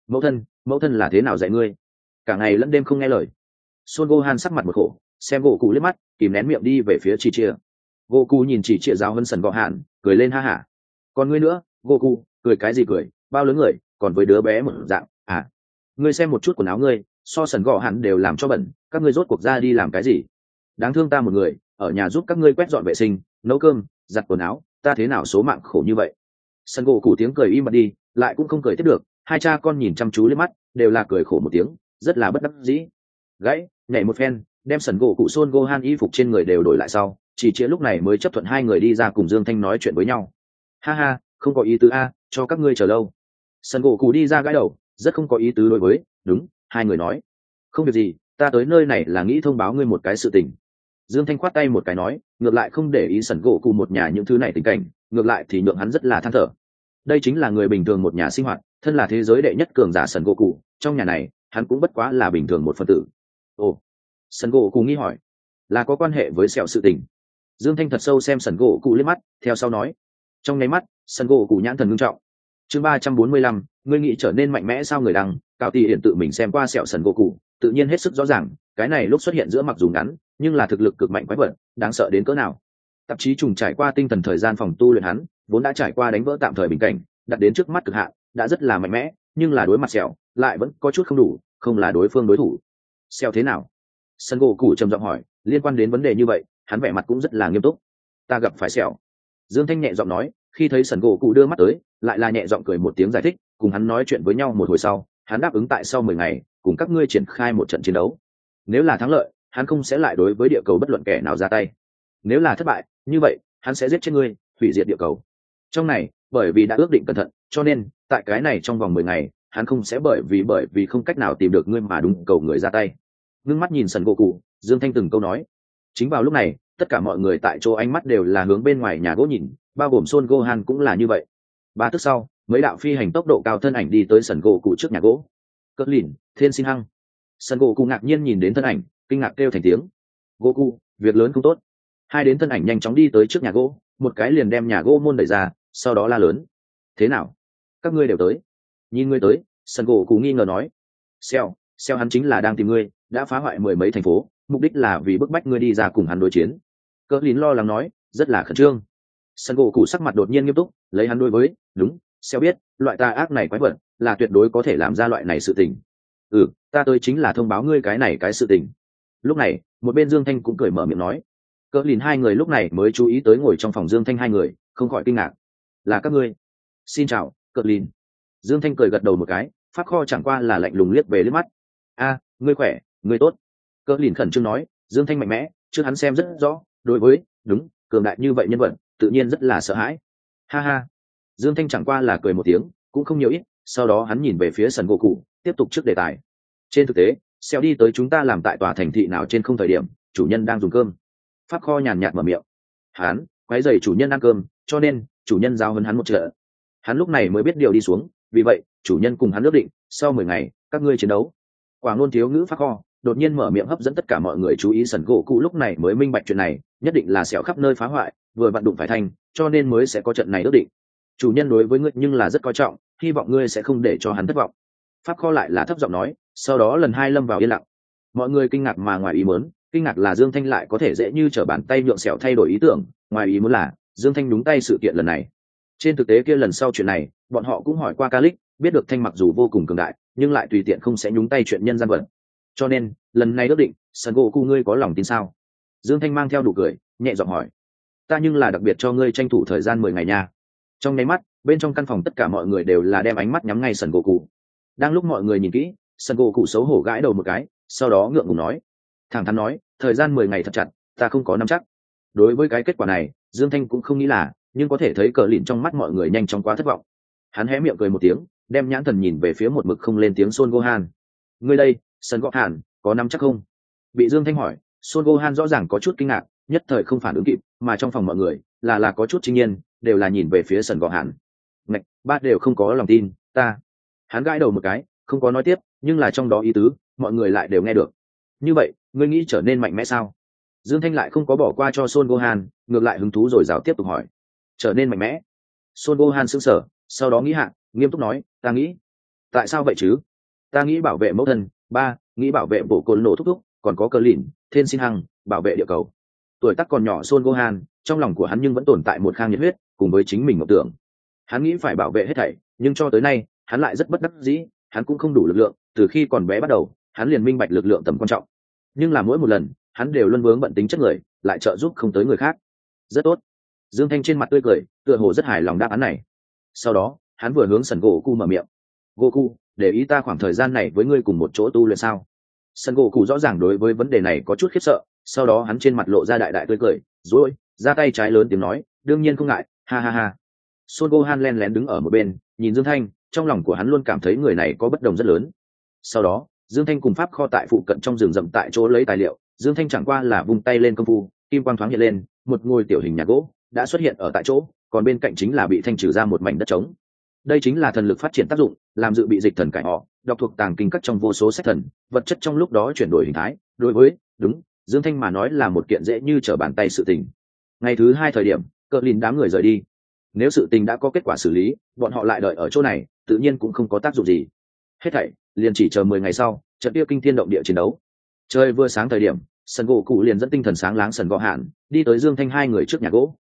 Mẫu thân là thế nào dạy ngươi? Cả ngày lẫn đêm không nghe lời. Son Gohan sắc mặt một khổ, xem gỗ cụ liếc mắt, kìm nén miệng đi về phía Chi chia. Gỗ cụ nhìn chỉ chia giáo hơn sần gỗ hạn, cười lên ha hả. Còn ngươi nữa, gỗ cụ, cười cái gì cười, bao lớn người, còn với đứa bé một dạng à? Ngươi xem một chút quần áo ngươi, so sần gỗ hạn đều làm cho bẩn, các ngươi rốt cuộc ra đi làm cái gì? Đáng thương ta một người, ở nhà giúp các ngươi quét dọn vệ sinh, nấu cơm, giặt quần áo, ta thế nào số mạng khổ như vậy. Sân gỗ cụ tiếng cười im bặt đi, lại cũng không cười tiếp được. Hai cha con nhìn chăm chú lên mắt, đều là cười khổ một tiếng, rất là bất đắc dĩ. Gãy nhảy một phen, đem sân gỗ cụ Son Gohan y phục trên người đều đổi lại sau, chỉ chia lúc này mới chấp thuận hai người đi ra cùng Dương Thanh nói chuyện với nhau. Ha ha, không có ý tứ a, cho các ngươi chờ lâu. Sân gỗ cụ đi ra gãi đầu, rất không có ý tứ đối với. Đúng, hai người nói, không việc gì, ta tới nơi này là nghĩ thông báo ngươi một cái sự tình. Dương Thanh khoát tay một cái nói, ngược lại không để ý sân gỗ cụ một nhà những thứ này tình cảnh, ngược lại thì nhượng hắn rất là than thở. Đây chính là người bình thường một nhà sinh hoạt, thân là thế giới đệ nhất cường giả sân gỗ cụ, trong nhà này hắn cũng bất quá là bình thường một phân tử. Ồ, sân gỗ cụ nghi hỏi, là có quan hệ với sẹo sự tình. Dương Thanh thật sâu xem sân gỗ cụ liếc mắt, theo sau nói, trong nháy mắt sân gỗ cụ nhãn thần ngưng trọng. Chương 345, ngươi nghĩ trở nên mạnh mẽ sao? Người đăng cạo tỷ hiển tự mình xem qua sẹo sân gỗ cụ, tự nhiên hết sức rõ ràng cái này lúc xuất hiện giữa mặc dù ngắn nhưng là thực lực cực mạnh quái vật, đáng sợ đến cỡ nào. Tạp chí trùng trải qua tinh thần thời gian phòng tu luyện hắn vốn đã trải qua đánh vỡ tạm thời bình cảnh, đặt đến trước mắt cực hạn, đã rất là mạnh mẽ, nhưng là đối mặt sẹo lại vẫn có chút không đủ, không là đối phương đối thủ. Sẹo thế nào? Sân gỗ cụ trầm giọng hỏi. Liên quan đến vấn đề như vậy, hắn vẻ mặt cũng rất là nghiêm túc. Ta gặp phải sẹo. Dương Thanh nhẹ giọng nói, khi thấy sân gỗ cụ đưa mắt tới, lại là nhẹ giọng cười một tiếng giải thích. Cùng hắn nói chuyện với nhau một hồi sau, hắn đáp ứng tại sau 10 ngày cùng các ngươi triển khai một trận chiến đấu. Nếu là thắng lợi, hắn không sẽ lại đối với địa cầu bất luận kẻ nào ra tay. Nếu là thất bại, như vậy hắn sẽ giết chết ngươi, hủy diệt địa cầu. Trong này, bởi vì đã ước định cẩn thận, cho nên tại cái này trong vòng 10 ngày, hắn không sẽ bởi vì không cách nào tìm được ngươi mà đúng cầu người ra tay. Ngưng mắt nhìn sân gỗ cụ, Dương Thanh từng câu nói. Chính vào lúc này, tất cả mọi người tại chỗ ánh mắt đều là hướng bên ngoài nhà gỗ nhìn, bao gồm Son Gohan cũng là như vậy. 3 tức sau, mấy đạo phi hành tốc độ cao thân ảnh đi tới sân gỗ cụ trước nhà gỗ. Cất lìn, Thiên Xin Hăng. Sân gỗ cụ ngạc nhiên nhìn đến thân ảnh, kinh ngạc kêu thành tiếng. Gỗ cụ, việc lớn không tốt. Hai đến thân ảnh nhanh chóng đi tới trước nhà gỗ, một cái liền đem nhà gỗ môn đẩy ra, sau đó la lớn. Thế nào? Các ngươi đều tới. Nhìn ngươi tới, sân gỗ cụ nghi ngờ nói. Xeo hắn chính là đang tìm ngươi, đã phá hoại 10 mấy thành phố, mục đích là vì bức bách ngươi đi ra cùng hắn đối chiến. Cỡ lín lo lắng nói, rất là khẩn trương. Sân gỗ cụ sắc mặt đột nhiên nghiêm túc, lấy hắn đối với. Đúng, Xeo biết, loại tà ác này quái vật là tuyệt đối có thể làm ra loại này sự tình. Ta tới chính là thông báo ngươi cái này cái sự tình. Lúc này, một bên Dương Thanh cũng cười mở miệng nói. Cỡ lìn hai người lúc này mới chú ý tới ngồi trong phòng Dương Thanh hai người, không khỏi kinh ngạc. Là các ngươi? Xin chào, Cỡ lìn. Dương Thanh cười gật đầu một cái, pháp kho chẳng qua là lạnh lùng liếc về liếc mắt. A, ngươi khỏe, ngươi tốt. Cỡ lìn khẩn trương nói. Dương Thanh mạnh mẽ, trước hắn xem rất rõ, đối với. Đúng, cường đại như vậy nhân vật, tự nhiên rất là sợ hãi. Ha ha. Dương Thanh chẳng qua là cười một tiếng, cũng không nhiều ít, sau đó hắn nhìn về phía sân gỗ cụ, tiếp tục trước đề tài. Trên thực tế, Xeo đi tới chúng ta làm tại tòa thành thị nào trên không thời điểm, chủ nhân đang dùng cơm. Pháp kho nhàn nhạt mở miệng. Hắn quấy rầy chủ nhân ăn cơm, cho nên chủ nhân giao huấn hắn một trận. Hắn lúc này mới biết điều đi xuống, vì vậy chủ nhân cùng hắn ước định, sau 10 ngày các ngươi chiến đấu. Quảng Nôn thiếu ngữ Pháp kho đột nhiên mở miệng hấp dẫn tất cả mọi người chú ý. Sân gỗ cụ lúc này mới minh bạch chuyện này, nhất định là Xeo khắp nơi phá hoại, vừa vặn đụng phải thành, cho nên mới sẽ có trận này ước định. Chủ nhân đối với ngươi nhưng là rất coi trọng, hy vọng ngươi sẽ không để cho hắn thất vọng. Pháp kho lại là thấp giọng nói, sau đó lần hai lâm vào yên lặng. Mọi người kinh ngạc mà ngoài ý muốn, kinh ngạc là Dương Thanh lại có thể dễ như trở bàn tay nhượng Xẻo thay đổi ý tưởng, ngoài ý muốn là Dương Thanh đúng tay sự kiện lần này. Trên thực tế kia lần sau chuyện này, bọn họ cũng hỏi qua Calix, biết được Thanh mặc dù vô cùng cường đại, nhưng lại tùy tiện không sẽ nhúng tay chuyện nhân gian vật. Cho nên, lần này ước định, Sân gỗ cụ ngươi có lòng tin sao? Dương Thanh mang theo nụ cười, nhẹ giọng hỏi. Ta nhưng là đặc biệt cho ngươi tranh thủ thời gian 10 ngày nha. Trong nháy mắt, bên trong căn phòng tất cả mọi người đều là đem ánh mắt nhắm ngay Sân gỗ cụ. Đang lúc mọi người nhìn kỹ, Sân gỗ cụ xấu hổ gãi đầu một cái, sau đó ngượng ngùng nói, thẳng thắn nói, thời gian 10 ngày thật chặt, ta không có nắm chắc. Đối với cái kết quả này, Dương Thanh cũng không nghĩ là, nhưng có thể thấy cờ lìn trong mắt mọi người nhanh chóng quá thất vọng. Hắn hé miệng cười một tiếng, đem nhãn thần nhìn về phía một mực không lên tiếng Son Gohan. Ngươi đây, Sân Gohan, có nắm chắc không? Bị Dương Thanh hỏi, Son Gohan rõ ràng có chút kinh ngạc, nhất thời không phản ứng kịp, mà trong phòng mọi người là có chút chính nhiên, đều là nhìn về phía Sân Gohan. Ngạch, ba đều không có lòng tin, ta. Hắn gãi đầu một cái, không có nói tiếp, nhưng là trong đó ý tứ, mọi người lại đều nghe được. Như vậy, ngươi nghĩ trở nên mạnh mẽ sao? Dương Thanh lại không có bỏ qua cho Son Gohan, ngược lại hứng thú rồi rào tiếp tục hỏi. Trở nên mạnh mẽ? Son Gohan sững sờ, sau đó nghĩ hạ, nghiêm túc nói, ta nghĩ. Tại sao vậy chứ? Ta nghĩ bảo vệ mẫu thân, ba, nghĩ bảo vệ bộ cồn nổ thúc thúc, còn có Cờ Lìn, Thiên Xin Hằng, bảo vệ địa cầu. Tuổi tác còn nhỏ Son Gohan, trong lòng của hắn nhưng vẫn tồn tại một khang nhiệt huyết, cùng với chính mình mộng tưởng. Hắn nghĩ phải bảo vệ hết thảy, nhưng cho tới nay, hắn lại rất bất đắc dĩ, hắn cũng không đủ lực lượng, từ khi còn bé bắt đầu, hắn liền minh bạch lực lượng tầm quan trọng. Nhưng là mỗi một lần, hắn đều luôn vướng bận tính chất người, lại trợ giúp không tới người khác. Rất tốt. Dương Thanh trên mặt tươi cười, tựa hồ rất hài lòng đáp án này. Sau đó hắn vừa hướng Sần Gỗ Cụ mở miệng. Goku, để ý ta khoảng thời gian này với ngươi cùng một chỗ tu luyện sao? Sần Gỗ Cụ rõ ràng đối với vấn đề này có chút khiếp sợ, sau đó hắn trên mặt lộ ra đại đại tươi cười, rồi ra tay trái lớn tiếng nói, đương nhiên không ngại, ha ha ha. Son Gohan lén lén đứng ở một bên, nhìn Dương Thanh, trong lòng của hắn luôn cảm thấy người này có bất đồng rất lớn. Sau đó, Dương Thanh cùng Pháp Kho tại phụ cận trong rừng rậm tại chỗ lấy tài liệu, Dương Thanh chẳng qua là vung tay lên công phu, kim quang thoáng hiện lên, một ngôi tiểu hình nhà gỗ đã xuất hiện ở tại chỗ, còn bên cạnh chính là bị thanh trừ ra một mảnh đất trống. Đây chính là thần lực phát triển tác dụng, làm dự bị dịch thần cải họ, đọc thuộc tàng kinh các trong vô số sách thần, vật chất trong lúc đó chuyển đổi hình thái, đối với đúng Dương Thanh mà nói là một kiện dễ như trở bàn tay sự tình. Ngày thứ 2 thời điểm, cờ lìn đám người rời đi. Nếu sự tình đã có kết quả xử lý, bọn họ lại đợi ở chỗ này tự nhiên cũng không có tác dụng gì. Hết thảy liền chỉ chờ 10 ngày sau, trận kia kinh thiên động địa chiến đấu. Trời vừa sáng thời điểm, Sần Gỗ Cụ liền dẫn tinh thần sáng láng Sần Gọ Hạn đi tới Dương Thanh hai người trước nhà gỗ.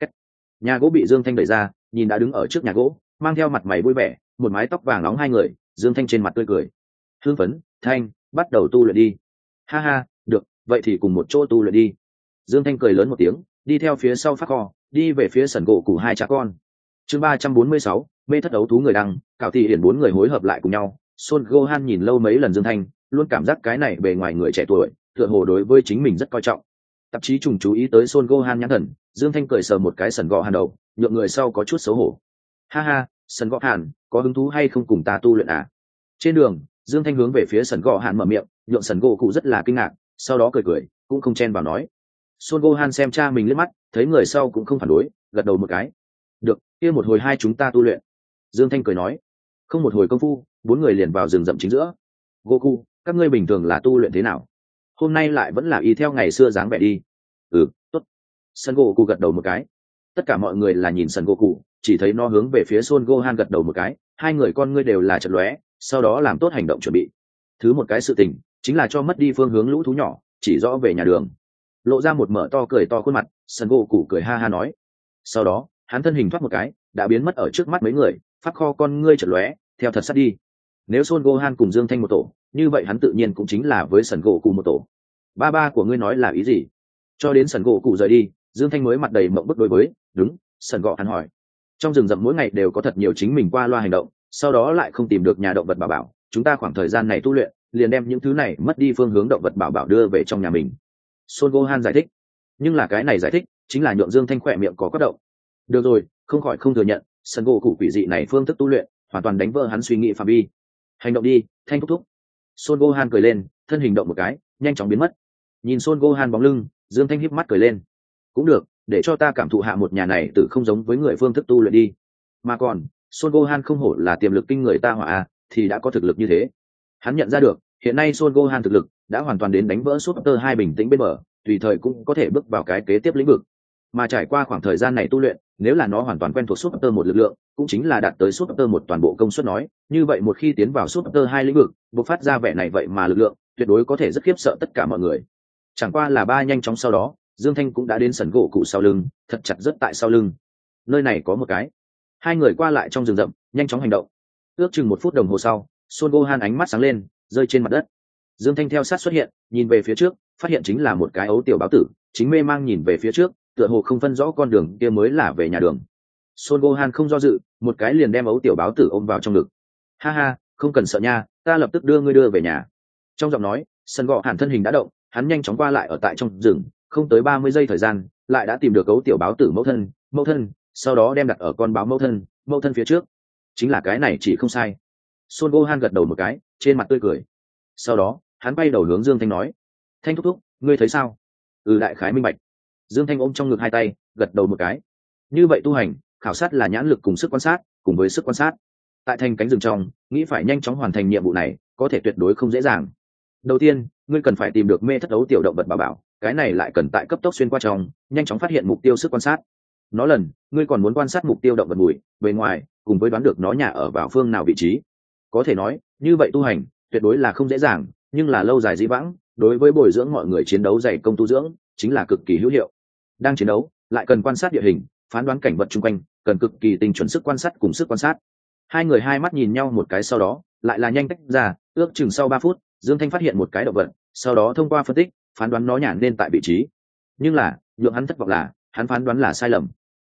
Nhà gỗ bị Dương Thanh đẩy ra, nhìn đã đứng ở trước nhà gỗ, mang theo mặt mày vui vẻ, một mái tóc vàng nóng hai người, Dương Thanh trên mặt tươi cười. Hưng phấn, Thanh, bắt đầu tu luyện đi. Ha ha, được, vậy thì cùng một chỗ tu luyện đi. Dương Thanh cười lớn một tiếng, đi theo phía sau Pháp Kho, đi về phía Sần Gỗ Cụ hai cha con. Chương 346, mê thất đấu thú người đăng, Cảo Thị Hiển bốn người hối hợp lại cùng nhau. Son Gohan nhìn lâu mấy lần Dương Thanh, luôn cảm giác cái này bề ngoài người trẻ tuổi, tựa hồ đối với chính mình rất coi trọng. Tạp chí trùng chú ý tới Son Gohan nhãn thần, Dương Thanh cười sờ một cái Sần Gọ Hàn đầu, nhượng người sau có chút xấu hổ. Ha ha, Sần Gọ Hàn, có hứng thú hay không cùng ta tu luyện à? Trên đường, Dương Thanh hướng về phía Sần Gọ Hàn mở miệng, nhượng Sần Gỗ Cụ rất là kinh ngạc, sau đó cười cười, cũng không chen vào nói. Son Gohan xem cha mình liếc mắt, thấy người sau cũng không phản đối, gật đầu một cái. Được, kia một hồi hai chúng ta tu luyện. Dương Thanh cười nói. Không một hồi công phu, bốn người liền vào rừng rậm chính giữa. Goku, các ngươi bình thường là tu luyện thế nào? Hôm nay lại vẫn là y theo ngày xưa dáng vẻ đi. Ừ, tốt. Son Goku gật đầu một cái. Tất cả mọi người là nhìn Son Goku, chỉ thấy nó hướng về phía Son Gohan gật đầu một cái, hai người con ngươi đều là chợt lóe, sau đó làm tốt hành động chuẩn bị. Thứ một cái sự tình, chính là cho mất đi phương hướng lũ thú nhỏ, chỉ rõ về nhà đường. Lộ ra một mở to cười to khuôn mặt, Son Goku cười ha ha nói. Sau đó, hắn thân hình thoát một cái, đã biến mất ở trước mắt mấy người, Pháp Kho con ngươi chợt lóe, theo thật sát đi. Nếu Son Gohan cùng Dương Thanh một tổ, như vậy hắn tự nhiên cũng chính là với Sần Gỗ Cụ một tổ. Ba của ngươi nói là ý gì? Cho đến Sần Gỗ Cụ rời đi, Dương Thanh mới mặt đầy mộng bức đối với, đúng, Sần Gọ hắn hỏi. Trong rừng rậm mỗi ngày đều có thật nhiều chính mình qua loa hành động, sau đó lại không tìm được nhà động vật bảo bảo, chúng ta khoảng thời gian này tu luyện, liền đem những thứ này mất đi phương hướng động vật bảo bảo đưa về trong nhà mình. Son Gohan giải thích. Nhưng là cái này giải thích, chính là nhượng Dương Thanh khỏe miệng có quất động. Được rồi, không khỏi không thừa nhận, Sần Gỗ Cụ quỷ dị này phương thức tu luyện, hoàn toàn đánh vỡ hắn suy nghĩ phạm vi. Hành động đi, Thanh thúc thúc. Son Gohan cười lên, thân hình động một cái, nhanh chóng biến mất. Nhìn Son Gohan bóng lưng, Dương Thanh híp mắt cười lên. Cũng được, để cho ta cảm thụ hạ một nhà này tự không giống với người phương thức tu luyện đi. Mà còn, Son Gohan không hổ là tiềm lực kinh người ta hỏa a, thì đã có thực lực như thế. Hắn nhận ra được, hiện nay Son Gohan thực lực đã hoàn toàn đến đánh vỡ Super hai bình tĩnh bên bờ, tùy thời cũng có thể bước vào cái kế tiếp lĩnh vực. Mà trải qua khoảng thời gian này tu luyện, nếu là nó hoàn toàn quen thuộc Super một lực lượng, cũng chính là đạt tới Super một toàn bộ công suất nói, như vậy một khi tiến vào Super hai lĩnh vực, bộc phát ra vẻ này vậy mà lực lượng, tuyệt đối có thể rất khiếp sợ tất cả mọi người. Chẳng qua là ba nhanh chóng sau đó, Dương Thanh cũng đã đến Sần Gỗ Cụ sau lưng, thật chặt rất tại sau lưng. Nơi này có một cái. Hai người qua lại trong rừng rậm, nhanh chóng hành động. Ước chừng 1 phút đồng hồ sau, Son Gohan ánh mắt sáng lên, rơi trên mặt đất. Dương Thanh theo sát xuất hiện, nhìn về phía trước, phát hiện chính là một cái ấu tiểu báo tử, chính mê mang nhìn về phía trước, tựa hồ không phân rõ con đường kia mới là về nhà đường. Son Gohan không do dự, một cái liền đem ấu tiểu báo tử ôm vào trong ngực. Ha ha, không cần sợ nha, ta lập tức đưa ngươi đưa về nhà. Trong giọng nói, Sần Gọ Hàn thân hình đã động, hắn nhanh chóng qua lại ở tại trong rừng, không tới 30 giây thời gian, lại đã tìm được ấu tiểu báo tử mẫu thân, sau đó đem đặt ở con báo mẫu thân phía trước. Chính là cái này chỉ không sai. Son Gohan gật đầu một cái, trên mặt tươi cười. Sau đó, hắn bay đầu hướng Dương Thanh nói: "Thanh thúc thúc, ngươi thấy sao?" "Ừ, đại khái minh bạch." Dương Thanh ôm trong ngực hai tay, gật đầu một cái. Như vậy tu hành, khảo sát là nhãn lực cùng sức quan sát, cùng với sức quan sát. Tại thành cánh rừng trong, nghĩ phải nhanh chóng hoàn thành nhiệm vụ này, có thể tuyệt đối không dễ dàng. Đầu tiên, ngươi cần phải tìm được mê thất đấu tiểu động vật bảo bảo, cái này lại cần tại cấp tốc xuyên qua trong, nhanh chóng phát hiện mục tiêu sức quan sát. Nó lần, ngươi còn muốn quan sát mục tiêu động vật mùi, bề ngoài, cùng với đoán được nó nhà ở vào phương nào vị trí. Có thể nói, như vậy tu hành, tuyệt đối là không dễ dàng, nhưng là lâu dài dĩ vãng, đối với bồi dưỡng mọi người chiến đấu dày công tu dưỡng, chính là cực kỳ hữu hiệu. Đang chiến đấu, lại cần quan sát địa hình, phán đoán cảnh vật xung quanh, cần cực kỳ tinh chuẩn sức quan sát cùng sức quan sát. Hai người hai mắt nhìn nhau một cái sau đó, lại là nhanh tách ra, ước chừng sau 3 phút, Dương Thanh phát hiện một cái động vật, sau đó thông qua phân tích, phán đoán nó nhả nên tại vị trí. Nhưng là, nhượng hắn thất vọng là, hắn phán đoán là sai lầm.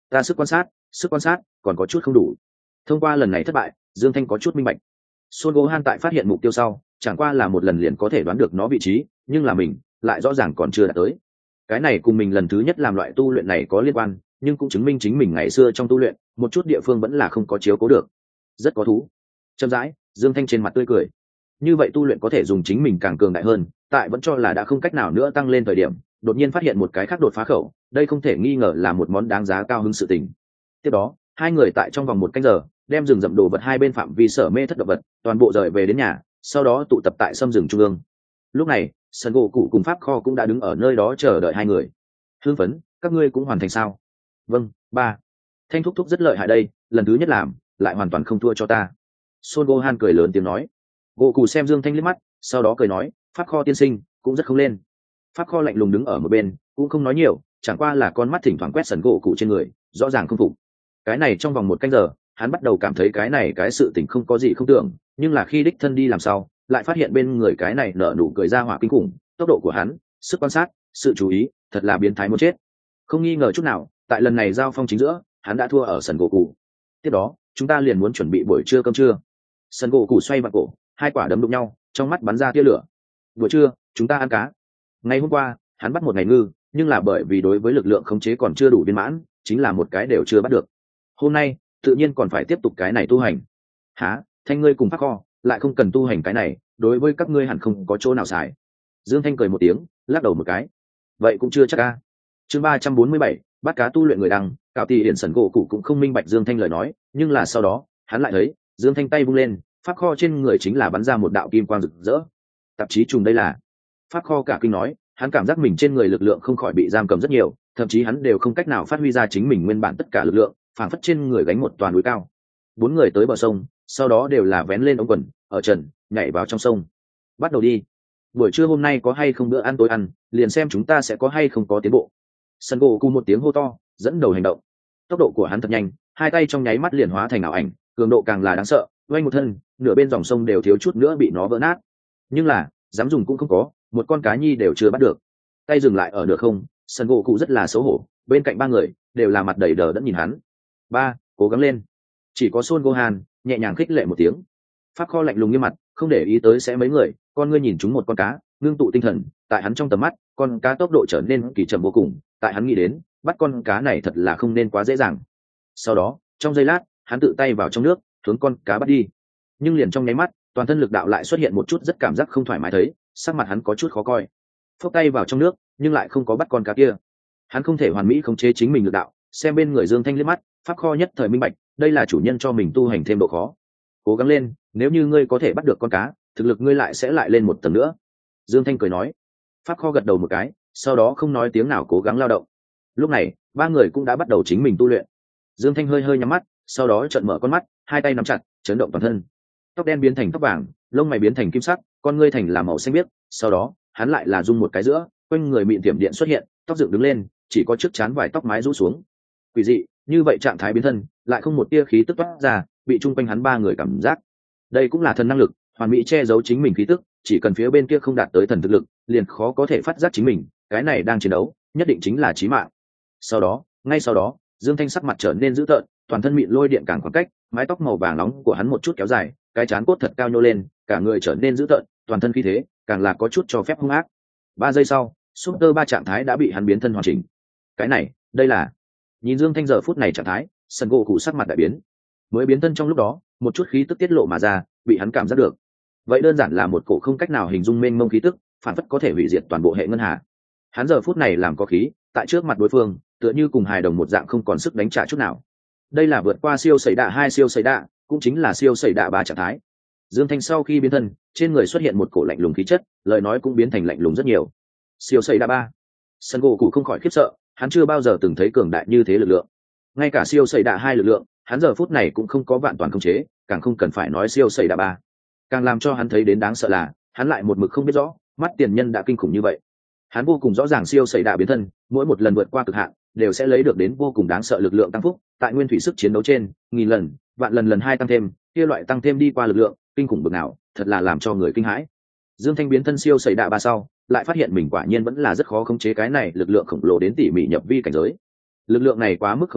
ta sức quan sát còn có chút không đủ. Thông qua lần này thất bại, Dương Thanh có chút minh bạch. Son Gohan tại phát hiện mục tiêu sau, chẳng qua là một lần liền có thể đoán được nó vị trí, nhưng là mình lại rõ ràng còn chưa đạt tới. Cái này cùng mình lần thứ nhất làm loại tu luyện này có liên quan, nhưng cũng chứng minh chính mình ngày xưa trong tu luyện, một chút địa phương vẫn là không có chiếu cố được. Rất có thú. Chậm rãi, Dương Thanh trên mặt tươi cười. Như vậy tu luyện có thể dùng chính mình càng cường đại hơn, tại vẫn cho là đã không cách nào nữa tăng lên thời điểm, đột nhiên phát hiện một cái khác đột phá khẩu, đây không thể nghi ngờ là một món đáng giá cao hứng sự tình. Tiếp đó, hai người tại trong vòng 1 canh giờ, đem rừng rậm đồ vật hai bên phạm vi sở mê thất động vật, toàn bộ rời về đến nhà, sau đó tụ tập tại sâm rừng trung ương. Lúc này, Sân Gỗ Cụ cùng Pháp Kho cũng đã đứng ở nơi đó chờ đợi hai người. Hưng phấn, các ngươi cũng hoàn thành sao? Vâng, ba. Thanh thúc thúc rất lợi hại đây, lần thứ nhất làm, lại hoàn toàn không thua cho ta. Son Gohan cười lớn tiếng nói. Gỗ Cụ xem Dương Thanh liếc mắt, sau đó cười nói, Pháp Kho tiên sinh cũng rất không lên. Pháp Kho lạnh lùng đứng ở một bên, cũng không nói nhiều, chẳng qua là con mắt thỉnh thoảng quét Sân Gỗ Cụ trên người, rõ ràng không phục. Cái này trong vòng 1 canh giờ, hắn bắt đầu cảm thấy cái này cái sự tình không có gì không tưởng, nhưng là khi đích thân đi làm sao, lại phát hiện bên người cái này nở nụ cười ra hỏa kinh khủng, tốc độ của hắn, sức quan sát, sự chú ý, thật là biến thái muốn chết. Không nghi ngờ chút nào, tại lần này giao phong chính giữa, hắn đã thua ở Sân Gỗ Cụ. Tiếp đó, chúng ta liền muốn chuẩn bị buổi trưa cơm trưa. Sân Gỗ Cụ xoay vặn cổ, hai quả đấm đụng nhau, trong mắt bắn ra tia lửa. Buổi trưa, chúng ta ăn cá. Ngày hôm qua, hắn bắt một ngày ngư, nhưng là bởi vì đối với lực lượng khống chế còn chưa đủ viên mãn, chính là một cái đều chưa bắt được. Hôm nay, tự nhiên còn phải tiếp tục cái này tu hành. Hả? Thanh ngươi cùng Pháp Kho lại không cần tu hành cái này, đối với các ngươi hẳn không có chỗ nào xài. Dương Thanh cười một tiếng, lắc đầu một cái. Vậy cũng chưa chắc a. Chương 347, bắt cá tu luyện người đăng, Cạo Tỷ Hiển Sẩn Gỗ Cụ cũng không minh bạch Dương Thanh lời nói, nhưng là sau đó, hắn lại thấy, Dương Thanh tay vung lên, Pháp Kho trên người chính là bắn ra một đạo kim quang rực rỡ. Tạp chí trùng đây là. Pháp Kho cả kinh nói, hắn cảm giác mình trên người lực lượng không khỏi bị giam cầm rất nhiều, thậm chí hắn đều không cách nào phát huy ra chính mình nguyên bản tất cả lực lượng, phảng phất trên người gánh một toàn núi cao. 4 người tới bờ sông, sau đó đều là vén lên ống quần, ở trần, nhảy vào trong sông. Bắt đầu đi. Buổi trưa hôm nay có hay không bữa ăn tối ăn, liền xem chúng ta sẽ có hay không có tiến bộ. Sân Gỗ Cụ một tiếng hô to, dẫn đầu hành động. Tốc độ của hắn thật nhanh, hai tay trong nháy mắt liền hóa thành ảo ảnh, cường độ càng là đáng sợ, quanh một thân, nửa bên dòng sông đều thiếu chút nữa bị nó vỡ nát. Nhưng là, dám dùng cũng không có, một con cá nhi đều chưa bắt được. Tay dừng lại ở nửa không, Sân Gỗ Cụ rất là xấu hổ, bên cạnh ba người đều là mặt đầy đờ đẫn nhìn hắn. Ba, cố gắng lên. Chỉ có Son Gohan nhẹ nhàng khích lệ một tiếng. Pháp Kho lạnh lùng như mặt, không để ý tới sẽ mấy người, con ngươi nhìn chúng một con cá, ngưng tụ tinh thần, tại hắn trong tầm mắt, con cá tốc độ trở nên kỳ chậm vô cùng, tại hắn nghĩ đến, bắt con cá này thật là không nên quá dễ dàng. Sau đó, trong giây lát, hắn tự tay vào trong nước, hướng con cá bắt đi. Nhưng liền trong nháy mắt, toàn thân lực đạo lại xuất hiện một chút rất cảm giác không thoải mái thấy, sắc mặt hắn có chút khó coi. Phốc tay vào trong nước, nhưng lại không có bắt con cá kia. Hắn không thể hoàn mỹ khống chế chính mình lực đạo, xem bên người Dương Thanh liếc mắt, Pháp Kho nhất thời minh bạch, đây là chủ nhân cho mình tu hành thêm độ khó. Cố gắng lên, nếu như ngươi có thể bắt được con cá, thực lực ngươi lại sẽ lại lên một tầng nữa. Dương Thanh cười nói. Pháp Kho gật đầu một cái, sau đó không nói tiếng nào cố gắng lao động. Lúc này, ba người cũng đã bắt đầu chính mình tu luyện. Dương Thanh hơi hơi nhắm mắt, sau đó trợn mở con mắt, hai tay nắm chặt, chấn động toàn thân. Tóc đen biến thành tóc vàng, lông mày biến thành kim sắc, con ngươi thành là màu xanh biếc, sau đó, hắn lại là rung một cái giữa, quanh người mịn tiệm điện xuất hiện, tóc dựng đứng lên, chỉ có trước trán vài tóc mái rũ xuống. Quỷ dị, như vậy trạng thái biến thân, lại không một tia khí tức toát ra, bị chung quanh hắn ba người cảm giác. Đây cũng là thần năng lực, hoàn mỹ che giấu chính mình khí tức, chỉ cần phía bên kia không đạt tới thần thực lực, liền khó có thể phát giác chính mình, cái này đang chiến đấu, nhất định chính là chí mạng. Sau đó, ngay sau đó, Dương Thanh sắc mặt trở nên dữ tợn, toàn thân mịn lôi điện càng khoảng cách, mái tóc màu vàng nóng của hắn một chút kéo dài, cái trán cốt thật cao nhô lên, cả người trở nên dữ tợn, toàn thân khí thế càng là có chút cho phép hung ác. 3 giây sau, Super 3 trạng thái đã bị hắn biến thân hoàn chỉnh. Cái này, đây là. Nhìn Dương Thanh giờ phút này trạng thái, Sân Gỗ Cụ sắc mặt đại biến. Mới biến thân trong lúc đó, một chút khí tức tiết lộ mà ra, bị hắn cảm giác được. Vậy đơn giản là một cổ không cách nào hình dung mênh mông khí tức, phản phất có thể hủy diệt toàn bộ hệ ngân hà. Hắn giờ phút này làm có khí, tại trước mặt đối phương, tựa như cùng hài đồng một dạng không còn sức đánh trả chút nào. Đây là vượt qua siêu sẩy đạ 2 siêu sẩy đạ, cũng chính là siêu sẩy đạ 3 trạng thái. Dương Thanh sau khi biến thân, trên người xuất hiện một cổ lạnh lùng khí chất, lời nói cũng biến thành lạnh lùng rất nhiều. Siêu sẩy đạ 3. Sân Gỗ Cụ không khỏi khiếp sợ, hắn chưa bao giờ từng thấy cường đại như thế lực lượng. Ngay cả siêu sẩy đạ 2 lực lượng, hắn giờ phút này cũng không có vạn toàn khống chế, càng không cần phải nói siêu sẩy đạ 3. Càng làm cho hắn thấy đến đáng sợ là, hắn lại một mực không biết rõ, mắt tiền nhân đã kinh khủng như vậy. Hắn vô cùng rõ ràng siêu sẩy đạ biến thân, mỗi một lần vượt qua cực hạn, đều sẽ lấy được đến vô cùng đáng sợ lực lượng tăng phúc, tại nguyên thủy sức chiến đấu trên, nghìn lần, vạn lần lần 2 tăng thêm, kia loại tăng thêm đi qua lực lượng, kinh khủng bực nào, thật là làm cho người kinh hãi. Dương Thanh biến thân siêu sẩy đạ 3 sau, lại phát hiện mình quả nhiên vẫn là rất khó khống chế cái này lực lượng khổng lồ đến tỉ mỉ nhập vi cảnh giới. Lực lượng này quá mức khổng lồ,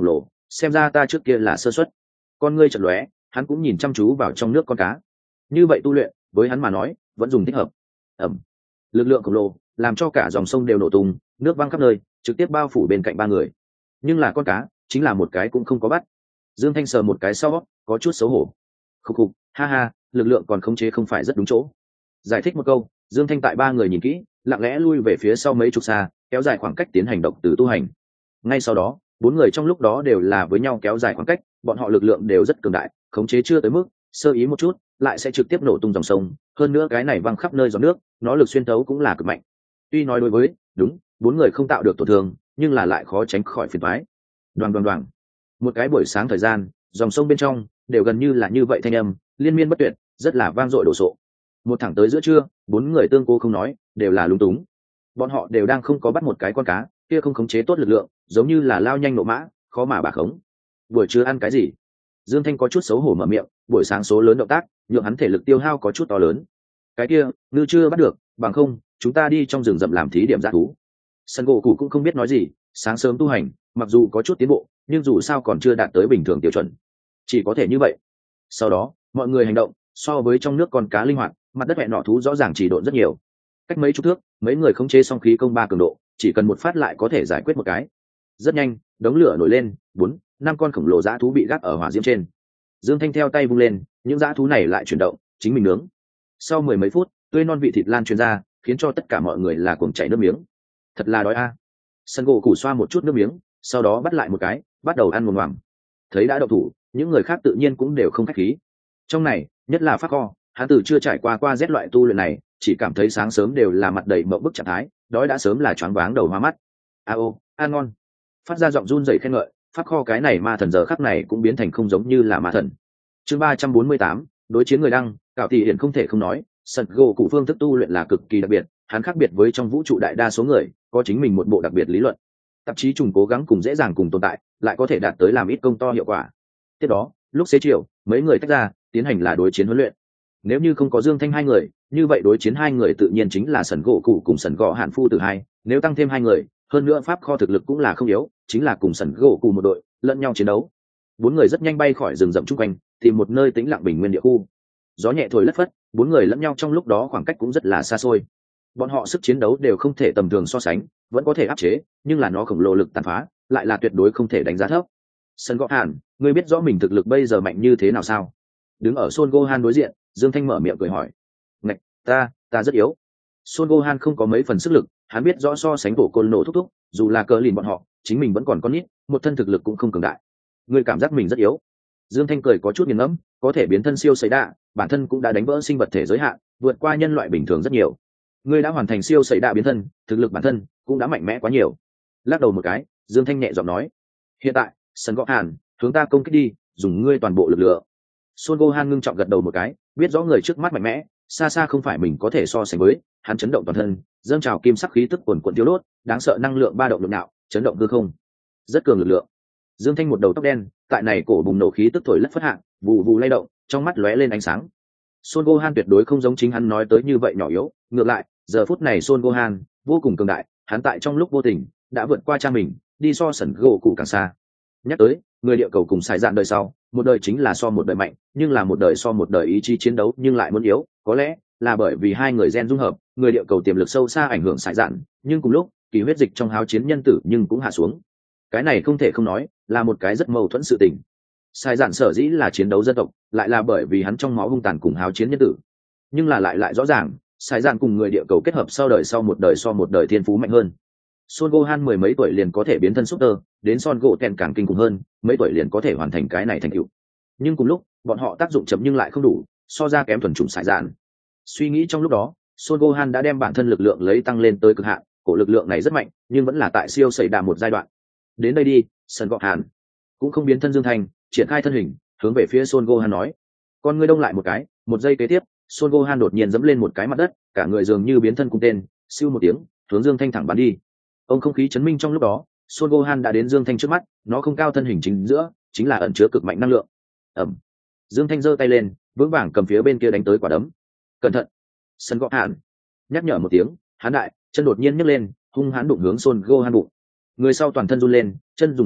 xem ra ta trước kia là sơ suất. Con ngươi chợt lóe, hắn cũng nhìn chăm chú vào trong nước con cá. Như vậy tu luyện với hắn mà nói vẫn dùng thích hợp. Ẩm, lực lượng khổng lồ làm cho cả dòng sông đều nổ tung, nước văng khắp nơi, trực tiếp bao phủ bên cạnh ba người. Nhưng là con cá chính là một cái cũng không có bắt. Dương Thanh sờ một cái sau, có chút xấu hổ. Khục khục, ha ha, lực lượng còn khống chế không phải rất đúng chỗ. Giải thích một câu, Dương Thanh tại ba người nhìn kỹ, lặng lẽ lui về phía sau mấy chục xa, kéo dài khoảng cách tiến hành độc từ tu hành. Ngay sau đó, bốn người trong lúc đó đều là với nhau kéo dài khoảng cách, bọn họ lực lượng đều rất cường đại, khống chế chưa tới mức, sơ ý một chút, lại sẽ trực tiếp nổ tung dòng sông. Hơn nữa cái này văng khắp nơi giọt nước, nó lực xuyên thấu cũng là cực mạnh. Tuy nói đối với, đúng, bốn người không tạo được tổn thương, nhưng là lại khó tránh khỏi phiền toái. Đoàng đoàng đoàng. Một cái buổi sáng thời gian, dòng sông bên trong đều gần như là như vậy thanh âm, liên miên bất tuyệt, rất là vang dội đổ sộ. Một thẳng tới giữa trưa, bốn người tương cố không nói, đều là lúng túng. Bọn họ đều đang không có bắt một cái con cá, kia không khống chế tốt lực lượng, giống như là lao nhanh nộ mã, khó mà bà khống. Buổi trưa ăn cái gì? Dương Thanh có chút xấu hổ mở miệng, buổi sáng số lớn động tác, nhượng hắn thể lực tiêu hao có chút to lớn. Cái kia, ngư chưa bắt được, bằng không, chúng ta đi trong rừng rậm làm thí điểm dã thú. Sân gỗ cụ cũng không biết nói gì, sáng sớm tu hành, mặc dù có chút tiến bộ, nhưng dù sao còn chưa đạt tới bình thường tiêu chuẩn, chỉ có thể như vậy. Sau đó, mọi người hành động, so với trong nước con cá linh hoạt, mặt đất hẹn nọ thú rõ ràng chỉ độn rất nhiều. Cách mấy chục thước, mấy người khống chế song khí công ba cường độ, chỉ cần một phát lại có thể giải quyết một cái. Rất nhanh, đống lửa nổi lên, 4, 5 con khổng lồ dã thú bị gác ở hỏa diễm trên. Dương Thanh theo tay vung lên, những dã thú này lại chuyển động, chính mình nướng. Sau mười mấy phút, tươi non vị thịt lan truyền ra, khiến cho tất cả mọi người là cuồng chảy nước miếng. Thật là đói a. Sân gỗ củ xoa một chút nước miếng, sau đó bắt lại một cái, bắt đầu ăn ngồm ngoàm. Thấy đã đậu thủ, những người khác tự nhiên cũng đều không khách khí. Trong này, nhất là Pháp Kho, hắn từ chưa trải qua rét loại tu luyện này, chỉ cảm thấy sáng sớm đều là mặt đầy mộng bức trạng thái, đói đã sớm là choáng váng đầu hoa mắt. A ô, ăn ngon. Phát ra giọng run rẩy khen ngợi, Pháp Kho cái này ma thần giờ khắc này cũng biến thành không giống như là ma thần. Chương 348, đối chiến người đăng, cạo tỷ hiển không thể không nói, sân gỗ cụ phương thức tu luyện là cực kỳ đặc biệt, hắn khác biệt với trong vũ trụ đại đa số người, có chính mình một bộ đặc biệt lý luận. Tạp chí trùng cố gắng cùng dễ dàng cùng tồn tại, lại có thể đạt tới làm ít công to hiệu quả. Tiếp đó, lúc xế chiều, mấy người tách ra, tiến hành là đối chiến huấn luyện. Nếu như không có Dương Thanh hai người, như vậy đối chiến hai người tự nhiên chính là sần gỗ cụ cùng sần gỗ hạn phu từ hai. Nếu tăng thêm hai người, hơn nữa Pháp Kho thực lực cũng là không yếu, chính là cùng sần gỗ cụ một đội, lẫn nhau chiến đấu. Bốn người rất nhanh bay khỏi rừng rậm chung quanh, tìm một nơi tĩnh lặng bình nguyên địa khu. Gió nhẹ thổi lất phất, bốn người lẫn nhau trong lúc đó khoảng cách cũng rất là xa xôi. Bọn họ sức chiến đấu đều không thể tầm thường so sánh, vẫn có thể áp chế, nhưng là nó khổng lồ lực tàn phá, lại là tuyệt đối không thể đánh giá thấp. Sân Gõ Hàn, ngươi biết rõ mình thực lực bây giờ mạnh như thế nào sao? Đứng ở Son Gohan đối diện, Dương Thanh mở miệng cười hỏi. Ngạch, ta rất yếu. Son Gohan không có mấy phần sức lực, hắn biết rõ so sánh tổ côn nổ thúc thúc, dù là cờ lìn bọn họ, chính mình vẫn còn con nít, một thân thực lực cũng không cường đại. Ngươi cảm giác mình rất yếu. Dương Thanh cười có chút nghiền ngẫm, có thể biến thân siêu sấy đạ, bản thân cũng đã đánh vỡ sinh vật thể giới hạn, vượt qua nhân loại bình thường rất nhiều. Ngươi đã hoàn thành siêu sấy đạ biến thân, thực lực bản thân cũng đã mạnh mẽ quá nhiều. Lắc đầu một cái, Dương Thanh nhẹ giọng nói. Hiện tại, Sân Gõ Hàn, hướng ta công kích đi, dùng ngươi toàn bộ lực lượng. Son Gohan ngưng trọng gật đầu một cái, biết rõ người trước mắt mạnh mẽ, xa xa không phải mình có thể so sánh với, hắn chấn động toàn thân, dâng trào kim sắc khí tức cuồn cuộn tiêu đốt, đáng sợ năng lượng ba động nhộn nhạo, chấn động hư không. Rất cường lực lượng. Dương Thanh một đầu tóc đen, tại này cổ bùng nổ khí tức thổi lất phất hạng, vù vù lay động, trong mắt lóe lên ánh sáng. Son Gohan tuyệt đối không giống chính hắn nói tới như vậy nhỏ yếu, ngược lại, giờ phút này Son Gohan vô cùng cường đại, hắn tại trong lúc vô tình đã vượt qua cha mình, đi so sẩn gỗ cụ càng xa. Nhắc tới, người địa cầu cùng xài dạn đời sau, một đời chính là so một đời mạnh, nhưng là một đời so một đời ý chí chiến đấu nhưng lại muốn yếu, có lẽ là bởi vì hai người gen dung hợp, người địa cầu tiềm lực sâu xa ảnh hưởng xài dạn, nhưng cùng lúc, kỳ huyết dịch trong háo chiến nhân tử nhưng cũng hạ xuống. Cái này không thể không nói, là một cái rất mâu thuẫn sự tình. Xài dạn sở dĩ là chiến đấu dân tộc, lại là bởi vì hắn trong máu hung tàn cùng háo chiến nhân tử. Nhưng là lại rõ ràng, xài dạn cùng người địa cầu kết hợp sau đời so một đời thiên phú mạnh hơn. Son Gohan mười mấy tuổi liền có thể biến thân Super, đến Son Goten càng kinh khủng hơn, mấy tuổi liền có thể hoàn thành cái này thành tựu. Nhưng cùng lúc, bọn họ tác dụng chậm nhưng lại không đủ, so ra kém thuần chủng sải dạn. Suy nghĩ trong lúc đó, Son Gohan đã đem bản thân lực lượng lấy tăng lên tới cực hạn, cổ lực lượng này rất mạnh, nhưng vẫn là tại siêu sẩy đà một giai đoạn. Đến đây đi, Son Gohan. Cũng không biến thân Dương Thành, triển khai thân hình, hướng về phía Son Gohan nói. Con ngươi đông lại một cái, một giây kế tiếp, Son Gohan đột nhiên giẫm lên một cái mặt đất, cả người dường như biến thân cung tên, siêu một tiếng, hướng Dương Thanh thẳng bắn đi. Ông không khí chấn minh trong lúc đó, Son Gohan đã đến Dương Thanh trước mắt, nó không cao thân hình chính giữa, chính là ẩn chứa cực mạnh năng lượng. Ầm. Dương Thanh giơ tay lên, vững vàng cầm phía bên kia đánh tới quả đấm. Cẩn thận. Sân Gõ Hàn nhắc nhở một tiếng, hắn đại, chân đột nhiên nhấc lên, hung hãn đụng hướng Son Gohan bụng. Người sau toàn thân run lên, chân dùng sức,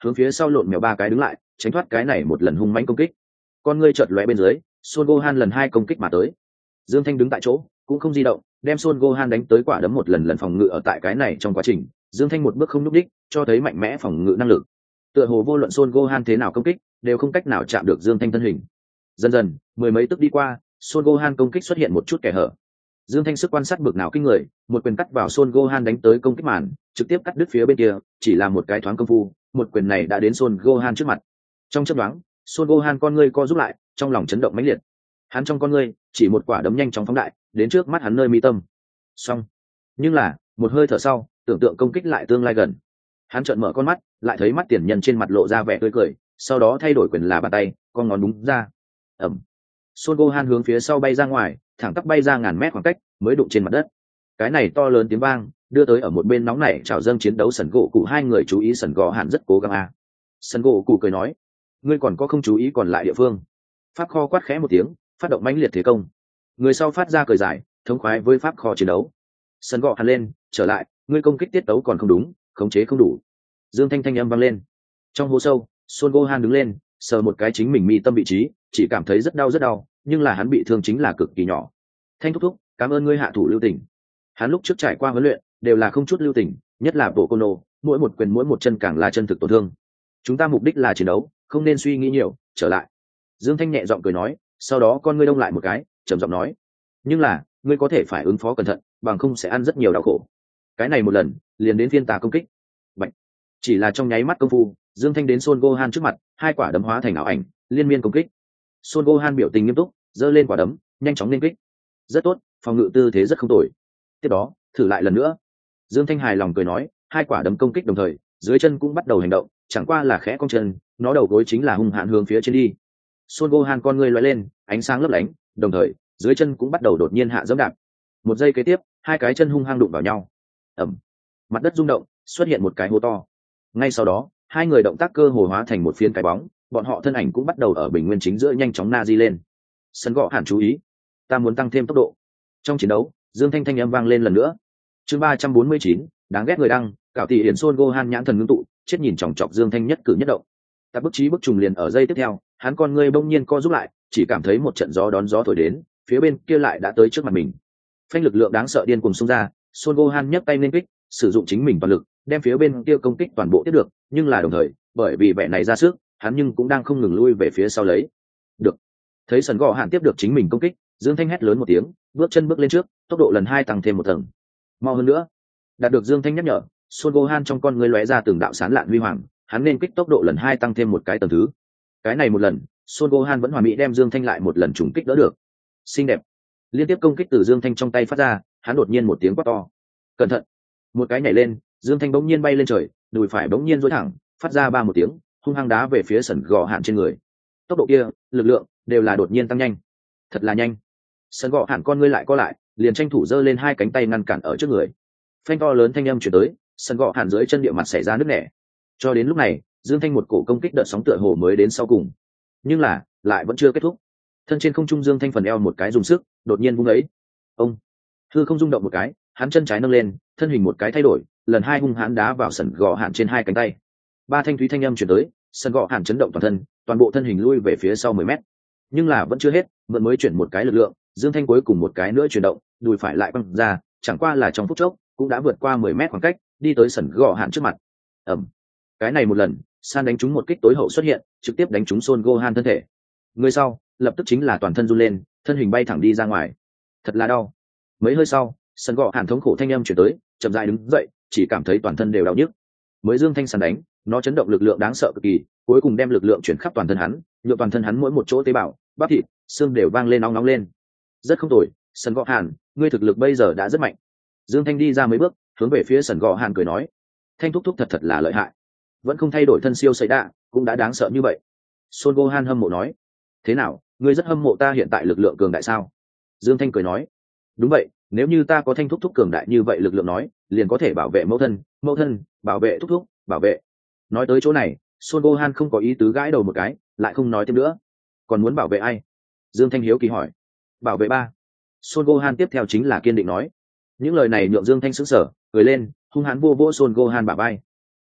hướng phía sau lộn mèo 3 cái đứng lại, tránh thoát cái này một lần hung mãnh công kích. Con ngươi chợt lóe bên dưới, Son Gohan lần 2 công kích mà tới. Dương Thanh đứng tại chỗ, cũng không di động, đem Son Gohan đánh tới quả đấm một lần phòng ngự ở tại cái này trong quá trình, Dương Thanh một bước không nhúc đích, cho thấy mạnh mẽ phòng ngự năng lực. Tựa hồ vô luận Son Gohan thế nào công kích, đều không cách nào chạm được Dương Thanh thân hình. Dần dần, mười mấy tức đi qua, Son Gohan công kích xuất hiện một chút kẽ hở. Dương Thanh sức quan sát bực nào kinh người, một quyền cắt vào Son Gohan đánh tới công kích màn, trực tiếp cắt đứt phía bên kia, chỉ là một cái thoáng công phu, một quyền này đã đến Son Gohan trước mặt. Trong chớp nhoáng, Son Gohan con ngươi co rút lại, trong lòng chấn động mãnh liệt. Hắn trong con ngươi, chỉ một quả đấm nhanh chóng phóng đại, đến trước mắt hắn nơi mi tâm. Xong. Nhưng là, một hơi thở sau, tưởng tượng công kích lại tương lai gần. Hắn trợn mở con mắt, lại thấy mắt tiền nhân trên mặt lộ ra vẻ tươi cười, sau đó thay đổi quyền là bàn tay, con ngón đúng ra. Ầm. Son Gohan hướng phía sau bay ra ngoài, thẳng tắp bay ra ngàn mét khoảng cách, mới đụng trên mặt đất. Cái này to lớn tiếng vang, đưa tới ở một bên nóng nảy chào dâng chiến đấu Sần Gỗ Cụ hai người chú ý Sần Gỗ Hạn rất cố gắng a. Sần Gỗ Cụ cười nói, ngươi còn có không chú ý còn lại địa phương. Pháp kho quát khẽ một tiếng, phát động mãnh liệt thế công. Người sau phát ra cười dài, thống khoái với pháp kho chiến đấu. Sần Gỗ Hạn lên, trở lại, ngươi công kích tiết tấu còn không đúng, khống chế không đủ. Dương Thanh thanh âm vang lên. Trong hố sâu, Son Gohan đứng lên, sờ một cái chính mình mi tâm vị trí, chỉ cảm thấy rất đau, nhưng là hắn bị thương chính là cực kỳ nhỏ. Thanh thúc thúc, cảm ơn ngươi hạ thủ lưu tình. Hắn lúc trước trải qua huấn luyện, đều là không chút lưu tình, nhất là bộ Kono, mỗi một quyền mỗi một chân càng là chân thực tổn thương. Chúng ta mục đích là chiến đấu, không nên suy nghĩ nhiều, trở lại. Dương Thanh nhẹ giọng cười nói, sau đó con ngươi đông lại một cái, trầm giọng nói, nhưng là, ngươi có thể phải ứng phó cẩn thận, bằng không sẽ ăn rất nhiều đau khổ. Cái này một lần, liền đến phiên tà công kích. Bạch. Chỉ là trong nháy mắt công phu, Dương Thanh đến Son Gohan trước mặt, 2 quả đấm hóa thành ảo ảnh, liên miên công kích. Son Gohan biểu tình nghiêm túc, giơ lên quả đấm, nhanh chóng nên kích. Rất tốt, phòng ngự tư thế rất không tồi. Tiếp đó, thử lại lần nữa. Dương Thanh hài lòng cười nói, 2 quả đấm công kích đồng thời, dưới chân cũng bắt đầu hành động, chẳng qua là khẽ cong chân, nó đầu gối chính là hung hãn hướng phía trên đi. Son Gohan con ngươi lóe lên, ánh sáng lấp lánh, đồng thời, dưới chân cũng bắt đầu đột nhiên hạ giẫm đạp. Một giây kế tiếp, 2 cái chân hung hăng đụng vào nhau. Ầm. Mặt đất rung động, xuất hiện một cái hố to. Ngay sau đó, 2 người động tác cơ hồ hóa thành một phiến cái bóng, bọn họ thân ảnh cũng bắt đầu ở bình nguyên chính giữa nhanh chóng na di lên. Sân Gõ Hàn chú ý, ta muốn tăng thêm tốc độ. Trong chiến đấu, Dương Thanh thanh âm vang lên lần nữa. Chương 349, đáng ghét người đăng, cảo tỷ hiển Son Gohan nhãn thần ngưng tụ, chết nhìn chòng chọc Dương Thanh nhất cử nhất động. Ta bức trí bức trùng liền ở giây tiếp theo, hắn con ngươi bỗng nhiên co rút lại, chỉ cảm thấy một trận gió đón gió thổi đến, phía bên kia lại đã tới trước mặt mình. Phanh lực lượng đáng sợ điên cuồng xông ra, Son Gohan nhấc tay lên kích, sử dụng chính mình toàn lực, đem phía bên kia công kích toàn bộ tiếp được, nhưng là đồng thời, bởi vì vẻ này ra sức, hắn nhưng cũng đang không ngừng lui về phía sau lấy. Được. Thấy Sần Gõ Hạn tiếp được chính mình công kích, Dương Thanh hét lớn một tiếng, bước chân bước lên trước, tốc độ lần 2 tăng thêm một tầng. Mau hơn nữa. Đạt được Dương Thanh nhắc nhở, Son Gohan trong con ngươi lóe ra từng đạo sáng lạn huy hoàng, hắn nên kích tốc độ lần 2 tăng thêm một cái tầng thứ. Cái này một lần, Son Gohan vẫn hoàn mỹ đem Dương Thanh lại một lần trùng kích đỡ được. Xinh đẹp. Liên tiếp công kích từ Dương Thanh trong tay phát ra, hắn đột nhiên một tiếng quát to. Cẩn thận. Một cái nhảy lên, Dương Thanh bỗng nhiên bay lên trời, đùi phải bỗng nhiên duỗi thẳng, phát ra ba một tiếng, hung hăng đá về phía Sần Gõ Hạn trên người. Tốc độ kia, lực lượng đều là đột nhiên tăng nhanh. Thật là nhanh. Sần Gõ Hạn con ngươi lại co lại, liền tranh thủ giơ lên 2 cánh tay ngăn cản ở trước người. Phanh to lớn thanh âm truyền tới, Sần Gõ Hạn dưới chân địa mặt xảy ra nứt nẻ. Cho đến lúc này, Dương Thanh một cổ công kích đợt sóng tựa hồ mới đến sau cùng. Nhưng là, lại vẫn chưa kết thúc. Thân trên không trung Dương Thanh phần eo một cái dùng sức, đột nhiên vung ấy. Ông. Hư không rung động một cái, hắn chân trái nâng lên, thân hình một cái thay đổi, lần 2 hung hãn đá vào Sần Gõ Hạn trên 2 cánh tay. 3 thanh thúy thanh âm truyền tới, Sần Gõ Hạn chấn động toàn thân, toàn bộ thân hình lui về phía sau 10 mét. Nhưng là vẫn chưa hết, mượn mới chuyển một cái lực lượng, Dương Thanh cuối cùng một cái nữa chuyển động, đùi phải lại băng ra, chẳng qua là trong phút chốc, cũng đã vượt qua 10 mét khoảng cách, đi tới Sần Gõ Hạn trước mặt. Ầm. Cái này một lần, san đánh trúng một kích tối hậu xuất hiện, trực tiếp đánh trúng Son Gohan thân thể. Người sau, lập tức chính là toàn thân run lên, thân hình bay thẳng đi ra ngoài. Thật là đau. Mấy hơi sau, Sần Gõ Hạn thống khổ thanh âm chuyển tới, chậm rãi đứng dậy, chỉ cảm thấy toàn thân đều đau nhức. Mới Dương Thanh sàn đánh, nó chấn động lực lượng đáng sợ cực kỳ, cuối cùng đem lực lượng chuyển khắp toàn thân hắn, nhựa toàn thân hắn mỗi một chỗ tế bào, bắp thịt, xương đều vang lên nóng lên. Rất không tồi, Sần Gõ Hạn, ngươi thực lực bây giờ đã rất mạnh. Dương Thanh đi ra mấy bước, hướng về phía Sần Gõ Hạn cười nói, Thanh thúc thúc thật thật là lợi hại, vẫn không thay đổi thân siêu sấy đạ, cũng đã đáng sợ như vậy. Son Gohan hâm mộ nói, thế nào, ngươi rất hâm mộ ta hiện tại lực lượng cường đại sao? Dương Thanh cười nói, đúng vậy, nếu như ta có Thanh thúc thúc cường đại như vậy lực lượng nói, liền có thể bảo vệ mẫu thân, bảo vệ thúc thúc, bảo vệ. Nói tới chỗ này, Son Gohan không có ý tứ gãi đầu một cái, lại không nói thêm nữa. Còn muốn bảo vệ ai? Dương Thanh hiếu kỳ hỏi. Bảo vệ ba. Son Gohan tiếp theo chính là kiên định nói. Những lời này nhượng Dương Thanh sững sờ, cười lên, hung hãn vô vỗ Son Gohan bả vai.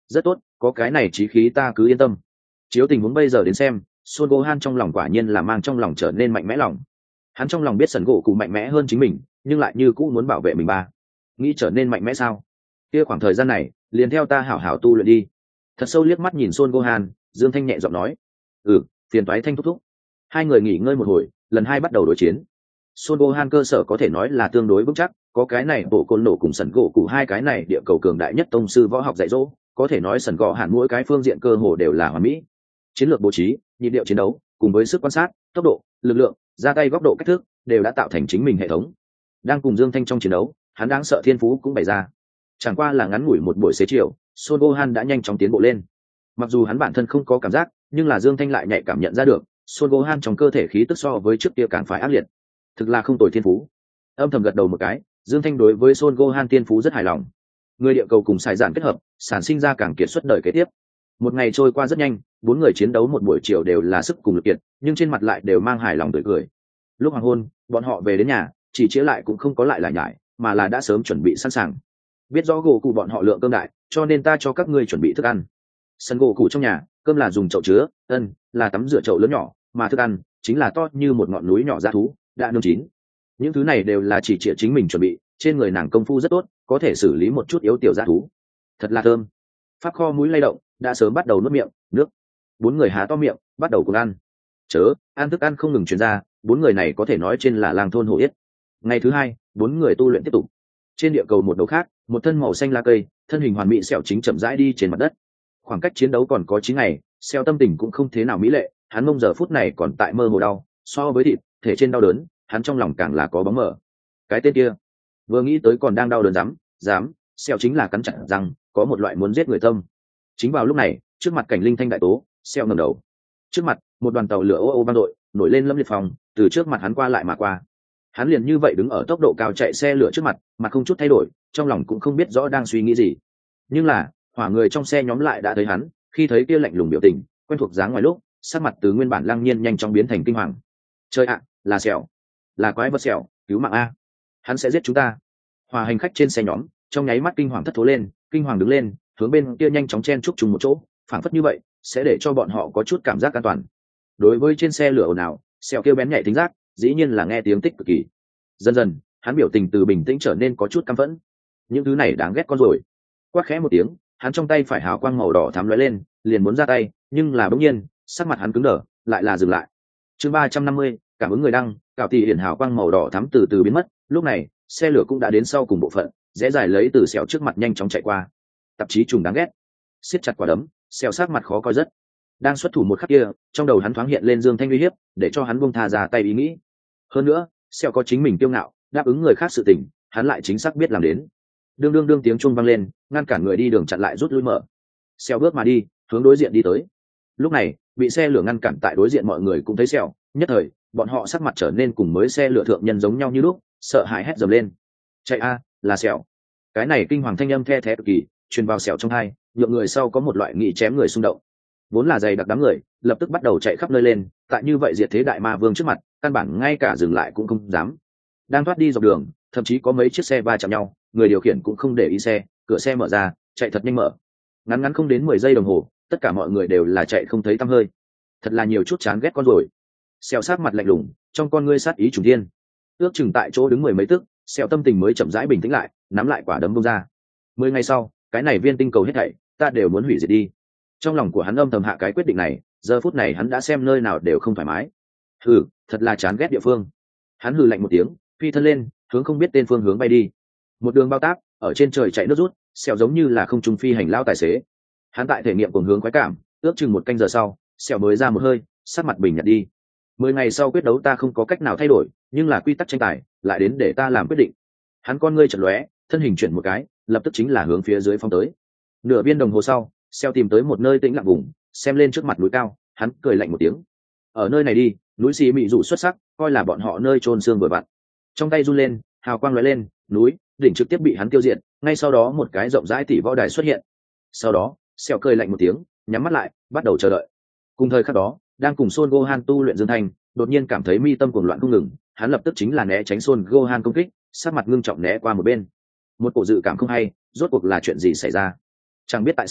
Rất tốt, có cái này chí khí ta cứ yên tâm. Chiếu tình huống bây giờ đến xem, Son Gohan trong lòng quả nhiên là mang trong lòng trở nên mạnh mẽ lòng. Hắn trong lòng biết Sần Gỗ Cụ mạnh mẽ hơn chính mình, nhưng lại như cũ muốn bảo vệ mình ba. Nghĩ trở nên mạnh mẽ sao? Kia khoảng thời gian này, liền theo ta hảo hảo tu luyện đi. Thật sâu liếc mắt nhìn Son Gohan, Dương Thanh nhẹ giọng nói. Phiền toái Thanh thúc thúc. Hai người nghỉ ngơi một hồi, lần hai bắt đầu đối chiến. Son Gohan cơ sở có thể nói là tương đối vững chắc, có cái này bộ côn nổ cùng Sần Gỗ Cụ hai cái này địa cầu cường đại nhất tông sư võ học dạy dỗ, có thể nói Sần Gỗ hẳn mỗi cái phương diện cơ hồ đều là hoàn mỹ. Chiến lược bố trí, nhịp điệu chiến đấu, cùng với sức quan sát, tốc độ, lực lượng, ra tay góc độ cách thức, đều đã tạo thành chính mình hệ thống. Đang cùng Dương Thanh trong chiến đấu, hắn đáng sợ thiên phú cũng bày ra. Chẳng qua là ngắn ngủi một buổi xế chiều, Son Gohan đã nhanh chóng tiến bộ lên. Mặc dù hắn bản thân không có cảm giác, nhưng là Dương Thanh lại nhạy cảm nhận ra được, Son Gohan trong cơ thể khí tức so với trước kia càng phải ác liệt. Thực là không tồi thiên phú. Âm thầm gật đầu một cái, Dương Thanh đối với Son Gohan thiên phú rất hài lòng. Người địa cầu cùng Sài Giản kết hợp, sản sinh ra càng kiệt xuất đời kế tiếp. Một ngày trôi qua rất nhanh, bốn người chiến đấu một buổi chiều đều là sức cùng lực kiệt, nhưng trên mặt lại đều mang hài lòng tươi cười. Lúc hoàng hôn, bọn họ về đến nhà, chỉ chĩa lại cũng không có lại nhải, mà là đã sớm chuẩn bị sẵn sàng. Biết rõ gỗ cụ bọn họ lượng cơm đại, cho nên ta cho các ngươi chuẩn bị thức ăn. Sân gỗ cụ trong nhà, cơm là dùng chậu chứa, là tắm rửa chậu lớn nhỏ, mà thức ăn chính là to như một ngọn núi nhỏ dã thú, đã nướng chín. Những thứ này đều là chỉ chĩa chính mình chuẩn bị, trên người nàng công phu rất tốt, có thể xử lý một chút yếu tiểu dã thú. Thật là thơm. Pháp kho mũi lay động, đã sớm bắt đầu nuốt miệng, nước. Bốn người há to miệng, bắt đầu cùng ăn. Chớ, ăn thức ăn không ngừng truyền ra, bốn người này có thể nói trên là làng thôn hổ yết. Ngày thứ hai, bốn người tu luyện tiếp tục. Trên địa cầu một đấu khác, một thân màu xanh lá cây, thân hình hoàn mỹ sẹo chính chậm rãi đi trên mặt đất. Khoảng cách chiến đấu còn có 9 ngày, sẹo tâm tình cũng không thế nào mỹ lệ, hắn mông giờ phút này còn tại mơ hồ đau, so với thịt, thể trên đau đớn, hắn trong lòng càng là có bóng mờ. Cái tên kia, vừa nghĩ tới còn đang đau đớn dám, sẹo chính là cắn chặt răng, có một loại muốn giết người tâm. Chính vào lúc này, trước mặt cảnh linh thanh đại tố, sẹo ngẩng đầu. Trước mặt, một đoàn tàu lửa ô ô vang dội, nổi lên lâm liệt phòng, từ trước mặt hắn qua lại mà qua. Hắn liền như vậy đứng ở tốc độ cao chạy xe lửa trước mặt, mà không chút thay đổi, trong lòng cũng không biết rõ đang suy nghĩ gì. Nhưng là, hỏa người trong xe nhóm lại đã thấy hắn, khi thấy kia lạnh lùng biểu tình, quen thuộc dáng ngoài lúc, sắc mặt từ nguyên bản lăng nhiên nhanh chóng biến thành kinh hoàng. Trời ạ, là sẹo, là quái vật sẹo, cứu mạng a! Hắn sẽ giết chúng ta. Hỏa hành khách trên xe nhóm, trong nháy mắt kinh hoàng thất thố lên, kinh hoàng đứng lên, hướng bên kia nhanh chóng chen chúc chung một chỗ, phảng phất như vậy sẽ để cho bọn họ có chút cảm giác an toàn. Đối với trên xe lửa ồn ào, sẹo kêu bén nhạy thính giác, dĩ nhiên là nghe tiếng tích cực kỳ. Dần dần, hắn biểu tình từ bình tĩnh trở nên có chút căm phẫn. Những thứ này đáng ghét con rồi. Quát khẽ một tiếng, hắn trong tay phải hào quang màu đỏ thắm lóe lên, liền muốn ra tay, nhưng là bỗng nhiên, sắc mặt hắn cứng đờ, lại là dừng lại. Chương 350, cảm ứng người đăng, cạo tỷ hiển hào quang màu đỏ thắm từ từ biến mất, lúc này, xe lửa cũng đã đến sau cùng bộ phận, rẽ dài lấy từ sẹo trước mặt nhanh chóng chạy qua. Tạp chí trùng đáng ghét. Siết chặt quả đấm, sẹo sát mặt khó coi rất. Đang xuất thủ một khắc kia, trong đầu hắn thoáng hiện lên Dương Thanh uy hiếp, để cho hắn buông tha ra tay ý nghĩ. Hơn nữa, sẹo có chính mình kiêu ngạo, đáp ứng người khác sự tình, hắn lại chính xác biết làm đến. Đương đương đương tiếng chuông vang lên, ngăn cản người đi đường chặn lại rút lui mở. Sẹo bước mà đi, hướng đối diện đi tới. Lúc này, bị xe lửa ngăn cản tại đối diện mọi người cũng thấy sẹo, nhất thời, bọn họ sắc mặt trở nên cùng mới xe lửa thượng nhân giống nhau như lúc, sợ hãi hét dầm lên. Chạy a, là sẹo. Cái này kinh hoàng thanh âm the thé cực kỳ, truyền vào sẹo trong hai, nhượng người sau có một loại nghị chém người xung động. Vốn là dày đặc đám người, lập tức bắt đầu chạy khắp nơi lên, tại như vậy diệt thế đại ma vương trước mặt, căn bản ngay cả dừng lại cũng không dám. Đang thoát đi dọc đường, thậm chí có mấy chiếc xe va chạm nhau, người điều khiển cũng không để ý xe, cửa xe mở ra, chạy thật nhanh mở. Ngắn ngắn không đến 10 giây đồng hồ, tất cả mọi người đều là chạy không thấy tăm hơi. Thật là nhiều chút chán ghét con rồi. Sẹo sát mặt lạnh lùng, trong con ngươi sát ý trùng thiên. Ước chừng tại chỗ đứng 10 mấy tức, sẹo tâm tình mới chậm rãi bình tĩnh lại, nắm lại quả đấm vung ra. 10 ngày sau, cái này viên tinh cầu hết thảy, ta đều muốn hủy diệt đi. Trong lòng của hắn âm thầm hạ cái quyết định này, giờ phút này hắn đã xem nơi nào đều không thoải mái. Hừ, thật là chán ghét địa phương. Hắn hừ lạnh một tiếng, phi thân lên, hướng không biết tên phương hướng bay đi. Một đường bao tác, ở trên trời chạy nước rút, sẹo giống như là không trung phi hành lao tài xế. Hắn tại thể nghiệm cùng hướng khoái cảm, ước chừng một canh giờ sau, sẹo mới ra một hơi, sắc mặt bình nhạt đi. 10 ngày sau quyết đấu ta không có cách nào thay đổi, nhưng là quy tắc tranh tài, lại đến để ta làm quyết định. Hắn con ngươi chợt lóe, thân hình chuyển một cái, lập tức chính là hướng phía dưới phong tới. Nửa viên đồng hồ sau, Sẹo tìm tới một nơi tĩnh lặng vùng, xem lên trước mặt núi cao, hắn cười lạnh một tiếng. Ở nơi này đi, núi xì mị rủ xuất sắc, coi là bọn họ nơi chôn xương vừa vặn. Trong tay run lên, hào quang lóe lên, núi đỉnh trực tiếp bị hắn tiêu diệt, ngay sau đó một cái rộng rãi tỷ võ đài xuất hiện. Sau đó, Sẹo cười lạnh một tiếng, nhắm mắt lại, bắt đầu chờ đợi. Cùng thời khắc đó, đang cùng Son Gohan tu luyện Dương Thanh, đột nhiên cảm thấy mi tâm cuồng loạn không ngừng, hắn lập tức chính là né tránh Son Gohan công kích, sắc mặt ngưng trọng né qua một bên. Một cổ dự cảm không hay, rốt cuộc là chuyện gì xảy ra? Chẳng biết tại sao,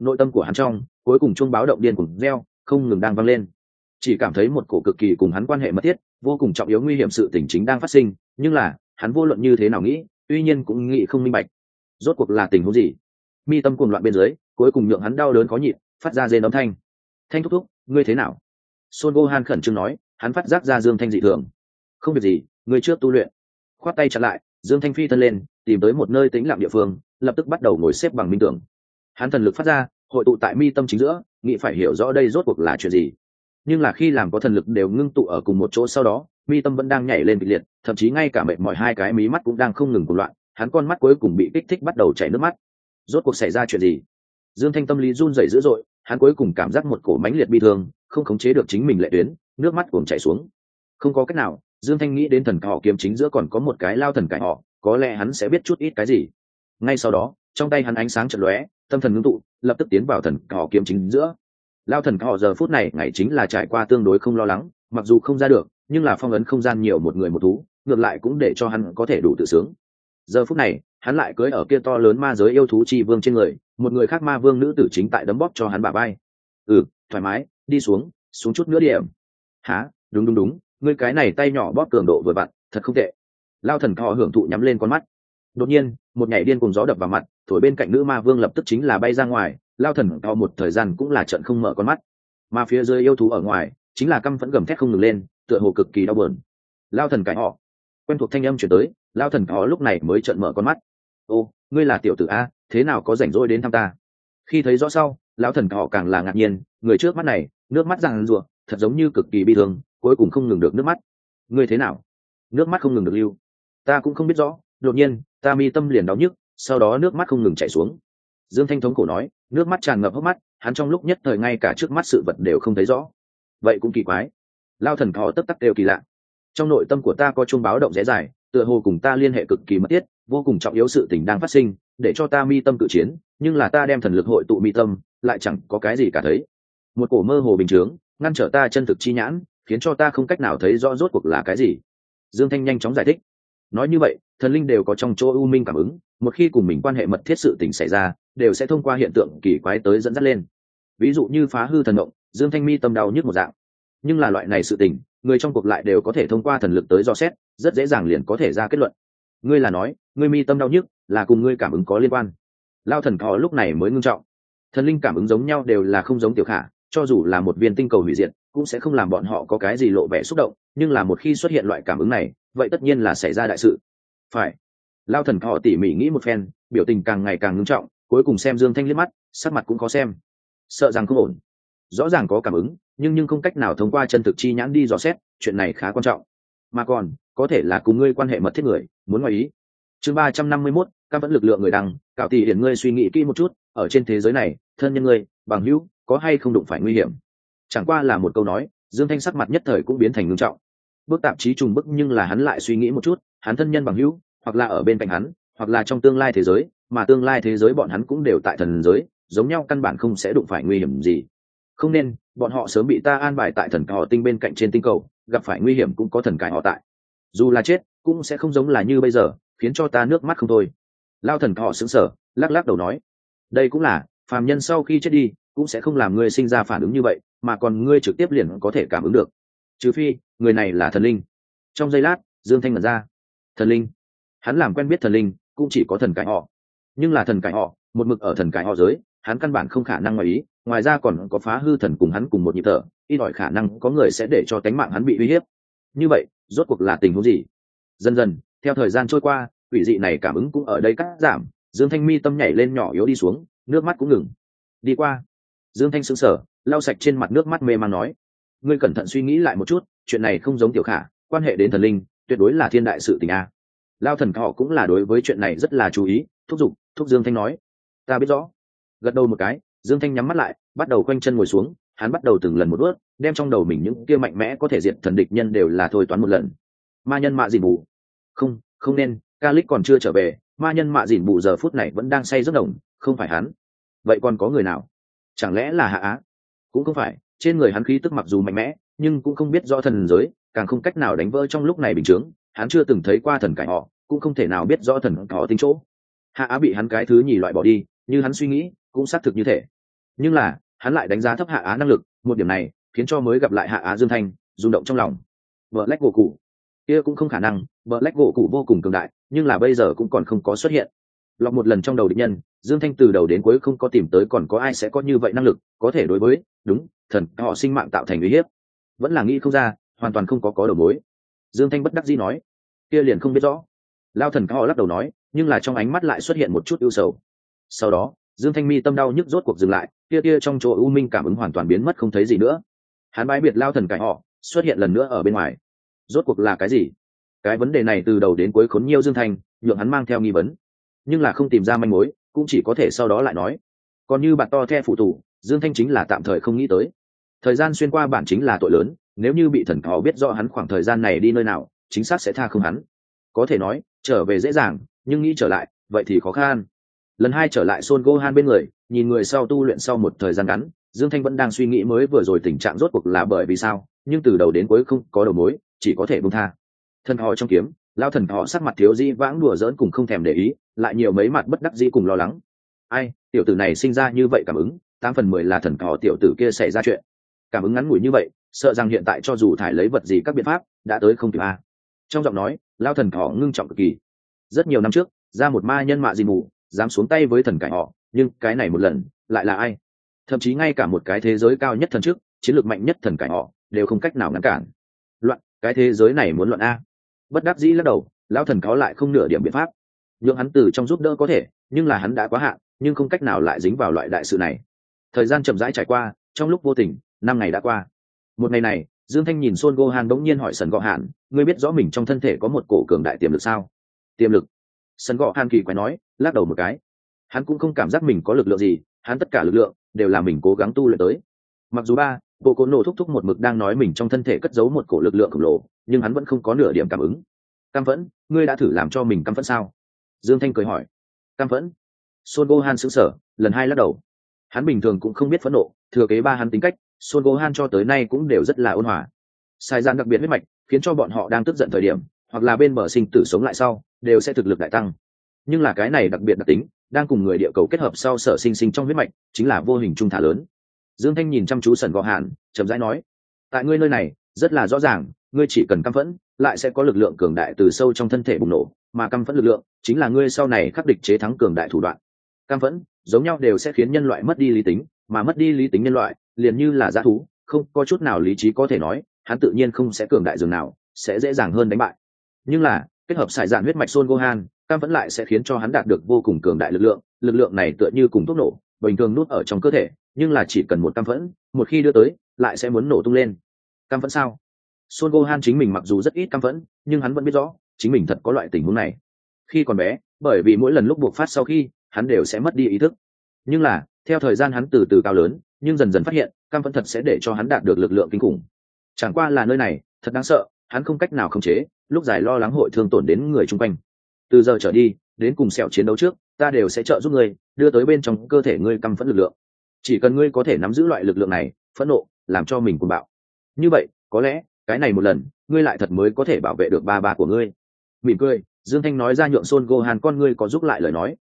nội tâm của hắn trong cuối cùng chuông báo động điên cuồng reo không ngừng đang vang lên, chỉ cảm thấy một cổ cực kỳ cùng hắn quan hệ mật thiết vô cùng trọng yếu nguy hiểm sự tình chính đang phát sinh, nhưng là hắn vô luận như thế nào nghĩ tuy nhiên cũng nghĩ không minh bạch rốt cuộc là tình huống gì. Mi tâm cuồng loạn bên dưới cuối cùng nhượng hắn đau đớn khó nhịn, phát ra rên âm thanh. Thanh thúc thúc, ngươi thế nào? Son Gohan khẩn trương nói, hắn phát giác ra Dương Thanh dị thường. Không việc gì, ngươi trước tu luyện. Khoát tay chặn lại, Dương Thanh phi thân lên, tìm tới một nơi tĩnh lặng địa phương, lập tức bắt đầu ngồi xếp bằng minh tưởng. Hắn thần lực phát ra, hội tụ tại mi tâm chính giữa, nghĩ phải hiểu rõ đây rốt cuộc là chuyện gì. Nhưng là khi làm có thần lực đều ngưng tụ ở cùng một chỗ sau đó, mi tâm vẫn đang nhảy lên kịch liệt, thậm chí ngay cả mệt mỏi hai cái mí mắt cũng đang không ngừng cuồng loạn, hắn con mắt cuối cùng bị kích thích bắt đầu chảy nước mắt. Rốt cuộc xảy ra chuyện gì? Dương Thanh tâm lý run rẩy dữ dội, hắn cuối cùng cảm giác một cổ mãnh liệt bi thương, không khống chế được chính mình lệ tuyến, nước mắt cuồng chảy xuống. Không có cách nào, Dương Thanh nghĩ đến thần cải họ kiếm chính giữa còn có một cái lao thần cải họ, có lẽ hắn sẽ biết chút ít cái gì. Ngay sau đó, trong tay hắn ánh sáng chợt lóe, tâm thần ngưng tụ, lập tức tiến vào thần cải họ kiếm chính giữa. Lao thần cải họ giờ phút này ngày chính là trải qua tương đối không lo lắng, mặc dù không ra được, nhưng là phong ấn không gian nhiều một người một thú, ngược lại cũng để cho hắn có thể đủ tự sướng. Giờ phút này, hắn lại cưỡi ở kia to lớn ma giới yêu thú chi vương trên người, một người khác ma vương nữ tử chính tại đấm bóp cho hắn bả vai. Thoải mái, đi xuống chút nữa điểm. Hả? Đúng, ngươi cái này tay nhỏ bóp cường độ vừa vặn, thật không tệ. Lao thần cỏ hưởng thụ nhắm lên con mắt. Đột nhiên, một nhảy điên cùng gió đập vào mặt, thổi bên cạnh nữ ma vương lập tức chính là bay ra ngoài. Lao thần cỏ một thời gian cũng là trận không mở con mắt. Mà phía dưới yêu thú ở ngoài, chính là căm phẫn gầm thét không ngừng lên, tựa hồ cực kỳ đau buồn. Lao thần cải họ, quen thuộc thanh âm chuyển tới, Lao thần cỏ lúc này mới trận mở con mắt. Ô, ngươi là tiểu tử a, thế nào có rảnh rỗi đến thăm ta? Khi thấy rõ sau, lão thần cỏ càng là ngạc nhiên, người trước mắt này nước mắt ràng rụa, thật giống như cực kỳ bi thương, cuối cùng không ngừng được nước mắt. Ngươi thế nào? Nước mắt không ngừng được lưu. Ta cũng không biết rõ, đột nhiên ta mi tâm liền đau nhức, sau đó nước mắt không ngừng chảy xuống. Dương Thanh thống khổ nói, nước mắt tràn ngập hốc mắt, hắn trong lúc nhất thời ngay cả trước mắt sự vật đều không thấy rõ. Vậy cũng kỳ quái. Lao thần cỏ tất tắc đều kỳ lạ. Trong nội tâm của ta có chuông báo động rẽ dài, tựa hồ cùng ta liên hệ cực kỳ mật thiết, vô cùng trọng yếu sự tình đang phát sinh, để cho ta mi tâm cự chiến, nhưng là ta đem thần lực hội tụ mi tâm, lại chẳng có cái gì cả thấy. Một cổ mơ hồ bình chướng, ngăn trở ta chân thực chi nhãn, khiến cho ta không cách nào thấy rõ rốt cuộc là cái gì. Dương Thanh nhanh chóng giải thích. Nói như vậy, thần linh đều có trong chỗ u minh cảm ứng, một khi cùng mình quan hệ mật thiết sự tình xảy ra, đều sẽ thông qua hiện tượng kỳ quái tới dẫn dắt lên. Ví dụ như phá hư thần động, Dương Thanh mi tâm đau nhức một dạng. Nhưng là loại này sự tình, người trong cuộc lại đều có thể thông qua thần lực tới dò xét, rất dễ dàng liền có thể ra kết luận. Ngươi là nói, ngươi mi tâm đau nhức là cùng ngươi cảm ứng có liên quan? Lao thần cỏ lúc này mới ngưng trọng. Thần linh cảm ứng giống nhau đều là không giống tiểu khả, cho dù là một viên tinh cầu hủy diệt cũng sẽ không làm bọn họ có cái gì lộ vẻ xúc động, nhưng là một khi xuất hiện loại cảm ứng này, vậy tất nhiên là xảy ra đại sự. Phải. Lao thần cỏ tỉ mỉ nghĩ một phen, biểu tình càng ngày càng ngưng trọng, cuối cùng xem Dương Thanh liếc mắt, sắc mặt cũng khó xem. Sợ rằng không ổn. Rõ ràng có cảm ứng, nhưng không cách nào thông qua chân thực chi nhãn đi dò xét, chuyện này khá quan trọng. Mà còn, có thể là cùng ngươi quan hệ mật thiết người, muốn ngoài ý. Chương 351, cam vẫn lực lượng người đăng, cạo tỷ hiển ngươi suy nghĩ kỹ một chút, ở trên thế giới này, thân nhân ngươi, bằng hữu, có hay không đụng phải nguy hiểm? Chẳng qua là một câu nói, Dương Thanh sắc mặt nhất thời cũng biến thành ngưng trọng. Bước tạp chí trùng bức, nhưng là hắn lại suy nghĩ một chút, hắn thân nhân bằng hữu, hoặc là ở bên cạnh hắn, hoặc là trong tương lai thế giới, mà tương lai thế giới bọn hắn cũng đều tại thần giới, giống nhau căn bản không sẽ đụng phải nguy hiểm gì. Không nên, bọn họ sớm bị ta an bài tại thần cải họ tinh bên cạnh trên tinh cầu, gặp phải nguy hiểm cũng có thần cải họ tại. Dù là chết, cũng sẽ không giống là như bây giờ, khiến cho ta nước mắt không thôi. Lao thần cải họ sững sờ, lắc lắc đầu nói, đây cũng là, phàm nhân sau khi chết đi, cũng sẽ không làm ngươi sinh ra phản ứng như vậy, mà còn ngươi trực tiếp liền có thể cảm ứng được. Trừ phi, người này là thần linh. Trong giây lát, Dương Thanh ngẩn ra. Thần linh? Hắn làm quen biết thần linh, cũng chỉ có thần cải họ. Nhưng là thần cải họ, một mực ở thần cải họ giới, hắn căn bản không khả năng ngoài ý, ngoài ra còn có phá hư thần cùng hắn cùng một nhịp thở, ít ỏi khả năng có người sẽ để cho tánh mạng hắn bị uy hiếp. Như vậy, rốt cuộc là tình huống gì? Dần dần, theo thời gian trôi qua, quỷ dị này cảm ứng cũng ở đây cắt giảm, Dương Thanh mi tâm nhảy lên nhỏ yếu đi xuống, nước mắt cũng ngừng. Đi qua. Dương Thanh sững sờ, lau sạch trên mặt nước mắt mê man nói, ngươi cẩn thận suy nghĩ lại một chút, chuyện này không giống tiểu khả, quan hệ đến thần linh, tuyệt đối là thiên đại sự tình a. Lao thần họ cũng là đối với chuyện này rất là chú ý, thúc Dương Thanh nói, ta biết rõ. Gật đầu một cái, Dương Thanh nhắm mắt lại, bắt đầu quanh chân ngồi xuống, hắn bắt đầu từng lần một bước, đem trong đầu mình những kia mạnh mẽ có thể diệt thần địch nhân đều là thôi toán một lần. Ma nhân Mạ Dìn Bù, không nên, Calix còn chưa trở về, ma nhân Mạ Dìn Bù giờ phút này vẫn đang say giấc nồng, không phải hắn. Vậy còn có người nào? Chẳng lẽ là Hạ Á? Cũng không phải, trên người hắn khí tức mặc dù mạnh mẽ, nhưng cũng không biết rõ thần giới, càng không cách nào đánh vỡ trong lúc này bình chứng, hắn chưa từng thấy qua thần cải họ, cũng không thể nào biết rõ thần cải họ tính chỗ. Hạ Á bị hắn cái thứ nhì loại bỏ đi, như hắn suy nghĩ, cũng xác thực như thế. nhưng là hắn lại đánh giá thấp Hạ Á năng lực, một điểm này khiến cho mới gặp lại Hạ Á Dương Thanh rung động trong lòng. Black gỗ cụ kia cũng không khả năng, Black gỗ cụ vô cùng cường đại, nhưng là bây giờ cũng còn không có xuất hiện. Lọc một lần trong đầu địch nhân, Dương Thanh từ đầu đến cuối không có tìm tới còn có ai sẽ có như vậy năng lực, có thể đối với đúng thần họ sinh mạng tạo thành uy hiếp. Vẫn là nghĩ không ra, hoàn toàn không có đầu mối. Dương Thanh bất đắc dĩ nói, kia liền không biết rõ. Lao thần họ lắc đầu nói, nhưng là trong ánh mắt lại xuất hiện một chút ưu sầu. Sau đó Dương Thanh mi tâm đau nhức rốt cuộc dừng lại, kia trong chỗ u minh cảm ứng hoàn toàn biến mất không thấy gì nữa. Hắn bái biệt Lao thần cải họ xuất hiện lần nữa ở bên ngoài. Rốt cuộc là cái gì? Cái vấn đề này từ đầu đến cuối khốn nhiều Dương Thanh, nhượng hắn mang theo nghi vấn, nhưng là không tìm ra manh mối, cũng chỉ có thể sau đó lại nói. Còn như bạn to the phụ tù, Dương Thanh chính là tạm thời không nghĩ tới. Thời gian xuyên qua bản chính là tội lớn, nếu như bị thần họ biết rõ hắn khoảng thời gian này đi nơi nào, chính xác sẽ tha không hắn. Có thể nói trở về dễ dàng, nhưng nghĩ trở lại vậy thì khó khăn. Lần hai trở lại Son Gohan bên người, nhìn người sau tu luyện sau một thời gian ngắn, Dương Thanh vẫn đang suy nghĩ mới vừa rồi tình trạng rốt cuộc là bởi vì sao, nhưng từ đầu đến cuối không có đầu mối, chỉ có thể buông tha. Thần họ trong kiếm, lao thần họ sắc mặt thiếu dĩ vãng đùa giỡn cùng không thèm để ý, lại nhiều mấy mặt bất đắc dĩ cùng lo lắng. Ai, tiểu tử này sinh ra như vậy cảm ứng, 8/10 là thần họ tiểu tử kia xảy ra chuyện. Cảm ứng ngắn ngủi như vậy, sợ rằng hiện tại cho dù thải lấy vật gì các biện pháp, đã tới không kịp a. Trong giọng nói, lao thần họ ngưng trọng cực kỳ. Rất nhiều năm trước, ra một ma nhân mạ gì mù, dám xuống tay với thần cải họ, nhưng cái này một lần, lại là ai? Thậm chí ngay cả một cái thế giới cao nhất thần trước, chiến lược mạnh nhất thần cải họ, đều không cách nào ngăn cản. Loạn, cái thế giới này muốn loạn a. Bất đắc dĩ lắc đầu, lão thần có lại không nửa điểm biện pháp. Nhưng hắn từ trong giúp đỡ có thể, nhưng là hắn đã quá hạn, nhưng không cách nào lại dính vào loại đại sự này. Thời gian chậm rãi trải qua, trong lúc vô tình, 5 ngày đã qua. Một ngày này, Dương Thanh nhìn Son Gohan bỗng nhiên hỏi Sần Gọ Hạn, ngươi biết rõ mình trong thân thể có một cổ cường đại tiềm lực sao? Tiềm lực? Sần Gọ Hạn kỳ quái nói, lắc đầu một cái. Hắn cũng không cảm giác mình có lực lượng gì, hắn tất cả lực lượng đều là mình cố gắng tu luyện tới. Mặc dù bộ cố nổ thúc một mực đang nói mình trong thân thể cất giấu một cổ lực lượng khổng lồ, nhưng hắn vẫn không có nửa điểm cảm ứng. Căm phẫn, ngươi đã thử làm cho mình căm phẫn sao? Dương Thanh cười hỏi. Căm phẫn? Son Gohan sững sờ, lần hai lắc đầu. Hắn bình thường cũng không biết phẫn nộ, thừa kế hắn tính cách, Son Gohan cho tới nay cũng đều rất là ôn hòa. Sai gian đặc biệt huyết mạch, khiến cho bọn họ đang tức giận thời điểm, hoặc là bên bờ sinh tử sống lại sau, đều sẽ thực lực đại tăng. Nhưng là cái này đặc biệt đặc tính, đang cùng người địa cầu kết hợp sau sở sinh trong huyết mạch, chính là vô hình trung thả lớn. Dương Thanh nhìn chăm chú Sần Gọ Hạn, chậm rãi nói: tại ngươi nơi này, rất là rõ ràng, ngươi chỉ cần căm phẫn, lại sẽ có lực lượng cường đại từ sâu trong thân thể bùng nổ, mà căm phẫn lực lượng chính là ngươi sau này khắc địch chế thắng cường đại thủ đoạn. Căm phẫn giống nhau đều sẽ khiến nhân loại mất đi lý tính, mà mất đi lý tính nhân loại liền như là dã thú, không có chút nào lý trí có thể nói, hắn tự nhiên không sẽ cường đại dường nào, sẽ dễ dàng hơn đánh bại. Nhưng là kết hợp sải dạn huyết mạch Son Gohan, căm phẫn lại sẽ khiến cho hắn đạt được vô cùng cường đại lực lượng này tựa như cùng thuốc nổ, bình thường nuốt ở trong cơ thể, nhưng là chỉ cần một căm phẫn, một khi đưa tới, lại sẽ muốn nổ tung lên. Căm phẫn sao? Son Gohan chính mình mặc dù rất ít căm phẫn, nhưng hắn vẫn biết rõ, chính mình thật có loại tình huống này. Khi còn bé, bởi vì mỗi lần lúc buộc phát sau khi, hắn đều sẽ mất đi ý thức. Nhưng là, theo thời gian hắn từ từ cao lớn, nhưng dần dần phát hiện, căm phẫn thật sẽ để cho hắn đạt được lực lượng kinh khủng. Chẳng qua là nơi này, thật đáng sợ, hắn không cách nào khống chế, lúc dài lo lắng hội thương tổn đến người xung quanh. Từ giờ trở đi, đến cùng sẹo chiến đấu trước, ta đều sẽ trợ giúp ngươi, đưa tới bên trong cơ thể ngươi căm phẫn lực lượng. Chỉ cần ngươi có thể nắm giữ loại lực lượng này, phẫn nộ, làm cho mình cuồng bạo. Như vậy, có lẽ, cái này một lần, ngươi lại thật mới có thể bảo vệ được ba của ngươi. Mỉm cười, Dương Thanh nói ra nhượng Son Gohan con ngươi có giúp lại lời nói.